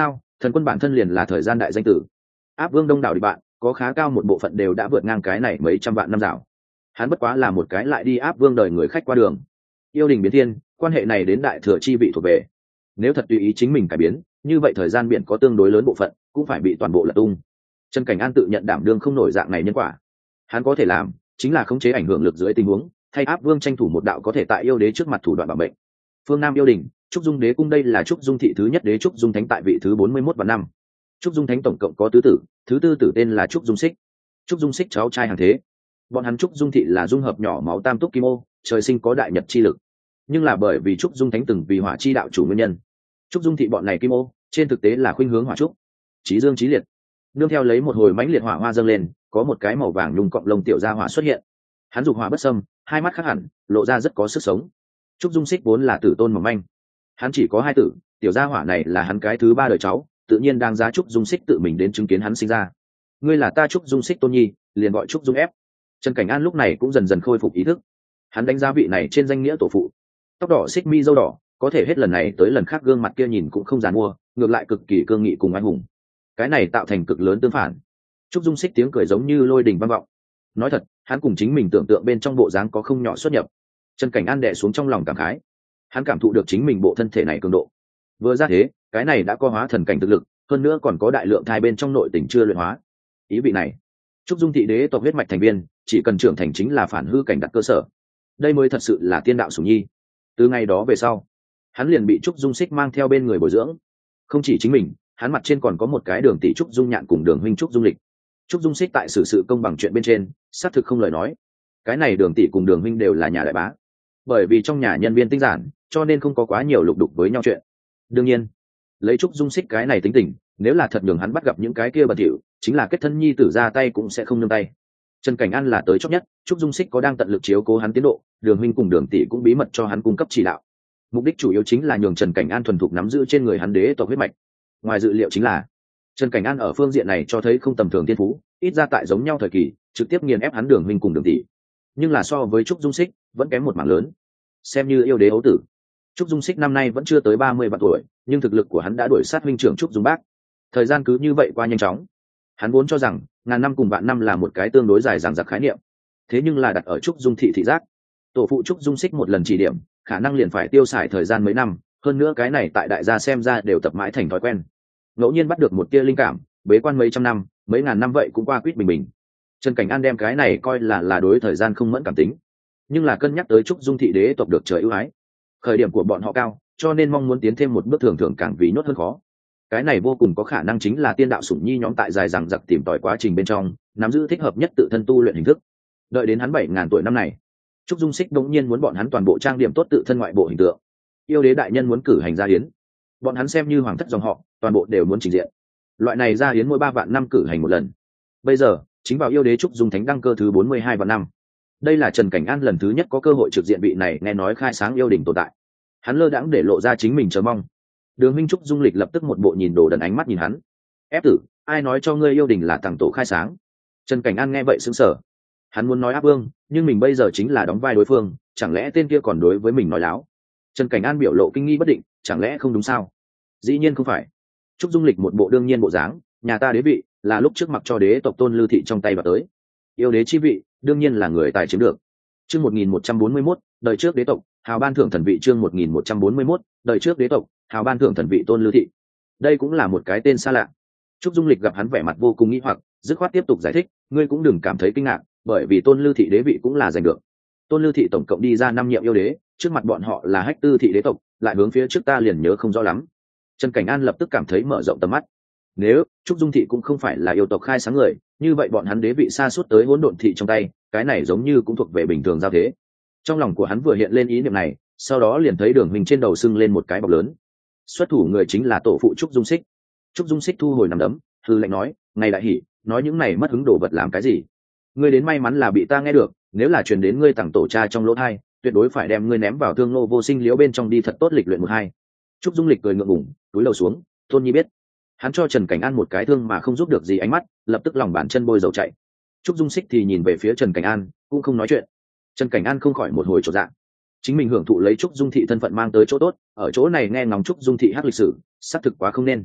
A: Thần quân bản thân liền là thời gian đại danh tử, áp vương đông đảo địch bạn, có khá cao một bộ phận đều đã vượt ngang cái này mấy trăm vạn năm rào. Hắn bất quá là một cái lại đi áp vương đời người khách qua đường. Yêu đình biến thiên, quan hệ này đến đại thừa chi vị thuộc về. Nếu thật tùy ý chính mình cải biến, như vậy thời gian biển có tương đối lớn bộ phận cũng phải bị toàn bộ lật tung. Trần Cảnh An tự nhận đảm đương không nổi dạng này nhân quả. Hắn có thể làm chính là khống chế ảnh hưởng lực dưới tình huống, thay áp vương tranh thủ một đạo có thể tại yêu đế trước mặt thủ đoạn bảo mệnh. Phương Nam yêu đình, Trúc Dung Đế cung, đây là Trúc Dung thị thứ nhất đế Trúc Dung Thánh tại vị thứ 41 và năm. Trúc Dung Thánh tổng cộng có tứ tử, thứ tư tử tên là Trúc Dung Xích. Trúc Dung Xích cháu trai hàng thế. Bọn hắn Trúc Dung thị là dung hợp nhỏ máu tam túc kim ô, trời sinh có đại nhật chi lực. Nhưng là bởi vì Trúc Dung Thánh từng vì hỏa chi đạo chủ nguyên nhân, Trúc Dung thị bọn này kim ô, trên thực tế là khuynh hướng hỏa trúc. Chí dương chí liệt. Nương theo lấy một hồi mãnh liệt hỏa hoa dâng lên, có một cái màu vàng nhung cọng lông tiểu gia hỏa xuất hiện. Hắn dục hỏa bất xâm, hai mắt khác hẳn, lộ ra rất có sức sống. Trúc Dung Xích vốn là tử tôn mỏng manh, hắn chỉ có hai tử, tiểu gia hỏa này là hắn cái thứ ba đời cháu, tự nhiên đang giá Trúc Dung Xích tự mình đến chứng kiến hắn sinh ra. Ngươi là ta Trúc Dung Xích tôn nhi, liền gọi Trúc Dung ép. Trần Cảnh An lúc này cũng dần dần khôi phục ý thức. Hắn đánh giá vị này trên danh nghĩa tổ phụ, tóc đỏ xích mi dâu đỏ, có thể hết lần này tới lần khác gương mặt kia nhìn cũng không giàn mua, ngược lại cực kỳ cương nghị cùng anh hùng. Cái này tạo thành cực lớn tương phản. Trúc Dung Xích tiếng cười giống như lôi đình vang vọng. Nói thật, hắn cùng chính mình tưởng tượng bên trong bộ dáng có không nhỏ xuất nhập. Trần Cảnh An đè xuống trong lòng cảm khái. Hắn cảm thụ được chính mình bộ thân thể này cường độ. Vừa ra thế, cái này đã có hóa thần cảnh thực lực, hơn nữa còn có đại lượng thai bên trong nội tình chưa luyện hóa. Ý vị này, Trúc Dung thị đế tộc huyết mạch thành viên, chỉ cần trưởng thành chính là phản hư cảnh đặt cơ sở. Đây mới thật sự là tiên đạo sủng nhi. Từ ngày đó về sau, hắn liền bị Trúc Dung Xích mang theo bên người bồi dưỡng. Không chỉ chính mình, hắn mặt trên còn có một cái Đường tỷ Trúc Dung Nhạn cùng Đường huynh Trúc Dung Lịch. Trúc Dung Xích tại xử sự công bằng chuyện bên trên, xác thực không lời nói. Cái này Đường tỷ cùng Đường huynh đều là nhà đại bá. Bởi vì trong nhà nhân viên tinh giản, cho nên không có quá nhiều lục đục với nhau chuyện. Đương nhiên, lấy Trúc Dung Xích cái này tính tình, nếu là thật đường hắn bắt gặp những cái kia bẩn thỉu, chính là kết thân nhi tử ra tay cũng sẽ không nương tay. Trần Cảnh An là tới chót nhất, Trúc Dung Xích có đang tận lực chiếu cố hắn tiến độ, Đường huynh cùng Đường tỷ cũng bí mật cho hắn cung cấp chỉ đạo. Mục đích chủ yếu chính là nhường Trần Cảnh An thuần thục nắm giữ trên người hắn đế tộc huyết mạch. Ngoài dự liệu chính là Trần Cảnh An ở phương diện này cho thấy không tầm thường thiên phú, ít ra tại giống nhau thời kỳ, trực tiếp nghiền ép hắn Đường huynh cùng Đường tỷ. Nhưng là so với Trúc Dung Xích, vẫn kém một mảng lớn. Xem như yêu đế ấu tử, Trúc Dung Xích năm nay vẫn chưa tới 30 vạn tuổi, nhưng thực lực của hắn đã đuổi sát huynh trưởng Trúc Dung Bác. Thời gian cứ như vậy qua nhanh chóng. Hắn vốn cho rằng ngàn năm cùng vạn năm là một cái tương đối dài dằng dặc khái niệm, thế nhưng là đặt ở Trúc Dung thị thị giác, tổ phụ Trúc Dung Xích một lần chỉ điểm, khả năng liền phải tiêu xài thời gian mấy năm, hơn nữa cái này tại đại gia xem ra đều tập mãi thành thói quen. Ngẫu nhiên bắt được một tia linh cảm, bế quan mấy trăm năm, mấy ngàn năm vậy cũng qua quýt bình bình. Trần Cảnh An đem cái này coi là đối thời gian không mẫn cảm tính, nhưng là cân nhắc tới Trúc Dung thị đế tộc được trời ưu ái, khởi điểm của bọn họ cao, cho nên mong muốn tiến thêm một bước thường thường càng vì nhốt hơn khó. Cái này vô cùng có khả năng chính là tiên đạo sủng nhi nhóm tại dài dằng dặc tìm tòi quá trình bên trong, nắm giữ thích hợp nhất tự thân tu luyện hình thức. Đợi đến hắn 7000 tuổi năm này, Trúc Dung Xích đống nhiên muốn bọn hắn toàn bộ trang điểm tốt tự thân ngoại bộ hình tượng. Yêu đế đại nhân muốn cử hành gia yến, bọn hắn xem như hoàng thất dòng họ, toàn bộ đều muốn trình diện. Loại này gia yến mỗi 3 vạn năm cử hành một lần. Bây giờ, chính vào yêu đế Trúc Dung Thánh đăng cơ thứ 42 vạn năm. Đây là Trần Cảnh An lần thứ nhất có cơ hội trực diện vị này nghe nói khai sáng yêu đình tồn tại. Hắn lơ đãng để lộ ra chính mình chờ mong. Đường minh Trúc Dung Lịch lập tức một bộ nhìn đồ đần ánh mắt nhìn hắn. Ép tử, ai nói cho ngươi yêu đình là tàng tổ khai sáng? Trần Cảnh An nghe vậy sững sờ. Hắn muốn nói áp vương, nhưng mình bây giờ chính là đóng vai đối phương, chẳng lẽ tên kia còn đối với mình nói láo? Trần Cảnh An biểu lộ kinh nghi bất định, chẳng lẽ không đúng sao? Dĩ nhiên không phải. Trúc Dung Lịch một bộ đương nhiên bộ dáng, nhà ta đế vị là lúc trước mặc cho đế tộc Tôn Lư thị trong tay và tới. Yêu đế chi vị, đương nhiên là người tài chiếm được. Chương 1141, đời trước đế tộc, hào ban thưởng thần vị. Chương 1141, đời trước đế tộc, hào ban thưởng thần vị Tôn Lư thị. Đây cũng là một cái tên xa lạ. Trúc Dung Lịch gặp hắn vẻ mặt vô cùng nghi hoặc, dứt khoát tiếp tục giải thích, ngươi cũng đừng cảm thấy kinh ngạc, bởi vì Tôn Lư thị đế vị cũng là giành được. Tôn Lư thị tổng cộng đi ra 5 nhiệm yêu đế, trước mặt bọn họ là Hách Tư thị đế tộc, lại hướng phía trước ta liền nhớ không rõ lắm. Trần Cảnh An lập tức cảm thấy mở rộng tầm mắt. Nếu Trúc Dung thị cũng không phải là yêu tộc khai sáng người, như vậy bọn hắn đế vị xa suốt tới Hỗn Độn thị trong tay, cái này giống như cũng thuộc về bình thường giao thế. Trong lòng của hắn vừa hiện lên ý niệm này, sau đó liền thấy Đường Minh trên đầu sưng lên một cái bọc lớn. Xuất thủ người chính là tổ phụ Trúc Dung Xích. Trúc Dung Xích thu hồi nằm đấm, hư lệnh nói, ngày đại hỉ, nói những này mất hứng đồ vật làm cái gì? Ngươi đến may mắn là bị ta nghe được, nếu là truyền đến ngươi tặng tổ cha trong lỗ thai, tuyệt đối phải đem ngươi ném vào thương nô vô sinh liễu bên trong đi thật tốt lịch luyện một hai. Trúc Dung Lịch cười ngượng ngùng, túi lầu xuống, Tôn Nhi biết. Hắn cho Trần Cảnh An một cái thương mà không giúp được gì ánh mắt, lập tức lòng bàn chân bôi dầu chạy. Trúc Dung Xích thì nhìn về phía Trần Cảnh An, cũng không nói chuyện. Trần Cảnh An không khỏi một hồi chột dạ. Chính mình hưởng thụ lấy Trúc Dung thị thân phận mang tới chỗ tốt, ở chỗ này nghe ngóng Trúc Dung thị hát lịch sử, xác thực quá không nên.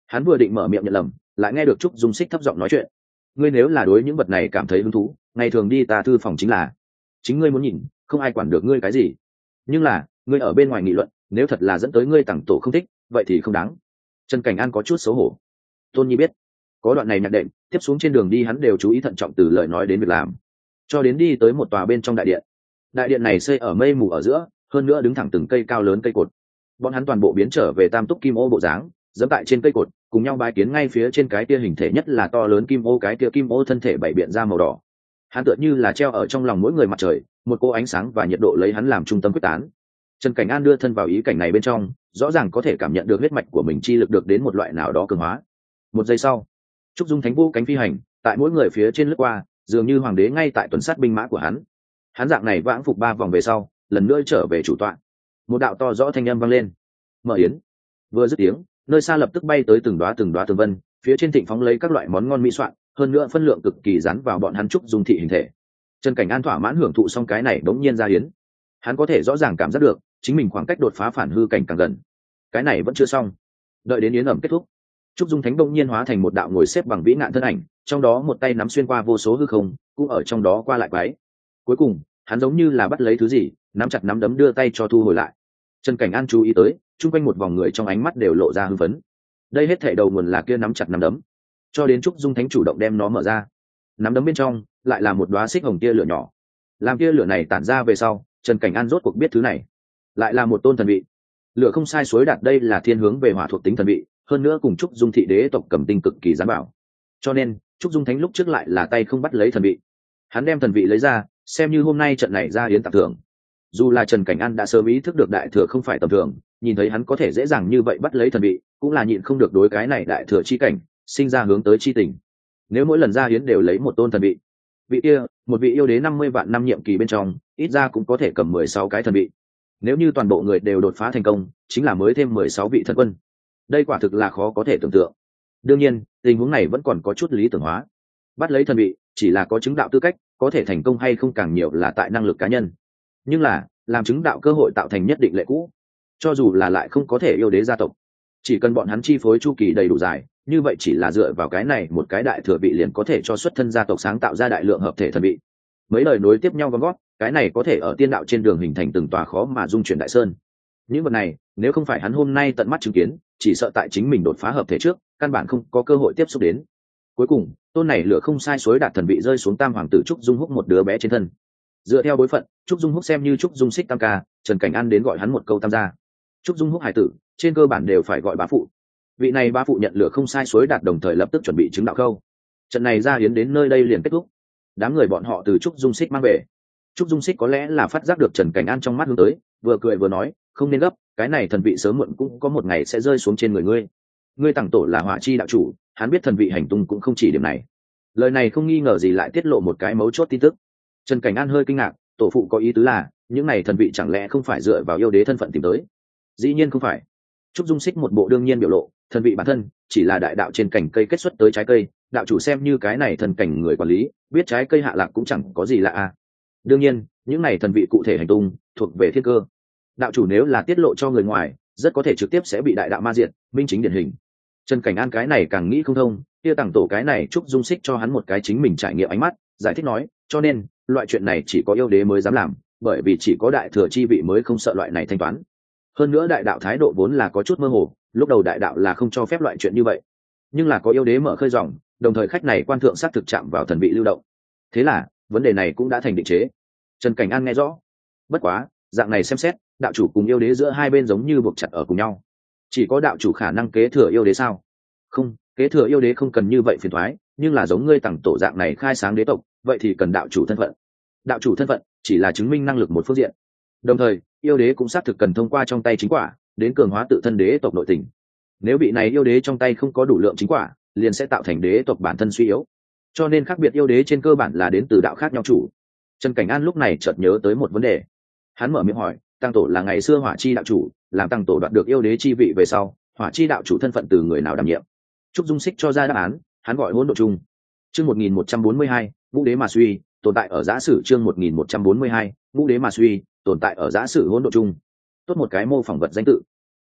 A: Hắn vừa định mở miệng nhận lầm, lại nghe được trúc dung xích thấp giọng nói chuyện. Ngươi nếu là đối những vật này cảm thấy hứng thú, ngày thường đi ta thư phòng chính là. Chính ngươi muốn nhìn, không ai quản được ngươi cái gì. Nhưng là ngươi ở bên ngoài nghị luận, nếu thật là dẫn tới ngươi tặng tổ không thích, vậy thì không đáng. Trần Cảnh An có chút xấu hổ. Tôn Nhi biết, có đoạn này nhạc đệm, tiếp xuống trên đường đi hắn đều chú ý thận trọng từ lời nói đến việc làm, cho đến đi tới một tòa bên trong đại điện. Đại điện này xây ở mây mù ở giữa, hơn nữa đứng thẳng từng cây cao lớn cây cột. Bọn hắn toàn bộ biến trở về tam túc kim ô bộ dáng, dẫm tại trên cây cột, cùng nhau bái kiến ngay phía trên cái kia hình thể nhất là to lớn kim ô, cái kia kim ô thân thể bảy biện ra màu đỏ. Hắn tựa như là treo ở trong lòng mỗi người mặt trời, một cô ánh sáng và nhiệt độ lấy hắn làm trung tâm quyết tán. Trần Cảnh An đưa thân vào ý cảnh này bên trong, rõ ràng có thể cảm nhận được huyết mạch của mình chi lực được đến một loại nào đó cường hóa. Một giây sau, trúc dung thánh vũ cánh phi hành tại mỗi người phía trên lướt qua, dường như hoàng đế ngay tại tuần sát binh mã của hắn. Hắn dạng này vãng phục 3 vòng về sau, lần nữa trở về chủ tọa. Một đạo to rõ thanh âm vang lên. Mở yến. Vừa dứt tiếng, nơi xa lập tức bay tới từng đóa tường vân, phía trên thịnh phóng lấy các loại món ngon mỹ soạn, hơn nữa phân lượng cực kỳ rắn vào bọn hắn trúc dung thị hình thể. Trần Cảnh An thỏa mãn hưởng thụ xong cái này đống nhiên ra yến. Hắn có thể rõ ràng cảm giác được chính mình khoảng cách đột phá phản hư cảnh càng gần. Cái này vẫn chưa xong. Đợi đến yến ẩm kết thúc, trúc dung thánh bỗng nhiên hóa thành một đạo ngồi xếp bằng vĩ nạn thân ảnh, trong đó một tay nắm xuyên qua vô số hư không, cũng ở trong đó qua lại quái. Cuối cùng hắn giống như là bắt lấy thứ gì, nắm chặt nắm đấm đưa tay cho thu hồi lại. Trần Cảnh An chú ý tới chung quanh một vòng người trong ánh mắt đều lộ ra hưng phấn. Đây hết thảy đầu nguồn là kia nắm chặt nắm đấm, cho đến trúc dung thánh chủ động đem nó mở ra. Nắm đấm bên trong lại là một đóa xích hồng tia lửa nhỏ. Làm tia lửa này tản ra về sau, Trần Cảnh An rốt cuộc biết thứ này lại là một tôn thần vị. Lửa không sai suối đạt, đây là thiên hướng về hỏa thuộc tính thần vị, hơn nữa cùng trúc dung thị đế tộc cầm tinh cực kỳ gián bảo, cho nên trúc dung thánh lúc trước lại là tay không bắt lấy thần vị. Hắn đem thần vị lấy ra, xem như hôm nay trận này ra yến tặng thưởng. Dù là Trần Cảnh An đã sớm ý thức được đại thừa không phải tầm thường, nhìn thấy hắn có thể dễ dàng như vậy bắt lấy thần vị, cũng là nhịn không được đối cái này đại thừa chi cảnh sinh ra hướng tới chi tình. Nếu mỗi lần ra yến đều lấy một tôn thần vị, vị kia một vị yêu đế 50 vạn năm nhiệm kỳ bên trong ít ra cũng có thể cầm 16 cái thần vị. Nếu như toàn bộ người đều đột phá thành công, chính là mới thêm 16 vị thần quân. Đây quả thực là khó có thể tưởng tượng. Đương nhiên tình huống này vẫn còn có chút lý tưởng hóa. Bắt lấy thần vị chỉ là có chứng đạo tư cách, có thể thành công hay không càng nhiều là tại năng lực cá nhân. Nhưng là làm chứng đạo cơ hội tạo thành nhất định lệ cũ, cho dù là lại không có thể yêu đế gia tộc, chỉ cần bọn hắn chi phối chu kỳ đầy đủ dài, như vậy chỉ là dựa vào cái này một cái đại thừa vị liền có thể cho xuất thân gia tộc sáng tạo ra đại lượng hợp thể thần vị. Mấy lời nối tiếp nhau gom gót, cái này có thể ở tiên đạo trên đường hình thành từng tòa khó mà dung chuyển đại sơn. Những vật này nếu không phải hắn hôm nay tận mắt chứng kiến, chỉ sợ tại chính mình đột phá hợp thể trước căn bản không có cơ hội tiếp xúc đến. Cuối cùng tôn này lửa không sai suối đạt thần vị rơi xuống tam hoàng tử trúc dung húc một đứa bé trên thân. Dựa theo bối phận, trúc dung húc xem như trúc dung xích tam ca, Trần Cảnh An đến gọi hắn một câu tam gia. Trúc dung húc hải tử trên cơ bản đều phải gọi bá phụ. Vị này bá phụ nhận lửa không sai suối đạt, đồng thời lập tức chuẩn bị chứng đạo khâu. Trận này ra yến đến nơi đây liền kết thúc. Đám người bọn họ từ trúc dung xích mang về. Trúc dung xích có lẽ là phát giác được Trần Cảnh An trong mắt hướng tới, vừa cười vừa nói, không nên gấp, cái này thần vị sớm muộn cũng có một ngày sẽ rơi xuống trên người ngươi. Ngươi tặng tổ là hỏa chi đạo chủ, hắn biết thần vị hành tung cũng không chỉ điểm này. Lời này không nghi ngờ gì lại tiết lộ một cái mấu chốt tin tức. Trần Cảnh An hơi kinh ngạc, tổ phụ có ý tứ là những này thần vị chẳng lẽ không phải dựa vào yêu đế thân phận tìm tới? Dĩ nhiên không phải. Trúc dung xích một bộ đương nhiên biểu lộ, thần vị bản thân chỉ là đại đạo trên cành cây kết xuất tới trái cây, đạo chủ xem như cái này thần cảnh người quản lý, biết trái cây hạ lạc cũng chẳng có gì lạ à. Đương nhiên những này thần vị cụ thể hành tung thuộc về thiên cơ, đạo chủ nếu là tiết lộ cho người ngoài rất có thể trực tiếp sẽ bị đại đạo ma diệt, minh chính điển hình. Trần Cảnh An cái này càng nghĩ không thông, kia tặng tổ cái này Trúc dung xích cho hắn một cái chính mình trải nghiệm ánh mắt, giải thích nói, cho nên loại chuyện này chỉ có yêu đế mới dám làm, bởi vì chỉ có đại thừa chi vị mới không sợ loại này thanh toán. Hơn nữa đại đạo thái độ vốn là có chút mơ hồ, lúc đầu đại đạo là không cho phép loại chuyện như vậy, nhưng là có yêu đế mở khơi dòng, đồng thời khách này quan thượng sát thực chạm vào thần vị lưu động, thế là vấn đề này cũng đã thành định chế. Trần Cảnh An nghe rõ. Bất quá dạng này xem xét, đạo chủ cùng yêu đế giữa hai bên giống như buộc chặt ở cùng nhau. Chỉ có đạo chủ khả năng kế thừa yêu đế sao? Không, kế thừa yêu đế không cần như vậy phiền toái, nhưng là giống ngươi tặng tổ dạng này khai sáng đế tộc, vậy thì cần đạo chủ thân phận. Đạo chủ thân phận chỉ là chứng minh năng lực một phương diện, đồng thời yêu đế cũng xác thực cần thông qua trong tay chính quả đến cường hóa tự thân đế tộc nội tình. Nếu bị này yêu đế trong tay không có đủ lượng chính quả, liền sẽ tạo thành đế tộc bản thân suy yếu, cho nên khác biệt yêu đế trên cơ bản là đến từ đạo khác nhau chủ. Trần Cảnh An lúc này chợt nhớ tới một vấn đề, hắn mở miệng hỏi, tăng tổ là ngày xưa hỏa chi đạo chủ, làm tăng tổ đoạt được yêu đế chi vị về sau, hỏa chi đạo chủ thân phận từ người nào đảm nhiệm? Trúc dung xích cho ra đáp án, hắn gọi hỗn độn chung. Chương 1142, ngũ đế mà suy, tồn tại ở giả sử. Chương 1142, ngũ đế mà suy, tồn tại ở giả sử hỗn độn chung. Tốt một cái mô phỏng vật danh tự.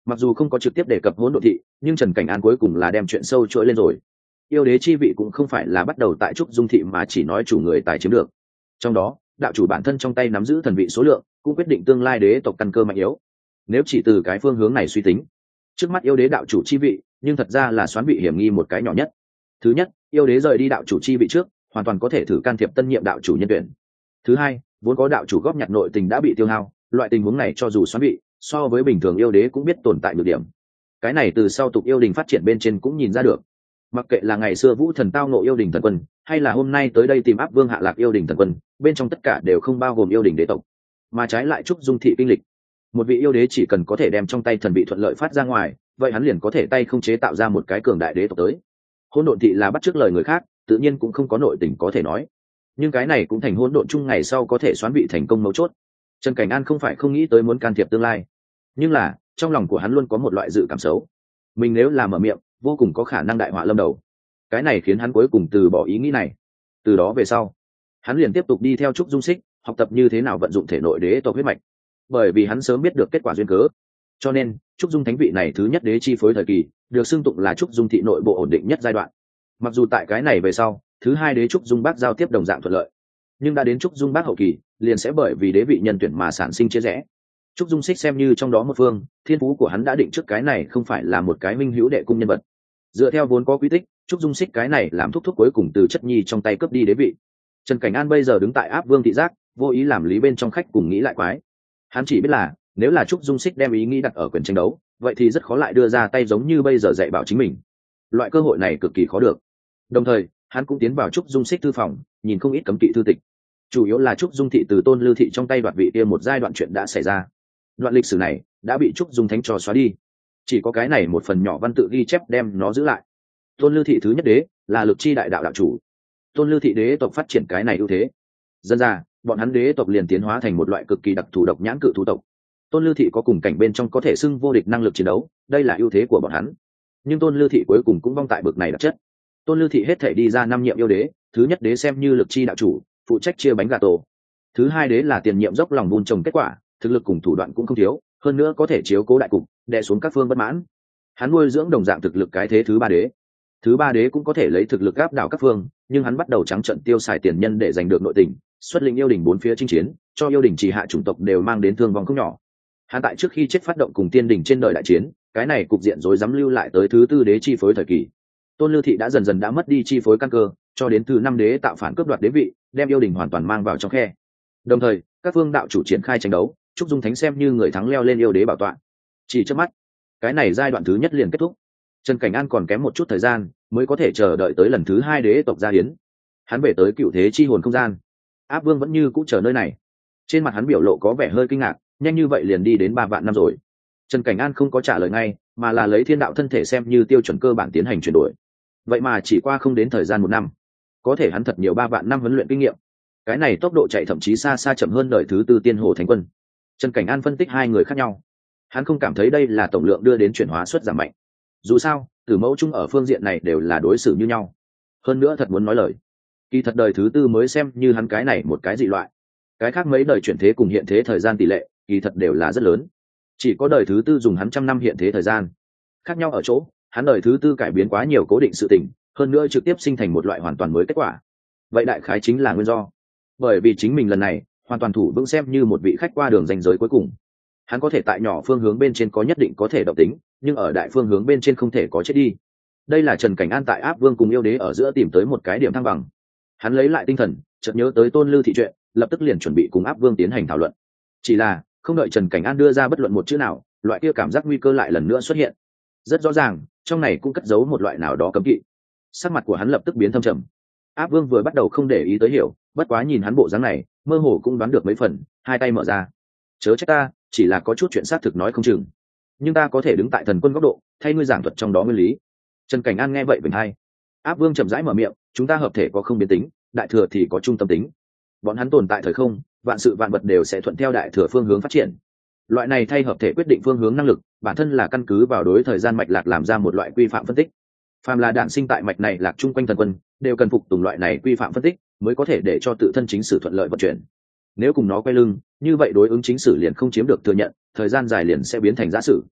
A: Mặc dù không có trực tiếp đề cập hỗn độn thị, nhưng Trần Cảnh An cuối cùng là đem chuyện sâu chuỗi lên rồi. Yêu đế chi vị cũng không phải là bắt đầu tại trúc dung thị mà chỉ nói chủ người tài chiếm được. Trong đó, đạo chủ bản thân trong tay nắm giữ thần vị số lượng, cũng quyết định tương lai đế tộc căn cơ mạnh yếu. Nếu chỉ từ cái phương hướng này suy tính, trước mắt yêu đế đạo chủ chi vị, nhưng thật ra là xoán bị hiểm nghi một cái nhỏ nhất. Thứ nhất, yêu đế rời đi đạo chủ chi vị trước, hoàn toàn có thể thử can thiệp tân nhiệm đạo chủ nhân tuyển. Thứ hai, vốn có đạo chủ góp nhặt nội tình đã bị tiêu hao, loại tình huống này cho dù xoán bị, so với bình thường yêu đế cũng biết tồn tại nhược điểm. Cái này từ sau tục yêu đình phát triển bên trên cũng nhìn ra được. Mặc kệ là ngày xưa Vũ Thần tao ngộ yêu đình thần quân, hay là hôm nay tới đây tìm áp vương hạ lạc yêu đình thần quân, bên trong tất cả đều không bao gồm yêu đình đế tộc, mà trái lại trúc dung thị kinh lịch. Một vị yêu đế chỉ cần có thể đem trong tay thần vị thuận lợi phát ra ngoài, vậy hắn liền có thể tay không chế tạo ra một cái cường đại đế tộc tới. Hỗn độn thị là bắt chước lời người khác, tự nhiên cũng không có nội tình có thể nói, nhưng cái này cũng thành hỗn độn chung ngày sau có thể xoán vị thành công mấu chốt. Trần Cảnh An không phải không nghĩ tới muốn can thiệp tương lai, nhưng là trong lòng của hắn luôn có một loại dự cảm xấu, mình nếu làm mở miệng vô cùng có khả năng đại họa lâm đầu. Cái này khiến hắn cuối cùng từ bỏ ý nghĩ này. Từ đó về sau, hắn liền tiếp tục đi theo trúc dung xích, học tập như thế nào vận dụng thể nội đế tộc huyết mạch, bởi vì hắn sớm biết được kết quả duyên cớ. Cho nên trúc dung thánh vị này thứ nhất đế chi phối thời kỳ, được xưng tụng là trúc dung thị nội bộ ổn định nhất giai đoạn. Mặc dù tại cái này về sau, thứ hai đế trúc dung bác giao tiếp đồng dạng thuận lợi, nhưng đã đến trúc dung bác hậu kỳ, liền sẽ bởi vì đế vị nhân tuyển mà sản sinh chia rẽ. Trúc dung xích xem như trong đó một phương, thiên phú của hắn đã định trước cái này không phải là một cái minh hữu đệ cung nhân vật. Dựa theo vốn có quy tích, trúc dung xích cái này làm thúc thúc cuối cùng từ chất nhi trong tay cướp đi đế vị. Trần Cảnh An bây giờ đứng tại áp vương thị giác, vô ý làm lý bên trong khách cùng nghĩ lại quái. Hắn chỉ biết là nếu là trúc dung xích đem ý nghĩ đặt ở quyền tranh đấu, vậy thì rất khó lại đưa ra tay giống như bây giờ dạy bảo chính mình. Loại cơ hội này cực kỳ khó được. Đồng thời hắn cũng tiến vào trúc dung xích thư phòng, nhìn không ít cấm kỵ thư tịch, chủ yếu là trúc dung thị từ Tôn Lư thị trong tay đoạt vị kia một giai đoạn chuyện đã xảy ra. Đoạn lịch sử này đã bị trúc dung thánh trò xóa đi, chỉ có cái này một phần nhỏ văn tự ghi chép đem nó giữ lại. Tôn Lư thị thứ nhất đế là lực chi đại đạo đạo chủ, Tôn Lư thị đế tộc phát triển cái này ưu thế, dân ra bọn hắn đế tộc liền tiến hóa thành một loại cực kỳ đặc thù độc nhãn cự thú tộc. Tôn Lư thị có cùng cảnh bên trong có thể xưng vô địch năng lực chiến đấu, đây là ưu thế của bọn hắn. Nhưng Tôn Lư thị cuối cùng cũng vong tại bực này đặc chất. Tôn Lư thị hết thể đi ra 5 nhiệm yêu đế, thứ nhất đế xem như lực chi đạo chủ, phụ trách chia bánh gà tổ. Thứ hai đế là tiền nhiệm dốc lòng vun trồng kết quả, thực lực cùng thủ đoạn cũng không thiếu, hơn nữa có thể chiếu cố đại cục, đè xuống các phương bất mãn. Hắn nuôi dưỡng đồng dạng thực lực cái thế thứ ba đế. Thứ ba đế cũng có thể lấy thực lực áp đảo các phương, nhưng hắn bắt đầu trắng trợn tiêu xài tiền nhân để giành được nội tình, xuất lĩnh yêu đình 4 phía chinh chiến, cho yêu đình chỉ hạ chủng tộc đều mang đến thương vong không nhỏ. Hắn tại trước khi chết phát động cùng tiên đình trên đời đại chiến, cái này cục diện rối rắm lưu lại tới thứ tư đế chi phối thời kỳ. Tôn Lư thị đã dần dần đã mất đi chi phối căn cơ, cho đến thứ 5 đế tạo phản cướp đoạt đế vị, đem yêu đình hoàn toàn mang vào trong khe. Đồng thời, các phương đạo chủ triển khai tranh đấu, trúc dung thánh xem như người thắng leo lên yêu đế bảo tọa. Chỉ trước mắt, cái này giai đoạn thứ nhất liền kết thúc. Trần Cảnh An còn kém một chút thời gian mới có thể chờ đợi tới lần thứ 2 đế tộc gia hiến. Hắn về tới cựu thế chi hồn không gian, áp vương vẫn như cũ chờ nơi này. Trên mặt hắn biểu lộ có vẻ hơi kinh ngạc, nhanh như vậy liền đi đến 3 vạn năm rồi. Trần Cảnh An không có trả lời ngay, mà là lấy thiên đạo thân thể xem như tiêu chuẩn cơ bản tiến hành chuyển đổi. Vậy mà chỉ qua không đến thời gian 1 năm, có thể hắn thật nhiều 3 vạn năm huấn luyện kinh nghiệm. Cái này tốc độ chạy thậm chí xa xa chậm hơn đời thứ tư tiên hồ thánh quân. Trần Cảnh An phân tích hai người khác nhau, hắn không cảm thấy đây là tổng lượng đưa đến chuyển hóa suất giảm mạnh. Dù sao tử mẫu chung ở phương diện này đều là đối xử như nhau. Hơn nữa thật muốn nói lời, kỳ thật đời thứ tư mới xem như hắn cái này một cái dị loại. Cái khác mấy đời chuyển thế cùng hiện thế thời gian tỷ lệ kỳ thật đều là rất lớn, chỉ có đời thứ tư dùng hắn 100 năm hiện thế thời gian. Khác nhau ở chỗ hắn đời thứ tư cải biến quá nhiều cố định sự tình, hơn nữa trực tiếp sinh thành một loại hoàn toàn mới kết quả. Vậy đại khái chính là nguyên do, bởi vì chính mình lần này hoàn toàn thủ vững xem như một vị khách qua đường ranh giới cuối cùng. Hắn có thể tại nhỏ phương hướng bên trên có nhất định có thể động tính, nhưng ở đại phương hướng bên trên không thể có chết đi. Đây là Trần Cảnh An tại áp vương cùng yêu đế ở giữa tìm tới một cái điểm thăng bằng. Hắn lấy lại tinh thần, chợt nhớ tới Tôn Lư thị chuyện, lập tức liền chuẩn bị cùng áp vương tiến hành thảo luận. Chỉ là không đợi Trần Cảnh An đưa ra bất luận một chữ nào, loại kia cảm giác nguy cơ lại lần nữa xuất hiện. Rất rõ ràng trong này cũng cất giấu một loại nào đó cấm kỵ. Sắc mặt của hắn lập tức biến thâm trầm. Áp vương vừa bắt đầu không để ý tới hiểu, bất quá nhìn hắn bộ dáng này mơ hồ cũng đoán được mấy phần, hai tay mở ra. Chớ trách ta, chỉ là có chút chuyện xác thực nói không chừng, nhưng ta có thể đứng tại thần quân góc độ thay ngươi giảng thuật trong đó nguyên lý. Trần Cảnh An nghe vậy vểnh hai. Áp vương chậm rãi mở miệng, chúng ta hợp thể có không biến tính, đại thừa thì có trung tâm tính. Bọn hắn tồn tại thời không, vạn sự vạn vật đều sẽ thuận theo đại thừa phương hướng phát triển. Loại này thay hợp thể quyết định phương hướng năng lực, bản thân là căn cứ vào đối thời gian mạch lạc làm ra một loại quy phạm phân tích. Phàm là đản sinh tại mạch này lạc chung quanh thần quân, đều cần phục tùng loại này quy phạm phân tích, mới có thể để cho tự thân chính sử thuận lợi vận chuyển. Nếu cùng nó quay lưng, như vậy đối ứng chính sử liền không chiếm được thừa nhận, thời gian dài liền sẽ biến thành giả sử.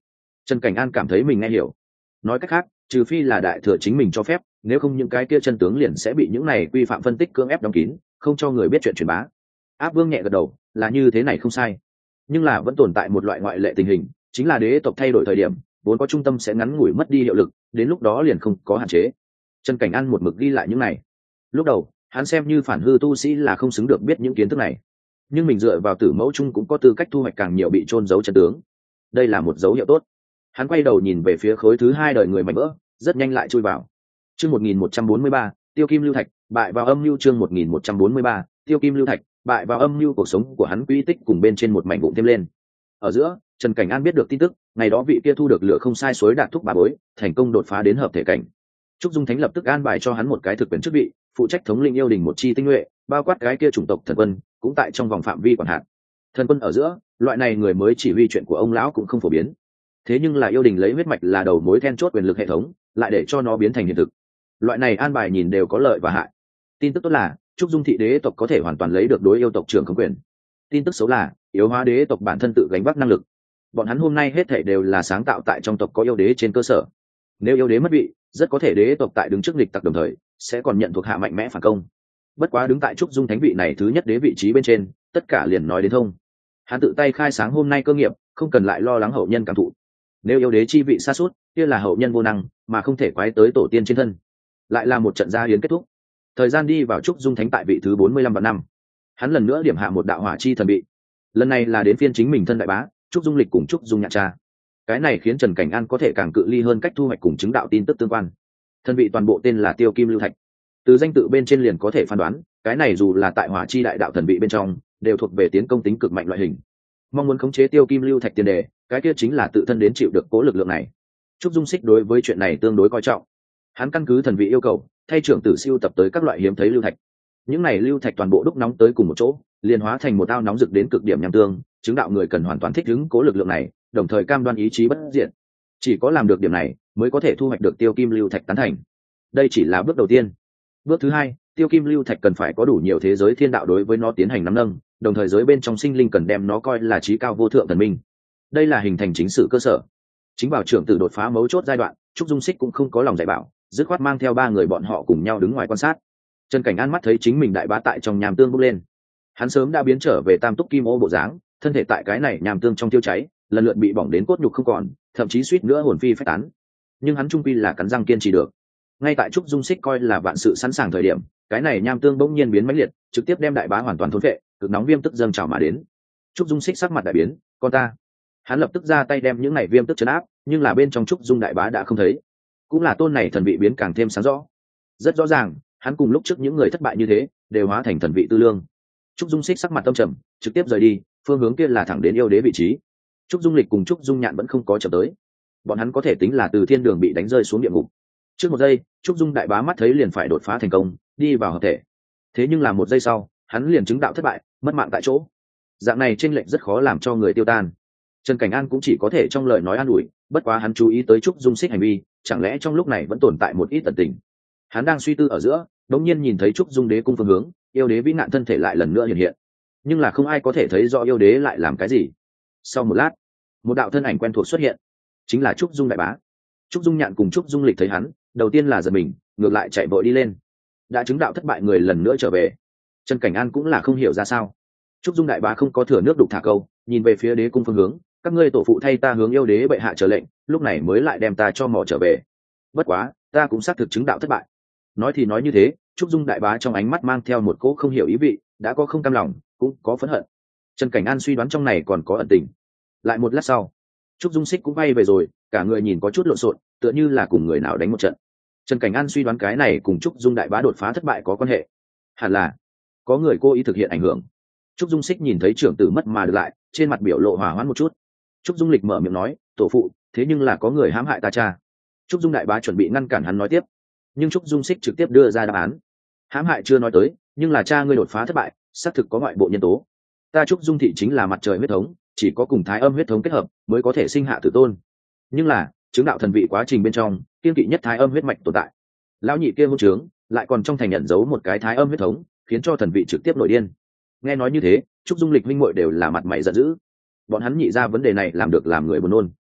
A: Trần Cảnh An cảm thấy mình nghe hiểu. Nói cách khác, trừ phi là đại thừa chính mình cho phép, nếu không những cái kia chân tướng liền sẽ bị những này quy phạm phân tích cưỡng ép đóng kín, không cho người biết chuyện truyền bá. Áp Vương nhẹ gật đầu, là như thế này không sai. Nhưng là vẫn tồn tại một loại ngoại lệ tình hình, chính là đế tộc thay đổi thời điểm, vốn có trung tâm sẽ ngắn ngủi mất đi hiệu lực, đến lúc đó liền không có hạn chế. Trần Cảnh An một mực ghi lại những này. Lúc đầu, hắn xem như phản hư tu sĩ là không xứng được biết những kiến thức này, nhưng mình dựa vào tử mẫu chung cũng có tư cách thu hoạch càng nhiều bị trôn giấu chân tướng. Đây là một dấu hiệu tốt. Hắn quay đầu nhìn về phía khối thứ hai đời người mạnh vỡ, rất nhanh lại chui vào. Chương 1143, Tiêu Kim Lưu Thạch, bại vào âm mưu. Chương 1143, Tiêu Kim Lưu Thạch, bại vào âm mưu. Cuộc sống của hắn quỹ tích cùng bên trên một mảnh vụn thêm lên. Ở giữa, Trần Cảnh An biết được tin tức, ngày đó vị kia thu được lửa không sai suối đạt thúc bà bối, thành công đột phá đến hợp thể cảnh. Trúc Dung Thánh lập tức an bài cho hắn một cái thực quyền chức vị, phụ trách thống lĩnh yêu đình một chi tinh nhuệ, bao quát cái kia chủng tộc thần quân, cũng tại trong vòng phạm vi quản hạt. Thần quân ở giữa, loại này người mới chỉ huy chuyện của ông lão cũng không phổ biến. Thế nhưng là yêu đình lấy huyết mạch là đầu mối then chốt quyền lực hệ thống, lại để cho nó biến thành hiện thực. Loại này an bài nhìn đều có lợi và hại. Tin tức tốt là Trúc Dung thị đế tộc có thể hoàn toàn lấy được đối yêu tộc trưởng không quyền. Tin tức xấu là yếu hóa đế tộc bản thân tự gánh vác năng lực. Bọn hắn hôm nay hết thảy đều là sáng tạo tại trong tộc có yêu đế trên cơ sở. Nếu yêu đế mất vị, rất có thể đế tộc tại đứng trước nghịch tặc đồng thời sẽ còn nhận thuộc hạ mạnh mẽ phản công. Bất quá đứng tại Trúc Dung thánh vị này thứ nhất đế vị trí bên trên, tất cả liền nói đến thông. Hắn tự tay khai sáng hôm nay cơ nghiệp, không cần lại lo lắng hậu nhân cảm thụ. Nếu yêu đế chi vị sa sút, kia là hậu nhân vô năng, mà không thể quái tới tổ tiên trên thân. Lại là một trận gia hiến kết thúc. Thời gian đi vào Trúc Dung thánh tại vị thứ 45 vạn năm. Hắn lần nữa điểm hạ một đạo hỏa chi thần vị. Lần này là đến phiên chính mình thân đại bá, Trúc Dung Lịch cùng Trúc Dung Nhạn cha. Cái này khiến Trần Cảnh An có thể càng cự ly hơn cách thu hoạch cùng chứng đạo tin tức tương quan. Thân vị toàn bộ tên là Tiêu Kim Lưu Thạch. Từ danh tự bên trên liền có thể phán đoán, cái này dù là tại hỏa chi đại đạo thần vị bên trong, đều thuộc về tiến công tính cực mạnh loại hình. Mong muốn khống chế Tiêu Kim Lưu Thạch tiền đề, cái kia chính là tự thân đến chịu được cố lực lượng này. Trúc Dung Xích đối với chuyện này tương đối coi trọng. Hắn căn cứ thần vị yêu cầu, thay trưởng tử siêu tập tới các loại hiếm thấy lưu thạch. Những này lưu thạch toàn bộ đúc nóng tới cùng một chỗ, liền hóa thành một ao nóng rực đến cực điểm nham tương, chứng đạo người cần hoàn toàn thích ứng cố lực lượng này, đồng thời cam đoan ý chí bất diệt. Chỉ có làm được điểm này, mới có thể thu hoạch được Tiêu Kim Lưu Thạch tán thành. Đây chỉ là bước đầu tiên. Bước thứ hai, Tiêu Kim Lưu Thạch cần phải có đủ nhiều thế giới thiên đạo đối với nó tiến hành nắm nâng, đồng thời giới bên trong sinh linh cần đem nó coi là trí cao vô thượng thần minh. Đây là hình thành chính sự cơ sở. Chính bảo trưởng tử đột phá mấu chốt giai đoạn, Trúc Dung Xích cũng không có lòng dạy bảo, dứt khoát mang theo ba người bọn họ cùng nhau đứng ngoài quan sát. Trần Cảnh An mắt thấy chính mình đại bá tại trong nham tương bốc lên. Hắn sớm đã biến trở về tam túc kim ô bộ dáng, thân thể tại cái này nham tương trong tiêu cháy, lần lượt bị bỏng đến cốt nhục không còn, thậm chí suýt nữa hồn phi phách tán. Nhưng hắn trung quy là cắn răng kiên trì được. Ngay tại Trúc Dung Xích coi là vạn sự sẵn sàng thời điểm, cái này nham tương bỗng nhiên biến mãnh liệt, trực tiếp đem đại bá hoàn toàn thôn phệ, cực nóng viêm tức dâng trào mà đến. Trúc Dung Xích sắc mặt đại biến, con ta. Hắn lập tức ra tay đem những này viêm tức trấn áp, nhưng là bên trong Trúc Dung đại bá đã không thấy. Cũng là tôn này thần vị biến càng thêm sáng rõ. Rất rõ ràng, hắn cùng lúc trước những người thất bại như thế, đều hóa thành thần vị tư lương. Trúc Dung Xích sắc mặt tâm trầm, trực tiếp rời đi, phương hướng kia là thẳng đến yêu đế vị trí. Trúc Dung Lịch cùng Trúc Dung Nhạn vẫn không có chậm tới. Bọn hắn có thể tính là từ thiên đường bị đánh rơi xuống địa ngục. Trước một giây, Trúc Dung đại bá mắt thấy liền phải đột phá thành công, đi vào hợp thể. Thế nhưng là một giây sau, hắn liền chứng đạo thất bại, mất mạng tại chỗ. Dạng này chênh lệch rất khó làm cho người tiêu tan. Trần Cảnh An cũng chỉ có thể trong lời nói an ủi, bất quá hắn chú ý tới Trúc Dung Xích hành vi, chẳng lẽ trong lúc này vẫn tồn tại một ít tận tình. Hắn đang suy tư ở giữa, đống nhiên nhìn thấy Trúc Dung đế cung phương hướng, yêu đế vĩ nạn thân thể lại lần nữa hiện hiện. Nhưng là không ai có thể thấy rõ yêu đế lại làm cái gì. Sau một lát, một đạo thân ảnh quen thuộc xuất hiện, chính là Trúc Dung đại bá. Trúc Dung Nhạn cùng Trúc Dung Lịch thấy hắn, đầu tiên là giật mình, ngược lại chạy vội đi lên. Đã chứng đạo thất bại người lần nữa trở về. Trần Cảnh An cũng là không hiểu ra sao. Trúc Dung đại bá không có thừa nước đục thả câu, nhìn về phía đế cung phương hướng, các ngươi tổ phụ thay ta hướng yêu đế bệ hạ trở lệnh, lúc này mới lại đem ta cho mò trở về. Bất quá, ta cũng xác thực chứng đạo thất bại. Nói thì nói như thế, Trúc Dung đại bá trong ánh mắt mang theo một cỗ không hiểu ý vị, đã có không cam lòng, cũng có phẫn hận. Trần Cảnh An suy đoán trong này còn có ẩn tình. Lại một lát sau, Trúc Dung Xích cũng bay về rồi, cả người nhìn có chút lộn xộn, tựa như là cùng người nào đánh một trận. Trần Cảnh An suy đoán cái này cùng Trúc Dung đại bá đột phá thất bại có quan hệ. Hẳn là có người cố ý thực hiện ảnh hưởng. Trúc Dung Xích nhìn thấy trưởng tử mất mà được lại, trên mặt biểu lộ hòa hoãn một chút. Trúc Dung Lịch mở miệng nói, tổ phụ, thế nhưng là có người hãm hại ta cha. Trúc Dung đại bá chuẩn bị ngăn cản hắn nói tiếp, nhưng Trúc Dung Xích trực tiếp đưa ra đáp án. Hãm hại chưa nói tới, nhưng là cha ngươi đột phá thất bại, xác thực có ngoại bộ nhân tố. Ta Trúc Dung thị chính là mặt trời huyết thống, chỉ có cùng thái âm huyết thống kết hợp mới có thể sinh hạ tử tôn. Nhưng là chứng đạo thần vị quá trình bên trong, kiên kỵ nhất thái âm huyết mạch tồn tại. Lão nhị kia hôn trướng, lại còn trong thành nhận giấu một cái thái âm huyết thống, khiến cho thần vị trực tiếp nổi điên. Nghe nói như thế, Trúc Dung Lịch minh muội đều là mặt mày giận dữ. Bọn hắn nhị ra vấn đề này làm được làm người buồn nôn.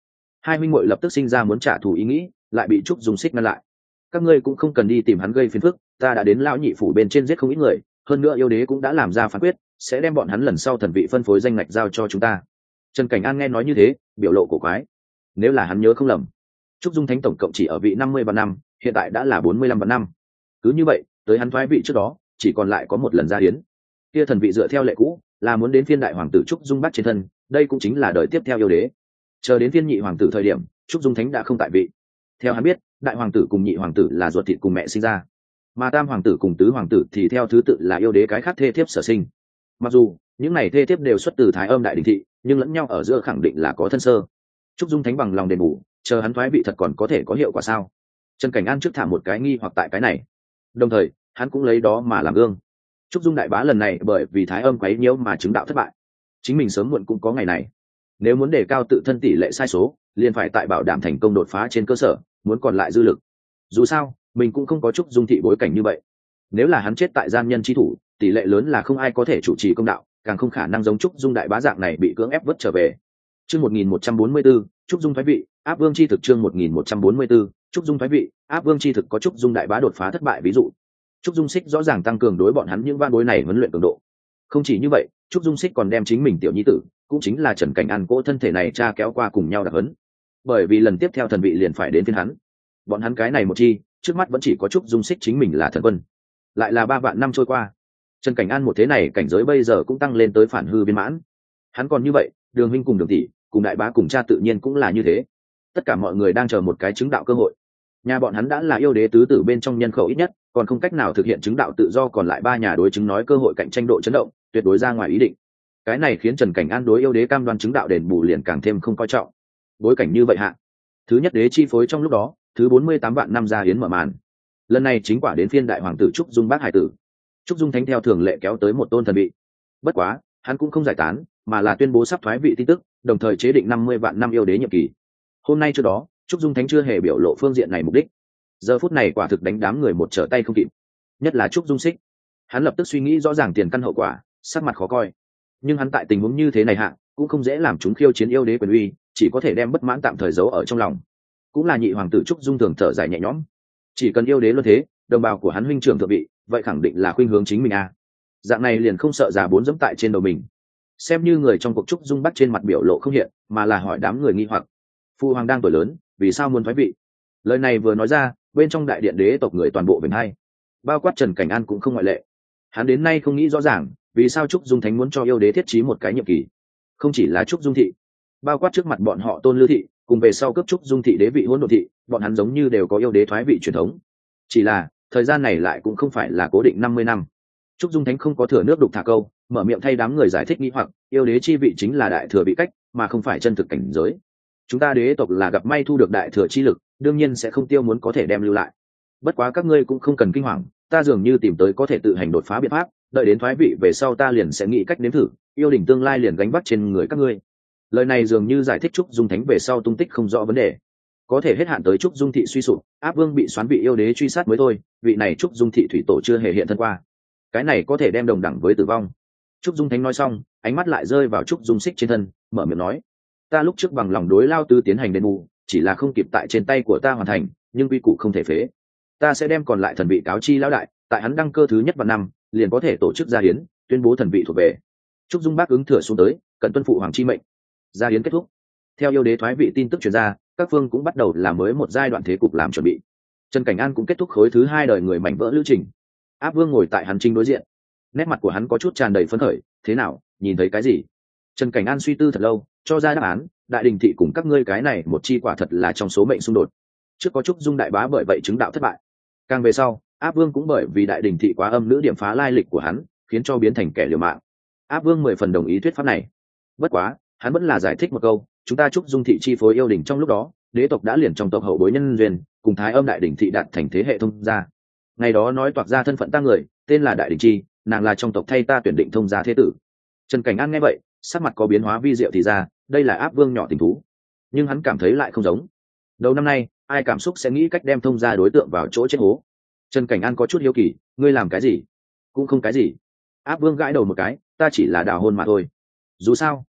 A: Hai huynh muội lập tức sinh ra muốn trả thù ý nghĩ, lại bị Trúc Dung Xích ngăn lại. Các ngươi cũng không cần đi tìm hắn gây phiền phức, ta đã đến lão nhị phủ bên trên giết không ít người, hơn nữa yêu đế cũng đã làm ra phán quyết, sẽ đem bọn hắn lần sau thần vị phân phối danh ngạch giao cho chúng ta. Trần Cảnh An nghe nói như thế, biểu lộ cổ quái. Nếu là hắn nhớ không lầm, Trúc Dung Thánh tổng cộng chỉ ở vị 50 vạn năm, hiện tại đã là 45 vạn năm. Cứ như vậy, tới hắn thoái vị trước đó, chỉ còn lại có một lần ra hiến. Kia thần vị dựa theo lệ cũ, là muốn đến phiên đại hoàng tử Trúc Dung Bắc trên thân, đây cũng chính là đời tiếp theo yêu đế. Chờ đến phiên nhị hoàng tử thời điểm, Trúc Dung Thánh đã không tại vị. Theo hắn biết, đại hoàng tử cùng nhị hoàng tử là ruột thịt cùng mẹ sinh ra, mà tam hoàng tử cùng tứ hoàng tử thì theo thứ tự là yêu đế cái khác thê thiếp sở sinh. Mặc dù những này thê thiếp đều xuất từ Thái Âm đại đình thị, nhưng lẫn nhau ở giữa khẳng định là có thân sơ. Trúc Dung Thánh bằng lòng đền bù, chờ hắn thoái vị thật còn có thể có hiệu quả sao? Trần Cảnh An trước thả một cái nghi hoặc tại cái này, đồng thời hắn cũng lấy đó mà làm gương. Trúc Dung đại bá lần này bởi vì Thái Âm quấy nhiễu mà chứng đạo thất bại, chính mình sớm muộn cũng có ngày này. Nếu muốn đề cao tự thân tỷ lệ sai số, liền phải tại bảo đảm thành công đột phá trên cơ sở, muốn còn lại dư lực. Dù sao mình cũng không có Trúc Dung thị bối cảnh như vậy, nếu là hắn chết tại gian nhân chi thủ, tỷ lệ lớn là không ai có thể chủ trì công đạo, càng không khả năng giống Trúc Dung đại bá dạng này bị cưỡng ép vớt trở về. Chương 1144, Trúc Dung thoái vị, áp vương chi thực. Chương 1144, Trúc Dung thoái vị, áp vương chi thực. Có Trúc Dung đại bá đột phá thất bại ví dụ, Trúc Dung Xích rõ ràng tăng cường đối bọn hắn những van bối này huấn luyện cường độ. Không chỉ như vậy, Trúc Dung Xích còn đem chính mình tiểu nhi tử, cũng chính là Trần Cảnh An cỗ thân thể này cha kéo qua cùng nhau đặc huấn. Bởi vì lần tiếp theo thần vị liền phải đến phiên hắn. Bọn hắn cái này một chi, trước mắt vẫn chỉ có Trúc Dung Xích chính mình là thần quân. Lại là 3 vạn năm trôi qua, Trần Cảnh An một thế này cảnh giới bây giờ cũng tăng lên tới phản hư viên mãn. Hắn còn như vậy, Đường huynh cùng Đường tỷ, cùng đại bá cùng cha tự nhiên cũng là như thế. Tất cả mọi người đang chờ một cái chứng đạo cơ hội. Nhà bọn hắn đã là yêu đế tứ tử bên trong nhân khẩu ít nhất, còn không cách nào thực hiện chứng đạo tự do, còn lại 3 nhà đối chứng nói cơ hội cạnh tranh độ chấn động, tuyệt đối ra ngoài ý định. Cái này khiến Trần Cảnh An đối yêu đế cam đoan chứng đạo đền bù liền càng thêm không coi trọng. Bối cảnh như vậy hạ, thứ nhất đế chi phối trong lúc đó, thứ 48 vạn năm ra hiến mở màn. Lần này chính quả đến phiên đại hoàng tử Trúc Dung Bác hải tử. Trúc Dung Thánh theo thường lệ kéo tới một tôn thần vị. Bất quá, hắn cũng không giải tán, mà là tuyên bố sắp thoái vị tin tức, đồng thời chế định 50 vạn năm yêu đế nhiệm kỳ. Hôm nay trước đó, Trúc Dung Thánh chưa hề biểu lộ phương diện này mục đích. Giờ phút này quả thực đánh đám người một trở tay không kịp. Nhất là Trúc Dung Xích, hắn lập tức suy nghĩ rõ ràng tiền căn hậu quả, sắc mặt khó coi. Nhưng hắn tại tình huống như thế này hạ, cũng không dễ làm chúng khiêu chiến yêu đế quyền uy, chỉ có thể đem bất mãn tạm thời giấu ở trong lòng. Cũng là nhị hoàng tử Trúc Dung thường thở dài nhẹ nhõm. Chỉ cần yêu đế luân thế, đồng bào của hắn huynh trưởng thượng vị, vậy khẳng định là khuynh hướng chính mình a. Dạng này liền không sợ già bốn dẫm tại trên đầu mình. Xem như người trong cuộc Trúc Dung Bắc trên mặt biểu lộ không hiện, mà là hỏi đám người nghi hoặc: Phu hoàng đang tuổi lớn, vì sao muốn thoái vị? Lời này vừa nói ra, bên trong đại điện đế tộc người toàn bộ vểnh hai, bao quát Trần Cảnh An cũng không ngoại lệ. Hắn đến nay không nghĩ rõ ràng, vì sao Trúc Dung Thánh muốn cho yêu đế thiết trí một cái nhiệm kỳ. Không chỉ là Trúc Dung thị, bao quát trước mặt bọn họ Tôn Lư thị, cùng về sau cấp Trúc Dung thị đế vị Hỗn Độn thị, bọn hắn giống như đều có yêu đế thoái vị truyền thống. Chỉ là thời gian này lại cũng không phải là cố định 50 năm. Trúc Dung Thánh không có thừa nước đục thả câu, mở miệng thay đám người giải thích nghi hoặc: yêu đế chi vị chính là đại thừa vị cách, mà không phải chân thực cảnh giới. Chúng ta đế tộc là gặp may thu được đại thừa chi lực, đương nhiên sẽ không tiêu muốn có thể đem lưu lại. Bất quá các ngươi cũng không cần kinh hoàng, ta dường như tìm tới có thể tự hành đột phá biện pháp, đợi đến thoái vị về sau ta liền sẽ nghĩ cách nếm thử, yêu đỉnh tương lai liền gánh vác trên người các ngươi. Lời này dường như giải thích Trúc Dung Thánh về sau tung tích không rõ vấn đề. Có thể hết hạn tới Trúc Dung thị suy sụp, áp vương bị xoán vị yêu đế truy sát mới thôi, vị này Trúc Dung thị thủy tổ chưa hề hiện thân qua. Cái này có thể đem đồng đẳng với tử vong. Trúc Dung Thánh nói xong, ánh mắt lại rơi vào Trúc Dung Xích trên thân, mở miệng nói: ta lúc trước bằng lòng đối Lao Tứ tiến hành đền bù, chỉ là không kịp tại trên tay của ta hoàn thành, nhưng quy củ không thể phế. Ta sẽ đem còn lại thần vị cáo chi lão đại, tại hắn đăng cơ thứ nhất vào năm, liền có thể tổ chức gia hiến, tuyên bố thần vị thuộc về. Trúc Dung Bác ứng thừa xuống tới, cần tuân phụ hoàng chi mệnh. Gia hiến kết thúc. Theo yêu đế thoái vị tin tức truyền ra, các phương cũng bắt đầu làm mới một giai đoạn thế cục làm chuẩn bị. Trần Cảnh An cũng kết thúc khối thứ 2 đời người mảnh vỡ lữ trình. Áp Vương ngồi tại hắn chính đối diện, nét mặt của hắn có chút tràn đầy phấn khởi. Thế nào, nhìn thấy cái gì? Trần Cảnh An suy tư thật lâu, cho ra đáp án: đại đình thị cùng các ngươi cái này một chi quả thật là trong số mệnh xung đột. Trước có Trúc Dung đại bá bởi vậy chứng đạo thất bại, càng về sau Áp Vương cũng bởi vì đại đình thị quá âm nữ điểm phá lai lịch của hắn, khiến cho biến thành kẻ liều mạng. Áp Vương 10 phần đồng ý thuyết pháp này. Bất quá hắn vẫn là giải thích một câu: chúng ta Trúc Dung thị chi phối yêu đình trong lúc đó, đế tộc đã liền trong tộc hậu bối nhân duyên, cùng Thái Âm đại đình thị đạt thành thế hệ thông gia. Ngày đó nói toạc ra thân phận ta người, tên là đại đình chi, nàng là trong tộc thay ta tuyển định thông gia thế tử. Trần Cảnh An nghe vậy, sắc mặt có biến hóa vi diệu, thì ra đây là Áp Vương nhỏ tình thú, nhưng hắn cảm thấy lại không giống. Đầu năm nay ai cảm xúc sẽ nghĩ cách đem thông gia đối tượng vào chỗ chết hố. Trần Cảnh An có chút hiếu kỳ: ngươi làm cái gì? Cũng không cái gì. Áp Vương gãi đầu một cái: ta chỉ là đào hôn mà thôi. Dù sao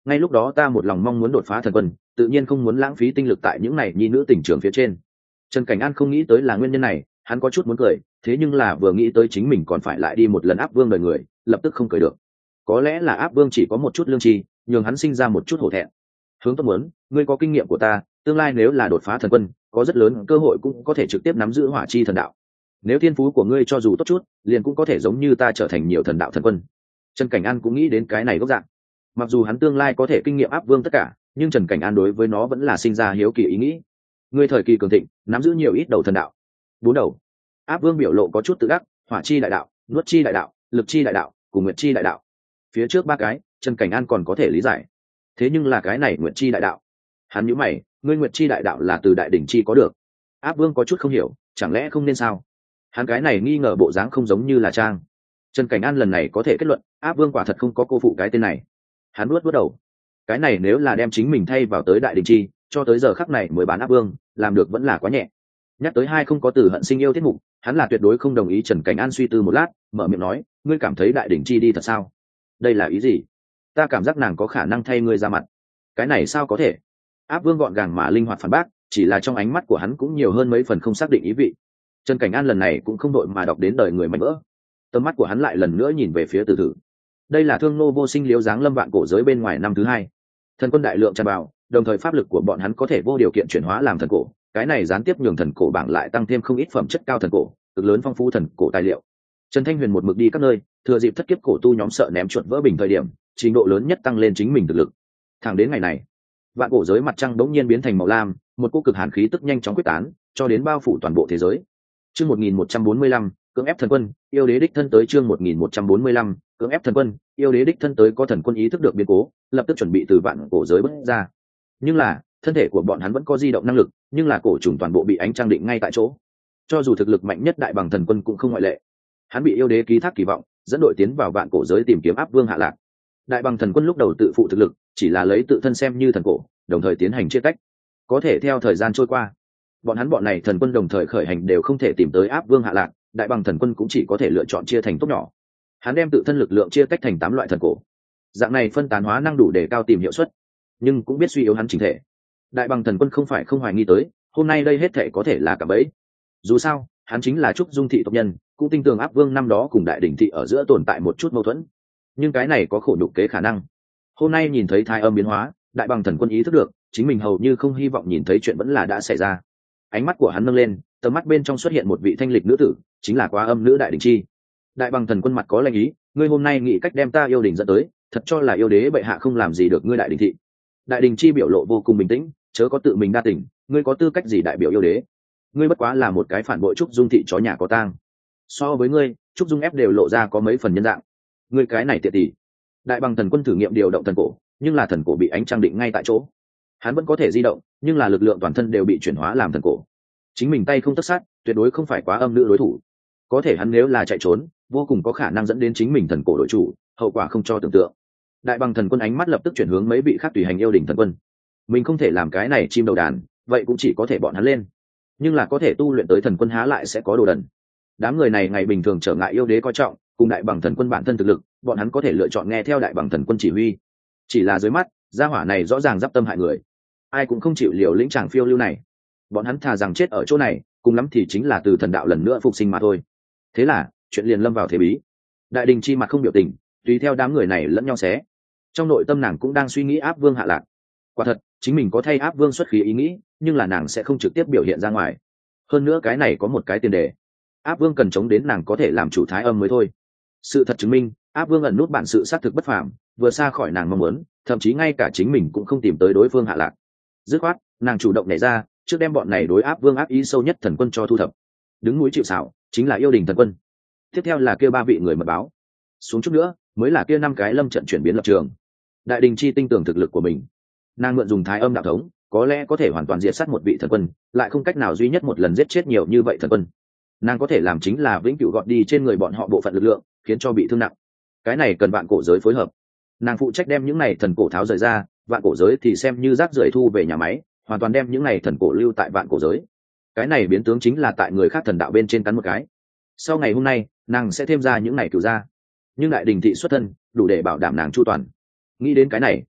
A: ngay lúc đó ta một lòng mong muốn đột phá thần quân, tự nhiên không muốn lãng phí tinh lực tại những này nhi nữ tình trường phía trên. Trần Cảnh An không nghĩ tới là nguyên nhân này, hắn có chút muốn cười, thế nhưng là vừa nghĩ tới chính mình còn phải lại đi một lần áp vương đời người, lập tức không cười được. Có lẽ là áp vương chỉ có một chút lương tri, nhường hắn sinh ra một chút hổ thẹn. Hướng Tốt muốn, ngươi có kinh nghiệm của ta, tương lai nếu là đột phá thần quân, có rất lớn cơ hội cũng có thể trực tiếp nắm giữ hỏa chi thần đạo. Nếu thiên phú của ngươi cho dù tốt chút, liền cũng có thể giống như ta trở thành nhiều thần đạo thần quân. Trần Cảnh An cũng nghĩ đến cái này gốc dạng. Mặc dù hắn tương lai có thể kinh nghiệm áp vương tất cả, nhưng Trần Cảnh An đối với nó vẫn là sinh ra hiếu kỳ ý nghĩ. Ngươi thời kỳ cường thịnh, nắm giữ nhiều ít đầu thần đạo. 4 đầu. Áp vương biểu lộ có chút tự đắc, hỏa chi đại đạo, nuốt chi đại đạo, lực chi đại đạo, cùng nguyệt chi đại đạo. Phía trước 3 cái, Trần Cảnh An còn có thể lý giải. Thế nhưng là cái này nguyệt chi đại đạo, hắn nhíu mày, ngươi nguyệt chi đại đạo là từ đại đỉnh chi có được. Áp vương có chút không hiểu, chẳng lẽ không nên sao? Hắn cái này nghi ngờ bộ dáng không giống như là trang. Trần Cảnh An lần này có thể kết luận, áp vương quả thật không có cô phụ cái tên này. Hắn nuốt đầu. Cái này nếu là đem chính mình thay vào tới đại đình chi, cho tới giờ khắc này mới bán áp vương, làm được vẫn là quá nhẹ. Nhắc tới 2 không có từ hận sinh yêu tiết mục, hắn là tuyệt đối không đồng ý. Trần Cảnh An suy tư một lát, mở miệng nói, ngươi cảm thấy đại đỉnh chi đi thật sao? Đây là ý gì? Ta cảm giác nàng có khả năng thay ngươi ra mặt. Cái này sao có thể? Áp vương gọn gàng mà linh hoạt phản bác, chỉ là trong ánh mắt của hắn cũng nhiều hơn mấy phần không xác định ý vị. Trần Cảnh An lần này cũng không đội mà đọc đến đời người mạnh vỡ, tầm mắt của hắn lại lần nữa nhìn về phía Từ Thử. Đây là thương nô vô sinh liếu dáng lâm vạn cổ giới bên ngoài năm thứ 2. Thần quân đại lượng tràn vào, đồng thời pháp lực của bọn hắn có thể vô điều kiện chuyển hóa làm thần cổ, cái này gián tiếp nhường thần cổ bảng lại tăng thêm không ít phẩm chất cao thần cổ, cực lớn phong phú thần cổ tài liệu. Trần Thanh Huyền một mực đi các nơi, thừa dịp thất kiếp cổ tu nhóm sợ ném chuột vỡ bình thời điểm, trình độ lớn nhất tăng lên chính mình thực lực. Thẳng đến ngày này, vạn cổ giới mặt trăng bỗng nhiên biến thành màu lam, một cỗ cực hàn khí tức nhanh chóng quyết tán, cho đến bao phủ toàn bộ thế giới. Chương 1145, cưỡng ép thần quân, yêu đế đích thân tới. Chương 1145, cưỡng ép thần quân, yêu đế đích thân tới. Có thần quân ý thức được biến cố, lập tức chuẩn bị từ vạn cổ giới bước ra. Nhưng là, thân thể của bọn hắn vẫn có di động năng lực, nhưng là cổ trùng toàn bộ bị ánh trăng định ngay tại chỗ. Cho dù thực lực mạnh nhất đại bằng thần quân cũng không ngoại lệ. Hắn bị yêu đế ký thác kỳ vọng, dẫn đội tiến vào vạn cổ giới tìm kiếm áp vương hạ lạc. Đại bằng thần quân lúc đầu tự phụ thực lực, chỉ là lấy tự thân xem như thần cổ, đồng thời tiến hành chia tách. Có thể theo thời gian trôi qua, bọn này thần quân đồng thời khởi hành đều không thể tìm tới áp vương hạ lạc, đại bằng thần quân cũng chỉ có thể lựa chọn chia thành tốt nhỏ. Hắn đem tự thân lực lượng chia tách thành 8 loại thần cổ, dạng này phân tán hóa năng đủ để cao tìm hiệu suất, nhưng cũng biết suy yếu hắn chỉnh thể. Đại bằng thần quân không phải không hoài nghi tới, hôm nay đây hết thể có thể là cả bẫy. Dù sao, hắn chính là trúc dung thị tộc nhân, cũng tin tưởng áp vương năm đó cùng đại đỉnh thị ở giữa tồn tại một chút mâu thuẫn, nhưng cái này có khổ nhục kế khả năng. Hôm nay nhìn thấy thai âm biến hóa, đại bằng thần quân ý thức được chính mình hầu như không hy vọng nhìn thấy chuyện vẫn là đã xảy ra. Ánh mắt của hắn nâng lên, tầm mắt bên trong xuất hiện một vị thanh lịch nữ tử, chính là Quá Âm nữ đại đỉnh chi. Đại bằng thần quân mặt có lệnh ý, ngươi hôm nay nghĩ cách đem ta yêu đình dẫn tới, thật cho là yêu đế bệ hạ không làm gì được ngươi đại đỉnh thị. Đại đỉnh chi biểu lộ vô cùng bình tĩnh, chớ có tự mình đa tình, ngươi có tư cách gì đại biểu yêu đế? Ngươi bất quá là một cái phản bội trúc dung thị chó nhà có tang. So với ngươi, trúc dung ép đều lộ ra có mấy phần nhân dạng. Ngươi cái này tiện tỷ. Đại bằng thần quân thử nghiệm điều động thần cổ, nhưng là thần cổ bị ánh trăng định ngay tại chỗ. Hắn vẫn có thể di động, nhưng là lực lượng toàn thân đều bị chuyển hóa làm thần cổ. Chính mình tay không tất sát, tuyệt đối không phải Quá Âm nữ đối thủ. Có thể hắn nếu là chạy trốn, vô cùng có khả năng dẫn đến chính mình thần cổ đội chủ, hậu quả không cho tưởng tượng. Đại bằng thần quân ánh mắt lập tức chuyển hướng mấy vị khác tùy hành yêu đỉnh thần quân. Mình không thể làm cái này chim đầu đàn, vậy cũng chỉ có thể bọn hắn lên. Nhưng là có thể tu luyện tới thần quân há lại sẽ có đồ đần. Đám người này ngày bình thường trở ngại yêu đế coi trọng, cùng đại bằng thần quân bản thân thực lực, bọn hắn có thể lựa chọn nghe theo đại bằng thần quân chỉ huy. Chỉ là dưới mắt, gia hỏa này rõ ràng giáp tâm hại người, ai cũng không chịu liều lĩnh chàng phiêu lưu này. Bọn hắn thà rằng chết ở chỗ này, cùng lắm thì chính là từ thần đạo lần nữa phục sinh mà thôi. Thế là chuyện liền lâm vào thế bí. Đại đình chi mặt không biểu tình, tùy theo đám người này lẫn nhau xé. Trong nội tâm nàng cũng đang suy nghĩ áp vương hạ lạc. Quả thật, chính mình có thay áp vương xuất khí ý nghĩ, nhưng là nàng sẽ không trực tiếp biểu hiện ra ngoài. Hơn nữa cái này có một cái tiền đề, áp vương cần chống đến nàng có thể làm chủ thái âm mới thôi. Sự thật chứng minh, áp vương ẩn nút bản sự xác thực bất phàm, vừa xa khỏi nàng mong muốn, thậm chí ngay cả chính mình cũng không tìm tới đối phương hạ lạc. Dứt khoát, nàng chủ động nhảy ra, trước đem bọn này đối áp vương ác ý sâu nhất thần quân cho thu thập. Đứng núi chịu sào, chính là yêu đình thần quân. Tiếp theo là kia 3 vị người mật báo, xuống chút nữa mới là kia 5 cái lâm trận chuyển biến lập trường. Đại đình chi tin tưởng thực lực của mình, nàng mượn dùng thái âm đạo thống, có lẽ có thể hoàn toàn diệt sát một vị thần quân, lại không cách nào duy nhất một lần giết chết nhiều như vậy thần quân. Nàng có thể làm chính là vĩnh cửu gọt đi trên người bọn họ bộ phận lực lượng, khiến cho bị thương nặng. Cái này cần vạn cổ giới phối hợp. Nàng phụ trách đem những này thần cổ tháo rời ra, vạn cổ giới thì xem như rác rưởi thu về nhà máy, hoàn toàn đem những này thần cổ lưu tại vạn cổ giới. Cái này biến tướng chính là tại người khác thần đạo bên trên cắn một cái. Sau ngày hôm nay, nàng sẽ thêm ra những này cửu ra. Nhưng đại đình thị xuất thân, đủ để bảo đảm nàng chu toàn. Nghĩ đến cái này,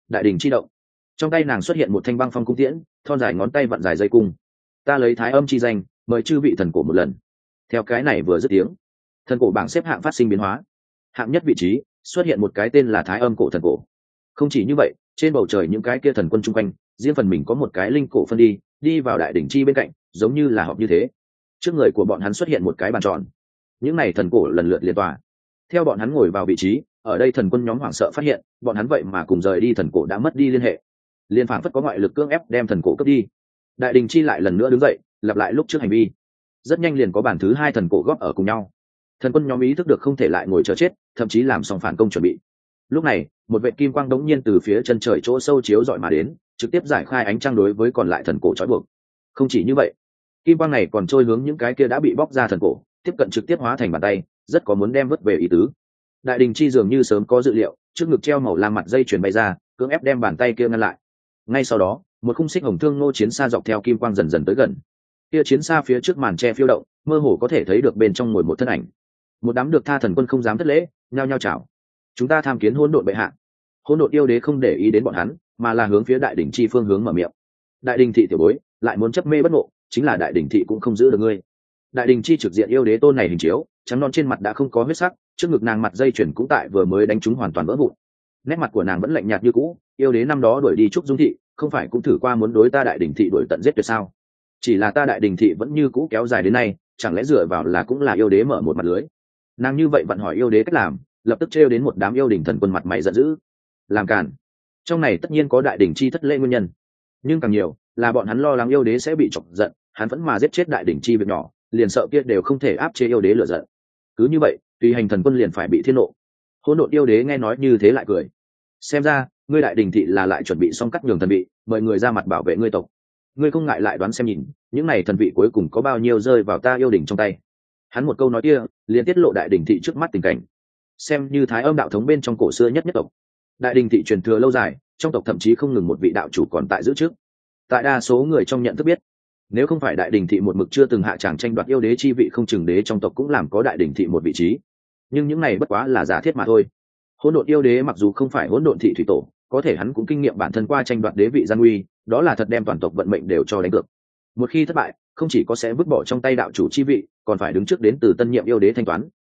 A: đại đình chi động. Trong tay nàng xuất hiện một thanh băng phong cung tiễn, thon dài ngón tay vặn dài dây cung. Ta lấy thái âm chi danh mời chư vị thần cổ một lần. Theo cái này vừa dứt tiếng, thần cổ bảng xếp hạng phát sinh biến hóa. Hạng nhất vị trí xuất hiện một cái tên là thái âm cổ thần cổ. Không chỉ như vậy, trên bầu trời những cái kia thần quân chung quanh riêng phần mình có một cái linh cổ phân đi vào đại đỉnh chi bên cạnh, giống như là họp như thế. Trước người của bọn hắn xuất hiện một cái bàn tròn, những này thần cổ lần lượt liên tòa. Theo bọn hắn ngồi vào vị trí, ở đây thần quân nhóm hoảng sợ phát hiện bọn hắn vậy mà cùng rời đi thần cổ đã mất đi liên hệ, liên phảng phất có ngoại lực cưỡng ép đem thần cổ cướp đi. Đại đình chi lại lần nữa đứng dậy, lặp lại lúc trước hành vi. Rất nhanh liền có bản thứ hai thần cổ góp ở cùng nhau. Thần quân nhóm ý thức được không thể lại ngồi chờ chết, thậm chí làm xong phản công chuẩn bị. Lúc này một vệ kim quang đống nhiên từ phía chân trời chỗ sâu chiếu dọi mà đến, trực tiếp giải khai ánh trăng đối với còn lại thần cổ trói buộc. Không chỉ như vậy, kim quang này còn trôi hướng những cái kia đã bị bóc ra thần cổ, tiếp cận trực tiếp hóa thành bàn tay, rất có muốn đem vứt về ý tứ. Đại đình chi dường như sớm có dự liệu, trước ngực treo màu lam mặt dây chuyền bay ra, cưỡng ép đem bàn tay kia ngăn lại. Ngay sau đó một khung xích hồng thương nô chiến xa dọc theo kim quang dần dần tới gần. Kia chiến xa phía trước màn che phiêu động, mơ hồ có thể thấy được bên trong ngồi một thân ảnh. Một đám được tha thần quân không dám thất lễ, nhao nhao chào. Chúng ta tham kiến hỗn độn bệ hạ. Hỗn độn yêu đế không để ý đến bọn hắn, mà là hướng phía đại đỉnh chi phương hướng mở miệng. Đại đình thị tiểu bối lại muốn chấp mê bất ngộ, chính là đại đình thị cũng không giữ được ngươi. Đại đình chi trực diện yêu đế tôn này hình chiếu, trắng non trên mặt đã không có huyết sắc, trước ngực nàng mặt dây chuyền cũng tại vừa mới đánh trúng hoàn toàn vỡ vụn. Nét mặt của nàng vẫn lạnh nhạt như cũ. Yêu đế năm đó đuổi đi trúc dung thị, không phải cũng thử qua muốn đối ta đại đình thị đuổi tận giết tuyệt sao? Chỉ là ta đại đình thị vẫn như cũ kéo dài đến nay, chẳng lẽ dựa vào là cũng là yêu đế mở một mặt lưới? Nàng như vậy vặn hỏi yêu đế cách làm, lập tức trêu đến một đám yêu đình thần quân mặt mày giận dữ. Làm cản. Trong này tất nhiên có đại đình chi thất lễ nguyên nhân, nhưng càng nhiều là bọn hắn lo lắng yêu đế sẽ bị chọc giận, hắn vẫn mà giết chết đại đình chi việc nhỏ, liền sợ kia đều không thể áp chế yêu đế lửa giận. Cứ như vậy, tùy hành thần quân liền phải bị thiên nộ. Hỗn độn yêu đế nghe nói như thế lại cười. Xem ra ngươi đại đình thị là lại chuẩn bị xong cắt nhường thần vị, mời người ra mặt bảo vệ ngươi tộc. Ngươi không ngại lại đoán xem nhìn, những này thần vị cuối cùng có bao nhiêu rơi vào ta yêu đình trong tay. Hắn một câu nói kia liền tiết lộ đại đình thị trước mắt tình cảnh. Xem như thái âm đạo thống bên trong cổ xưa nhất nhất tộc, đại đình thị truyền thừa lâu dài, trong tộc thậm chí không ngừng một vị đạo chủ còn tại giữ chức. Tại đa số người trong nhận thức biết, nếu không phải đại đình thị một mực chưa từng hạ tràng tranh đoạt yêu đế chi vị, không chừng đế trong tộc cũng làm có đại đình thị một vị trí. Nhưng những này bất quá là giả thiết mà thôi. Hỗn độn yêu đế mặc dù không phải hỗn độn thị thủy tổ, có thể hắn cũng kinh nghiệm bản thân qua tranh đoạt đế vị gian nguy, đó là thật đem toàn tộc vận mệnh đều cho đánh cược. Một khi thất bại, không chỉ có sẽ vứt bỏ trong tay đạo chủ chi vị, còn phải đứng trước đến từ tân nhiệm yêu đế thanh toán.